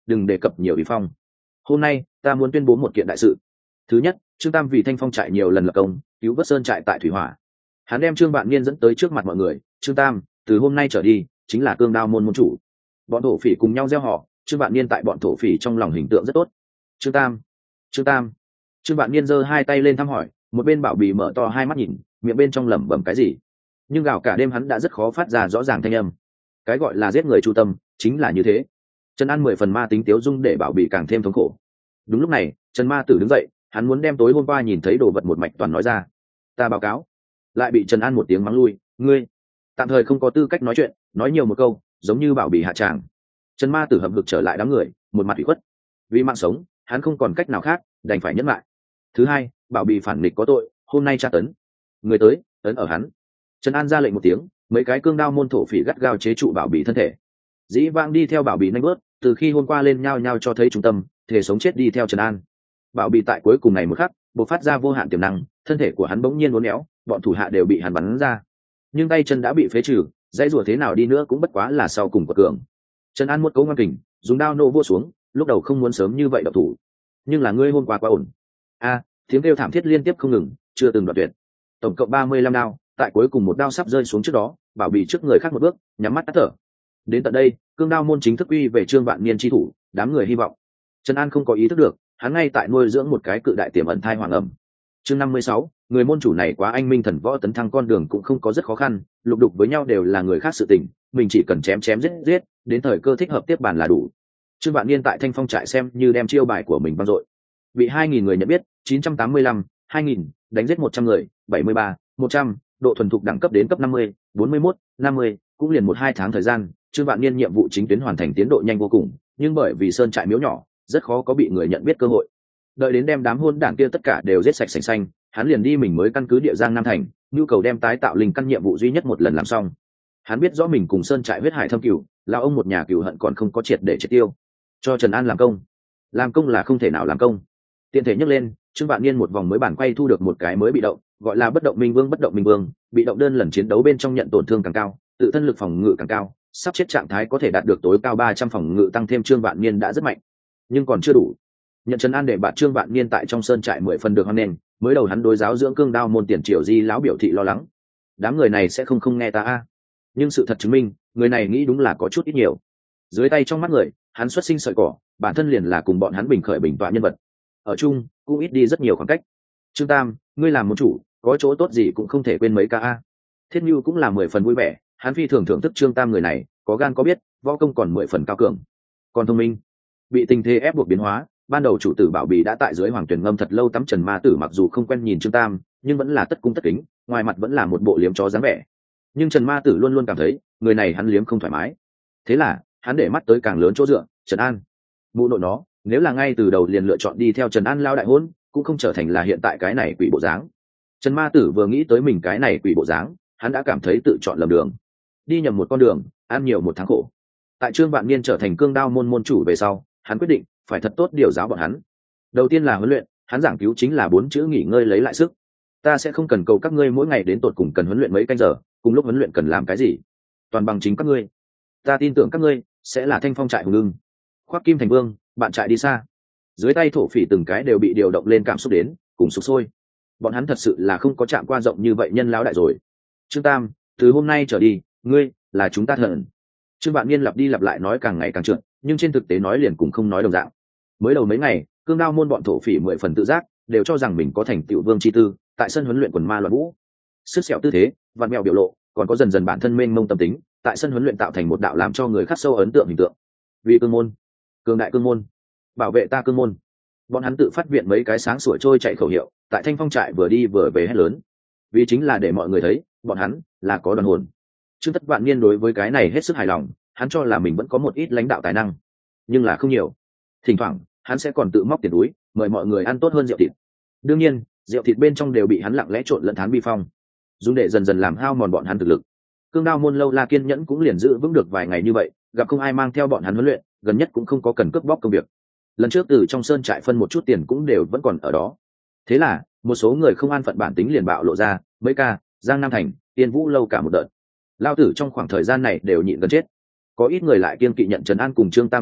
đừng đề cập nhiều ý phong. Hôm nay ta muốn tuyên bố một kiện đại sự. Thứ nhất, Trương Tam vì Thanh Phong trại nhiều lần lập công, cứu vớt sơn trại tại thủy hỏa. Hắn đem Trương Vạn Niên dẫn tới trước mặt mọi người. Trương Tam, từ hôm nay trở đi chính là Cương Đao môn môn chủ. Bọn thổ phỉ cùng nhau gieo họ. Trương Vạn Niên tại bọn thổ phỉ trong lòng hình tượng rất tốt. Trương Tam, Trương Tam. Trương Vạn Niên giơ hai tay lên thăm hỏi, một bên Bảo Bì mở to hai mắt nhìn, miệng bên trong lẩm bẩm cái gì. Nhưng gào cả đêm hắn đã rất khó phát ra rõ ràng thanh âm. Cái gọi là giết người chu tâm, chính là như thế. Trần An mười phần ma tính tiếu dung để Bảo Bì càng thêm thống khổ. Đúng lúc này, Trần Ma Tử đứng dậy, hắn muốn đem tối hôm qua nhìn thấy đồ vật một mạch toàn nói ra. Ta báo cáo. Lại bị Trần An một tiếng mắng lui, ngươi tạm thời không có tư cách nói chuyện, nói nhiều một câu giống như Bảo Bì hạ tràng. Trần Ma Tử hậm hực trở lại đám người, một mặt ủy khuất. Vì mạng sống, hắn không còn cách nào khác, đành phải nhẫn lại. Thứ hai, Bảo Bì phản nghịch có tội, hôm nay tra tấn. Người tới, tấn ở hắn. Trần An ra lệnh một tiếng, mấy cái cương đao môn thổ phỉ gắt gao chế trụ Bảo Bì thân thể. Dĩ vãng đi theo Bảo Bì nhanh bước, từ khi hôm qua lên nhau nhau cho thấy trung tâm, thể sống chết đi theo Trần An. Bảo Bì tại cuối cùng này một khắc, bộc phát ra vô hạn tiềm năng, thân thể của hắn bỗng nhiên uốn éo, bọn thủ hạ đều bị hắn bắn ra. Nhưng tay chân đã bị phế trừ, dãy rủa thế nào đi nữa cũng bất quá là sau cùng của cường. Trần An một cấu ngoan kình, dùng đao nô vua xuống, lúc đầu không muốn sớm như vậy độc thủ, nhưng là ngươi hôm qua quá ổn. A, tiếng kêu thảm thiết liên tiếp không ngừng, chưa từng đoạn tuyệt. Tổng cộng ba mươi lăm đao, tại cuối cùng một đao sắp rơi xuống trước đó, Bảo Bì trước người khác một bước, nhắm mắt tắt thở. Đến tận đây, Cương Đao môn chính thức uy về Trương Vạn Niên chi thủ, đám người hy vọng. Trần An không có ý thức được, hắn ngay tại nuôi dưỡng một cái cự đại tiềm ẩn thai hoàng ẩm. Chương năm mươi sáu, người môn chủ này quá anh minh thần võ, tấn thăng con đường cũng không có rất khó khăn, lục đục với nhau đều là người khác sự tình, mình chỉ cần chém chém giết giết, đến thời cơ thích hợp tiếp bàn là đủ. Trương Vạn Niên tại Thanh Phong trại xem như đem chiêu bài của mình vang dội. Bị hai nghìn người nhận biết, chín trăm tám mươi lăm, hai nghìn, đánh giết một trăm người, bảy mươi ba, một trăm, độ thuần thục đẳng cấp đến cấp năm mươi, bốn mươi mốt, năm mươi, cũng liền một hai tháng thời gian, Trương Vạn Niên nhiệm vụ chính tuyến hoàn thành tiến độ nhanh vô cùng, nhưng bởi vì sơn trại miếu nhỏ, rất khó có bị người nhận biết cơ hội. Đợi đến đem đám hôn đảng kia tất cả đều giết sạch sành xanh, hắn liền đi mình mới căn cứ địa giang nam thành, nhu cầu đem tái tạo linh căn nhiệm vụ duy nhất một lần làm xong. Hắn biết rõ mình cùng sơn trại huyết hải thâm cửu, là ông một nhà cửu hận còn không có triệt để triệt tiêu. Cho Trần An làm công, làm công là không thể nào làm công. Tiện thể nhắc lên, Trương Vạn Niên một vòng mới bản quay thu được một cái mới bị động, gọi là bất động minh vương. Bất động minh vương bị động đơn lần chiến đấu bên trong nhận tổn thương càng cao, tự thân lực phòng ngự càng cao, sắp chết trạng thái có thể đạt được tối cao ba trăm phòng ngự tăng thêm. Trương Vạn Niên đã rất mạnh, nhưng còn chưa đủ. Nhận Trần An để bạn Trương Vạn Niên tại trong sơn trại mười phần được hoan nghênh, mới đầu hắn đối giáo dưỡng Cương Đao môn tiền triều di lão biểu thị lo lắng, đám người này sẽ không không nghe ta a. Nhưng sự thật chứng minh, người này nghĩ đúng là có chút ít nhiều. Dưới tay trong mắt người, hắn xuất sinh sợi cỏ, bản thân liền là cùng bọn hắn bình khởi bình tọa nhân vật, ở chung cũng ít đi rất nhiều khoảng cách. Trương Tam, ngươi làm một chủ, có chỗ tốt gì cũng không thể quên mấy ca a. Thiết Nhu cũng là mười phần vui vẻ, hắn phi thường thưởng thức Trương Tam người này, có gan có biết, võ công còn mười phần cao cường, còn thông minh. Bị tình thế ép buộc biến hóa, ban đầu chủ tử Bảo Bì đã tại dưới hoàng tuyển ngâm thật lâu tắm. Trần Ma Tử mặc dù không quen nhìn Trương Tam, nhưng vẫn là tất cung tất kính, ngoài mặt vẫn là một bộ liếm chó dáng vẻ. Nhưng Trần Ma Tử luôn luôn cảm thấy người này hắn liếm không thoải mái, thế là hắn để mắt tới càng lớn chỗ dựa, Trần An. Mụ nội nó, nếu là ngay từ đầu liền lựa chọn đi theo Trần An lao đại hôn, cũng không trở thành là hiện tại cái này quỷ bộ dáng. Trần Ma Tử vừa nghĩ tới mình cái này quỷ bộ dáng, hắn đã cảm thấy tự chọn lầm đường, đi nhầm một con đường, ăn nhiều một tháng khổ. Tại Trương Vạn Niên trở thành Cương Đao môn môn chủ về sau, hắn quyết định phải thật tốt điều giáo bọn hắn. Đầu tiên là huấn luyện, hắn giảng cứu chính là bốn chữ nghỉ ngơi lấy lại sức. Ta sẽ không cần cầu các ngươi mỗi ngày đến tột cùng cần huấn luyện mấy canh giờ, cùng lúc huấn luyện cần làm cái gì, toàn bằng chính các ngươi. Ta tin tưởng các ngươi sẽ là Thanh Phong trại hùng ưng, khoác kim thành vương, bạn trại đi xa. Dưới tay thổ phỉ từng cái đều bị điều động lên cảm xúc đến, cùng sục sôi. Bọn hắn thật sự là không có chạm qua rộng như vậy nhân lão đại rồi. Trương Tam, từ hôm nay trở đi, ngươi là chúng ta thần. Trương Vạn Niên lặp đi lặp lại nói càng ngày càng trượt, nhưng trên thực tế nói liền cùng không nói đồng dạng. Mới đầu mấy ngày, Cương Đao môn bọn thổ phỉ mười phần tự giác, đều cho rằng mình có thành tựu vương chi tư, tại sân huấn luyện quần ma loạn vũ, sức sẹo tư thế, vặn mèo biểu lộ, còn có dần dần bản thân mênh mông tâm tính, tại sân huấn luyện tạo thành một đạo làm cho người khắc sâu ấn tượng hình tượng. Vì cương môn, cường đại cương môn, bảo vệ ta cương môn. Bọn hắn tự phát viện mấy cái sáng sủa trôi chạy khẩu hiệu, tại Thanh Phong trại vừa đi vừa về hét lớn, vì chính là để mọi người thấy bọn hắn là có đoàn hồn. Trương Tất Vạn Niên đối với cái này hết sức hài lòng, hắn cho là mình vẫn có một ít lãnh đạo tài năng, nhưng là không nhiều. Thỉnh thoảng hắn sẽ còn tự móc tiền túi mời mọi người ăn tốt hơn rượu thịt. Đương nhiên rượu thịt bên trong đều bị hắn lặng lẽ trộn lẫn thán bi phong, dùng để dần dần làm hao mòn bọn hắn thực lực. Cương Đao môn lâu la kiên nhẫn cũng liền giữ vững được vài ngày như vậy, gặp không ai mang theo bọn hắn huấn luyện, gần nhất cũng không có cần cướp bóc công việc. Lần trước từ trong sơn trại phân một chút tiền cũng đều vẫn còn ở đó. Thế là một số người không an phận bản tính liền bạo lộ ra, mấy ca Giang Nam thành, Tiên Vũ lâu cả một đợt. Lao tử trong khoảng thời gian này đều nhịn gần chết. Có ít người lại kiên kỵ nhận Trần An cùng Trương Tam trừng phạt,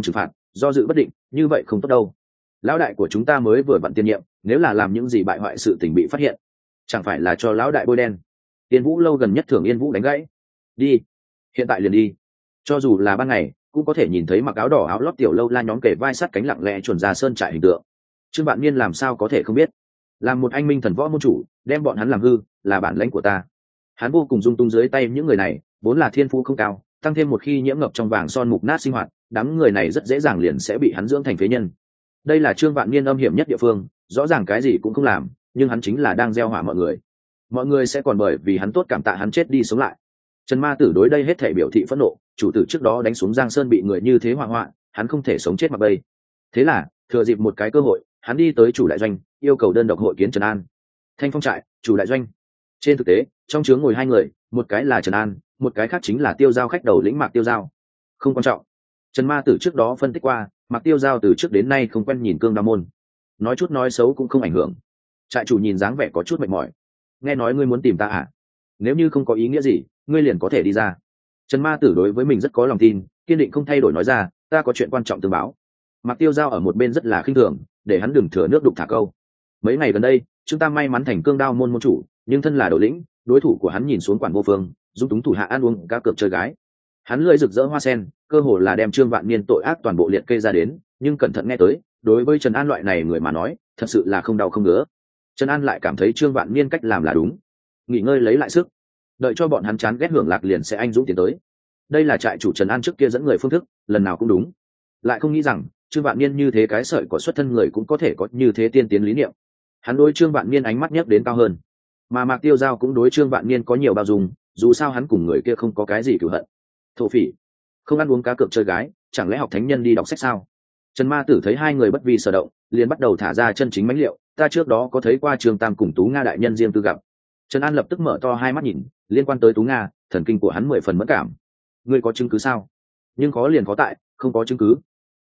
do dự bất định, như vậy không tốt đâu. Lão đại của chúng ta mới vừa vặn tiên nhiệm, nếu là làm những gì bại hoại sự tình bị phát hiện, chẳng phải là cho lão đại bôi đen. Yên Vũ lâu gần nhất thường Yên Vũ đánh gãy. Đi, hiện tại liền đi. Cho dù là ban ngày, cũng có thể nhìn thấy mặc áo đỏ áo lót tiểu lâu la nhóm kề vai sát cánh lặng lẽ chuẩn ra sơn trại hình tượng. Trương Vạn Niên làm sao có thể không biết? Làm một anh minh thần võ môn chủ, đem bọn hắn làm hư, là bản lãnh của ta. Hắn vô cùng dung tung dưới tay những người này, vốn là thiên phú không cao, tăng thêm một khi nhiễm ngập trong vàng son mục nát sinh hoạt, đám người này rất dễ dàng liền sẽ bị hắn dưỡng thành phế nhân. Đây là Trương Vạn Niên âm hiểm nhất địa phương, rõ ràng cái gì cũng không làm, nhưng hắn chính là đang gieo họa mọi người. Mọi người sẽ còn bởi vì hắn tốt cảm tạ hắn chết đi sống lại. Trần Ma Tử đối đây hết thảy biểu thị phẫn nộ, chủ tử trước đó đánh xuống Giang Sơn bị người như thế họa họa, hắn không thể sống chết mặc bay. Thế là, thừa dịp một cái cơ hội, hắn đi tới chủ đại doanh, yêu cầu đơn độc hội kiến Trần An. Thanh Phong trại, chủ đại doanh. Trên thực tế, trong trướng ngồi hai người, một cái là Trần An, một cái khác chính là Tiêu Giao khách đầu lĩnh Mạc Tiêu Giao. Không quan trọng. Trần Ma Tử trước đó phân tích qua, Mạc Tiêu Giao từ trước đến nay không quen nhìn Cương Đao môn, nói chút nói xấu cũng không ảnh hưởng. Trại chủ nhìn dáng vẻ có chút mệt mỏi. Nghe nói ngươi muốn tìm ta à? Nếu như không có ý nghĩa gì, ngươi liền có thể đi ra. Trần Ma Tử đối với mình rất có lòng tin, kiên định không thay đổi nói ra, ta có chuyện quan trọng tương báo. Mạc Tiêu Giao ở một bên rất là khinh thường, để hắn đừng thừa nước đục thả câu. Mấy ngày gần đây, chúng ta may mắn thành Cương Đao môn môn chủ, nhưng thân là đầu lĩnh, đối thủ của hắn nhìn xuống quản vô phương, dung túng thủ hạ ăn uống cá cược chơi gái. Hắn lưỡi rực rỡ hoa sen, cơ hồ là đem Trương Vạn Niên tội ác toàn bộ liệt kê ra đến, nhưng cẩn thận nghe tới, đối với Trần An loại này người mà nói, thật sự là không đau không ngứa. Trần An lại cảm thấy Trương Vạn Niên cách làm là đúng, nghỉ ngơi lấy lại sức, đợi cho bọn hắn chán ghét hưởng lạc liền sẽ anh dũng tiến tới. Đây là trại chủ Trần An trước kia dẫn người phương thức, lần nào cũng đúng. Lại không nghĩ rằng Trương Vạn Niên như thế cái sợi của xuất thân người cũng có thể có như thế tiên tiến lý niệm. Hắn đối Trương Vạn Niên ánh mắt nhấc đến cao hơn, mà Mạc Tiêu Giao cũng đối Trương Vạn Niên có nhiều bao dung, dù sao hắn cùng người kia không có cái gì cửu hận. Thổ phỉ, không ăn uống cá cược chơi gái, chẳng lẽ học thánh nhân đi đọc sách sao? Trần Ma Tử thấy hai người bất vi sở động, liền bắt đầu thả ra chân chính mánh liệu. Ta trước đó có thấy qua Trương Tam cùng Tú Nga đại nhân riêng tư gặp. Trần An lập tức mở to hai mắt nhìn, liên quan tới Tú Nga, thần kinh của hắn mười phần mẫn cảm. Ngươi có chứng cứ sao? Nhưng có liền có tại, không có chứng cứ,